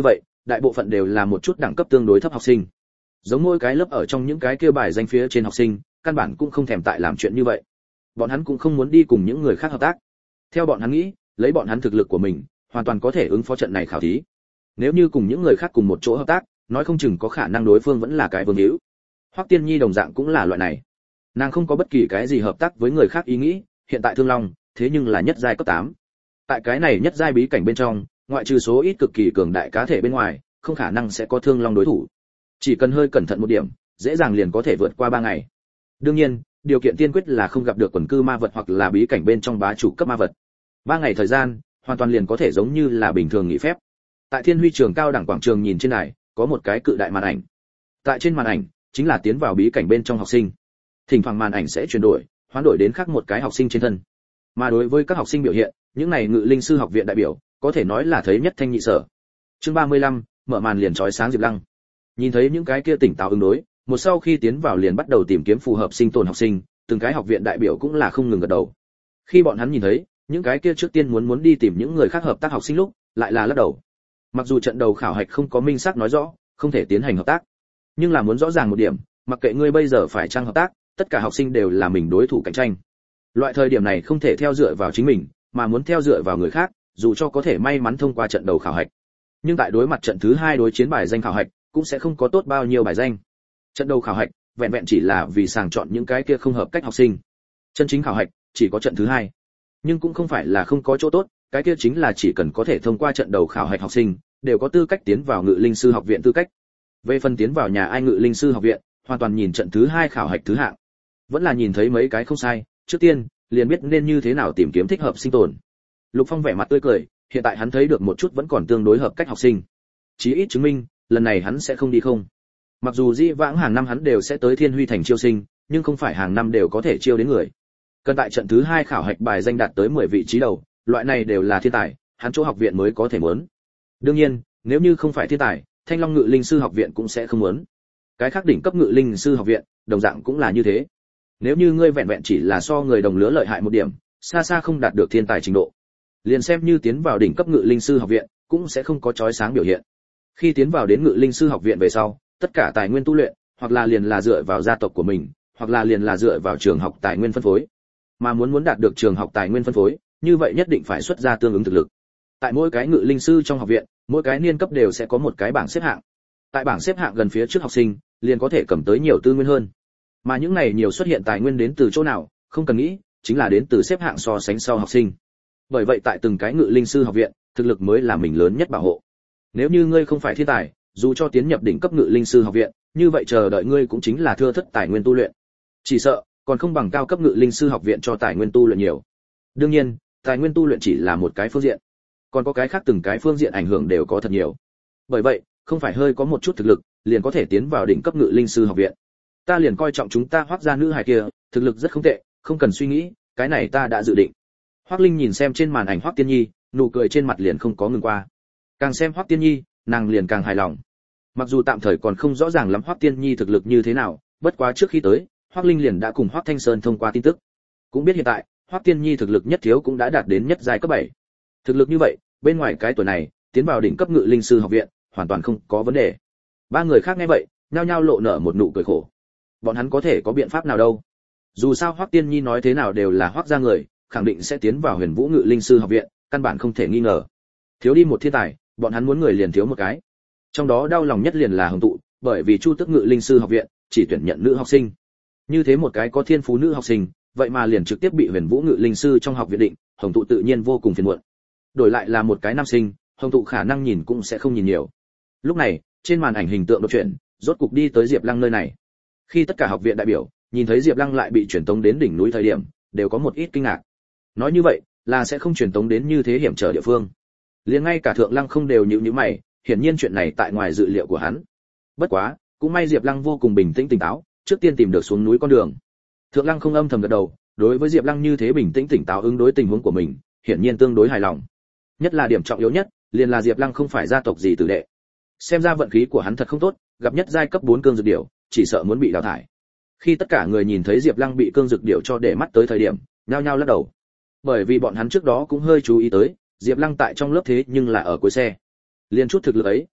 đại bộ phận đều là một chút đẳng cấp tương đối thấp học sinh. Giống mỗi cái lớp ở trong những cái kia bài danh phía trên học sinh, căn bản cũng không thèm tại làm chuyện như vậy. Bọn hắn cũng không muốn đi cùng những người khác hợp tác. Theo bọn hắn nghĩ, lấy bọn hắn thực lực của mình, hoàn toàn có thể ứng phó trận này khảo thí. Nếu như cùng những người khác cùng một chỗ hợp tác, nói không chừng có khả năng đối phương vẫn là cái vương hữu. Hoắc Tiên Nhi đồng dạng cũng là loại này. Nàng không có bất kỳ cái gì hợp tác với người khác ý nghĩ, hiện tại Thương Long, thế nhưng là nhất giai cấp tám. Tại cái này nhất giai bí cảnh bên trong, ngoại trừ số ít cực kỳ cường đại cá thể bên ngoài, không khả năng sẽ có Thương Long đối thủ. Chỉ cần hơi cẩn thận một điểm, dễ dàng liền có thể vượt qua ba ngày. Đương nhiên, điều kiện tiên quyết là không gặp được quần cư ma vật hoặc là bí cảnh bên trong bá chủ cấp ma vật. ba ngày thời gian, hoàn toàn liền có thể giống như là bình thường nghỉ phép. Tại Thiên Huy trường cao đẳng quảng trường nhìn trên này, có một cái cự đại màn ảnh. Tại trên màn ảnh, chính là tiến vào bí cảnh bên trong học sinh. Thỉnh thoảng màn ảnh sẽ chuyển đổi, hoán đổi đến khác một cái học sinh trên thân. Mà đối với các học sinh biểu hiện, những này Ngự Linh sư học viện đại biểu, có thể nói là thấy nhất thanh nhị sở. Chương ba mươi lăm, mở màn liền chói sáng Diệp Lăng. Nhìn thấy những cái kia tỉnh táo ứng đối, một sau khi tiến vào liền bắt đầu tìm kiếm phù hợp sinh tồn học sinh, từng cái học viện đại biểu cũng là không ngừng gật đầu. Khi bọn hắn nhìn thấy, những cái kia trước tiên muốn muốn đi tìm những người khác hợp tác học sinh lúc, lại là lắc đầu. Mặc dù trận đầu khảo hạch không có minh xác nói rõ, không thể tiến hành hợp tác, nhưng là muốn rõ ràng một điểm, mặc kệ ngươi bây giờ phải chăng hợp tác, tất cả học sinh đều là mình đối thủ cạnh tranh. Loại thời điểm này không thể theo dựa vào chính mình, mà muốn theo dựa vào người khác, dù cho có thể may mắn thông qua trận đầu khảo hạch. Nhưng tại đối mặt trận thứ hai đối chiến bài danh khảo hạch, cũng sẽ không có tốt bao nhiêu bài danh. Trận đầu khảo hạch, vẹn vẹn chỉ là vì sàng chọn những cái kia không hợp cách học sinh. Chân chính khảo hạch, chỉ có trận thứ hai. Nhưng cũng không phải là không có chỗ tốt, cái kia chính là chỉ cần có thể thông qua trận đầu khảo hạch học sinh, đều có tư cách tiến vào Ngự Linh sư học viện tư cách. Về phần tiến vào nhà ai Ngự Linh sư học viện, hoàn toàn nhìn trận thứ hai khảo hạch thứ hạng. Vẫn là nhìn thấy mấy cái không sai, trước tiên, liền biết nên như thế nào tìm kiếm thích hợp sinh tồn. Lục Phong vẻ mặt tươi cười, hiện tại hắn thấy được một chút vẫn còn tương đối hợp cách học sinh. Chí ít chứng minh, lần này hắn sẽ không đi không. Mặc dù dĩ vãng hàng năm hắn đều sẽ tới Thiên Huy thành chiêu sinh, nhưng không phải hàng năm đều có thể chiêu đến người. Cần tại trận thứ hai khảo hạch bài danh đạt tới mười vị trí đầu, loại này đều là thiên tài, hắn chỗ học viện mới có thể muốn. Đương nhiên, nếu như không phải thiên tài, Thanh Long Ngự Linh sư học viện cũng sẽ không muốn. Cái khác đỉnh cấp Ngự Linh sư học viện, đồng dạng cũng là như thế. Nếu như ngươi vẹn vẹn chỉ là so người đồng lứa lợi hại một điểm, xa xa không đạt được thiên tài trình độ, liền xem như tiến vào đỉnh cấp Ngự Linh sư học viện, cũng sẽ không có chói sáng biểu hiện. Khi tiến vào đến Ngự Linh sư học viện về sau, tất cả tài nguyên tu luyện, hoặc là liền là dựa vào gia tộc của mình, hoặc là liền là dựa vào trường học tài nguyên phân phối. Mà muốn muốn đạt được trường học tài nguyên phân phối, như vậy nhất định phải xuất ra tương ứng thực lực. Tại mỗi cái Ngự Linh sư trong học viện, mỗi cái niên cấp đều sẽ có một cái bảng xếp hạng. Tại bảng xếp hạng gần phía trước học sinh, liền có thể cầm tới nhiều tư nguyên hơn. Mà những này nhiều xuất hiện tài nguyên đến từ chỗ nào, không cần nghĩ, chính là đến từ xếp hạng so sánh sau học sinh. Bởi vậy tại từng cái Ngự Linh sư học viện, thực lực mới là mình lớn nhất bảo hộ. Nếu như ngươi không phải thiên tài, dù cho tiến nhập đỉnh cấp Ngự Linh sư học viện, như vậy chờ đợi ngươi cũng chính là thưa thất tài nguyên tu luyện. Chỉ sợ, còn không bằng cao cấp Ngự Linh sư học viện cho tài nguyên tu luyện nhiều. Đương nhiên, tài nguyên tu luyện chỉ là một cái phương diện, còn có cái khác từng cái phương diện ảnh hưởng đều có thật nhiều. Bởi vậy, không phải hơi có một chút thực lực, liền có thể tiến vào đỉnh cấp Ngự Linh sư học viện. Ta liền coi trọng chúng ta Hoắc gia nữ hài kia, thực lực rất không tệ, không cần suy nghĩ, cái này ta đã dự định. Hoắc Linh nhìn xem trên màn ảnh Hoắc Tiên Nhi, nụ cười trên mặt liền không có ngừng qua. Càng xem Hoắc Tiên Nhi, nàng liền càng hài lòng. Mặc dù tạm thời còn không rõ ràng lắm Hoắc Tiên Nhi thực lực như thế nào, bất quá trước khi tới, Hoắc Linh liền đã cùng Hoắc Thanh Sơn thông qua tin tức, cũng biết hiện tại, Hoắc Tiên Nhi thực lực nhất thiếu cũng đã đạt đến nhất giai cấp bảy. Thực lực như vậy, bên ngoài cái tuổi này, tiến vào đỉnh cấp Ngự Linh sư học viện, hoàn toàn không có vấn đề. Ba người khác nghe vậy, nhao nhao lộ nở một nụ cười khổ. Bọn hắn có thể có biện pháp nào đâu? Dù sao Hoắc Tiên Nhi nói thế nào đều là Hoắc gia người, khẳng định sẽ tiến vào Huyền Vũ Ngự Linh sư học viện, căn bản không thể nghi ngờ. Thiếu đi một thiên tài, bọn hắn muốn người liền thiếu một cái. Trong đó đau lòng nhất liền là Hồng Tụ, bởi vì Chu Tức Ngự Linh sư học viện chỉ tuyển nhận nữ học sinh. Như thế một cái có thiên phú nữ học sinh, vậy mà liền trực tiếp bị Huyền Vũ Ngự Linh sư trong học viện định, Hồng Tụ tự nhiên vô cùng phiền muộn. Đổi lại là một cái nam sinh, Hồng Tụ khả năng nhìn cũng sẽ không nhìn nhiều. Lúc này, trên màn ảnh hình tượng đột chuyển, rốt cục đi tới Diệp Lăng nơi này. Khi tất cả học viện đại biểu nhìn thấy Diệp Lăng lại bị truyền tống đến đỉnh núi thời điểm, đều có một ít kinh ngạc. Nói như vậy, là sẽ không truyền tống đến như thế hiểm trở địa phương. Liền ngay cả Thượng Lăng không đều nhíu nhíu mày, hiển nhiên chuyện này tại ngoài dự liệu của hắn. Bất quá, cũng may Diệp Lăng vô cùng bình tĩnh tỉnh táo, trước tiên tìm được xuống núi con đường. Thượng Lăng không âm thầm gật đầu, đối với Diệp Lăng như thế bình tĩnh tỉnh táo ứng đối tình huống của mình, hiển nhiên tương đối hài lòng. Nhất là điểm trọng yếu nhất, liền là Diệp Lăng không phải gia tộc gì tử đệ. Xem ra vận khí của hắn thật không tốt, gặp nhất giai cấp bốn cương dược điểu, chỉ sợ muốn bị đào thải. Khi tất cả người nhìn thấy Diệp Lăng bị cương dược điểu cho để mắt tới thời điểm, nhao nhao lắc đầu. Bởi vì bọn hắn trước đó cũng hơi chú ý tới, Diệp Lăng tại trong lớp thế nhưng là ở cuối xe. Liên chút thực lực ấy,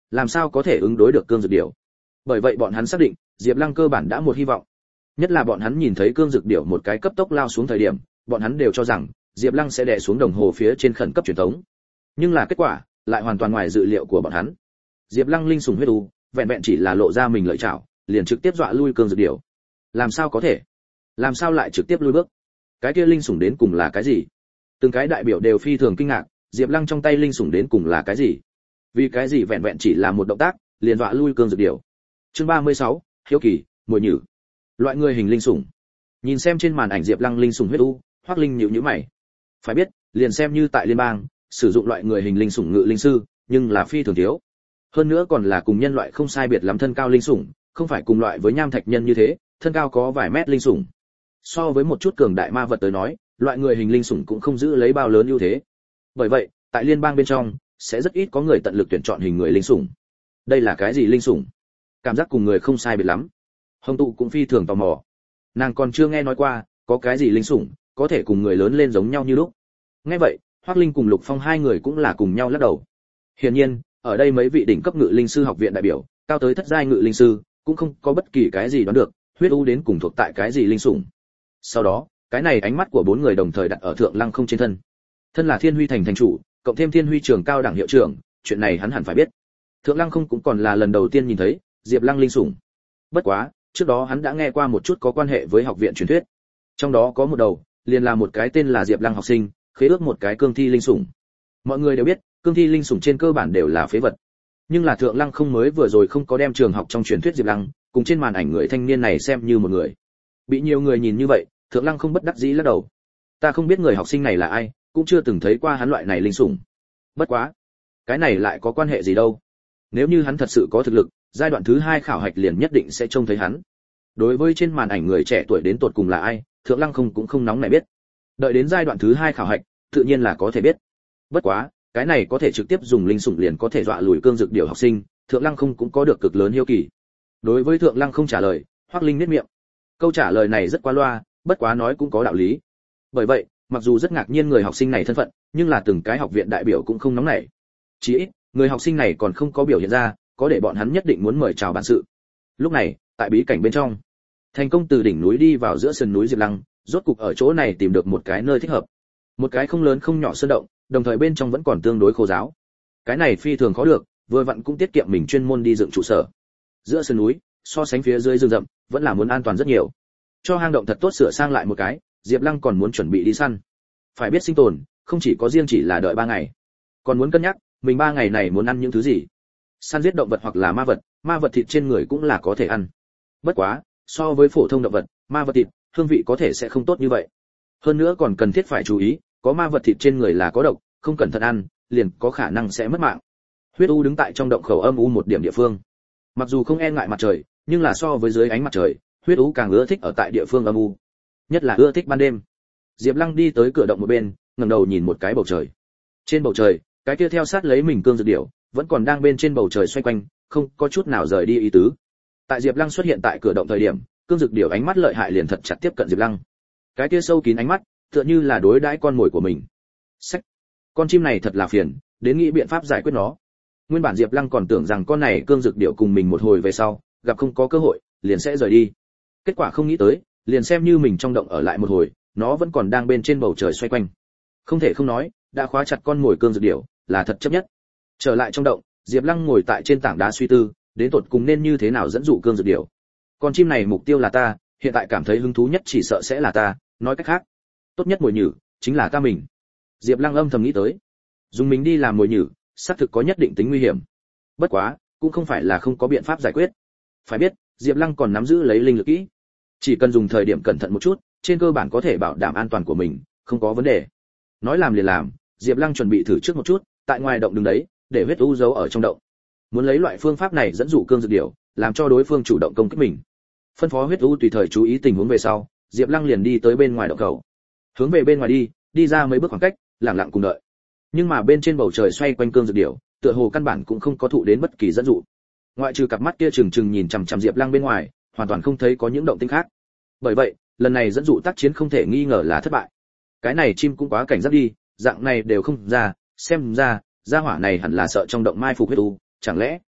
làm sao có thể ứng đối được cương dược điểu. Bởi vậy bọn hắn xác định, Diệp Lăng cơ bản đã một hy vọng. Nhất là bọn hắn nhìn thấy cương dược điểu một cái cấp tốc lao xuống thời điểm, bọn hắn đều cho rằng Diệp Lăng sẽ đè xuống đồng hồ phía trên khẩn cấp truyền thống. Nhưng là kết quả lại hoàn toàn ngoài dự liệu của bọn hắn. Diệp Lăng linh sủng huyết u, vẹn vẹn chỉ là lộ ra mình lợi chảo, liền trực tiếp dọa lui cương dược điểu. Làm sao có thể? Làm sao lại trực tiếp lui bước? Cái kia linh sủng đến cùng là cái gì? Từng cái đại biểu đều phi thường kinh ngạc, Diệp Lăng trong tay linh sủng đến cùng là cái gì? Vì cái gì vẹn vẹn chỉ là một động tác, liền dọa lui cương dược điểu. Chương ba mươi sáu, hiếu kỳ, mùi nhử. Loại người hình linh sủng. Nhìn xem trên màn ảnh Diệp Lăng linh sủng huyết u, Hoắc Linh nhíu nhíu mày. Phải biết, liền xem như tại liên bang, sử dụng loại người hình linh sủng ngự linh sư, nhưng là phi thường thiếu. Hơn nữa còn là cùng nhân loại không sai biệt lắm thân cao linh sủng, không phải cùng loại với nham thạch nhân như thế, thân cao có vài mét linh sủng. So với một chút cường đại ma vật tới nói, loại người hình linh sủng cũng không giữ lấy bao lớn ưu thế. Bởi vậy, tại liên bang bên trong, sẽ rất ít có người tận lực tuyển chọn hình người linh sủng. Đây là cái gì linh sủng? Cảm giác cùng người không sai biệt lắm. Hồng Tụ cũng phi thường tò mò. Nàng còn chưa nghe nói qua, có cái gì linh sủng có thể cùng người lớn lên giống nhau như lúc. Nghe vậy, Hoắc Linh cùng Lục Phong hai người cũng là cùng nhau lắc đầu. Hiển nhiên, ở đây mấy vị đỉnh cấp ngự linh sư học viện đại biểu, cao tới thất giai ngự linh sư, cũng không có bất kỳ cái gì đoán được, huyết u đến cùng thuộc tại cái gì linh sủng. Sau đó, cái này ánh mắt của bốn người đồng thời đặt ở Thượng Lăng Không trên thân. Thân là Thiên Huy thành thành chủ, cộng thêm Thiên Huy trường cao đẳng hiệu trưởng, chuyện này hắn hẳn phải biết. Thượng Lăng Không cũng còn là lần đầu tiên nhìn thấy Diệp Lăng linh sủng. Bất quá, trước đó hắn đã nghe qua một chút có quan hệ với học viện truyền thuyết. Trong đó có một đầu, liền là một cái tên là Diệp Lăng học sinh, khế ước một cái cương thi linh sủng. Mọi người đều biết, cương thi linh sủng trên cơ bản đều là phế vật. Nhưng là Thượng Lăng Không mới vừa rồi không có đem trường học trong truyền thuyết Diệp Lăng, cùng trên màn ảnh người thanh niên này xem như một người. Bị nhiều người nhìn như vậy, Thượng Lăng Không bất đắc dĩ lắc đầu. Ta không biết người học sinh này là ai, cũng chưa từng thấy qua hắn loại này linh sủng. Bất quá, cái này lại có quan hệ gì đâu? Nếu như hắn thật sự có thực lực, giai đoạn thứ hai khảo hạch liền nhất định sẽ trông thấy hắn. Đối với trên màn ảnh người trẻ tuổi đến tột cùng là ai, Thượng Lăng Không cũng không nóng nảy biết. Đợi đến giai đoạn thứ hai khảo hạch, tự nhiên là có thể biết. Bất quá, cái này có thể trực tiếp dùng linh sủng liền có thể dọa lùi cương dược điểu học sinh, Thượng Lăng Không cũng có được cực lớn hiếu kỳ. Đối với Thượng Lăng Không trả lời, Hoắc Linh nhếch miệng. Câu trả lời này rất quá loa, bất quá nói cũng có đạo lý. Bởi vậy, mặc dù rất ngạc nhiên người học sinh này thân phận, nhưng là từng cái học viện đại biểu cũng không nóng nảy. Chỉ ít, người học sinh này còn không có biểu hiện ra, có để bọn hắn nhất định muốn mời chào bản sự. Lúc này, tại bí cảnh bên trong, thành công từ đỉnh núi đi vào giữa sườn núi Diệp Lăng, rốt cục ở chỗ này tìm được một cái nơi thích hợp. Một cái không lớn không nhỏ sơn động, đồng thời bên trong vẫn còn tương đối khô ráo. Cái này phi thường khó được, vừa vặn cũng tiết kiệm mình chuyên môn đi dựng trụ sở. Giữa sườn núi, so sánh phía dưới rừng rậm, vẫn là muốn an toàn rất nhiều. Cho hang động thật tốt sửa sang lại một cái, Diệp Lăng còn muốn chuẩn bị đi săn. Phải biết sinh tồn, không chỉ có riêng chỉ là đợi ba ngày, còn muốn cân nhắc, mình ba ngày này muốn ăn những thứ gì. Săn giết động vật hoặc là ma vật, ma vật thịt trên người cũng là có thể ăn. Bất quá, so với phổ thông động vật, ma vật thịt, hương vị có thể sẽ không tốt như vậy. Hơn nữa còn cần thiết phải chú ý, có ma vật thịt trên người là có độc, không cẩn thận ăn, liền có khả năng sẽ mất mạng. Huyết u đứng tại trong động khẩu âm u một điểm địa phương. Mặc dù không e ngại mặt trời, nhưng là so với dưới ánh mặt trời, huyết u càng ưa thích ở tại địa phương âm u, nhất là ưa thích ban đêm. Diệp Lăng đi tới cửa động một bên, ngẩng đầu nhìn một cái bầu trời. Trên bầu trời, cái kia theo sát lấy mình cương dược điểu, vẫn còn đang bên trên bầu trời xoay quanh, không có chút nào rời đi ý tứ. Tại Diệp Lăng xuất hiện tại cửa động thời điểm, cương dược điểu ánh mắt lợi hại liền thật chặt tiếp cận Diệp Lăng. Cái kia sâu kín ánh mắt, tựa như là đối đãi con mồi của mình. Sách, con chim này thật là phiền, đến nghĩ biện pháp giải quyết nó. Nguyên bản Diệp Lăng còn tưởng rằng con này cương dược điểu cùng mình một hồi về sau, gặp không có cơ hội, liền sẽ rời đi. Kết quả không nghĩ tới, liền xem như mình trong động ở lại một hồi, nó vẫn còn đang bên trên bầu trời xoay quanh. Không thể không nói, đã khóa chặt con mồi cương dược điểu, là thật chấp nhất. Trở lại trong động, Diệp Lăng ngồi tại trên tảng đá suy tư, đến tột cùng nên như thế nào dẫn dụ cương dược điểu. Con chim này mục tiêu là ta, hiện tại cảm thấy hứng thú nhất chỉ sợ sẽ là ta, nói cách khác, tốt nhất mồi nhử chính là ta mình. Diệp Lăng âm thầm nghĩ tới, dùng mình đi làm mồi nhử, xác thực có nhất định tính nguy hiểm. Bất quá, cũng không phải là không có biện pháp giải quyết. Phải biết, Diệp Lăng còn nắm giữ lấy linh lực kỹ, chỉ cần dùng thời điểm cẩn thận một chút, trên cơ bản có thể bảo đảm an toàn của mình, không có vấn đề. Nói làm liền làm, Diệp Lăng chuẩn bị thử trước một chút, tại ngoài động đứng đấy, để huyết u giấu ở trong động. Muốn lấy loại phương pháp này dẫn dụ cương dược điểu, làm cho đối phương chủ động công kích mình. Phân phó huyết u tùy thời chú ý tình huống về sau, Diệp Lăng liền đi tới bên ngoài động khẩu. Hướng về bên ngoài đi, đi ra mấy bước khoảng cách, lặng lặng cùng đợi. Nhưng mà bên trên bầu trời xoay quanh cương dược điểu, tựa hồ căn bản cũng không có thụ đến bất kỳ dẫn dụ. Ngoại trừ cặp mắt kia trừng trừng nhìn chằm chằm Diệp Lăng bên ngoài, hoàn toàn không thấy có những động tĩnh khác. Bởi vậy, lần này dẫn dụ tác chiến không thể nghi ngờ là thất bại. Cái này chim cũng quá cảnh giác đi, dạng này đều không ra, xem ra, gia hỏa này hẳn là sợ trong động mai phục huyết u, chẳng lẽ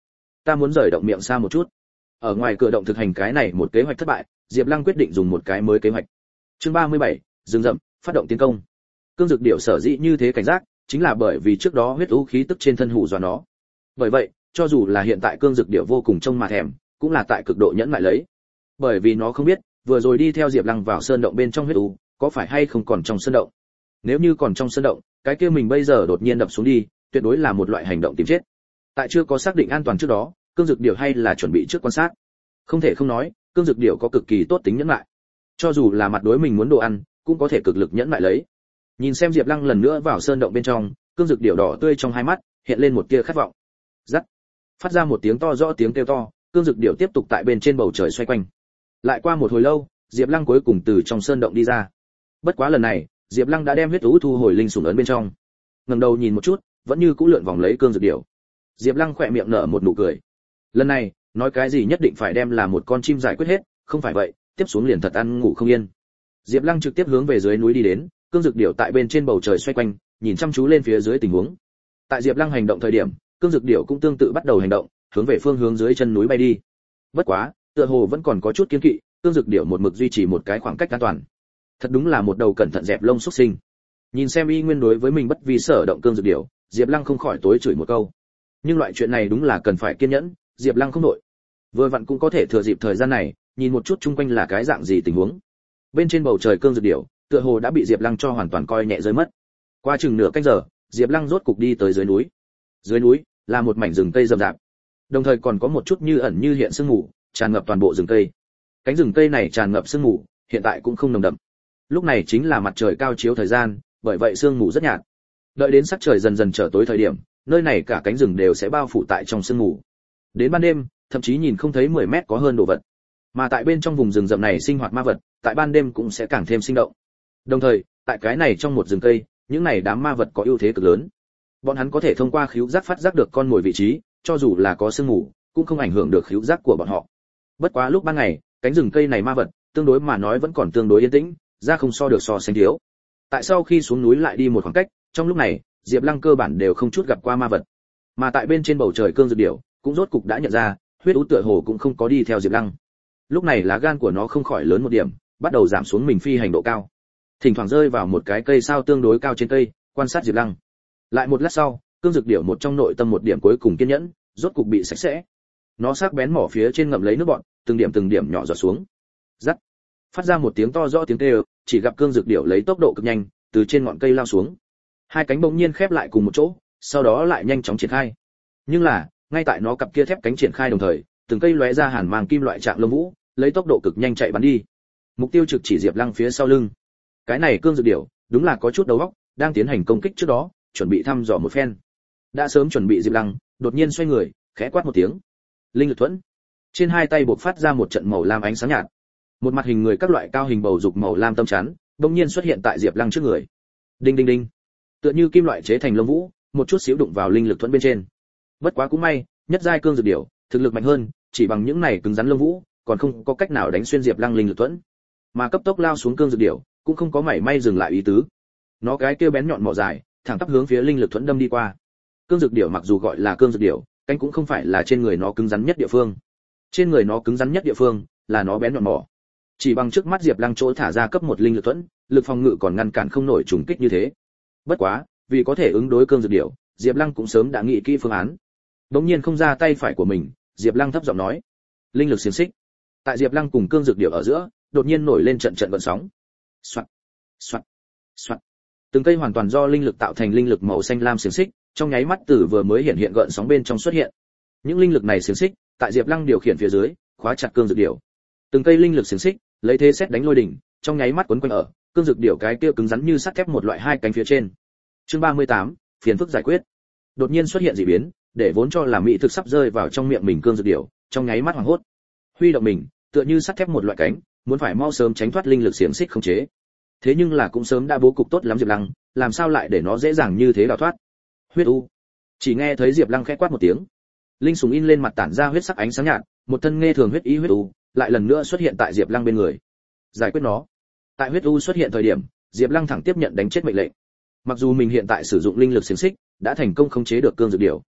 ta muốn rời động miệng xa một chút. Ở ngoài cửa động thực hành cái này một kế hoạch thất bại, Diệp Lăng quyết định dùng một cái mới kế hoạch. Chương ba mươi bảy, rừng rậm, phát động tiến công. Cương Dực Điểu sở dĩ như thế cảnh giác, chính là bởi vì trước đó huyết u khí tức trên thân hù dọa nó. Bởi vậy, cho dù là hiện tại Cương Dực Điểu vô cùng trông mà thèm, cũng là tại cực độ nhẫn nại lấy. Bởi vì nó không biết, vừa rồi đi theo Diệp Lăng vào sơn động bên trong huyết u, có phải hay không còn trong sơn động. Nếu như còn trong sơn động, cái kia mình bây giờ đột nhiên đập xuống đi, tuyệt đối là một loại hành động tìm chết. Tại chưa có xác định an toàn trước đó, Cương Dực Điểu hay là chuẩn bị trước quan sát. Không thể không nói, Cương Dực Điểu có cực kỳ tốt tính nhẫn nại. Cho dù là mặt đối mình muốn đồ ăn, cũng có thể cực lực nhẫn nại lấy. Nhìn xem Diệp Lăng lần nữa vào sơn động bên trong, Cương Dực Điểu đỏ tươi trong hai mắt hiện lên một tia khát vọng. Rắc. Phát ra một tiếng to rõ tiếng kêu to, Cương Dực Điểu tiếp tục tại bên trên bầu trời xoay quanh. Lại qua một hồi lâu, Diệp Lăng cuối cùng từ trong sơn động đi ra. Bất quá lần này, Diệp Lăng đã đem huyết thú thu hồi linh sủng ấn bên trong. Ngẩng đầu nhìn một chút, vẫn như cũ lượn vòng lấy Cương Dực Điểu. Diệp Lăng khẽ miệng nở một nụ cười. Lần này, nói cái gì nhất định phải đem là một con chim giải quyết hết, không phải vậy, tiếp xuống liền thật ăn ngủ không yên. Diệp Lăng trực tiếp hướng về dưới núi đi đến, Cương Dực Điểu tại bên trên bầu trời xoay quanh, nhìn chăm chú lên phía dưới tình huống. Tại Diệp Lăng hành động thời điểm, Cương Dực Điểu cũng tương tự bắt đầu hành động, hướng về phương hướng dưới chân núi bay đi. Bất quá, tựa hồ vẫn còn có chút kiêng kỵ, Cương Dực Điểu một mực duy trì một cái khoảng cách an toàn. Thật đúng là một đầu cẩn thận dẹp lông xuất sinh. Nhìn xem y nguyên đối với mình bất vi sở động Cương Dực Điểu, Diệp Lăng không khỏi tối chửi một câu. Nhưng loại chuyện này đúng là cần phải kiên nhẫn, Diệp Lăng không đổi. Vừa vặn cũng có thể thừa dịp thời gian này, nhìn một chút chung quanh là cái dạng gì tình huống. Bên trên bầu trời Cương Dực Điểu, tựa hồ đã bị Diệp Lăng cho hoàn toàn coi nhẹ rơi mất. Qua chừng nửa canh giờ, Diệp Lăng rốt cục đi tới dưới núi. Dưới núi là một mảnh rừng cây rậm rạp, đồng thời còn có một chút như ẩn như hiện sương mù tràn ngập toàn bộ rừng cây. Cánh rừng cây này tràn ngập sương mù, hiện tại cũng không nồng đậm. Lúc này chính là mặt trời cao chiếu thời gian, bởi vậy sương mù rất nhạt. Đợi đến sắc trời dần dần trở tối thời điểm, nơi này cả cánh rừng đều sẽ bao phủ tại trong sương mù. Đến ban đêm, thậm chí nhìn không thấy mười mét có hơn đồ vật. Mà tại bên trong vùng rừng rậm này sinh hoạt ma vật, tại ban đêm cũng sẽ càng thêm sinh động. Đồng thời, tại cái này trong một rừng cây, những này đám ma vật có ưu thế cực lớn. Bọn hắn có thể thông qua khứu giác phát giác được con mồi vị trí, cho dù là có sương mù, cũng không ảnh hưởng được khứu giác của bọn họ. Bất quá lúc ban ngày, cánh rừng cây này ma vật, tương đối mà nói vẫn còn tương đối yên tĩnh, ra không so được so sánh thiếu. Tại sau khi xuống núi lại đi một khoảng cách, trong lúc này, Diệp Lăng cơ bản đều không chút gặp qua ma vật. Mà tại bên trên bầu trời Cương Dực Điểu, cũng rốt cục đã nhận ra, huyết ú tựa hồ cũng không có đi theo Diệp Lăng. Lúc này lá gan của nó không khỏi lớn một điểm, bắt đầu giảm xuống mình phi hành độ cao. Thỉnh thoảng rơi vào một cái cây sao tương đối cao trên cây, quan sát Diệp Lăng. Lại một lát sau, Cương Dực Điểu một trong nội tâm một điểm cuối cùng kiên nhẫn, rốt cục bị sạch sẽ. Nó sắc bén mỏ phía trên ngậm lấy nước bọt, từng điểm từng điểm nhỏ giọt xuống. Rắc. Phát ra một tiếng to rõ tiếng kêu, chỉ gặp Cương Dực Điểu lấy tốc độ cực nhanh, từ trên ngọn cây lao xuống. Hai cánh bỗng nhiên khép lại cùng một chỗ, sau đó lại nhanh chóng triển khai. Nhưng là, ngay tại nó cặp kia thép cánh triển khai đồng thời, từng cây lóe ra hàn mang kim loại trạng lông vũ, lấy tốc độ cực nhanh chạy bắn đi. Mục tiêu trực chỉ Diệp Lăng phía sau lưng. Cái này Cương Dực Điểu, đúng là có chút đầu óc, đang tiến hành công kích trước đó, chuẩn bị thăm dò một phen. Đã sớm chuẩn bị Diệp Lăng, đột nhiên xoay người, khẽ quát một tiếng. Linh lực thuẫn. Trên hai tay bộc phát ra một trận màu lam ánh sáng nhạt. Một mặt hình người các loại cao hình bầu dục màu lam tâm chắn, đột nhiên xuất hiện tại Diệp Lăng trước người. Đinh đinh đinh. Tựa như kim loại chế thành lông vũ, một chút xíu đụng vào linh lực thuẫn bên trên. Bất quá cũng may, nhất giai Cương Dực Điểu, thực lực mạnh hơn, chỉ bằng những này cứng rắn lông vũ, còn không có cách nào đánh xuyên Diệp Lăng linh lực thuẫn. Mà cấp tốc lao xuống Cương Dực Điểu, cũng không có mảy may dừng lại ý tứ. Nó cái kia bén nhọn mỏ dài, thẳng tắp hướng phía linh lực thuẫn đâm đi qua. Cương Dực Điểu mặc dù gọi là Cương Dực Điểu, cánh cũng không phải là trên người nó cứng rắn nhất địa phương. Trên người nó cứng rắn nhất địa phương là nó bén nhọn mỏ. Chỉ bằng trước mắt Diệp Lăng chỗ thả ra cấp một linh lực thuẫn, lực phòng ngự còn ngăn cản không nổi trùng kích như thế. Bất quá, vì có thể ứng đối Cương Dực Điểu, Diệp Lăng cũng sớm đã nghĩ kỹ phương án. Đống nhiên không ra tay phải của mình, Diệp Lăng thấp giọng nói: "Linh lực xiềng xích." Tại Diệp Lăng cùng Cương Dực Điểu ở giữa, đột nhiên nổi lên trận trận gợn sóng. Soạt, soạt, soạt. Từng cây hoàn toàn do linh lực tạo thành linh lực màu xanh lam xiềng xích, trong nháy mắt từ vừa mới hiện hiện gợn sóng bên trong xuất hiện. Những linh lực này xiềng xích, tại Diệp Lăng điều khiển phía dưới, khóa chặt Cương Dực Điểu. Từng cây linh lực xiềng xích, lấy thế xét đánh lôi đỉnh, trong nháy mắt quấn quanh ở Cương Dực Điểu cái kia cứng rắn như sắt thép một loại hai cánh phía trên. Chương ba mươi tám, phiền phức giải quyết. Đột nhiên xuất hiện dị biến, để vốn cho là mỹ thực sắp rơi vào trong miệng mình Cương Dực Điểu, trong nháy mắt hoảng hốt. Huy động mình, tựa như sắt thép một loại cánh, muốn phải mau sớm tránh thoát linh lực xiềng xích khống chế. Thế nhưng là cũng sớm đã bố cục tốt lắm Diệp Lăng, làm sao lại để nó dễ dàng như thế đào thoát. Huyết u. Chỉ nghe thấy Diệp Lăng khẽ quát một tiếng. Linh sùng in lên mặt tản ra huyết sắc ánh sáng nhạt, một thân nghe thường huyết ý huyết u, lại lần nữa xuất hiện tại Diệp Lăng bên người. Giải quyết nó. Tại huyết u xuất hiện thời điểm, Diệp Lăng thẳng tiếp nhận đánh chết mệnh lệnh. Mặc dù mình hiện tại sử dụng linh lực xiềng xích, đã thành công khống chế được Cương Dực Điểu,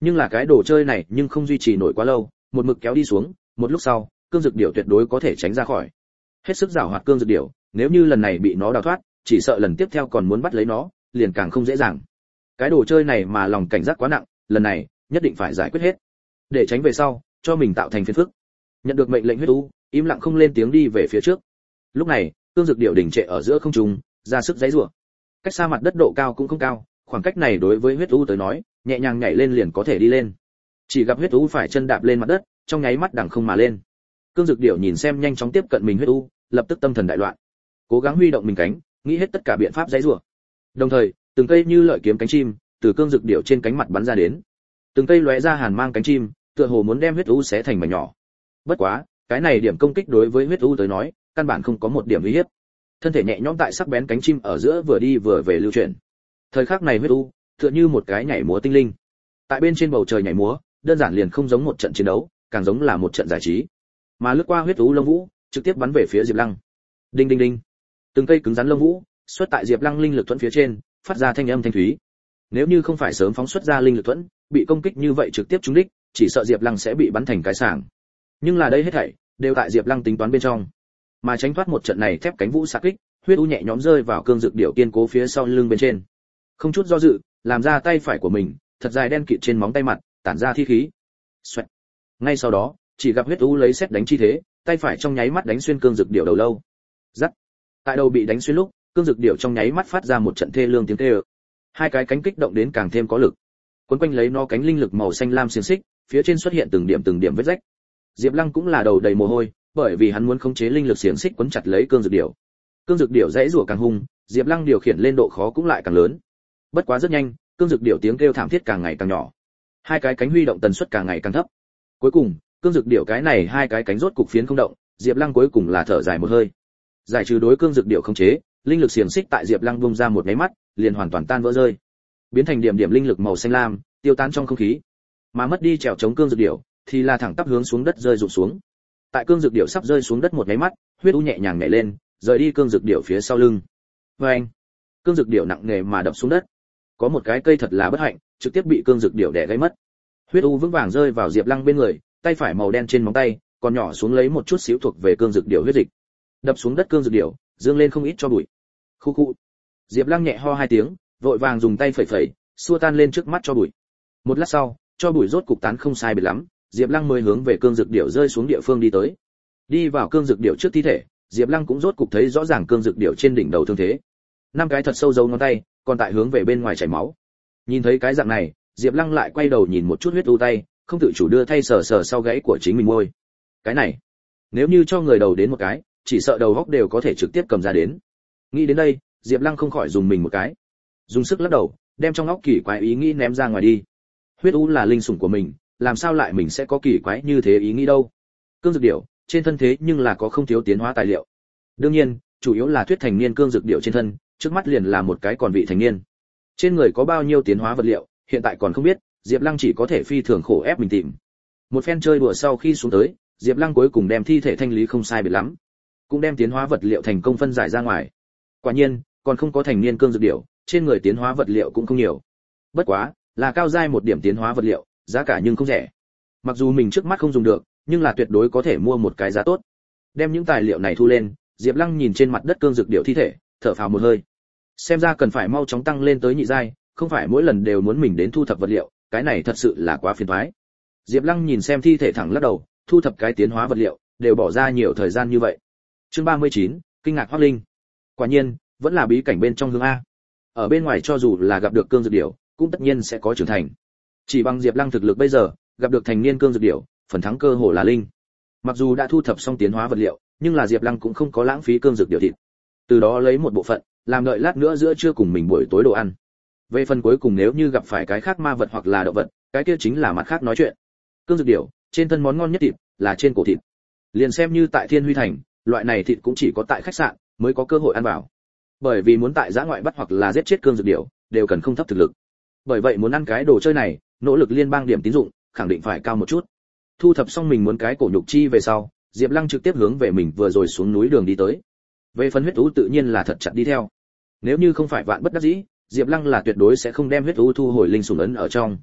Nhưng là cái đồ chơi này nhưng không duy trì nổi quá lâu, một mực kéo đi xuống, một lúc sau, cương dược điểu tuyệt đối có thể tránh ra khỏi. Hết sức giảo hoạt cương dược điểu, nếu như lần này bị nó đào thoát, chỉ sợ lần tiếp theo còn muốn bắt lấy nó, liền càng không dễ dàng. Cái đồ chơi này mà lòng cảnh giác quá nặng, lần này nhất định phải giải quyết hết, để tránh về sau cho mình tạo thành phiền phức. Nhận được mệnh lệnh, huyết u im lặng không lên tiếng đi về phía trước. Lúc này, cương dược điểu đỉnh trệ ở giữa không trung, ra sức giãy giụa. Cách xa mặt đất độ cao cũng không cao, khoảng cách này đối với huyết u tới nói, nhẹ nhàng nhảy lên liền có thể đi lên. Chỉ gặp huyết u phải chân đạp lên mặt đất, trong nháy mắt đằng không mà lên. Cương dược điểu nhìn xem nhanh chóng tiếp cận mình huyết u, lập tức tâm thần đại loạn, cố gắng huy động mình cánh, nghĩ hết tất cả biện pháp giãy giụa. Đồng thời, từng cây như lợi kiếm cánh chim từ cương dược điểu trên cánh mặt bắn ra đến. Từng cây lóe ra hàn mang cánh chim, tựa hồ muốn đem huyết u xé thành mảnh nhỏ. Bất quá, cái này điểm công kích đối với huyết u tới nói, căn bản không có một điểm uy hiếp. Thân thể nhẹ nhõm tại sắc bén cánh chim ở giữa vừa đi vừa về lưu chuyển. Thời khắc này huyết u, tựa như một cái nhảy múa tinh linh. Tại bên trên bầu trời nhảy múa, đơn giản liền không giống một trận chiến đấu, càng giống là một trận giải trí. Mà lướt qua huyết u lông vũ, trực tiếp bắn về phía Diệp Lăng. Đinh đinh đinh. Từng cây cứng rắn lông vũ, xuất tại Diệp Lăng linh lực thuẫn phía trên, phát ra thanh âm thanh thúy. Nếu như không phải sớm phóng xuất ra linh lực thuẫn, bị công kích như vậy trực tiếp trúng đích, chỉ sợ Diệp Lăng sẽ bị bắn thành cái sảng. Nhưng là đây hết thảy đều tại Diệp Lăng tính toán bên trong. Mà tránh thoát một trận này thép cánh vũ xạ kích, huyết u nhẹ nhõm rơi vào cương dược điểu kiên cố phía sau lưng bên trên. Không chút do dự, làm ra tay phải của mình, thật dài đen kịt trên móng tay mặt, tản ra thi khí. Xoẹt. Ngay sau đó, chỉ gặp huyết u lấy xét đánh chi thế, tay phải trong nháy mắt đánh xuyên cương dược điểu đầu lâu. Rắc. Tại đầu bị đánh xuyên lúc, cương dược điểu trong nháy mắt phát ra một trận thê lương tiếng kêu. Hai cái cánh kích động đến càng thêm có lực. Quấn quanh lấy nó cánh linh lực màu xanh lam xiềng xích, phía trên xuất hiện từng điểm từng điểm vết rách. Diệp Lăng cũng là đầu đầy mồ hôi, bởi vì hắn muốn khống chế linh lực xiềng xích quấn chặt lấy cương dược điểu. Cương dược điểu dãy rủa càng hung, Diệp Lăng điều khiển lên độ khó cũng lại càng lớn. Bất quá rất nhanh, cương dược điểu tiếng kêu thảm thiết càng ngày càng nhỏ. Hai cái cánh huy động tần suất càng ngày càng thấp. Cuối cùng, cương dược điểu cái này hai cái cánh rốt cục phiến không động, Diệp Lăng cuối cùng là thở dài một hơi. Giải trừ đối cương dược điểu khống chế, linh lực xiềng xích tại Diệp Lăng bung ra một cái mắt, liền hoàn toàn tan vỡ rơi, biến thành điểm điểm linh lực màu xanh lam, tiêu tán trong không khí. Mà mất đi trèo chống cương dược điểu, thì là thẳng tắp hướng xuống đất rơi rụng xuống. Tại cương dược điểu sắp rơi xuống đất một cái mắt, huyết u nhẹ nhàng nhảy lên, rời đi cương dược điểu phía sau lưng. Oeng! Cương dược điểu nặng nề mà đập xuống đất. Có một cái cây thật là bất hạnh, trực tiếp bị cương dược điểu đè gãy mất. Huyết u vững vàng rơi vào Diệp Lăng bên người, tay phải màu đen trên móng tay, còn nhỏ xuống lấy một chút xíu thuộc về cương dược điểu huyết dịch. Đập xuống đất cương dược điểu, dương lên không ít cho bụi. Khu khu. Diệp Lăng nhẹ ho hai tiếng, vội vàng dùng tay phẩy phẩy, xua tan lên trước mắt cho bụi. Một lát sau, cho bụi rốt cục tán không sai biệt lắm, Diệp Lăng mới hướng về cương dược điểu rơi xuống địa phương đi tới. Đi vào cương dược điểu trước thi thể, Diệp Lăng cũng rốt cục thấy rõ ràng cương dược điểu trên đỉnh đầu thương thế. Năm cái thật sâu dấu ngón tay, còn tại hướng về bên ngoài chảy máu. Nhìn thấy cái dạng này, Diệp Lăng lại quay đầu nhìn một chút huyết u tay, không tự chủ đưa thay sờ sờ sau gáy của chính mình môi. Cái này, nếu như cho người đầu đến một cái, chỉ sợ đầu góc đều có thể trực tiếp cầm ra đến. Nghĩ đến đây, Diệp Lăng không khỏi dùng mình một cái, dùng sức lắc đầu, đem trong óc kỳ quái ý nghĩ ném ra ngoài đi. Huyết u là linh sủng của mình, làm sao lại mình sẽ có kỳ quái như thế ý nghĩ đâu? Cương dược điểu trên thân thế nhưng là có không thiếu tiến hóa tài liệu. Đương nhiên, chủ yếu là thuyết thành niên cương dược điểu trên thân, trước mắt liền là một cái còn vị thành niên. Trên người có bao nhiêu tiến hóa vật liệu, hiện tại còn không biết, Diệp Lăng chỉ có thể phi thường khổ ép mình tìm. Một phen chơi đùa sau khi xuống tới, Diệp Lăng cuối cùng đem thi thể thanh lý không sai biệt lắm, cũng đem tiến hóa vật liệu thành công phân giải ra ngoài. Quả nhiên, còn không có thành niên cương dược điểu, trên người tiến hóa vật liệu cũng không nhiều. Bất quá, là cao giai một điểm tiến hóa vật liệu, giá cả nhưng không rẻ. Mặc dù mình trước mắt không dùng được, nhưng là tuyệt đối có thể mua một cái giá tốt. Đem những tài liệu này thu lên, Diệp Lăng nhìn trên mặt đất cương dược điểu thi thể, thở phào một hơi. Xem ra cần phải mau chóng tăng lên tới nhị giai, không phải mỗi lần đều muốn mình đến thu thập vật liệu, cái này thật sự là quá phiền toái. Diệp Lăng nhìn xem thi thể thẳng lắc đầu, thu thập cái tiến hóa vật liệu, đều bỏ ra nhiều thời gian như vậy. Chương ba mươi chín, kinh ngạc Hoắc Linh. Quả nhiên, vẫn là bí cảnh bên trong hương a. Ở bên ngoài cho dù là gặp được cương dược điểu, cũng tất nhiên sẽ có trưởng thành. Chỉ bằng Diệp Lăng thực lực bây giờ, gặp được thành niên cương dược điểu, phần thắng cơ hồ là linh. Mặc dù đã thu thập xong tiến hóa vật liệu, nhưng là Diệp Lăng cũng không có lãng phí cương dược điểu thịt. Từ đó lấy một bộ phận, làm đợi lát nữa giữa trưa cùng mình buổi tối đồ ăn. Về phần cuối cùng nếu như gặp phải cái khác ma vật hoặc là động vật, cái kia chính là mặt khác nói chuyện. Cương dược điểu, trên thân món ngon nhất thịt là trên cổ thịt. Liền xem như tại Thiên Huy Thành, loại này thịt cũng chỉ có tại khách sạn mới có cơ hội ăn vào. Bởi vì muốn tại giã ngoại bắt hoặc là giết chết cương dược điểu, đều cần không thấp thực lực. Bởi vậy muốn ăn cái đồ chơi này, nỗ lực liên bang điểm tín dụng khẳng định phải cao một chút. Thu thập xong mình muốn cái cổ nhục chi về sau, Diệp Lăng trực tiếp hướng về mình vừa rồi xuống núi đường đi tới. Về phần huyết u tự nhiên là thật chặt đi theo. Nếu như không phải vạn bất đắc dĩ, Diệp Lăng là tuyệt đối sẽ không đem huyết u thu hồi linh sủng ấn ở trong.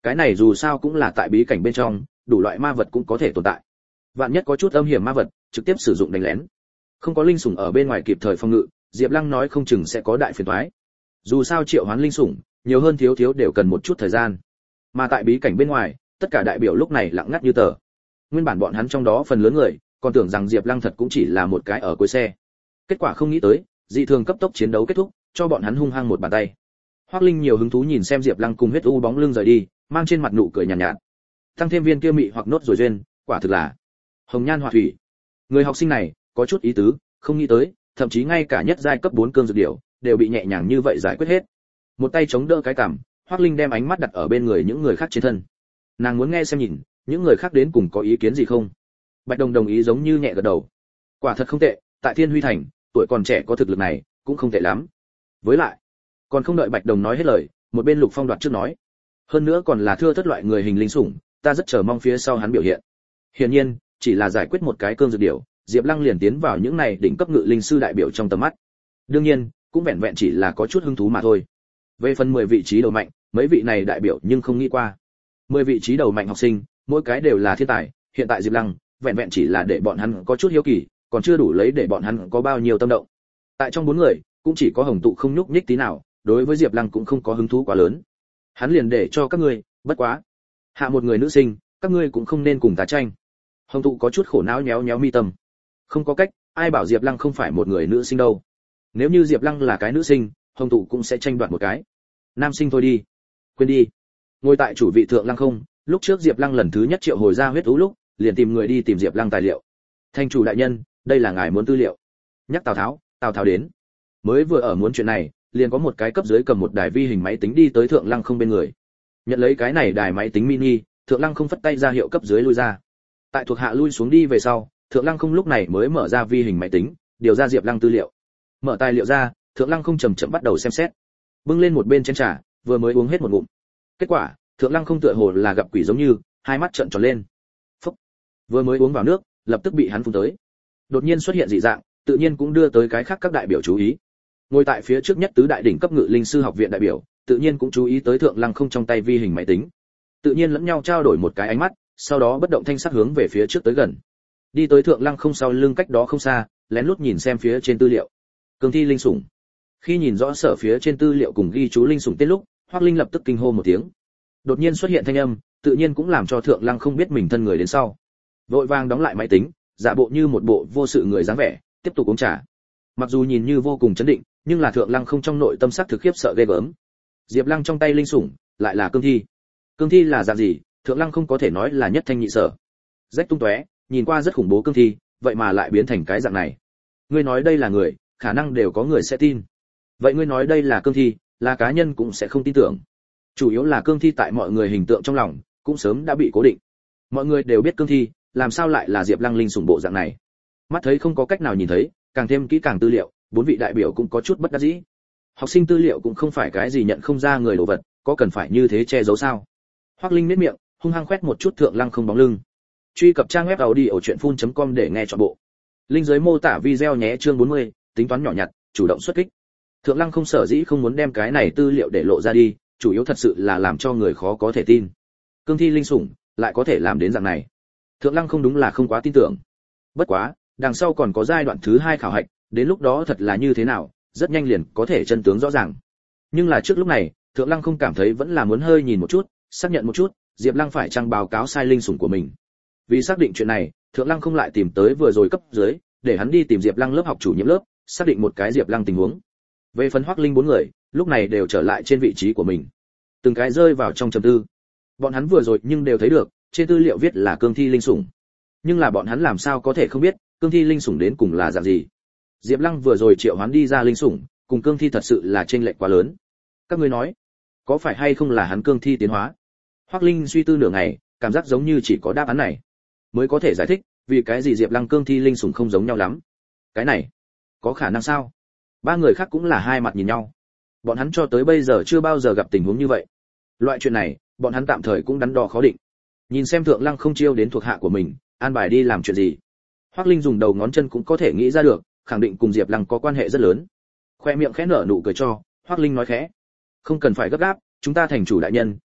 Cái này dù sao cũng là tại bí cảnh bên trong, đủ loại ma vật cũng có thể tồn tại. Vạn nhất có chút âm hiểm ma vật, trực tiếp sử dụng đánh lén. Không có linh sủng ở bên ngoài kịp thời phòng ngự, Diệp Lăng nói không chừng sẽ có đại phiền toái. Dù sao triệu hoán linh sủng, nhiều hơn thiếu thiếu đều cần một chút thời gian. Mà tại bí cảnh bên ngoài, tất cả đại biểu lúc này lặng ngắt như tờ. Nguyên bản bọn hắn trong đó phần lớn người, còn tưởng rằng Diệp Lăng thật cũng chỉ là một cái ở cuối xe. Kết quả không nghĩ tới, dị thường cấp tốc chiến đấu kết thúc, cho bọn hắn hung hăng một bàn tay. Hoắc Linh nhiều hứng thú nhìn xem Diệp Lăng cùng huyết u bóng lưng rời đi, mang trên mặt nụ cười nhàn nhạt, nhạt. Tăng thêm viên kia mị hoặc nốt rồi duyên, quả thực là hồng nhan họa thủy. Người học sinh này có chút ý tứ, không nghĩ tới, thậm chí ngay cả nhất giai cấp bốn cương dược điểu đều bị nhẹ nhàng như vậy giải quyết hết. Một tay chống đỡ cái cằm, Hoắc Linh đem ánh mắt đặt ở bên người những người khác trên thân. Nàng muốn nghe xem nhìn, những người khác đến cùng có ý kiến gì không. Bạch Đồng đồng ý giống như nhẹ gật đầu. Quả thật không tệ, tại Thiên Huy thành, tuổi còn trẻ có thực lực này, cũng không tệ lắm. Với lại, còn không đợi Bạch Đồng nói hết lời, một bên Lục Phong đoạt trước nói, hơn nữa còn là thưa thất loại người hình linh sủng, ta rất chờ mong phía sau hắn biểu hiện. Hiển nhiên, chỉ là giải quyết một cái cương dược điểu, Diệp Lăng liền tiến vào những này đỉnh cấp ngự linh sư đại biểu trong tầm mắt. Đương nhiên, cũng vẹn vẹn chỉ là có chút hứng thú mà thôi. Về phần mười vị trí đầu mạnh, mấy vị này đại biểu nhưng không nghĩ qua. mười vị trí đầu mạnh học sinh, mỗi cái đều là thiên tài, hiện tại Diệp Lăng, vẹn vẹn chỉ là để bọn hắn có chút hiếu kỳ, còn chưa đủ lấy để bọn hắn có bao nhiêu tâm động. Tại trong bốn người, cũng chỉ có Hồng Tụ không nhúc nhích tí nào, đối với Diệp Lăng cũng không có hứng thú quá lớn. Hắn liền để cho các ngươi, bất quá, hạ một người nữ sinh, các ngươi cũng không nên cùng ta tranh. Hồng Tụ có chút khổ não nhéo nhéo mi tâm. Không có cách, ai bảo Diệp Lăng không phải một người nữ sinh đâu. Nếu như Diệp Lăng là cái nữ sinh, Hồng Tụ cũng sẽ tranh đoạt một cái. Nam sinh thôi đi. Quên đi. Ngồi tại chủ vị thượng Lăng không, lúc trước Diệp Lăng lần thứ nhất triệu hồi ra huyết ú lúc, liền tìm người đi tìm Diệp Lăng tài liệu. Thành chủ đại nhân, đây là ngài muốn tư liệu. Nhắc Tào Tháo, Tào Tháo đến. Mới vừa ở muốn chuyện này, liền có một cái cấp dưới cầm một đài vi hình máy tính đi tới thượng Lăng không bên người. Nhận lấy cái này đài máy tính mini, thượng Lăng không phất tay ra hiệu cấp dưới lui ra. Tại thuộc hạ lui xuống đi về sau, thượng Lăng không lúc này mới mở ra vi hình máy tính, điều ra Diệp Lăng tư liệu. Mở tài liệu ra, thượng Lăng không chậm chậm bắt đầu xem xét. Bưng lên một bên chén trà, vừa mới uống hết một ngụm. Kết quả, thượng Lăng không tựa hồ là gặp quỷ giống như, hai mắt trợn tròn lên. Phốc. Vừa mới uống vào nước, lập tức bị hắn phun tới. Đột nhiên xuất hiện dị dạng, tự nhiên cũng đưa tới cái khác các đại biểu chú ý. Ngồi tại phía trước nhất tứ đại đỉnh cấp ngự linh sư học viện đại biểu, tự nhiên cũng chú ý tới thượng Lăng không trong tay vi hình máy tính. Tự nhiên lẫn nhau trao đổi một cái ánh mắt, sau đó bất động thanh sắc hướng về phía trước tới gần. Đi tới thượng Lăng không sau lưng cách đó không xa, lén lút nhìn xem phía trên tư liệu. Cường thi linh sủng. Khi nhìn rõ sở phía trên tư liệu cùng ghi chú linh sủng tên lúc, Hoắc Linh lập tức kinh hô một tiếng. Đột nhiên xuất hiện thanh âm, tự nhiên cũng làm cho thượng Lăng không biết mình thân người đến sau. Vội vàng đóng lại máy tính, giả bộ như một bộ vô sự người dáng vẻ, tiếp tục uống trà. Mặc dù nhìn như vô cùng chấn định, nhưng là thượng Lăng không trong nội tâm sắc thực khiếp sợ ghê gớm. Diệp Lăng trong tay linh sủng, lại là cương thi. Cương thi là dạng gì, thượng Lăng không có thể nói là nhất thanh nhị sở. Rách tung tóe, nhìn qua rất khủng bố cương thi, vậy mà lại biến thành cái dạng này. Ngươi nói đây là người, khả năng đều có người sẽ tin. Vậy ngươi nói đây là cương thi, là cá nhân cũng sẽ không tin tưởng. Chủ yếu là cương thi tại mọi người hình tượng trong lòng, cũng sớm đã bị cố định. Mọi người đều biết cương thi, làm sao lại là Diệp Lăng linh sủng bộ dạng này. Mắt thấy không có cách nào nhìn thấy, càng thêm kỹ càng tư liệu, bốn vị đại biểu cũng có chút bất đắc dĩ. Học sinh tư liệu cũng không phải cái gì nhận không ra người đồ vật, có cần phải như thế che giấu sao? Hoắc Linh nhếch miệng, hung hăng khoét một chút thượng Lăng không bóng lưng. Truy cập trang web audiochuyenphun chấm com để nghe trọn bộ. Link dưới mô tả video nhé. Chương bốn mươi, tính toán nhỏ nhặt, chủ động xuất kích. Thượng Lăng không sở dĩ không muốn đem cái này tư liệu để lộ ra đi, chủ yếu thật sự là làm cho người khó có thể tin. Cương thi linh sủng lại có thể làm đến dạng này. Thượng Lăng không đúng là không quá tin tưởng. Bất quá, đằng sau còn có giai đoạn thứ hai khảo hạch, đến lúc đó thật là như thế nào, rất nhanh liền có thể chân tướng rõ ràng. Nhưng là trước lúc này, Thượng Lăng không cảm thấy vẫn là muốn hơi nhìn một chút, xác nhận một chút, Diệp Lăng phải chăng báo cáo sai linh sủng của mình. Vì xác định chuyện này, Thượng Lăng không lại tìm tới vừa rồi cấp dưới, để hắn đi tìm Diệp Lăng lớp học chủ nhiệm lớp, xác định một cái Diệp Lăng tình huống. Về phần Hoắc Linh bốn người, lúc này đều trở lại trên vị trí của mình. Từng cái rơi vào trong trầm tư. Bọn hắn vừa rồi nhưng đều thấy được, trên tư liệu viết là cương thi linh sủng. Nhưng là bọn hắn làm sao có thể không biết, cương thi linh sủng đến cùng là dạng gì? Diệp Lăng vừa rồi triệu hoán đi ra linh sủng, cùng cương thi thật sự là chênh lệch quá lớn. Các ngươi nói, có phải hay không là hắn cương thi tiến hóa? Hoắc Linh suy tư nửa ngày, cảm giác giống như chỉ có đáp án này mới có thể giải thích vì cái gì Diệp Lăng cương thi linh sủng không giống nhau lắm. Cái này, có khả năng sao? Ba người khác cũng là hai mặt nhìn nhau. Bọn hắn cho tới bây giờ chưa bao giờ gặp tình huống như vậy. Loại chuyện này, bọn hắn tạm thời cũng đắn đo khó định. Nhìn xem Thượng Lăng không chiêu đến thuộc hạ của mình, an bài đi làm chuyện gì. Hoắc Linh dùng đầu ngón chân cũng có thể nghĩ ra được, khẳng định cùng Diệp Lăng có quan hệ rất lớn. Khoe miệng khẽ nở nụ cười cho, Hoắc Linh nói khẽ: "Không cần phải gấp gáp, chúng ta thành chủ đại nhân,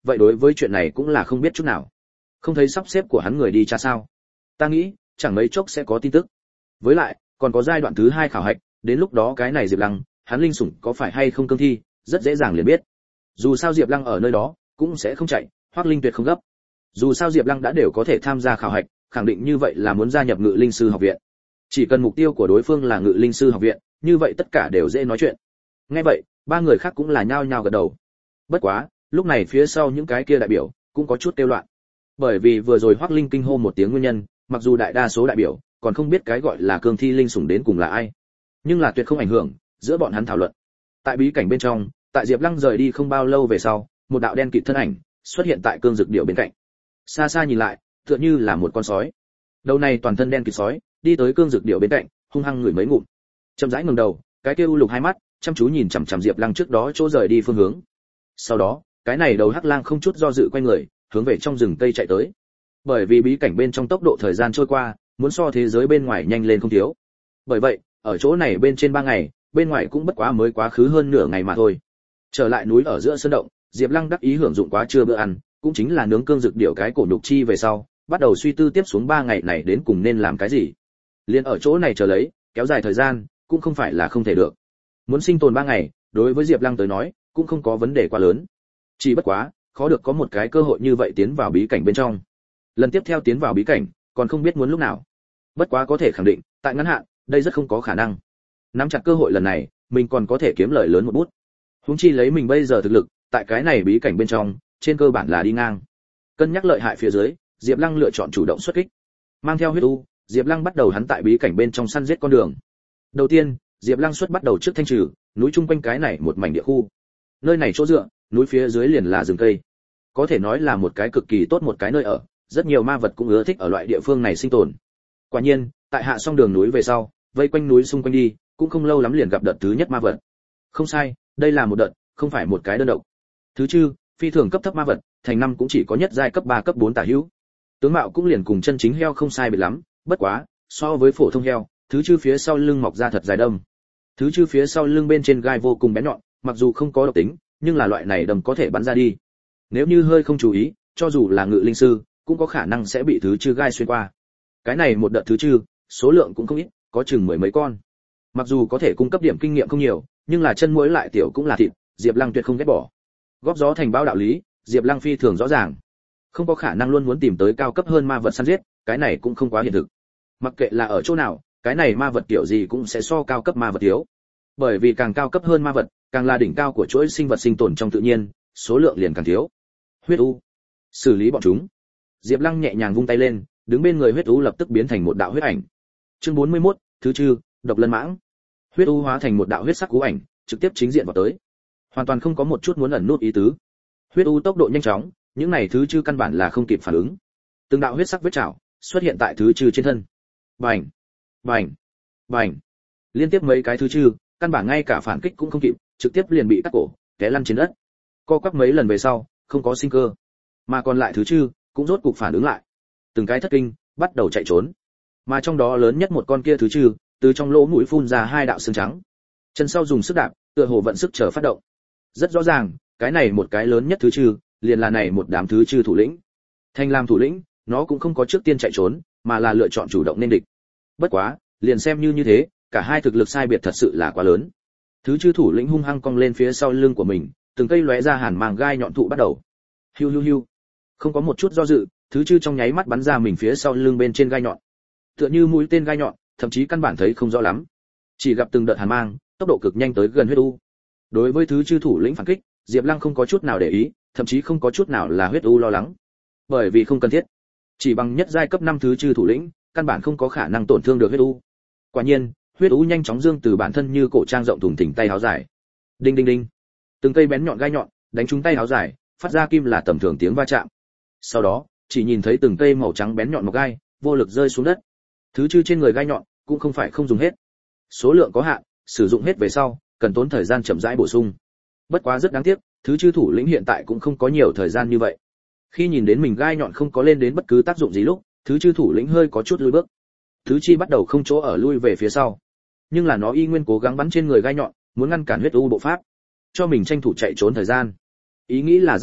vậy đối với chuyện này cũng là không biết chút nào. Không thấy sắp xếp của hắn người đi tra sao? Ta nghĩ, chẳng mấy chốc sẽ có tin tức. Với lại, còn có giai đoạn thứ hai khảo hạch, đến lúc đó cái này Diệp Lăng, hắn linh sủng có phải hay không cương thi, rất dễ dàng liền biết. Dù sao Diệp Lăng ở nơi đó, cũng sẽ không chạy, Hoắc Linh Tuyệt không gấp. Dù sao Diệp Lăng đã đều có thể tham gia khảo hạch, khẳng định như vậy là muốn gia nhập Ngự Linh sư học viện. Chỉ cần mục tiêu của đối phương là Ngự Linh sư học viện, như vậy tất cả đều dễ nói chuyện. Nghe vậy, ba người khác cũng là nhao nhao gật đầu. Bất quá, lúc này phía sau những cái kia đại biểu cũng có chút tiêu loạn. Bởi vì vừa rồi Hoắc Linh kinh hô một tiếng nguyên nhân, mặc dù đại đa số đại biểu còn không biết cái gọi là cương thi linh sủng đến cùng là ai, nhưng là tuyệt không ảnh hưởng giữa bọn hắn thảo luận. Tại bí cảnh bên trong, tại Diệp Lăng rời đi không bao lâu về sau, một đạo đen kịt thân ảnh xuất hiện tại cương dược điểu bên cạnh. Xa xa nhìn lại, tựa như là một con sói. Đầu này toàn thân đen kịt sói, đi tới cương dược điểu bên cạnh, hung hăng ngửi mấy ngụm. Chậm rãi ngẩng đầu, cái kia u lục hai mắt, chăm chú nhìn chằm chằm Diệp Lăng trước đó chỗ rời đi phương hướng. Sau đó, cái này đầu hắc lang không chút do dự quay người, hướng về trong rừng cây chạy tới. Bởi vì bí cảnh bên trong tốc độ thời gian trôi qua, muốn so thế giới bên ngoài nhanh lên không thiếu. Bởi vậy, ở chỗ này bên trên ba ngày, bên ngoài cũng bất quá mới quá khứ hơn nửa ngày mà thôi. Trở lại núi ở giữa sơn động, Diệp Lăng đắc ý hưởng dụng quá trưa bữa ăn, cũng chính là nướng cương dược điểu cái cổ nhục chi về sau, bắt đầu suy tư tiếp xuống ba ngày này đến cùng nên làm cái gì. Liên ở chỗ này chờ lấy, kéo dài thời gian, cũng không phải là không thể được. Muốn sinh tồn ba ngày, đối với Diệp Lăng tới nói, cũng không có vấn đề quá lớn. Chỉ bất quá, khó được có một cái cơ hội như vậy tiến vào bí cảnh bên trong. Lần tiếp theo tiến vào bí cảnh, còn không biết muốn lúc nào. Bất quá có thể khẳng định, tại ngắn hạn, đây rất không có khả năng. Nắm chặt cơ hội lần này, mình còn có thể kiếm lợi lớn một bút. Huống chi lấy mình bây giờ thực lực, tại cái này bí cảnh bên trong, trên cơ bản là đi ngang. Cân nhắc lợi hại phía dưới, Diệp Lăng lựa chọn chủ động xuất kích. Mang theo huyết u, Diệp Lăng bắt đầu hắn tại bí cảnh bên trong săn giết con đường. Đầu tiên, Diệp Lăng xuất bắt đầu trước thanh trừ núi chung quanh cái này một mảnh địa khu. Nơi này chỗ dựa, núi phía dưới liền là rừng cây. Có thể nói là một cái cực kỳ tốt một cái nơi ở, rất nhiều ma vật cũng ưa thích ở loại địa phương này sinh tồn. Quả nhiên, tại hạ xong đường núi về sau, vây quanh núi xung quanh đi, cũng không lâu lắm liền gặp đợt thứ nhất ma vật. Không sai, đây là một đợt, không phải một cái đơn độc. Thứ chư, phi thường cấp thấp ma vật, thành năm cũng chỉ có nhất giai cấp ba cấp bốn tả hữu. Tướng mạo cũng liền cùng chân chính heo không sai biệt lắm, bất quá, so với phổ thông heo, thứ chư phía sau lưng mọc ra thật dài đâm. Thứ chư phía sau lưng bên trên gai vô cùng bén nhọn, mặc dù không có độc tính, nhưng là loại này đâm có thể bắn ra đi. Nếu như hơi không chú ý, cho dù là ngự linh sư, cũng có khả năng sẽ bị thứ chư gai xuyên qua. Cái này một đợt thứ chư, số lượng cũng không ít, có chừng mười mấy con. Mặc dù có thể cung cấp điểm kinh nghiệm không nhiều, nhưng là chân muỗi lại tiểu cũng là thịt, Diệp Lăng tuyệt không ghét bỏ. Góp gió thành bão đạo lý, Diệp Lăng phi thường rõ ràng. Không có khả năng luôn muốn tìm tới cao cấp hơn ma vật săn giết, cái này cũng không quá hiện thực. Mặc kệ là ở chỗ nào, cái này ma vật kiểu gì cũng sẽ so cao cấp ma vật thiếu. Bởi vì càng cao cấp hơn ma vật, càng là đỉnh cao của chuỗi sinh vật sinh tồn trong tự nhiên, số lượng liền càng thiếu. Huyết u, xử lý bọn chúng. Diệp Lăng nhẹ nhàng vung tay lên, đứng bên người huyết u lập tức biến thành một đạo huyết ảnh. Chương bốn mươi mốt, thứ chư, độc lân mãng. Huyết u hóa thành một đạo huyết sắc cú ảnh, trực tiếp chính diện vào tới. Hoàn toàn không có một chút muốn ẩn nút ý tứ. Huyết u tốc độ nhanh chóng, những này thứ chư căn bản là không kịp phản ứng. Từng đạo huyết sắc vết trảo xuất hiện tại thứ chư trên thân. Bành, bành, bành. Liên tiếp mấy cái thứ chư, căn bản ngay cả phản kích cũng không kịp, trực tiếp liền bị cắt cổ, té lăn trên đất. Co quắp mấy lần về sau, không có sinh cơ. Mà còn lại thứ chư, cũng rốt cục phản ứng lại. Từng cái thất kinh, bắt đầu chạy trốn. Mà trong đó lớn nhất một con kia thứ chư, từ trong lỗ mũi phun ra hai đạo xương trắng. Chân sau dùng sức đạp, tựa hồ vận sức chờ phát động. Rất rõ ràng, cái này một cái lớn nhất thứ chư, liền là này một đám thứ chư thủ lĩnh. Thành làm thủ lĩnh, nó cũng không có trước tiên chạy trốn, mà là lựa chọn chủ động nên địch. Bất quá, liền xem như như thế, cả hai thực lực sai biệt thật sự là quá lớn. Thứ chư thủ lĩnh hung hăng cong lên phía sau lưng của mình, từng cây lóe ra hàn màng gai nhọn thụ bắt đầu. Hiu hiu hiu. Không có một chút do dự, thứ chư trong nháy mắt bắn ra mình phía sau lưng bên trên gai nhọn. Tựa như mũi tên gai nhọn, thậm chí căn bản thấy không rõ lắm. Chỉ gặp từng đợt hàn mang, tốc độ cực nhanh tới gần huyết u. Đối với thứ chư thủ lĩnh phản kích, Diệp Lăng không có chút nào để ý, thậm chí không có chút nào là huyết u lo lắng. Bởi vì không cần thiết. Chỉ bằng nhất giai cấp năm thứ chư thủ lĩnh, căn bản không có khả năng tổn thương được huyết u. Quả nhiên, huyết u nhanh chóng dương từ bản thân như cổ trang rộng thùng thình tay áo dài. Đinh đinh đinh. Từng cây bén nhọn gai nhọn đánh trúng tay áo dài, phát ra kim là tầm thường tiếng va chạm. Sau đó, chỉ nhìn thấy từng cây màu trắng bén nhọn mọc gai, vô lực rơi xuống đất. Thứ chư trên người gai nhọn cũng không phải không dùng hết. Số lượng có hạn, sử dụng hết về sau, cần tốn thời gian chậm rãi bổ sung. Bất quá rất đáng tiếc, thứ chư thủ lĩnh hiện tại cũng không có nhiều thời gian như vậy. Khi nhìn đến mình gai nhọn không có lên đến bất cứ tác dụng gì lúc, thứ chư thủ lĩnh hơi có chút lùi bước. Thứ chi bắt đầu không chỗ ở lui về phía sau. Nhưng là nó y nguyên cố gắng bắn trên người gai nhọn, muốn ngăn cản huyết u bộ pháp, cho mình tranh thủ chạy trốn thời gian. Ý nghĩ là rất tốt đẹp,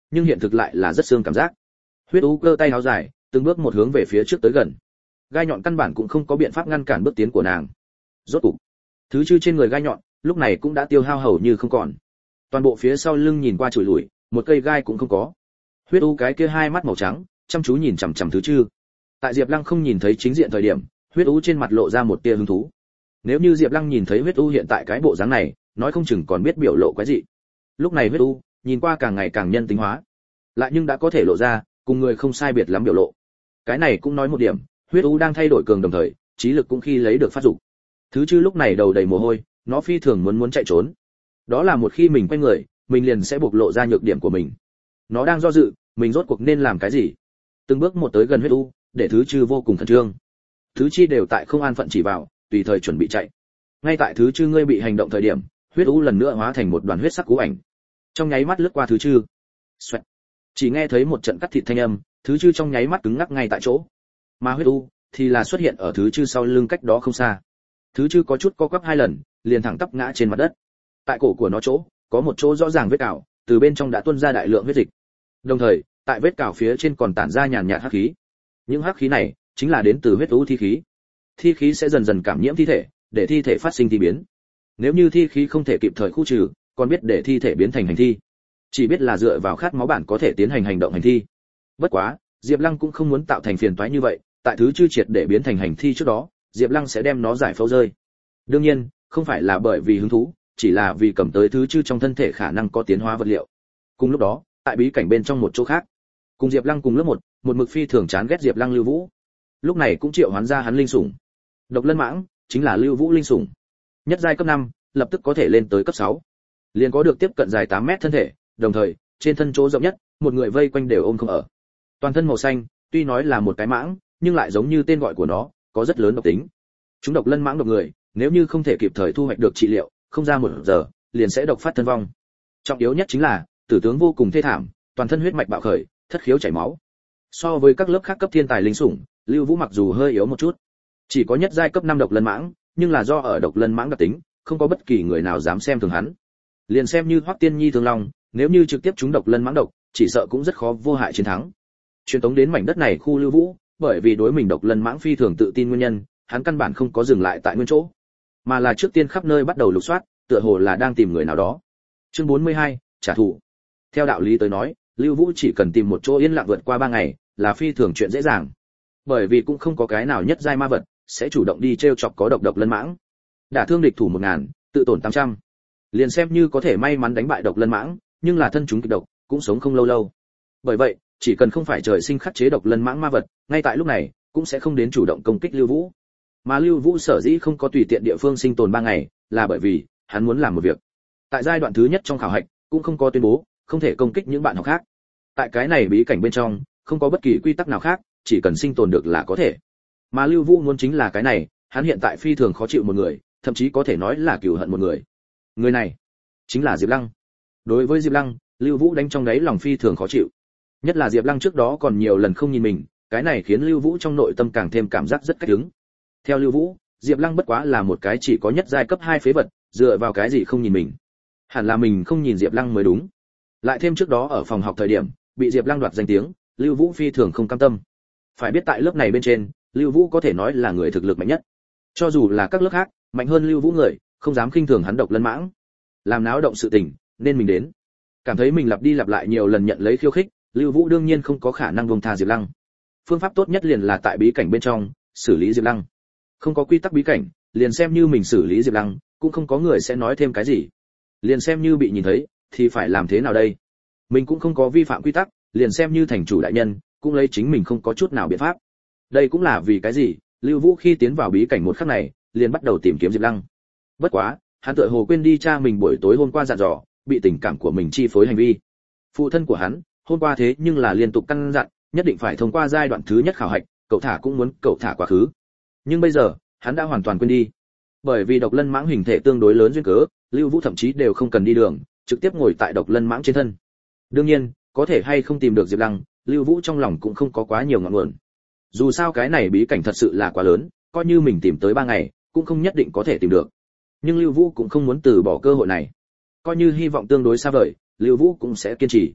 nhưng hiện thực lại là rất xương cảm giác. Huyết U cơ tay áo dài, từng bước một hướng về phía trước tới gần. Gai nhọn căn bản cũng không có biện pháp ngăn cản bước tiến của nàng. Rốt cục, thứ chư trên người gai nhọn, lúc này cũng đã tiêu hao hầu như không còn. Toàn bộ phía sau lưng nhìn qua chùi lủi, một cây gai cũng không có. Huyết U cái kia hai mắt màu trắng, chăm chú nhìn chằm chằm thứ chư. Tại Diệp Lăng không nhìn thấy chính diện thời điểm, Huyết U trên mặt lộ ra một tia hứng thú. Nếu như Diệp Lăng nhìn thấy Huyết U hiện tại cái bộ dáng này, nói không chừng còn biết biểu lộ quái gì. Lúc này Huyết U, nhìn qua càng ngày càng nhân tính hóa, lại nhưng đã có thể lộ ra, cùng người không sai biệt lắm biểu lộ. Cái này cũng nói một điểm, Huyết U đang thay đổi cường đồng thời, trí lực cũng khi lấy được phát dục. Thứ chư lúc này đầu đầy mồ hôi, nó phi thường muốn muốn chạy trốn. Đó là một khi mình quay người, mình liền sẽ bộc lộ ra nhược điểm của mình. Nó đang do dự, mình rốt cuộc nên làm cái gì. Từng bước một tới gần Huyết U, để thứ chư vô cùng khẩn trương. Thứ chi đều tại không an phận chỉ vào, tùy thời chuẩn bị chạy. Ngay tại thứ chư ngươi bị hành động thời điểm, Huyết U lần nữa hóa thành một đoàn huyết sắc cú ảnh, trong nháy mắt lướt qua thứ chư. Xoẹt. Chỉ nghe thấy một trận cắt thịt thanh âm, thứ chư trong nháy mắt cứng ngắc ngay tại chỗ. Mà Huyết U thì là xuất hiện ở thứ chư sau lưng cách đó không xa. Thứ chư có chút co quắp hai lần, liền thẳng tắp ngã trên mặt đất. Tại cổ của nó chỗ, có một chỗ rõ ràng vết cào, từ bên trong đã tuôn ra đại lượng huyết dịch. Đồng thời, tại vết cào phía trên còn tản ra nhàn nhạt hắc khí. Những hắc khí này chính là đến từ huyết u thi khí. Thi khí sẽ dần dần cảm nhiễm thi thể, để thi thể phát sinh thi biến. Nếu như thi khí không thể kịp thời khu trừ, còn biết để thi thể biến thành hành thi. Chỉ biết là dựa vào khát máu bản có thể tiến hành hành động hành thi. Bất quá, Diệp Lăng cũng không muốn tạo thành phiền toái như vậy, tại thứ chư triệt để biến thành hành thi trước đó, Diệp Lăng sẽ đem nó giải phẫu rơi. Đương nhiên, không phải là bởi vì hứng thú, chỉ là vì cầm tới thứ chư trong thân thể khả năng có tiến hóa vật liệu. Cùng lúc đó, tại bí cảnh bên trong một chỗ khác, cùng Diệp Lăng cùng lớp một, một mực phi thường chán ghét Diệp Lăng Lưu Vũ. Lúc này cũng triệu hoán ra hắn linh sủng. Độc Lân Mãng chính là Lưu Vũ linh sủng. Nhất giai cấp năm, lập tức có thể lên tới cấp sáu. Liền có được tiếp cận dài tám mét thân thể, đồng thời, trên thân chỗ rộng nhất, một người vây quanh đều ôm không ở. Toàn thân màu xanh, tuy nói là một cái mãng, nhưng lại giống như tên gọi của nó, có rất lớn độc tính. Chúng độc lân mãng độc người, nếu như không thể kịp thời thu hoạch được trị liệu, không ra một giờ, liền sẽ độc phát thân vong. Trọng yếu nhất chính là, tử tướng vô cùng thê thảm, toàn thân huyết mạch bạo khởi, thất khiếu chảy máu. So với các lớp khác cấp thiên tài linh sủng, Lưu Vũ mặc dù hơi yếu một chút, chỉ có nhất giai cấp năm độc lân mãng, nhưng là do ở độc lân mãng đặc tính, không có bất kỳ người nào dám xem thường hắn. Liền xem như Hoắc Tiên Nhi Thương Long, nếu như trực tiếp trúng độc lân mãng độc, chỉ sợ cũng rất khó vô hại chiến thắng. Truyền tống đến mảnh đất này khu Lưu Vũ, bởi vì đối mình độc lân mãng phi thường tự tin nguyên nhân, hắn căn bản không có dừng lại tại nguyên chỗ, mà là trước tiên khắp nơi bắt đầu lục soát, tựa hồ là đang tìm người nào đó. Chương bốn mươi hai, trả thù. Theo đạo lý tới nói, Lưu Vũ chỉ cần tìm một chỗ yên lặng vượt qua ba ngày, là phi thường chuyện dễ dàng. Bởi vì cũng không có cái nào nhất giai ma vật sẽ chủ động đi trêu chọc có độc độc lân mãng. Đả thương địch thủ một ngàn, tự tổn tám trăm. Liền xem như có thể may mắn đánh bại độc lân mãng, nhưng là thân chúng kịch độc, cũng sống không lâu lâu. Bởi vậy, chỉ cần không phải trời sinh khắc chế độc lân mãng ma vật, ngay tại lúc này, cũng sẽ không đến chủ động công kích Lưu Vũ. Mà Lưu Vũ sở dĩ không có tùy tiện địa phương sinh tồn ba ngày, là bởi vì hắn muốn làm một việc. Tại giai đoạn thứ nhất trong khảo hạch, cũng không có tuyên bố không thể công kích những bạn học khác. Tại cái này bí cảnh bên trong, không có bất kỳ quy tắc nào khác, chỉ cần sinh tồn được là có thể. Mà Lưu Vũ muốn chính là cái này, hắn hiện tại phi thường khó chịu một người, thậm chí có thể nói là cừu hận một người. Người này chính là Diệp Lăng. Đối với Diệp Lăng, Lưu Vũ đánh trong đáy lòng phi thường khó chịu. Nhất là Diệp Lăng trước đó còn nhiều lần không nhìn mình, cái này khiến Lưu Vũ trong nội tâm càng thêm cảm giác rất cách đứng. Theo Lưu Vũ, Diệp Lăng bất quá là một cái chỉ có nhất giai cấp hai phế vật, dựa vào cái gì không nhìn mình? Hẳn là mình không nhìn Diệp Lăng mới đúng. Lại thêm trước đó ở phòng học thời điểm, bị Diệp Lăng đoạt danh tiếng, Lưu Vũ phi thường không cam tâm. Phải biết tại lớp này bên trên, Lưu Vũ có thể nói là người thực lực mạnh nhất. Cho dù là các lớp khác, mạnh hơn Lưu Vũ người, không dám khinh thường hắn độc lân mãng. Làm náo động sự tình, nên mình đến. Cảm thấy mình lặp đi lặp lại nhiều lần nhận lấy khiêu khích, Lưu Vũ đương nhiên không có khả năng buông tha Diệp Lăng. Phương pháp tốt nhất liền là tại bí cảnh bên trong, xử lý Diệp Lăng. Không có quy tắc bí cảnh, liền xem như mình xử lý Diệp Lăng, cũng không có người sẽ nói thêm cái gì. Liền xem như bị nhìn thấy, thì phải làm thế nào đây? Mình cũng không có vi phạm quy tắc, liền xem như thành chủ đại nhân, cũng lấy chính mình không có chút nào biện pháp. Đây cũng là vì cái gì? Lưu Vũ khi tiến vào bí cảnh một khắc này, liền bắt đầu tìm kiếm Diệp Lăng. Bất quá, hắn tựa hồ quên đi cha mình buổi tối hôm qua dặn dò, bị tình cảm của mình chi phối hành vi. Phụ thân của hắn, hôm qua thế nhưng là liên tục căn dặn, nhất định phải thông qua giai đoạn thứ nhất khảo hạch, cậu thả cũng muốn cậu thả quá khứ. Nhưng bây giờ, hắn đã hoàn toàn quên đi. Bởi vì độc lân mãng hình thể tương đối lớn duyên cớ, Lưu Vũ thậm chí đều không cần đi đường, trực tiếp ngồi tại độc lân mãng trên thân. Đương nhiên, có thể hay không tìm được Diệp Lăng, Lưu Vũ trong lòng cũng không có quá nhiều ngọn nguồn. Dù sao cái này bí cảnh thật sự là quá lớn, coi như mình tìm tới ba ngày, cũng không nhất định có thể tìm được. Nhưng Lưu Vũ cũng không muốn từ bỏ cơ hội này. Coi như hy vọng tương đối xa vời, Lưu Vũ cũng sẽ kiên trì.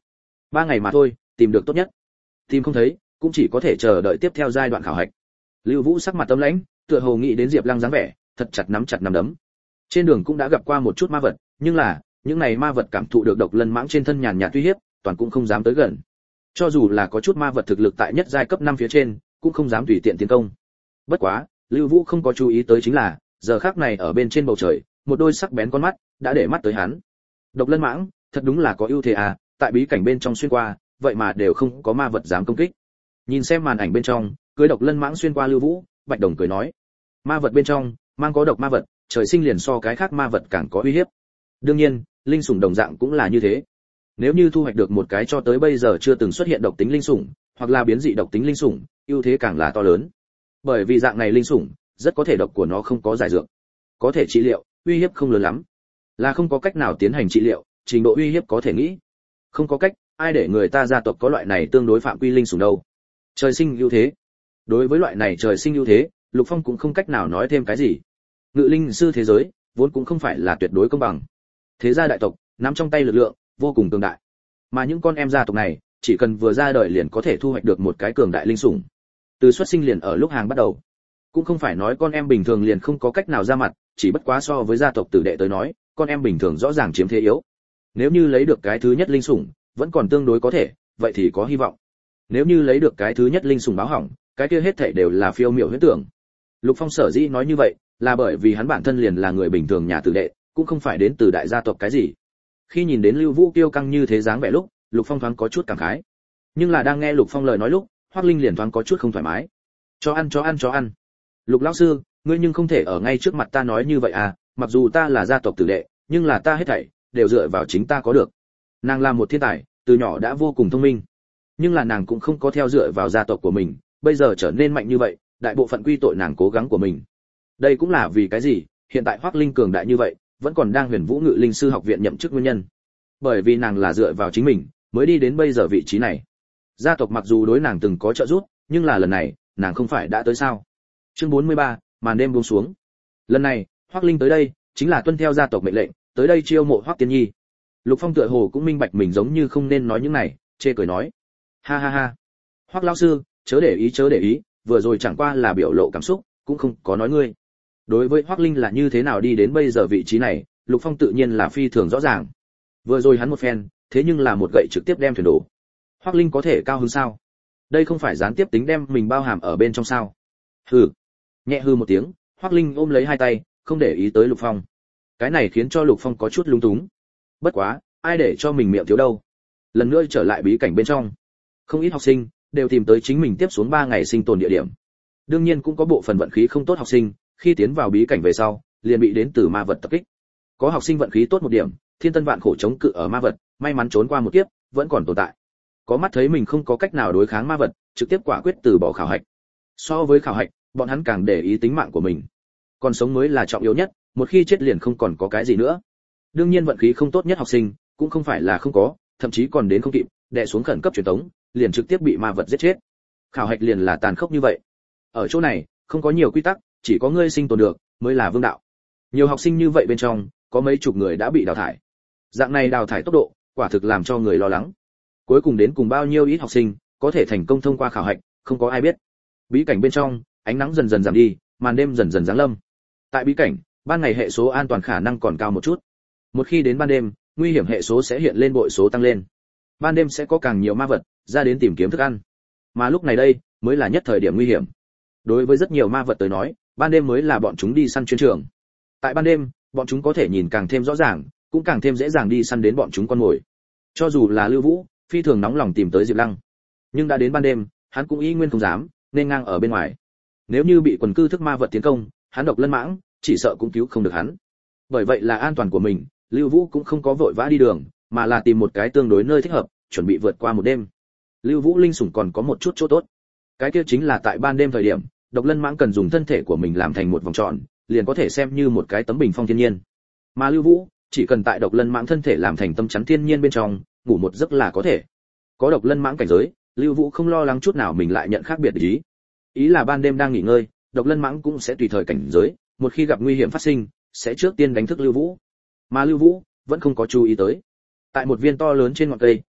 Ba ngày mà thôi, tìm được tốt nhất. Tìm không thấy, cũng chỉ có thể chờ đợi tiếp theo giai đoạn khảo hạch. Lưu Vũ sắc mặt tâm lãnh, tựa hồ nghĩ đến Diệp Lăng dáng vẻ, thật chặt nắm chặt nắm đấm. Trên đường cũng đã gặp qua một chút ma vật, nhưng là, những này ma vật cảm thụ được độc lân mãng trên thân nhàn nhạt uy hiếp, toàn cũng không dám tới gần. Cho dù là có chút ma vật thực lực tại nhất giai cấp năm phía trên, cũng không dám tùy tiện tiến công. Bất quá, Lưu Vũ không có chú ý tới chính là, giờ khắc này ở bên trên bầu trời, một đôi sắc bén con mắt đã để mắt tới hắn. Độc lân mãng, thật đúng là có ưu thế à, tại bí cảnh bên trong xuyên qua, vậy mà đều không có ma vật dám công kích. Nhìn xem màn ảnh bên trong, cưới độc lân mãng xuyên qua Lưu Vũ, Bạch Đồng cười nói: "Ma vật bên trong, mang có độc ma vật, trời sinh liền so cái khác ma vật càng có uy hiếp. Đương nhiên, linh sủng đồng dạng cũng là như thế. Nếu như thu hoạch được một cái cho tới bây giờ chưa từng xuất hiện độc tính linh sủng, hoặc là biến dị độc tính linh sủng, ưu thế càng là to lớn. Bởi vì dạng này linh sủng, rất có thể độc của nó không có giải dược, có thể trị liệu, uy hiếp không lớn lắm, là không có cách nào tiến hành trị liệu, trình độ uy hiếp có thể nghĩ. Không có cách, ai để người ta gia tộc có loại này tương đối phạm quy linh sủng đâu. Trời sinh ưu thế." Đối với loại này trời sinh ưu thế, Lục Phong cũng không cách nào nói thêm cái gì. Ngự linh sư thế giới, vốn cũng không phải là tuyệt đối công bằng. Thế gia đại tộc nắm trong tay lực lượng vô cùng cường đại, mà những con em gia tộc này chỉ cần vừa ra đời liền có thể thu hoạch được một cái cường đại linh sủng, từ xuất sinh liền ở lúc hàng bắt đầu. Cũng không phải nói con em bình thường liền không có cách nào ra mặt, chỉ bất quá so với gia tộc tử đệ tới nói, con em bình thường rõ ràng chiếm thế yếu. Nếu như lấy được cái thứ nhất linh sủng, vẫn còn tương đối có thể, vậy thì có hy vọng. Nếu như lấy được cái thứ nhất linh sủng báo hỏng, cái kia hết thảy đều là phiêu miểu huyễn tưởng. Lục Phong sở dĩ nói như vậy, là bởi vì hắn bản thân liền là người bình thường nhà tử đệ, cũng không phải đến từ đại gia tộc cái gì. Khi nhìn đến Lưu Vũ kiêu căng như thế dáng vẻ lúc, Lục Phong thoáng có chút cảm khái. Nhưng là đang nghe Lục Phong lời nói lúc, Hoắc Linh liền thoáng có chút không thoải mái. "Cho ăn cho ăn cho ăn. Lục lão sư, ngươi nhưng không thể ở ngay trước mặt ta nói như vậy à, mặc dù ta là gia tộc tử đệ, nhưng là ta hết thảy đều dựa vào chính ta có được." Nàng là một thiên tài, từ nhỏ đã vô cùng thông minh, nhưng là nàng cũng không có theo dựa vào gia tộc của mình, bây giờ trở nên mạnh như vậy, đại bộ phận quy tội nàng cố gắng của mình. Đây cũng là vì cái gì, hiện tại Hoắc Linh cường đại như vậy, vẫn còn đang Huyền Vũ Ngự Linh sư học viện nhậm chức nguyên nhân. Bởi vì nàng là dựa vào chính mình, mới đi đến bây giờ vị trí này. Gia tộc mặc dù đối nàng từng có trợ giúp, nhưng là lần này, nàng không phải đã tới sao? Chương bốn mươi ba, màn đêm buông xuống. Lần này, Hoắc Linh tới đây, chính là tuân theo gia tộc mệnh lệnh, tới đây chiêu mộ Hoắc Tiên Nhi. Lục Phong tựa hồ cũng minh bạch mình giống như không nên nói những này, chê cười nói: "Ha ha ha, Hoắc lão sư, chớ để ý chớ để ý, vừa rồi chẳng qua là biểu lộ cảm xúc, cũng không có nói ngươi." Đối với Hoắc Linh là như thế nào đi đến bây giờ vị trí này, Lục Phong tự nhiên là phi thường rõ ràng. Vừa rồi hắn một phen, thế nhưng là một gậy trực tiếp đem thuyền đổ. Hoắc Linh có thể cao hơn sao? Đây không phải gián tiếp tính đem mình bao hàm ở bên trong sao? Hừ. Nhẹ hừ một tiếng, Hoắc Linh ôm lấy hai tay, không để ý tới Lục Phong. Cái này khiến cho Lục Phong có chút lung túng. Bất quá, ai để cho mình miệng thiếu đâu. Lần nữa trở lại bí cảnh bên trong, không ít học sinh đều tìm tới chính mình tiếp xuống ba ngày sinh tồn địa điểm. Đương nhiên cũng có bộ phận vận khí không tốt học sinh, khi tiến vào bí cảnh về sau, liền bị đến từ ma vật tập kích. Có học sinh vận khí tốt một điểm, thiên tân vạn khổ chống cự ở ma vật, may mắn trốn qua một kiếp, vẫn còn tồn tại. Có mắt thấy mình không có cách nào đối kháng ma vật, trực tiếp quả quyết từ bỏ khảo hạch. So với khảo hạch, bọn hắn càng để ý tính mạng của mình. Còn sống mới là trọng yếu nhất, một khi chết liền không còn có cái gì nữa. Đương nhiên vận khí không tốt nhất học sinh, cũng không phải là không có, thậm chí còn đến không kịp, đè xuống khẩn cấp truyền tống, liền trực tiếp bị ma vật giết chết. Khảo hạch liền là tàn khốc như vậy. Ở chỗ này, không có nhiều quy tắc, chỉ có ngươi sinh tồn được mới là vương đạo. Nhiều học sinh như vậy bên trong, có mấy chục người đã bị đào thải. Dạng này đào thải tốc độ, quả thực làm cho người lo lắng. Cuối cùng đến cùng bao nhiêu ít học sinh có thể thành công thông qua khảo hạch, không có ai biết. Bí cảnh bên trong, ánh nắng dần dần giảm đi, màn đêm dần dần giáng lâm. Tại bí cảnh, ban ngày hệ số an toàn khả năng còn cao một chút. Một khi đến ban đêm, nguy hiểm hệ số sẽ hiện lên bội số tăng lên. Ban đêm sẽ có càng nhiều ma vật ra đến tìm kiếm thức ăn. Mà lúc này đây, mới là nhất thời điểm nguy hiểm. Đối với rất nhiều ma vật tới nói, ban đêm mới là bọn chúng đi săn chuyên trường. Tại ban đêm, bọn chúng có thể nhìn càng thêm rõ ràng, cũng càng thêm dễ dàng đi săn đến bọn chúng con mồi. Cho dù là Lưu Vũ, phi thường nóng lòng tìm tới Diệp Lăng, nhưng đã đến ban đêm, hắn cũng y nguyên không dám nên ngang ở bên ngoài. Nếu như bị quần cư thức ma vật tiến công, hắn độc lân mãng, chỉ sợ cũng cứu không được hắn. Bởi vậy là an toàn của mình, Lưu Vũ cũng không có vội vã đi đường, mà là tìm một cái tương đối nơi thích hợp, chuẩn bị vượt qua một đêm. Lưu Vũ linh sủng còn có một chút chỗ tốt. Cái kia chính là tại ban đêm thời điểm, độc lân mãng cần dùng thân thể của mình làm thành một vòng tròn, liền có thể xem như một cái tấm bình phong thiên nhiên. Mà Lưu Vũ, chỉ cần tại độc lân mãng thân thể làm thành tấm chắn thiên nhiên bên trong, ngủ một giấc là có thể. Có độc lân mãng cảnh giới, Lưu Vũ không lo lắng chút nào mình lại nhận khác biệt ý. Ý là ban đêm đang nghỉ ngơi, độc lân mãng cũng sẽ tùy thời cảnh giới, một khi gặp nguy hiểm phát sinh, sẽ trước tiên đánh thức Lưu Vũ. Mà Lưu Vũ vẫn không có chú ý tới. Tại một viên to lớn trên ngọn cây,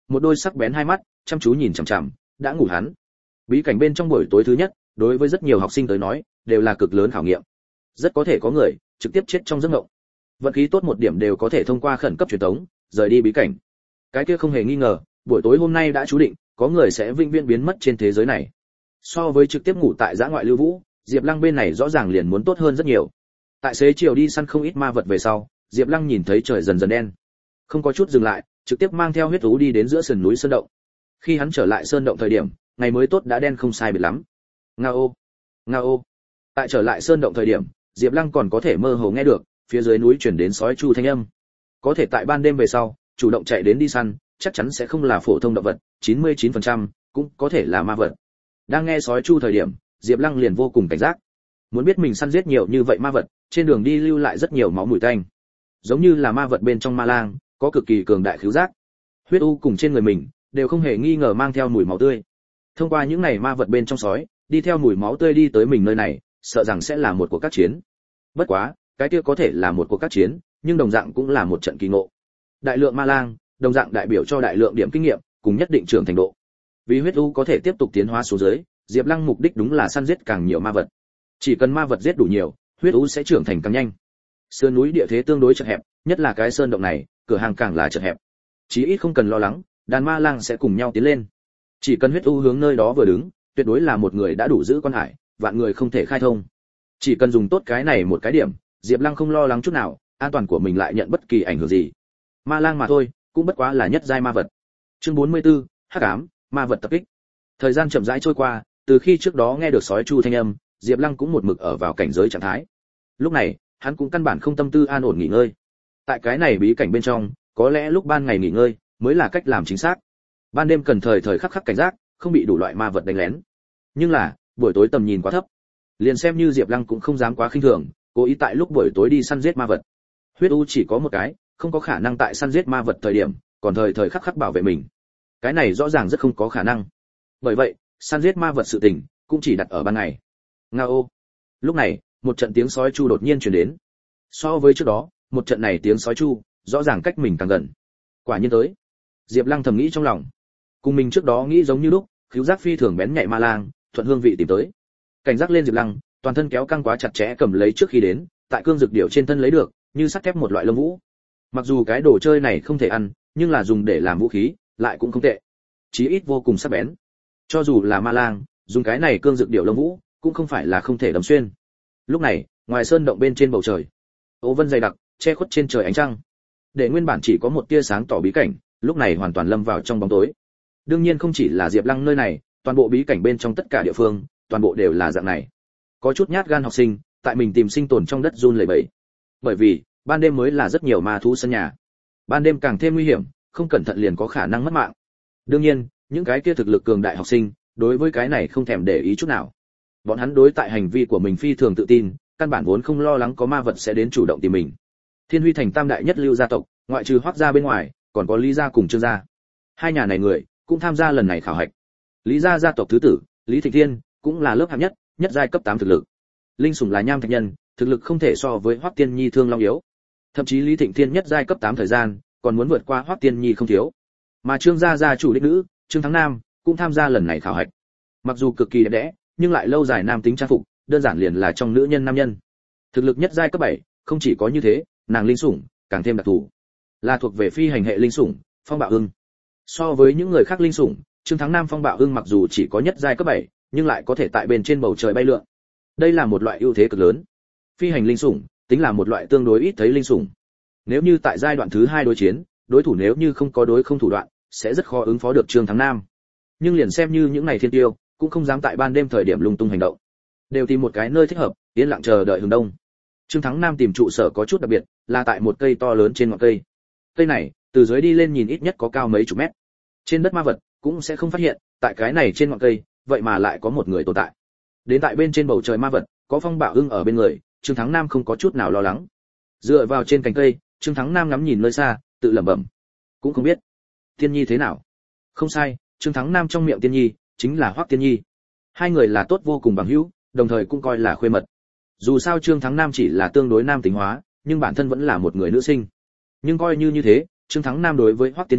một đôi sắc bén hai mắt chăm chú nhìn chằm chằm đã ngủ hắn. Bí cảnh bên trong buổi tối thứ nhất, đối với rất nhiều học sinh tới nói, đều là cực lớn khảo nghiệm. Rất có thể có người trực tiếp chết trong giấc mộng. Vận khí tốt một điểm đều có thể thông qua khẩn cấp truyền tống, rời đi bí cảnh. Cái kia không hề nghi ngờ, buổi tối hôm nay đã chú định, có người sẽ vĩnh viễn biến mất trên thế giới này. So với trực tiếp ngủ tại dã ngoại lưu vũ, Diệp Lăng bên này rõ ràng liền muốn tốt hơn rất nhiều. Tại xế chiều đi săn không ít ma vật về sau, Diệp Lăng nhìn thấy trời dần dần đen, không có chút dừng lại, trực tiếp mang theo huyết thú đi đến giữa sườn núi sơn động. Khi hắn trở lại sơn động thời điểm, ngày mới tốt đã đen không sai biệt lắm. Ngao, ngao. Tại trở lại sơn động thời điểm, Diệp Lăng còn có thể mơ hồ nghe được phía dưới núi truyền đến sói chu thanh âm. Có thể tại ban đêm về sau, chủ động chạy đến đi săn, chắc chắn sẽ không là phổ thông động vật, chín mươi chín phần trăm cũng có thể là ma vật. Đang nghe sói chu thời điểm, Diệp Lăng liền vô cùng cảnh giác. Muốn biết mình săn giết nhiều như vậy ma vật, trên đường đi lưu lại rất nhiều máu mùi tanh. Giống như là ma vật bên trong ma lang, có cực kỳ cường đại khứu giác. Huyết u cùng trên người mình đều không hề nghi ngờ mang theo mùi máu tươi. Thông qua những này ma vật bên trong sói, đi theo mùi máu tươi đi tới mình nơi này, sợ rằng sẽ là một cuộc các chiến. Bất quá, cái kia có thể là một cuộc các chiến, nhưng đồng dạng cũng là một trận kỳ ngộ. Đại lượng ma lang, đồng dạng đại biểu cho đại lượng điểm kinh nghiệm, cùng nhất định trưởng thành độ. Vì huyết u có thể tiếp tục tiến hóa xuống dưới, Diệp Lăng mục đích đúng là săn giết càng nhiều ma vật. Chỉ cần ma vật giết đủ nhiều, huyết u sẽ trưởng thành càng nhanh. Sườn núi địa thế tương đối chật hẹp, nhất là cái sơn động này, cửa hàng càng là chật hẹp. Chí ít không cần lo lắng, đàn ma lang sẽ cùng nhau tiến lên. Chỉ cần huyết u hướng nơi đó vừa đứng, tuyệt đối là một người đã đủ giữ quan hải, vạn người không thể khai thông. Chỉ cần dùng tốt cái này một cái điểm, Diệp Lăng không lo lắng chút nào, an toàn của mình lại nhận bất kỳ ảnh hưởng gì. Ma lang mà thôi, cũng bất quá là nhất giai ma vật. Chương bốn mươi tư, Hắc ám, ma vật tập kích. Thời gian chậm rãi trôi qua, từ khi trước đó nghe được sói chu thanh âm, Diệp Lăng cũng một mực ở vào cảnh giới trạng thái. Lúc này, hắn cũng căn bản không tâm tư an ổn nghỉ ngơi. Tại cái này bí cảnh bên trong, có lẽ lúc ban ngày nghỉ ngơi mới là cách làm chính xác. Ban đêm cần thời thời khắc khắc cảnh giác, không bị đủ loại ma vật đánh lén. Nhưng là, buổi tối tầm nhìn quá thấp. Liền xem như Diệp Lăng cũng không dám quá khinh thường, cố ý tại lúc buổi tối đi săn giết ma vật. Huyết u chỉ có một cái, không có khả năng tại săn giết ma vật thời điểm, còn thời thời khắc khắc bảo vệ mình. Cái này rõ ràng rất không có khả năng. Bởi vậy, săn giết ma vật sự tình cũng chỉ đặt ở ban ngày. Ngao. Lúc này, một trận tiếng sói chu đột nhiên truyền đến. So với trước đó, một trận này tiếng sói chu, rõ ràng cách mình càng gần. Quả nhiên tới. Diệp Lăng thầm nghĩ trong lòng. Cùng mình trước đó nghĩ giống như lúc, khứu giác phi thường bén nhạy ma lang, thuận hương vị tìm tới. Cảnh giác lên Diệp Lăng, toàn thân kéo căng quá chặt chẽ cầm lấy trước khi đến, tại cương dược điểu trên thân lấy được, như sắt thép một loại lông vũ. Mặc dù cái đồ chơi này không thể ăn, nhưng là dùng để làm vũ khí, lại cũng không tệ. Chí ít vô cùng sắc bén. Cho dù là ma lang, dùng cái này cương dược điểu lông vũ, cũng không phải là không thể đâm xuyên. Lúc này, ngoài sơn động bên trên bầu trời, ố vân dày đặc, che khuất trên trời ánh trăng. Để nguyên bản chỉ có một tia sáng tỏ bí cảnh, lúc này hoàn toàn lâm vào trong bóng tối. Đương nhiên không chỉ là Diệp Lăng nơi này, toàn bộ bí cảnh bên trong tất cả địa phương, toàn bộ đều là dạng này. Có chút nhát gan học sinh, tại mình tìm sinh tồn trong đất run lẩy bẩy. Bởi vì, ban đêm mới là rất nhiều ma thú sân nhà. Ban đêm càng thêm nguy hiểm, không cẩn thận liền có khả năng mất mạng. Đương nhiên, những cái kia thực lực cường đại học sinh, đối với cái này không thèm để ý chút nào. Bọn hắn đối tại hành vi của mình phi thường tự tin, căn bản vốn không lo lắng có ma vật sẽ đến chủ động tìm mình. Thiên Huy thành tam đại nhất lưu gia tộc, ngoại trừ Hoắc gia bên ngoài, còn có Lý gia cùng Trương gia. Hai nhà này người cũng tham gia lần này khảo hạch. Lý gia gia tộc thứ tử, Lý Thịnh Thiên, cũng là lớp hạng nhất, nhất giai cấp tám thực lực. Linh Sủng là nham thạch nhân, thực lực không thể so với Hoắc Tiên Nhi Thương Long yếu. Thậm chí Lý Thịnh Thiên nhất giai cấp tám thời gian, còn muốn vượt qua Hoắc Tiên Nhi không thiếu. Mà Trương gia gia chủ đích nữ, Trương Thắng Nam, cũng tham gia lần này khảo hạch. Mặc dù cực kỳ đẹp đẽ, nhưng lại lâu dài nam tính trang phục, đơn giản liền là trong nữ nhân nam nhân. Thực lực nhất giai cấp bảy, không chỉ có như thế, nàng linh sủng càng thêm đặc thù, là thuộc về phi hành hệ linh sủng, Phong Bạo Ưng. So với những người khác linh sủng, Trương Thắng Nam Phong Bạo Ưng mặc dù chỉ có nhất giai cấp bảy, nhưng lại có thể tại bên trên bầu trời bay lượn. Đây là một loại ưu thế cực lớn. Phi hành linh sủng tính là một loại tương đối ít thấy linh sủng. Nếu như tại giai đoạn thứ hai đối chiến, đối thủ nếu như không có đối không thủ đoạn, sẽ rất khó ứng phó được Trương Thắng Nam. Nhưng liền xem như những này thiên tiêu, cũng không dám tại ban đêm thời điểm lung tung hành động, đều tìm một cái nơi thích hợp, yên lặng chờ đợi hướng đông. Trương Thắng Nam tìm trụ sở có chút đặc biệt, là tại một cây to lớn trên ngọn cây. Cây này, từ dưới đi lên nhìn ít nhất có cao mấy chục mét. Trên đất ma vật cũng sẽ không phát hiện, tại cái này trên ngọn cây, vậy mà lại có một người tồn tại. Đến tại bên trên bầu trời ma vật, có Phong Bạo Ưng ở bên người, Trương Thắng Nam không có chút nào lo lắng. Dựa vào trên cành cây, Trương Thắng Nam ngắm nhìn nơi xa, tự lẩm bẩm, cũng không biết Tiên Nhi thế nào. Không sai, Trương Thắng Nam trong miệng Tiên Nhi chính là Hoắc Tiên Nhi. Hai người là tốt vô cùng bằng hữu, đồng thời cũng coi là khuê mật. Dù sao Trương Thắng Nam chỉ là tương đối nam tính hóa, nhưng bản thân vẫn là một người nữ sinh. Nhưng coi như như thế, Trương Thắng Nam đối với Hoắc Tiên Nhi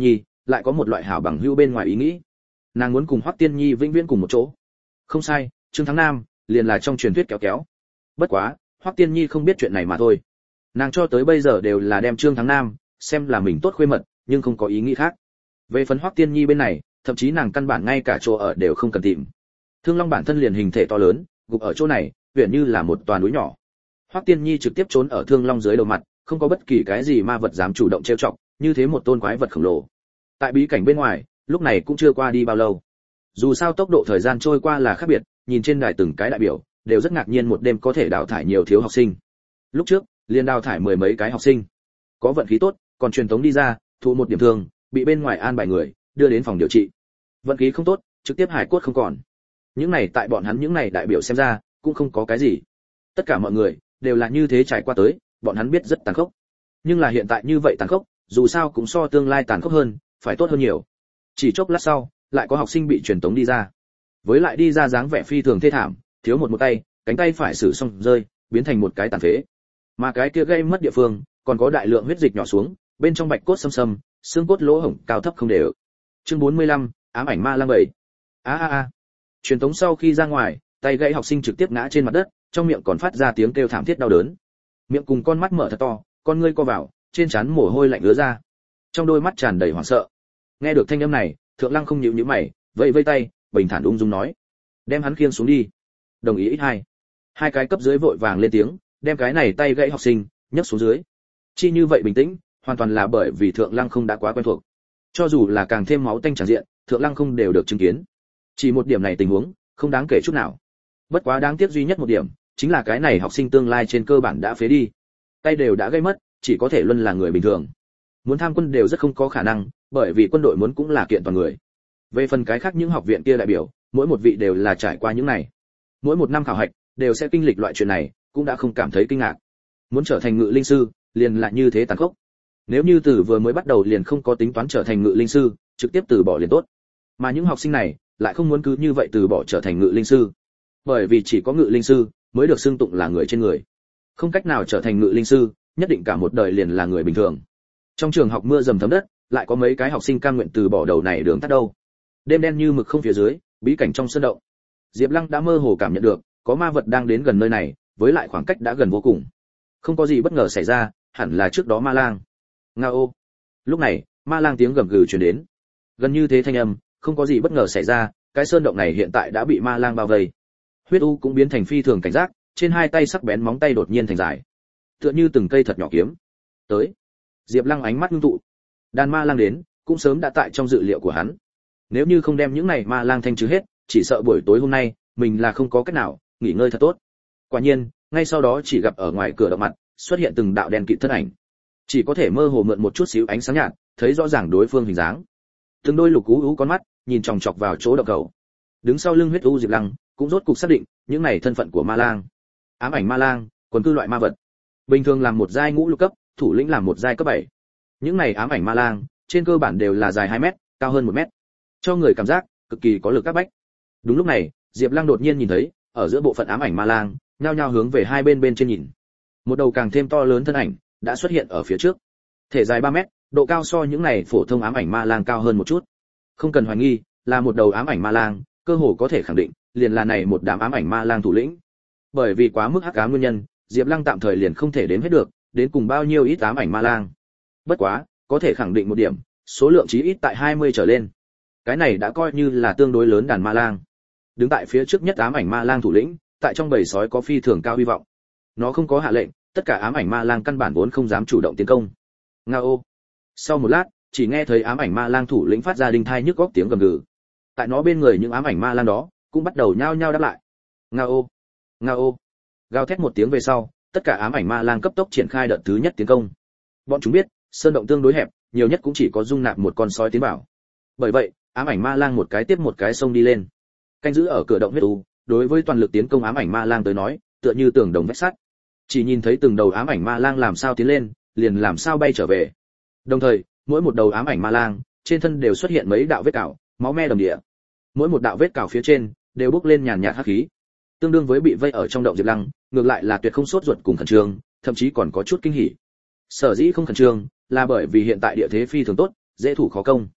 lại có một loại hảo bằng hữu bên ngoài ý nghĩ. Nàng muốn cùng Hoắc Tiên Nhi vĩnh viễn cùng một chỗ. Không sai, Trương Thắng Nam liền là trong truyền thuyết kéo kéo. Bất quá, Hoắc Tiên Nhi không biết chuyện này mà thôi. Nàng cho tới bây giờ đều là đem Trương Thắng Nam xem là mình tốt khuê mật, nhưng không có ý nghĩ khác. Về phần Hoắc Tiên Nhi bên này, thậm chí nàng căn bản ngay cả chỗ ở đều không cần tìm. Thương Long bản thân liền hình thể to lớn, gục ở chỗ này, huyền như là một tòa núi nhỏ. Hoắc Tiên Nhi trực tiếp trốn ở Thương Long dưới đầu mặt, không có bất kỳ cái gì ma vật dám chủ động trêu chọc, như thế một tôn quái vật khổng lồ. Tại bí cảnh bên ngoài, lúc này cũng chưa qua đi bao lâu. Dù sao tốc độ thời gian trôi qua là khác biệt, nhìn trên đài từng cái đại biểu, đều rất ngạc nhiên một đêm có thể đào thải nhiều thiếu học sinh. Lúc trước, liền đào thải mười mấy cái học sinh. Có vận khí tốt, còn truyền tống đi ra, thụ một điểm thương, bị bên ngoài an bài người đưa đến phòng điều trị. Vận khí không tốt, trực tiếp hải cốt không còn. Những này tại bọn hắn những này đại biểu xem ra, cũng không có cái gì. Tất cả mọi người đều là như thế trải qua tới, bọn hắn biết rất tàn khốc. Nhưng là hiện tại như vậy tàn khốc, dù sao cũng so tương lai tàn khốc hơn, phải tốt hơn nhiều. Chỉ chốc lát sau, lại có học sinh bị truyền tống đi ra. Với lại đi ra dáng vẻ phi thường thê thảm, thiếu một một tay, cánh tay phải sử xong rơi, biến thành một cái tàn phế. Mà cái kia gây mất địa phương, còn có đại lượng huyết dịch nhỏ xuống, bên trong bạch cốt xâm xâm, xương cốt lỗ hổng cao thấp không đều. Chương bốn mươi lăm, ám ảnh ma lang bảy. A a a. Truyền tống sau khi ra ngoài, tay gãy học sinh trực tiếp ngã trên mặt đất, trong miệng còn phát ra tiếng kêu thảm thiết đau đớn. Miệng cùng con mắt mở thật to, con ngươi co vào, trên trán mồ hôi lạnh ứa ra. Trong đôi mắt tràn đầy hoảng sợ. Nghe được thanh âm này, Thượng Lăng không nhíu nhíu mày, vẫy vẫy tay, bình thản ung dung nói: "Đem hắn khiêng xuống đi." Đồng ý ít hai. Hai cái cấp dưới vội vàng lên tiếng, đem cái này tay gãy học sinh nhấc xuống dưới. Chi như vậy bình tĩnh, hoàn toàn là bởi vì Thượng Lăng không đã quá quen thuộc. Cho dù là càng thêm máu tanh tràn diện, Thượng Lăng không đều được chứng kiến. Chỉ một điểm này tình huống, không đáng kể chút nào. Bất quá đáng tiếc duy nhất một điểm, chính là cái này học sinh tương lai trên cơ bản đã phế đi. Tay đều đã gây mất, chỉ có thể luân là người bình thường. Muốn tham quân đều rất không có khả năng, bởi vì quân đội muốn cũng là kiện toàn người. Về phần cái khác những học viện kia đại biểu, mỗi một vị đều là trải qua những này. Mỗi một năm khảo hạch đều sẽ kinh lịch loại chuyện này, cũng đã không cảm thấy kinh ngạc. Muốn trở thành ngự linh sư, liền là như thế tàn khốc. Nếu như từ vừa mới bắt đầu liền không có tính toán trở thành ngự linh sư, trực tiếp từ bỏ liền tốt. Mà những học sinh này lại không muốn cứ như vậy từ bỏ trở thành ngự linh sư, bởi vì chỉ có ngự linh sư mới được xưng tụng là người trên người. Không cách nào trở thành ngự linh sư, nhất định cả một đời liền là người bình thường. Trong trường học mưa dầm thấm đất, lại có mấy cái học sinh cam nguyện từ bỏ đầu này đường tắt đâu. Đêm đen như mực không phía dưới, bí cảnh trong sân động. Diệp Lăng đã mơ hồ cảm nhận được, có ma vật đang đến gần nơi này, với lại khoảng cách đã gần vô cùng. Không có gì bất ngờ xảy ra, hẳn là trước đó ma lang. Ngao. Lúc này, ma lang tiếng gầm gừ truyền đến. Gần như thế thanh âm, không có gì bất ngờ xảy ra, cái sơn động này hiện tại đã bị ma lang bao vây. Huyết U cũng biến thành phi thường cảnh giác, trên hai tay sắc bén móng tay đột nhiên thành dài, tựa như từng cây thật nhỏ kiếm. Tới. Diệp Lăng ánh mắt ngưng tụ. Đàn ma lang đến, cũng sớm đã tại trong dự liệu của hắn. Nếu như không đem những này ma lang thanh trừ hết, chỉ sợ buổi tối hôm nay, mình là không có cách nào nghỉ ngơi thật tốt. Quả nhiên, ngay sau đó chỉ gặp ở ngoài cửa động mặt, xuất hiện từng đạo đen kịt thân ảnh. Chỉ có thể mơ hồ mượn một chút xíu ánh sáng nhạt, thấy rõ ràng đối phương hình dáng. Từng đôi lục ú ú con mắt, nhìn chòng chọc vào chỗ động cầu. Đứng sau lưng huyết u Diệp Lăng, cũng rốt cục xác định, những này thân phận của ma lang. Ám ảnh ma lang, quần cư loại ma vật. Bình thường làm một giai ngũ lục cấp, thủ lĩnh làm một giai cấp bảy. Những này ám ảnh ma lang, trên cơ bản đều là dài hai mét, cao hơn một mét. Cho người cảm giác cực kỳ có lực các bách. Đúng lúc này, Diệp Lăng đột nhiên nhìn thấy, ở giữa bộ phận ám ảnh ma lang, nhao nhao hướng về hai bên bên trên nhìn. Một đầu càng thêm to lớn thân ảnh đã xuất hiện ở phía trước. Thể dài ba mét, độ cao so những này phổ thông ám ảnh ma lang cao hơn một chút. Không cần hoài nghi, là một đầu ám ảnh ma lang, cơ hồ có thể khẳng định, liền là này một đám ám ảnh ma lang thủ lĩnh. Bởi vì quá mức hắc ám nguyên nhân, Diệp Lăng tạm thời liền không thể đếm hết được, đến cùng bao nhiêu ít ám ảnh ma lang. Bất quá, có thể khẳng định một điểm, số lượng chí ít tại hai mươi trở lên. Cái này đã coi như là tương đối lớn đàn ma lang. Đứng tại phía trước nhất ám ảnh ma lang thủ lĩnh, tại trong bầy sói có phi thường cao hy vọng. Nó không có hạ lệnh, tất cả ám ảnh ma lang căn bản vốn không dám chủ động tiến công. Ngao. Sau một lát, chỉ nghe thấy ám ảnh ma lang thủ lĩnh phát ra đinh thai nhức góc tiếng gầm gừ. Tại nó bên người những ám ảnh ma lang đó cũng bắt đầu nhao nhao đáp lại. Ngao. Ngao. Gào thét một tiếng về sau, tất cả ám ảnh ma lang cấp tốc triển khai đợt thứ nhất tiến công. Bọn chúng biết, sơn động tương đối hẹp, nhiều nhất cũng chỉ có dung nạp một con sói tiến vào. Bởi vậy, ám ảnh ma lang một cái tiếp một cái xông đi lên. Canh giữ ở cửa động huyết u, đối với toàn lực tiến công ám ảnh ma lang tới nói, tựa như tường đồng vách sắt. Chỉ nhìn thấy từng đầu ám ảnh ma lang làm sao tiến lên, liền làm sao bay trở về. Đồng thời, mỗi một đầu ám ảnh ma lang, trên thân đều xuất hiện mấy đạo vết cào, máu me đầm địa. Mỗi một đạo vết cào phía trên đều bốc lên nhàn nhạt hắc khí. Tương đương với bị vây ở trong động Diệp Lăng, ngược lại là tuyệt không sốt ruột cùng khẩn trương, thậm chí còn có chút kinh hỉ. Sở dĩ không khẩn trương, là bởi vì hiện tại địa thế phi thường tốt, dễ thủ khó công.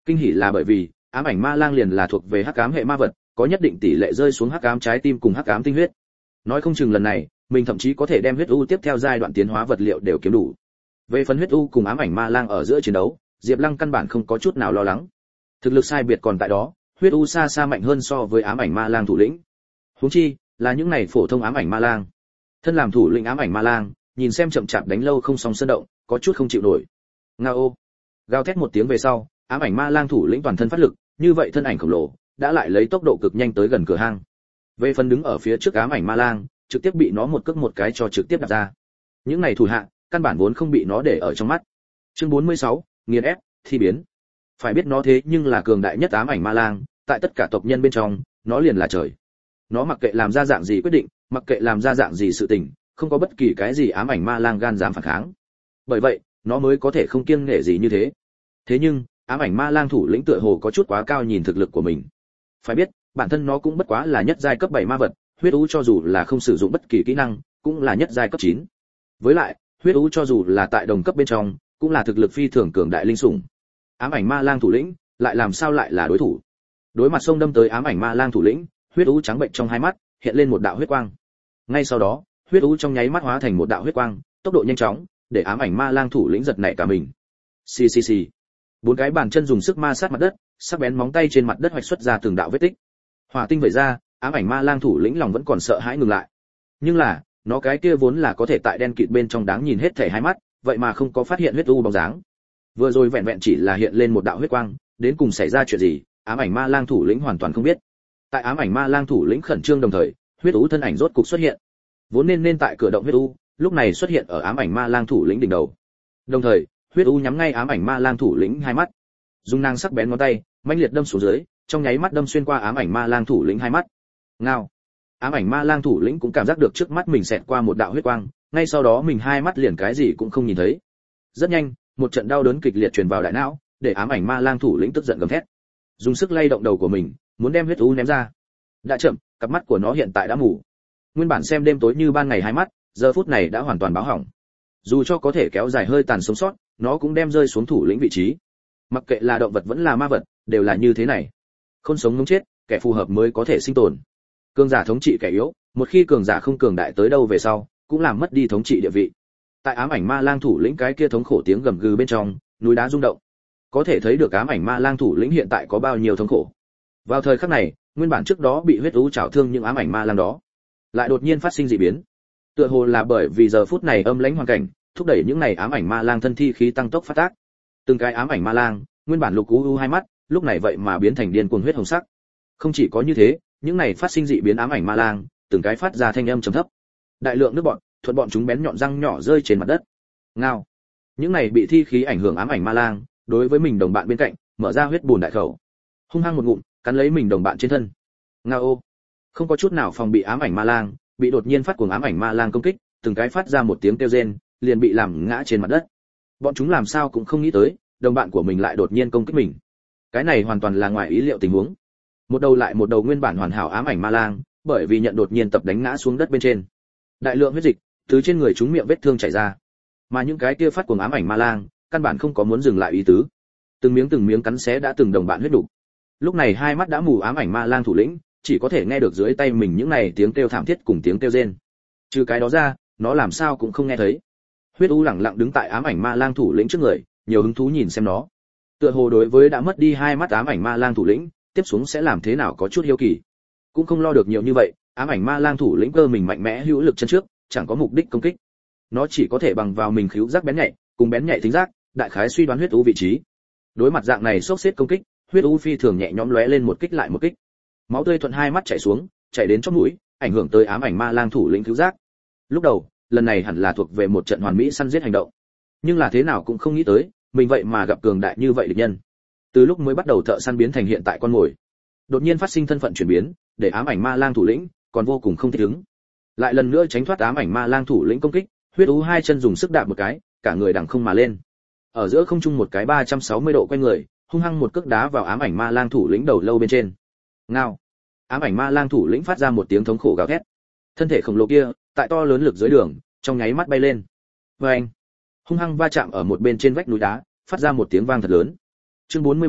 Kinh hỉ là bởi vì ám ảnh ma lang liền là thuộc về hắc ám hệ ma vật, có nhất định tỷ lệ rơi xuống hắc ám trái tim cùng hắc ám tinh huyết. Nói không chừng lần này, mình thậm chí có thể đem huyết u tiếp theo giai đoạn tiến hóa vật liệu đều kiếm đủ. Về phần huyết u cùng ám ảnh ma lang ở giữa chiến đấu, Diệp Lăng căn bản không có chút nào lo lắng. Thực lực sai biệt còn tại đó, huyết u xa xa mạnh hơn so với ám ảnh ma lang thủ lĩnh. Huống chi, là những này phổ thông ám ảnh ma lang. Thân làm thủ lĩnh ám ảnh ma lang, nhìn xem chậm chạp đánh lâu không xong sơn động, có chút không chịu nổi. Ngao. Gào thét một tiếng về sau, ám ảnh ma lang thủ lĩnh toàn thân phát lực, như vậy thân ảnh khổng lồ đã lại lấy tốc độ cực nhanh tới gần cửa hang. Về phần đứng ở phía trước ám ảnh ma lang, trực tiếp bị nó một cước một cái cho trực tiếp đạp ra. Những này thủ hạ, căn bản vốn không bị nó để ở trong mắt. Chương bốn mươi sáu, nghiền ép, thi biến. Phải biết nó thế nhưng là cường đại nhất ám ảnh ma lang, tại tất cả tộc nhân bên trong, nó liền là trời. Nó mặc kệ làm ra dạng gì quyết định, mặc kệ làm ra dạng gì sự tình, không có bất kỳ cái gì ám ảnh ma lang gan dám phản kháng. Bởi vậy, nó mới có thể không kiêng nể gì như thế. Thế nhưng, ám ảnh ma lang thủ lĩnh tựa hồ có chút quá cao nhìn thực lực của mình. Phải biết, bản thân nó cũng bất quá là nhất giai cấp bảy ma vật, huyết u cho dù là không sử dụng bất kỳ kỹ năng, cũng là nhất giai cấp chín. Với lại, huyết u cho dù là tại đồng cấp bên trong, cũng là thực lực phi thường cường đại linh sủng. Ám ảnh ma lang thủ lĩnh, lại làm sao lại là đối thủ? Đối mặt xông đâm tới ám ảnh ma lang thủ lĩnh, huyết u trắng bệnh trong hai mắt, hiện lên một đạo huyết quang. Ngay sau đó, huyết u trong nháy mắt hóa thành một đạo huyết quang, tốc độ nhanh chóng, để ám ảnh ma lang thủ lĩnh giật nảy cả mình. Xì xì xì. Bốn cái bàn chân dùng sức ma sát mặt đất, sắc bén móng tay trên mặt đất hoạch xuất ra từng đạo vết tích. Hỏa tinh vẩy ra, ám ảnh ma lang thủ lĩnh lòng vẫn còn sợ hãi ngừng lại. Nhưng là, nó cái kia vốn là có thể tại đen kịt bên trong đáng nhìn hết thể hai mắt, vậy mà không có phát hiện huyết u bóng dáng. Vừa rồi vẹn vẹn chỉ là hiện lên một đạo huyết quang, đến cùng xảy ra chuyện gì, ám ảnh ma lang thủ lĩnh hoàn toàn không biết. Tại ám ảnh ma lang thủ lĩnh khẩn trương đồng thời, huyết u thân ảnh rốt cục xuất hiện. Vốn nên nên tại cửa động huyết u, lúc này xuất hiện ở ám ảnh ma lang thủ lĩnh đỉnh đầu. Đồng thời, huyết u nhắm ngay ám ảnh ma lang thủ lĩnh hai mắt, dùng năng sắc bén ngón tay mãnh liệt đâm xuống dưới, trong nháy mắt đâm xuyên qua ám ảnh ma lang thủ lĩnh hai mắt. Ngao. Ám ảnh ma lang thủ lĩnh cũng cảm giác được trước mắt mình xẹt qua một đạo huyết quang, ngay sau đó mình hai mắt liền cái gì cũng không nhìn thấy. Rất nhanh, một trận đau đớn kịch liệt truyền vào đại não, để ám ảnh ma lang thủ lĩnh tức giận gầm thét, dùng sức lay động đầu của mình, muốn đem huyết u ném ra. Đã chậm, cặp mắt của nó hiện tại đã mù. Nguyên bản xem đêm tối như ban ngày hai mắt, giờ phút này đã hoàn toàn báo hỏng. Dù cho có thể kéo dài hơi tàn sống sót, nó cũng đem rơi xuống thủ lĩnh vị trí. Mặc kệ là động vật vẫn là ma vật, đều là như thế này. Không sống ngống chết, kẻ phù hợp mới có thể sinh tồn. Cường giả thống trị kẻ yếu, một khi cường giả không cường đại tới đâu về sau, cũng làm mất đi thống trị địa vị. Tại ám ảnh ma lang thủ lĩnh cái kia thống khổ tiếng gầm gừ bên trong, núi đá rung động. Có thể thấy được ám ảnh ma lang thủ lĩnh hiện tại có bao nhiêu thống khổ. Vào thời khắc này, nguyên bản trước đó bị huyết u trảo thương những ám ảnh ma lang đó, lại đột nhiên phát sinh dị biến. Tựa hồ là bởi vì giờ phút này âm lãnh hoàn cảnh, thúc đẩy những này ám ảnh ma lang thân thi khí tăng tốc phát tác. Từng cái ám ảnh ma lang, nguyên bản lục u u hai mắt, lúc này vậy mà biến thành điên cuồng huyết hồng sắc. Không chỉ có như thế, những này phát sinh dị biến ám ảnh ma lang, từng cái phát ra thanh âm trầm thấp. Đại lượng nước bọt, thuận bọn chúng bén nhọn răng nhỏ rơi trên mặt đất. Ngao. Những này bị thi khí ảnh hưởng ám ảnh ma lang, đối với mình đồng bạn bên cạnh, mở ra huyết bùn đại khẩu. Hung hăng một ngụm, cắn lấy mình đồng bạn trên thân. Ngao. Không có chút nào phòng bị ám ảnh ma lang, bị đột nhiên phát cuồng ám ảnh ma lang công kích, từng cái phát ra một tiếng kêu rên, liền bị làm ngã trên mặt đất. Bọn chúng làm sao cũng không nghĩ tới, đồng bạn của mình lại đột nhiên công kích mình. Cái này hoàn toàn là ngoài ý liệu tình huống. Một đầu lại một đầu nguyên bản hoàn hảo ám ảnh ma lang, bởi vì nhận đột nhiên tập đánh ngã xuống đất bên trên. Đại lượng huyết dịch từ trên người chúng miệng vết thương chảy ra. Mà những cái kia phát cuồng ám ảnh ma lang, căn bản không có muốn dừng lại ý tứ. Từng miếng từng miếng cắn xé đã từng đồng bạn huyết đủ. Lúc này hai mắt đã mù ám ảnh ma lang thủ lĩnh, chỉ có thể nghe được dưới tay mình những này tiếng kêu thảm thiết cùng tiếng kêu rên. Trừ cái đó ra, nó làm sao cũng không nghe thấy. Huyết u lẳng lặng đứng tại ám ảnh ma lang thủ lĩnh trước người, nhiều hứng thú nhìn xem nó. Tựa hồ đối với đã mất đi hai mắt ám ảnh ma lang thủ lĩnh, tiếp xuống sẽ làm thế nào có chút hiếu kỳ. Cũng không lo được nhiều như vậy, ám ảnh ma lang thủ lĩnh cơ mình mạnh mẽ hữu lực chân trước, chẳng có mục đích công kích. Nó chỉ có thể bằng vào mình khứu giác bén nhạy, cùng bén nhạy thính giác, đại khái suy đoán huyết u vị trí. Đối mặt dạng này sốc xếp công kích, huyết u phi thường nhẹ nhõm lóe lên một kích lại một kích. Máu tươi thuận hai mắt chảy xuống, chảy đến chóp mũi, ảnh hưởng tới ám ảnh ma lang thủ lĩnh khứu giác. Lúc đầu, lần này hẳn là thuộc về một trận hoàn mỹ săn giết hành động. Nhưng là thế nào cũng không nghĩ tới, mình vậy mà gặp cường đại như vậy địch nhân. Từ lúc mới bắt đầu thợ săn biến thành hiện tại con mồi, đột nhiên phát sinh thân phận chuyển biến, để ám ảnh ma lang thủ lĩnh còn vô cùng không thích ứng. Lại lần nữa tránh thoát ám ảnh ma lang thủ lĩnh công kích, huyết u hai chân dùng sức đạp một cái, cả người đằng không mà lên. Ở giữa không trung một cái ba trăm sáu mươi độ quay người, hung hăng một cước đá vào ám ảnh ma lang thủ lĩnh đầu lâu bên trên. Ngao. Ám ảnh ma lang thủ lĩnh phát ra một tiếng thống khổ gào thét. Thân thể khổng lồ kia, tại to lớn lực dưới đường, trong nháy mắt bay lên. Oeng. Hung hăng va chạm ở một bên trên vách núi đá, phát ra một tiếng vang thật lớn. Chương bốn mươi bảy,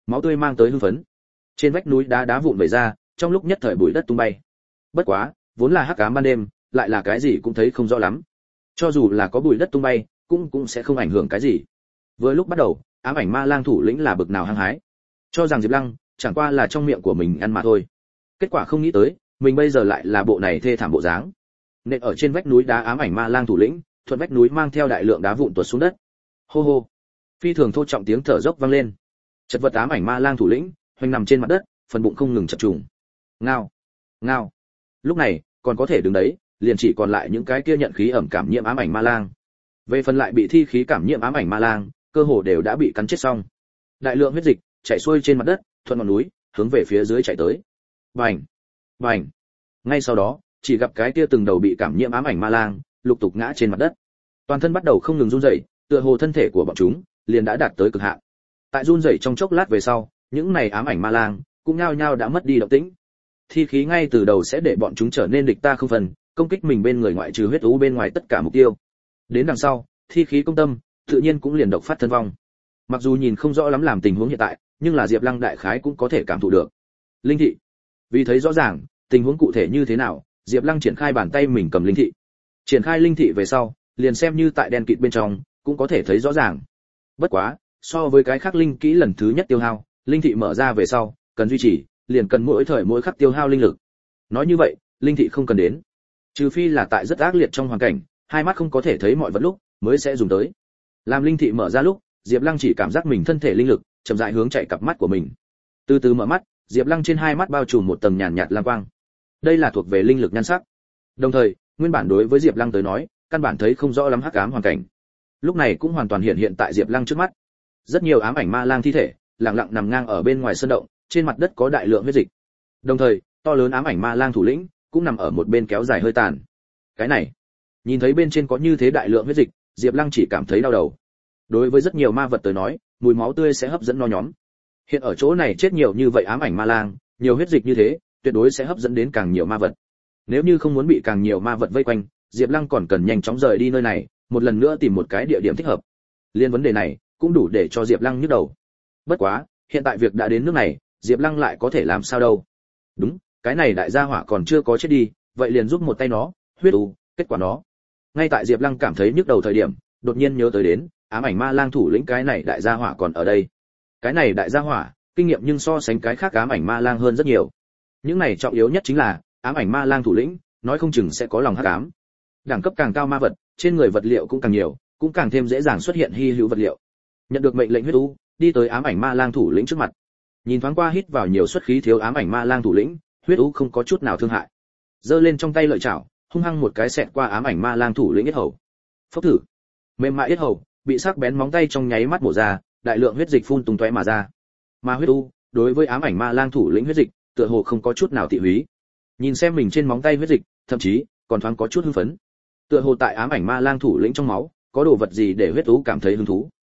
máu tươi mang tới hưng phấn. Trên vách núi đá đá vụn vẩy ra, trong lúc nhất thời bụi đất tung bay. Bất quá, vốn là hắc ám ban đêm, lại là cái gì cũng thấy không rõ lắm. Cho dù là có bụi đất tung bay, cũng cũng sẽ không ảnh hưởng cái gì. Vừa lúc bắt đầu, ám ảnh ma lang thủ lĩnh là bực nào hăng hái, cho rằng Diệp Lăng chẳng qua là trong miệng của mình ăn mà thôi. Kết quả không nghĩ tới, mình bây giờ lại là bộ này thê thảm bộ dáng. Nện ở trên vách núi đá ám ảnh ma lang thủ lĩnh, thuận vách núi mang theo đại lượng đá vụn tuột xuống đất. Hô hô. Phi thường thô trọng tiếng thở dốc vang lên. Chật vật ám ảnh ma lang thủ lĩnh, hoành nằm trên mặt đất, phần bụng không ngừng chập trùng. Ngao, ngao. Lúc này, còn có thể đứng đấy, liền chỉ còn lại những cái kia nhận khí ẩm cảm nhiễm ám ảnh ma lang. Về phần lại bị thi khí cảm nhiễm ám ảnh ma lang, cơ hồ đều đã bị cắn chết xong. Đại lượng huyết dịch chảy xuôi trên mặt đất, thuận ngọn núi, hướng về phía dưới chạy tới. Bành, bành. Ngay sau đó, chỉ gặp cái kia từng đầu bị cảm nhiễm ám ảnh ma lang, lục tục ngã trên mặt đất. Toàn thân bắt đầu không ngừng run rẩy, tựa hồ thân thể của bọn chúng liền đã đạt tới cực hạn. Tại run rẩy trong chốc lát về sau, những này ám ảnh ma lang cũng nhao nhao đã mất đi động tĩnh. Thi khí ngay từ đầu sẽ để bọn chúng trở nên địch ta không phần, công kích mình bên người ngoại trừ huyết u bên ngoài tất cả mục tiêu. Đến đằng sau, thi khí công tâm, tự nhiên cũng liền độc phát thân vong. Mặc dù nhìn không rõ lắm làm tình huống hiện tại, nhưng là Diệp Lăng đại khái cũng có thể cảm thụ được. Linh thị. Vì thấy rõ ràng tình huống cụ thể như thế nào, Diệp Lăng triển khai bàn tay mình cầm linh thị. Triển khai linh thị về sau, liền xem như tại đen kịt bên trong, cũng có thể thấy rõ ràng. Bất quá, so với cái khác linh kỹ lần thứ nhất tiêu hao, linh thị mở ra về sau, cần duy trì, liền cần mỗi thời mỗi khắc tiêu hao linh lực. Nói như vậy, linh thị không cần đến. Trừ phi là tại rất ác liệt trong hoàn cảnh, hai mắt không có thể thấy mọi vật lúc, mới sẽ dùng tới. Làm linh thị mở ra lúc, Diệp Lăng chỉ cảm giác mình thân thể linh lực chậm rãi hướng chạy cặp mắt của mình. Từ từ mở mắt, Diệp Lăng trên hai mắt bao trùm một tầng nhàn nhạt lam quang. Đây là thuộc về linh lực nhan sắc. Đồng thời, nguyên bản đối với Diệp Lăng tới nói, căn bản thấy không rõ lắm hắc ám hoàn cảnh. Lúc này cũng hoàn toàn hiện hiện tại Diệp Lăng trước mắt. Rất nhiều ám ảnh ma lang thi thể, lặng lặng nằm ngang ở bên ngoài sơn động, trên mặt đất có đại lượng huyết dịch. Đồng thời, to lớn ám ảnh ma lang thủ lĩnh cũng nằm ở một bên kéo dài hơi tàn. Cái này, nhìn thấy bên trên có như thế đại lượng huyết dịch, Diệp Lăng chỉ cảm thấy đau đầu. Đối với rất nhiều ma vật tới nói, mùi máu tươi sẽ hấp dẫn nó nhóm. Hiện ở chỗ này chết nhiều như vậy ám ảnh ma lang, nhiều huyết dịch như thế, tuyệt đối sẽ hấp dẫn đến càng nhiều ma vật. Nếu như không muốn bị càng nhiều ma vật vây quanh, Diệp Lăng còn cần nhanh chóng rời đi nơi này, một lần nữa tìm một cái địa điểm thích hợp. Liên vấn đề này cũng đủ để cho Diệp Lăng nhức đầu. Bất quá, hiện tại việc đã đến nước này, Diệp Lăng lại có thể làm sao đâu? Đúng, cái này đại gia hỏa còn chưa có chết đi, vậy liền giúp một tay nó, huyết u, kết quả nó. Ngay tại Diệp Lăng cảm thấy nhức đầu thời điểm, đột nhiên nhớ tới đến, ám ảnh ma lang thủ lĩnh cái này đại gia hỏa còn ở đây. Cái này đại gia hỏa, kinh nghiệm nhưng so sánh cái khác ám ảnh ma lang hơn rất nhiều. Những này trọng yếu nhất chính là, ám ảnh ma lang thủ lĩnh, nói không chừng sẽ có lòng hắc ám. Đẳng cấp càng cao ma vật, trên người vật liệu cũng càng nhiều, cũng càng thêm dễ dàng xuất hiện hy hữu vật liệu. Nhận được mệnh lệnh huyết u, đi tới ám ảnh ma lang thủ lĩnh trước mặt. Nhìn thoáng qua hít vào nhiều xuất khí thiếu ám ảnh ma lang thủ lĩnh, huyết u không có chút nào thương hại. Giơ lên trong tay lợi chảo, hung hăng một cái xẹt qua ám ảnh ma lang thủ lĩnh yết hầu. Phốc thử. Mềm mại yết hầu, bị sắc bén móng tay trong nháy mắt mổ ra, đại lượng huyết dịch phun tung tóe mà ra. Ma huyết u, đối với ám ảnh ma lang thủ lĩnh huyết dịch, tựa hồ không có chút nào tị húy. Nhìn xem mình trên móng tay huyết dịch, thậm chí còn thoáng có chút hưng phấn. Tựa hồ tại ám ảnh ma lang thủ lĩnh trong máu, có đồ vật gì để huyết u cảm thấy hứng thú.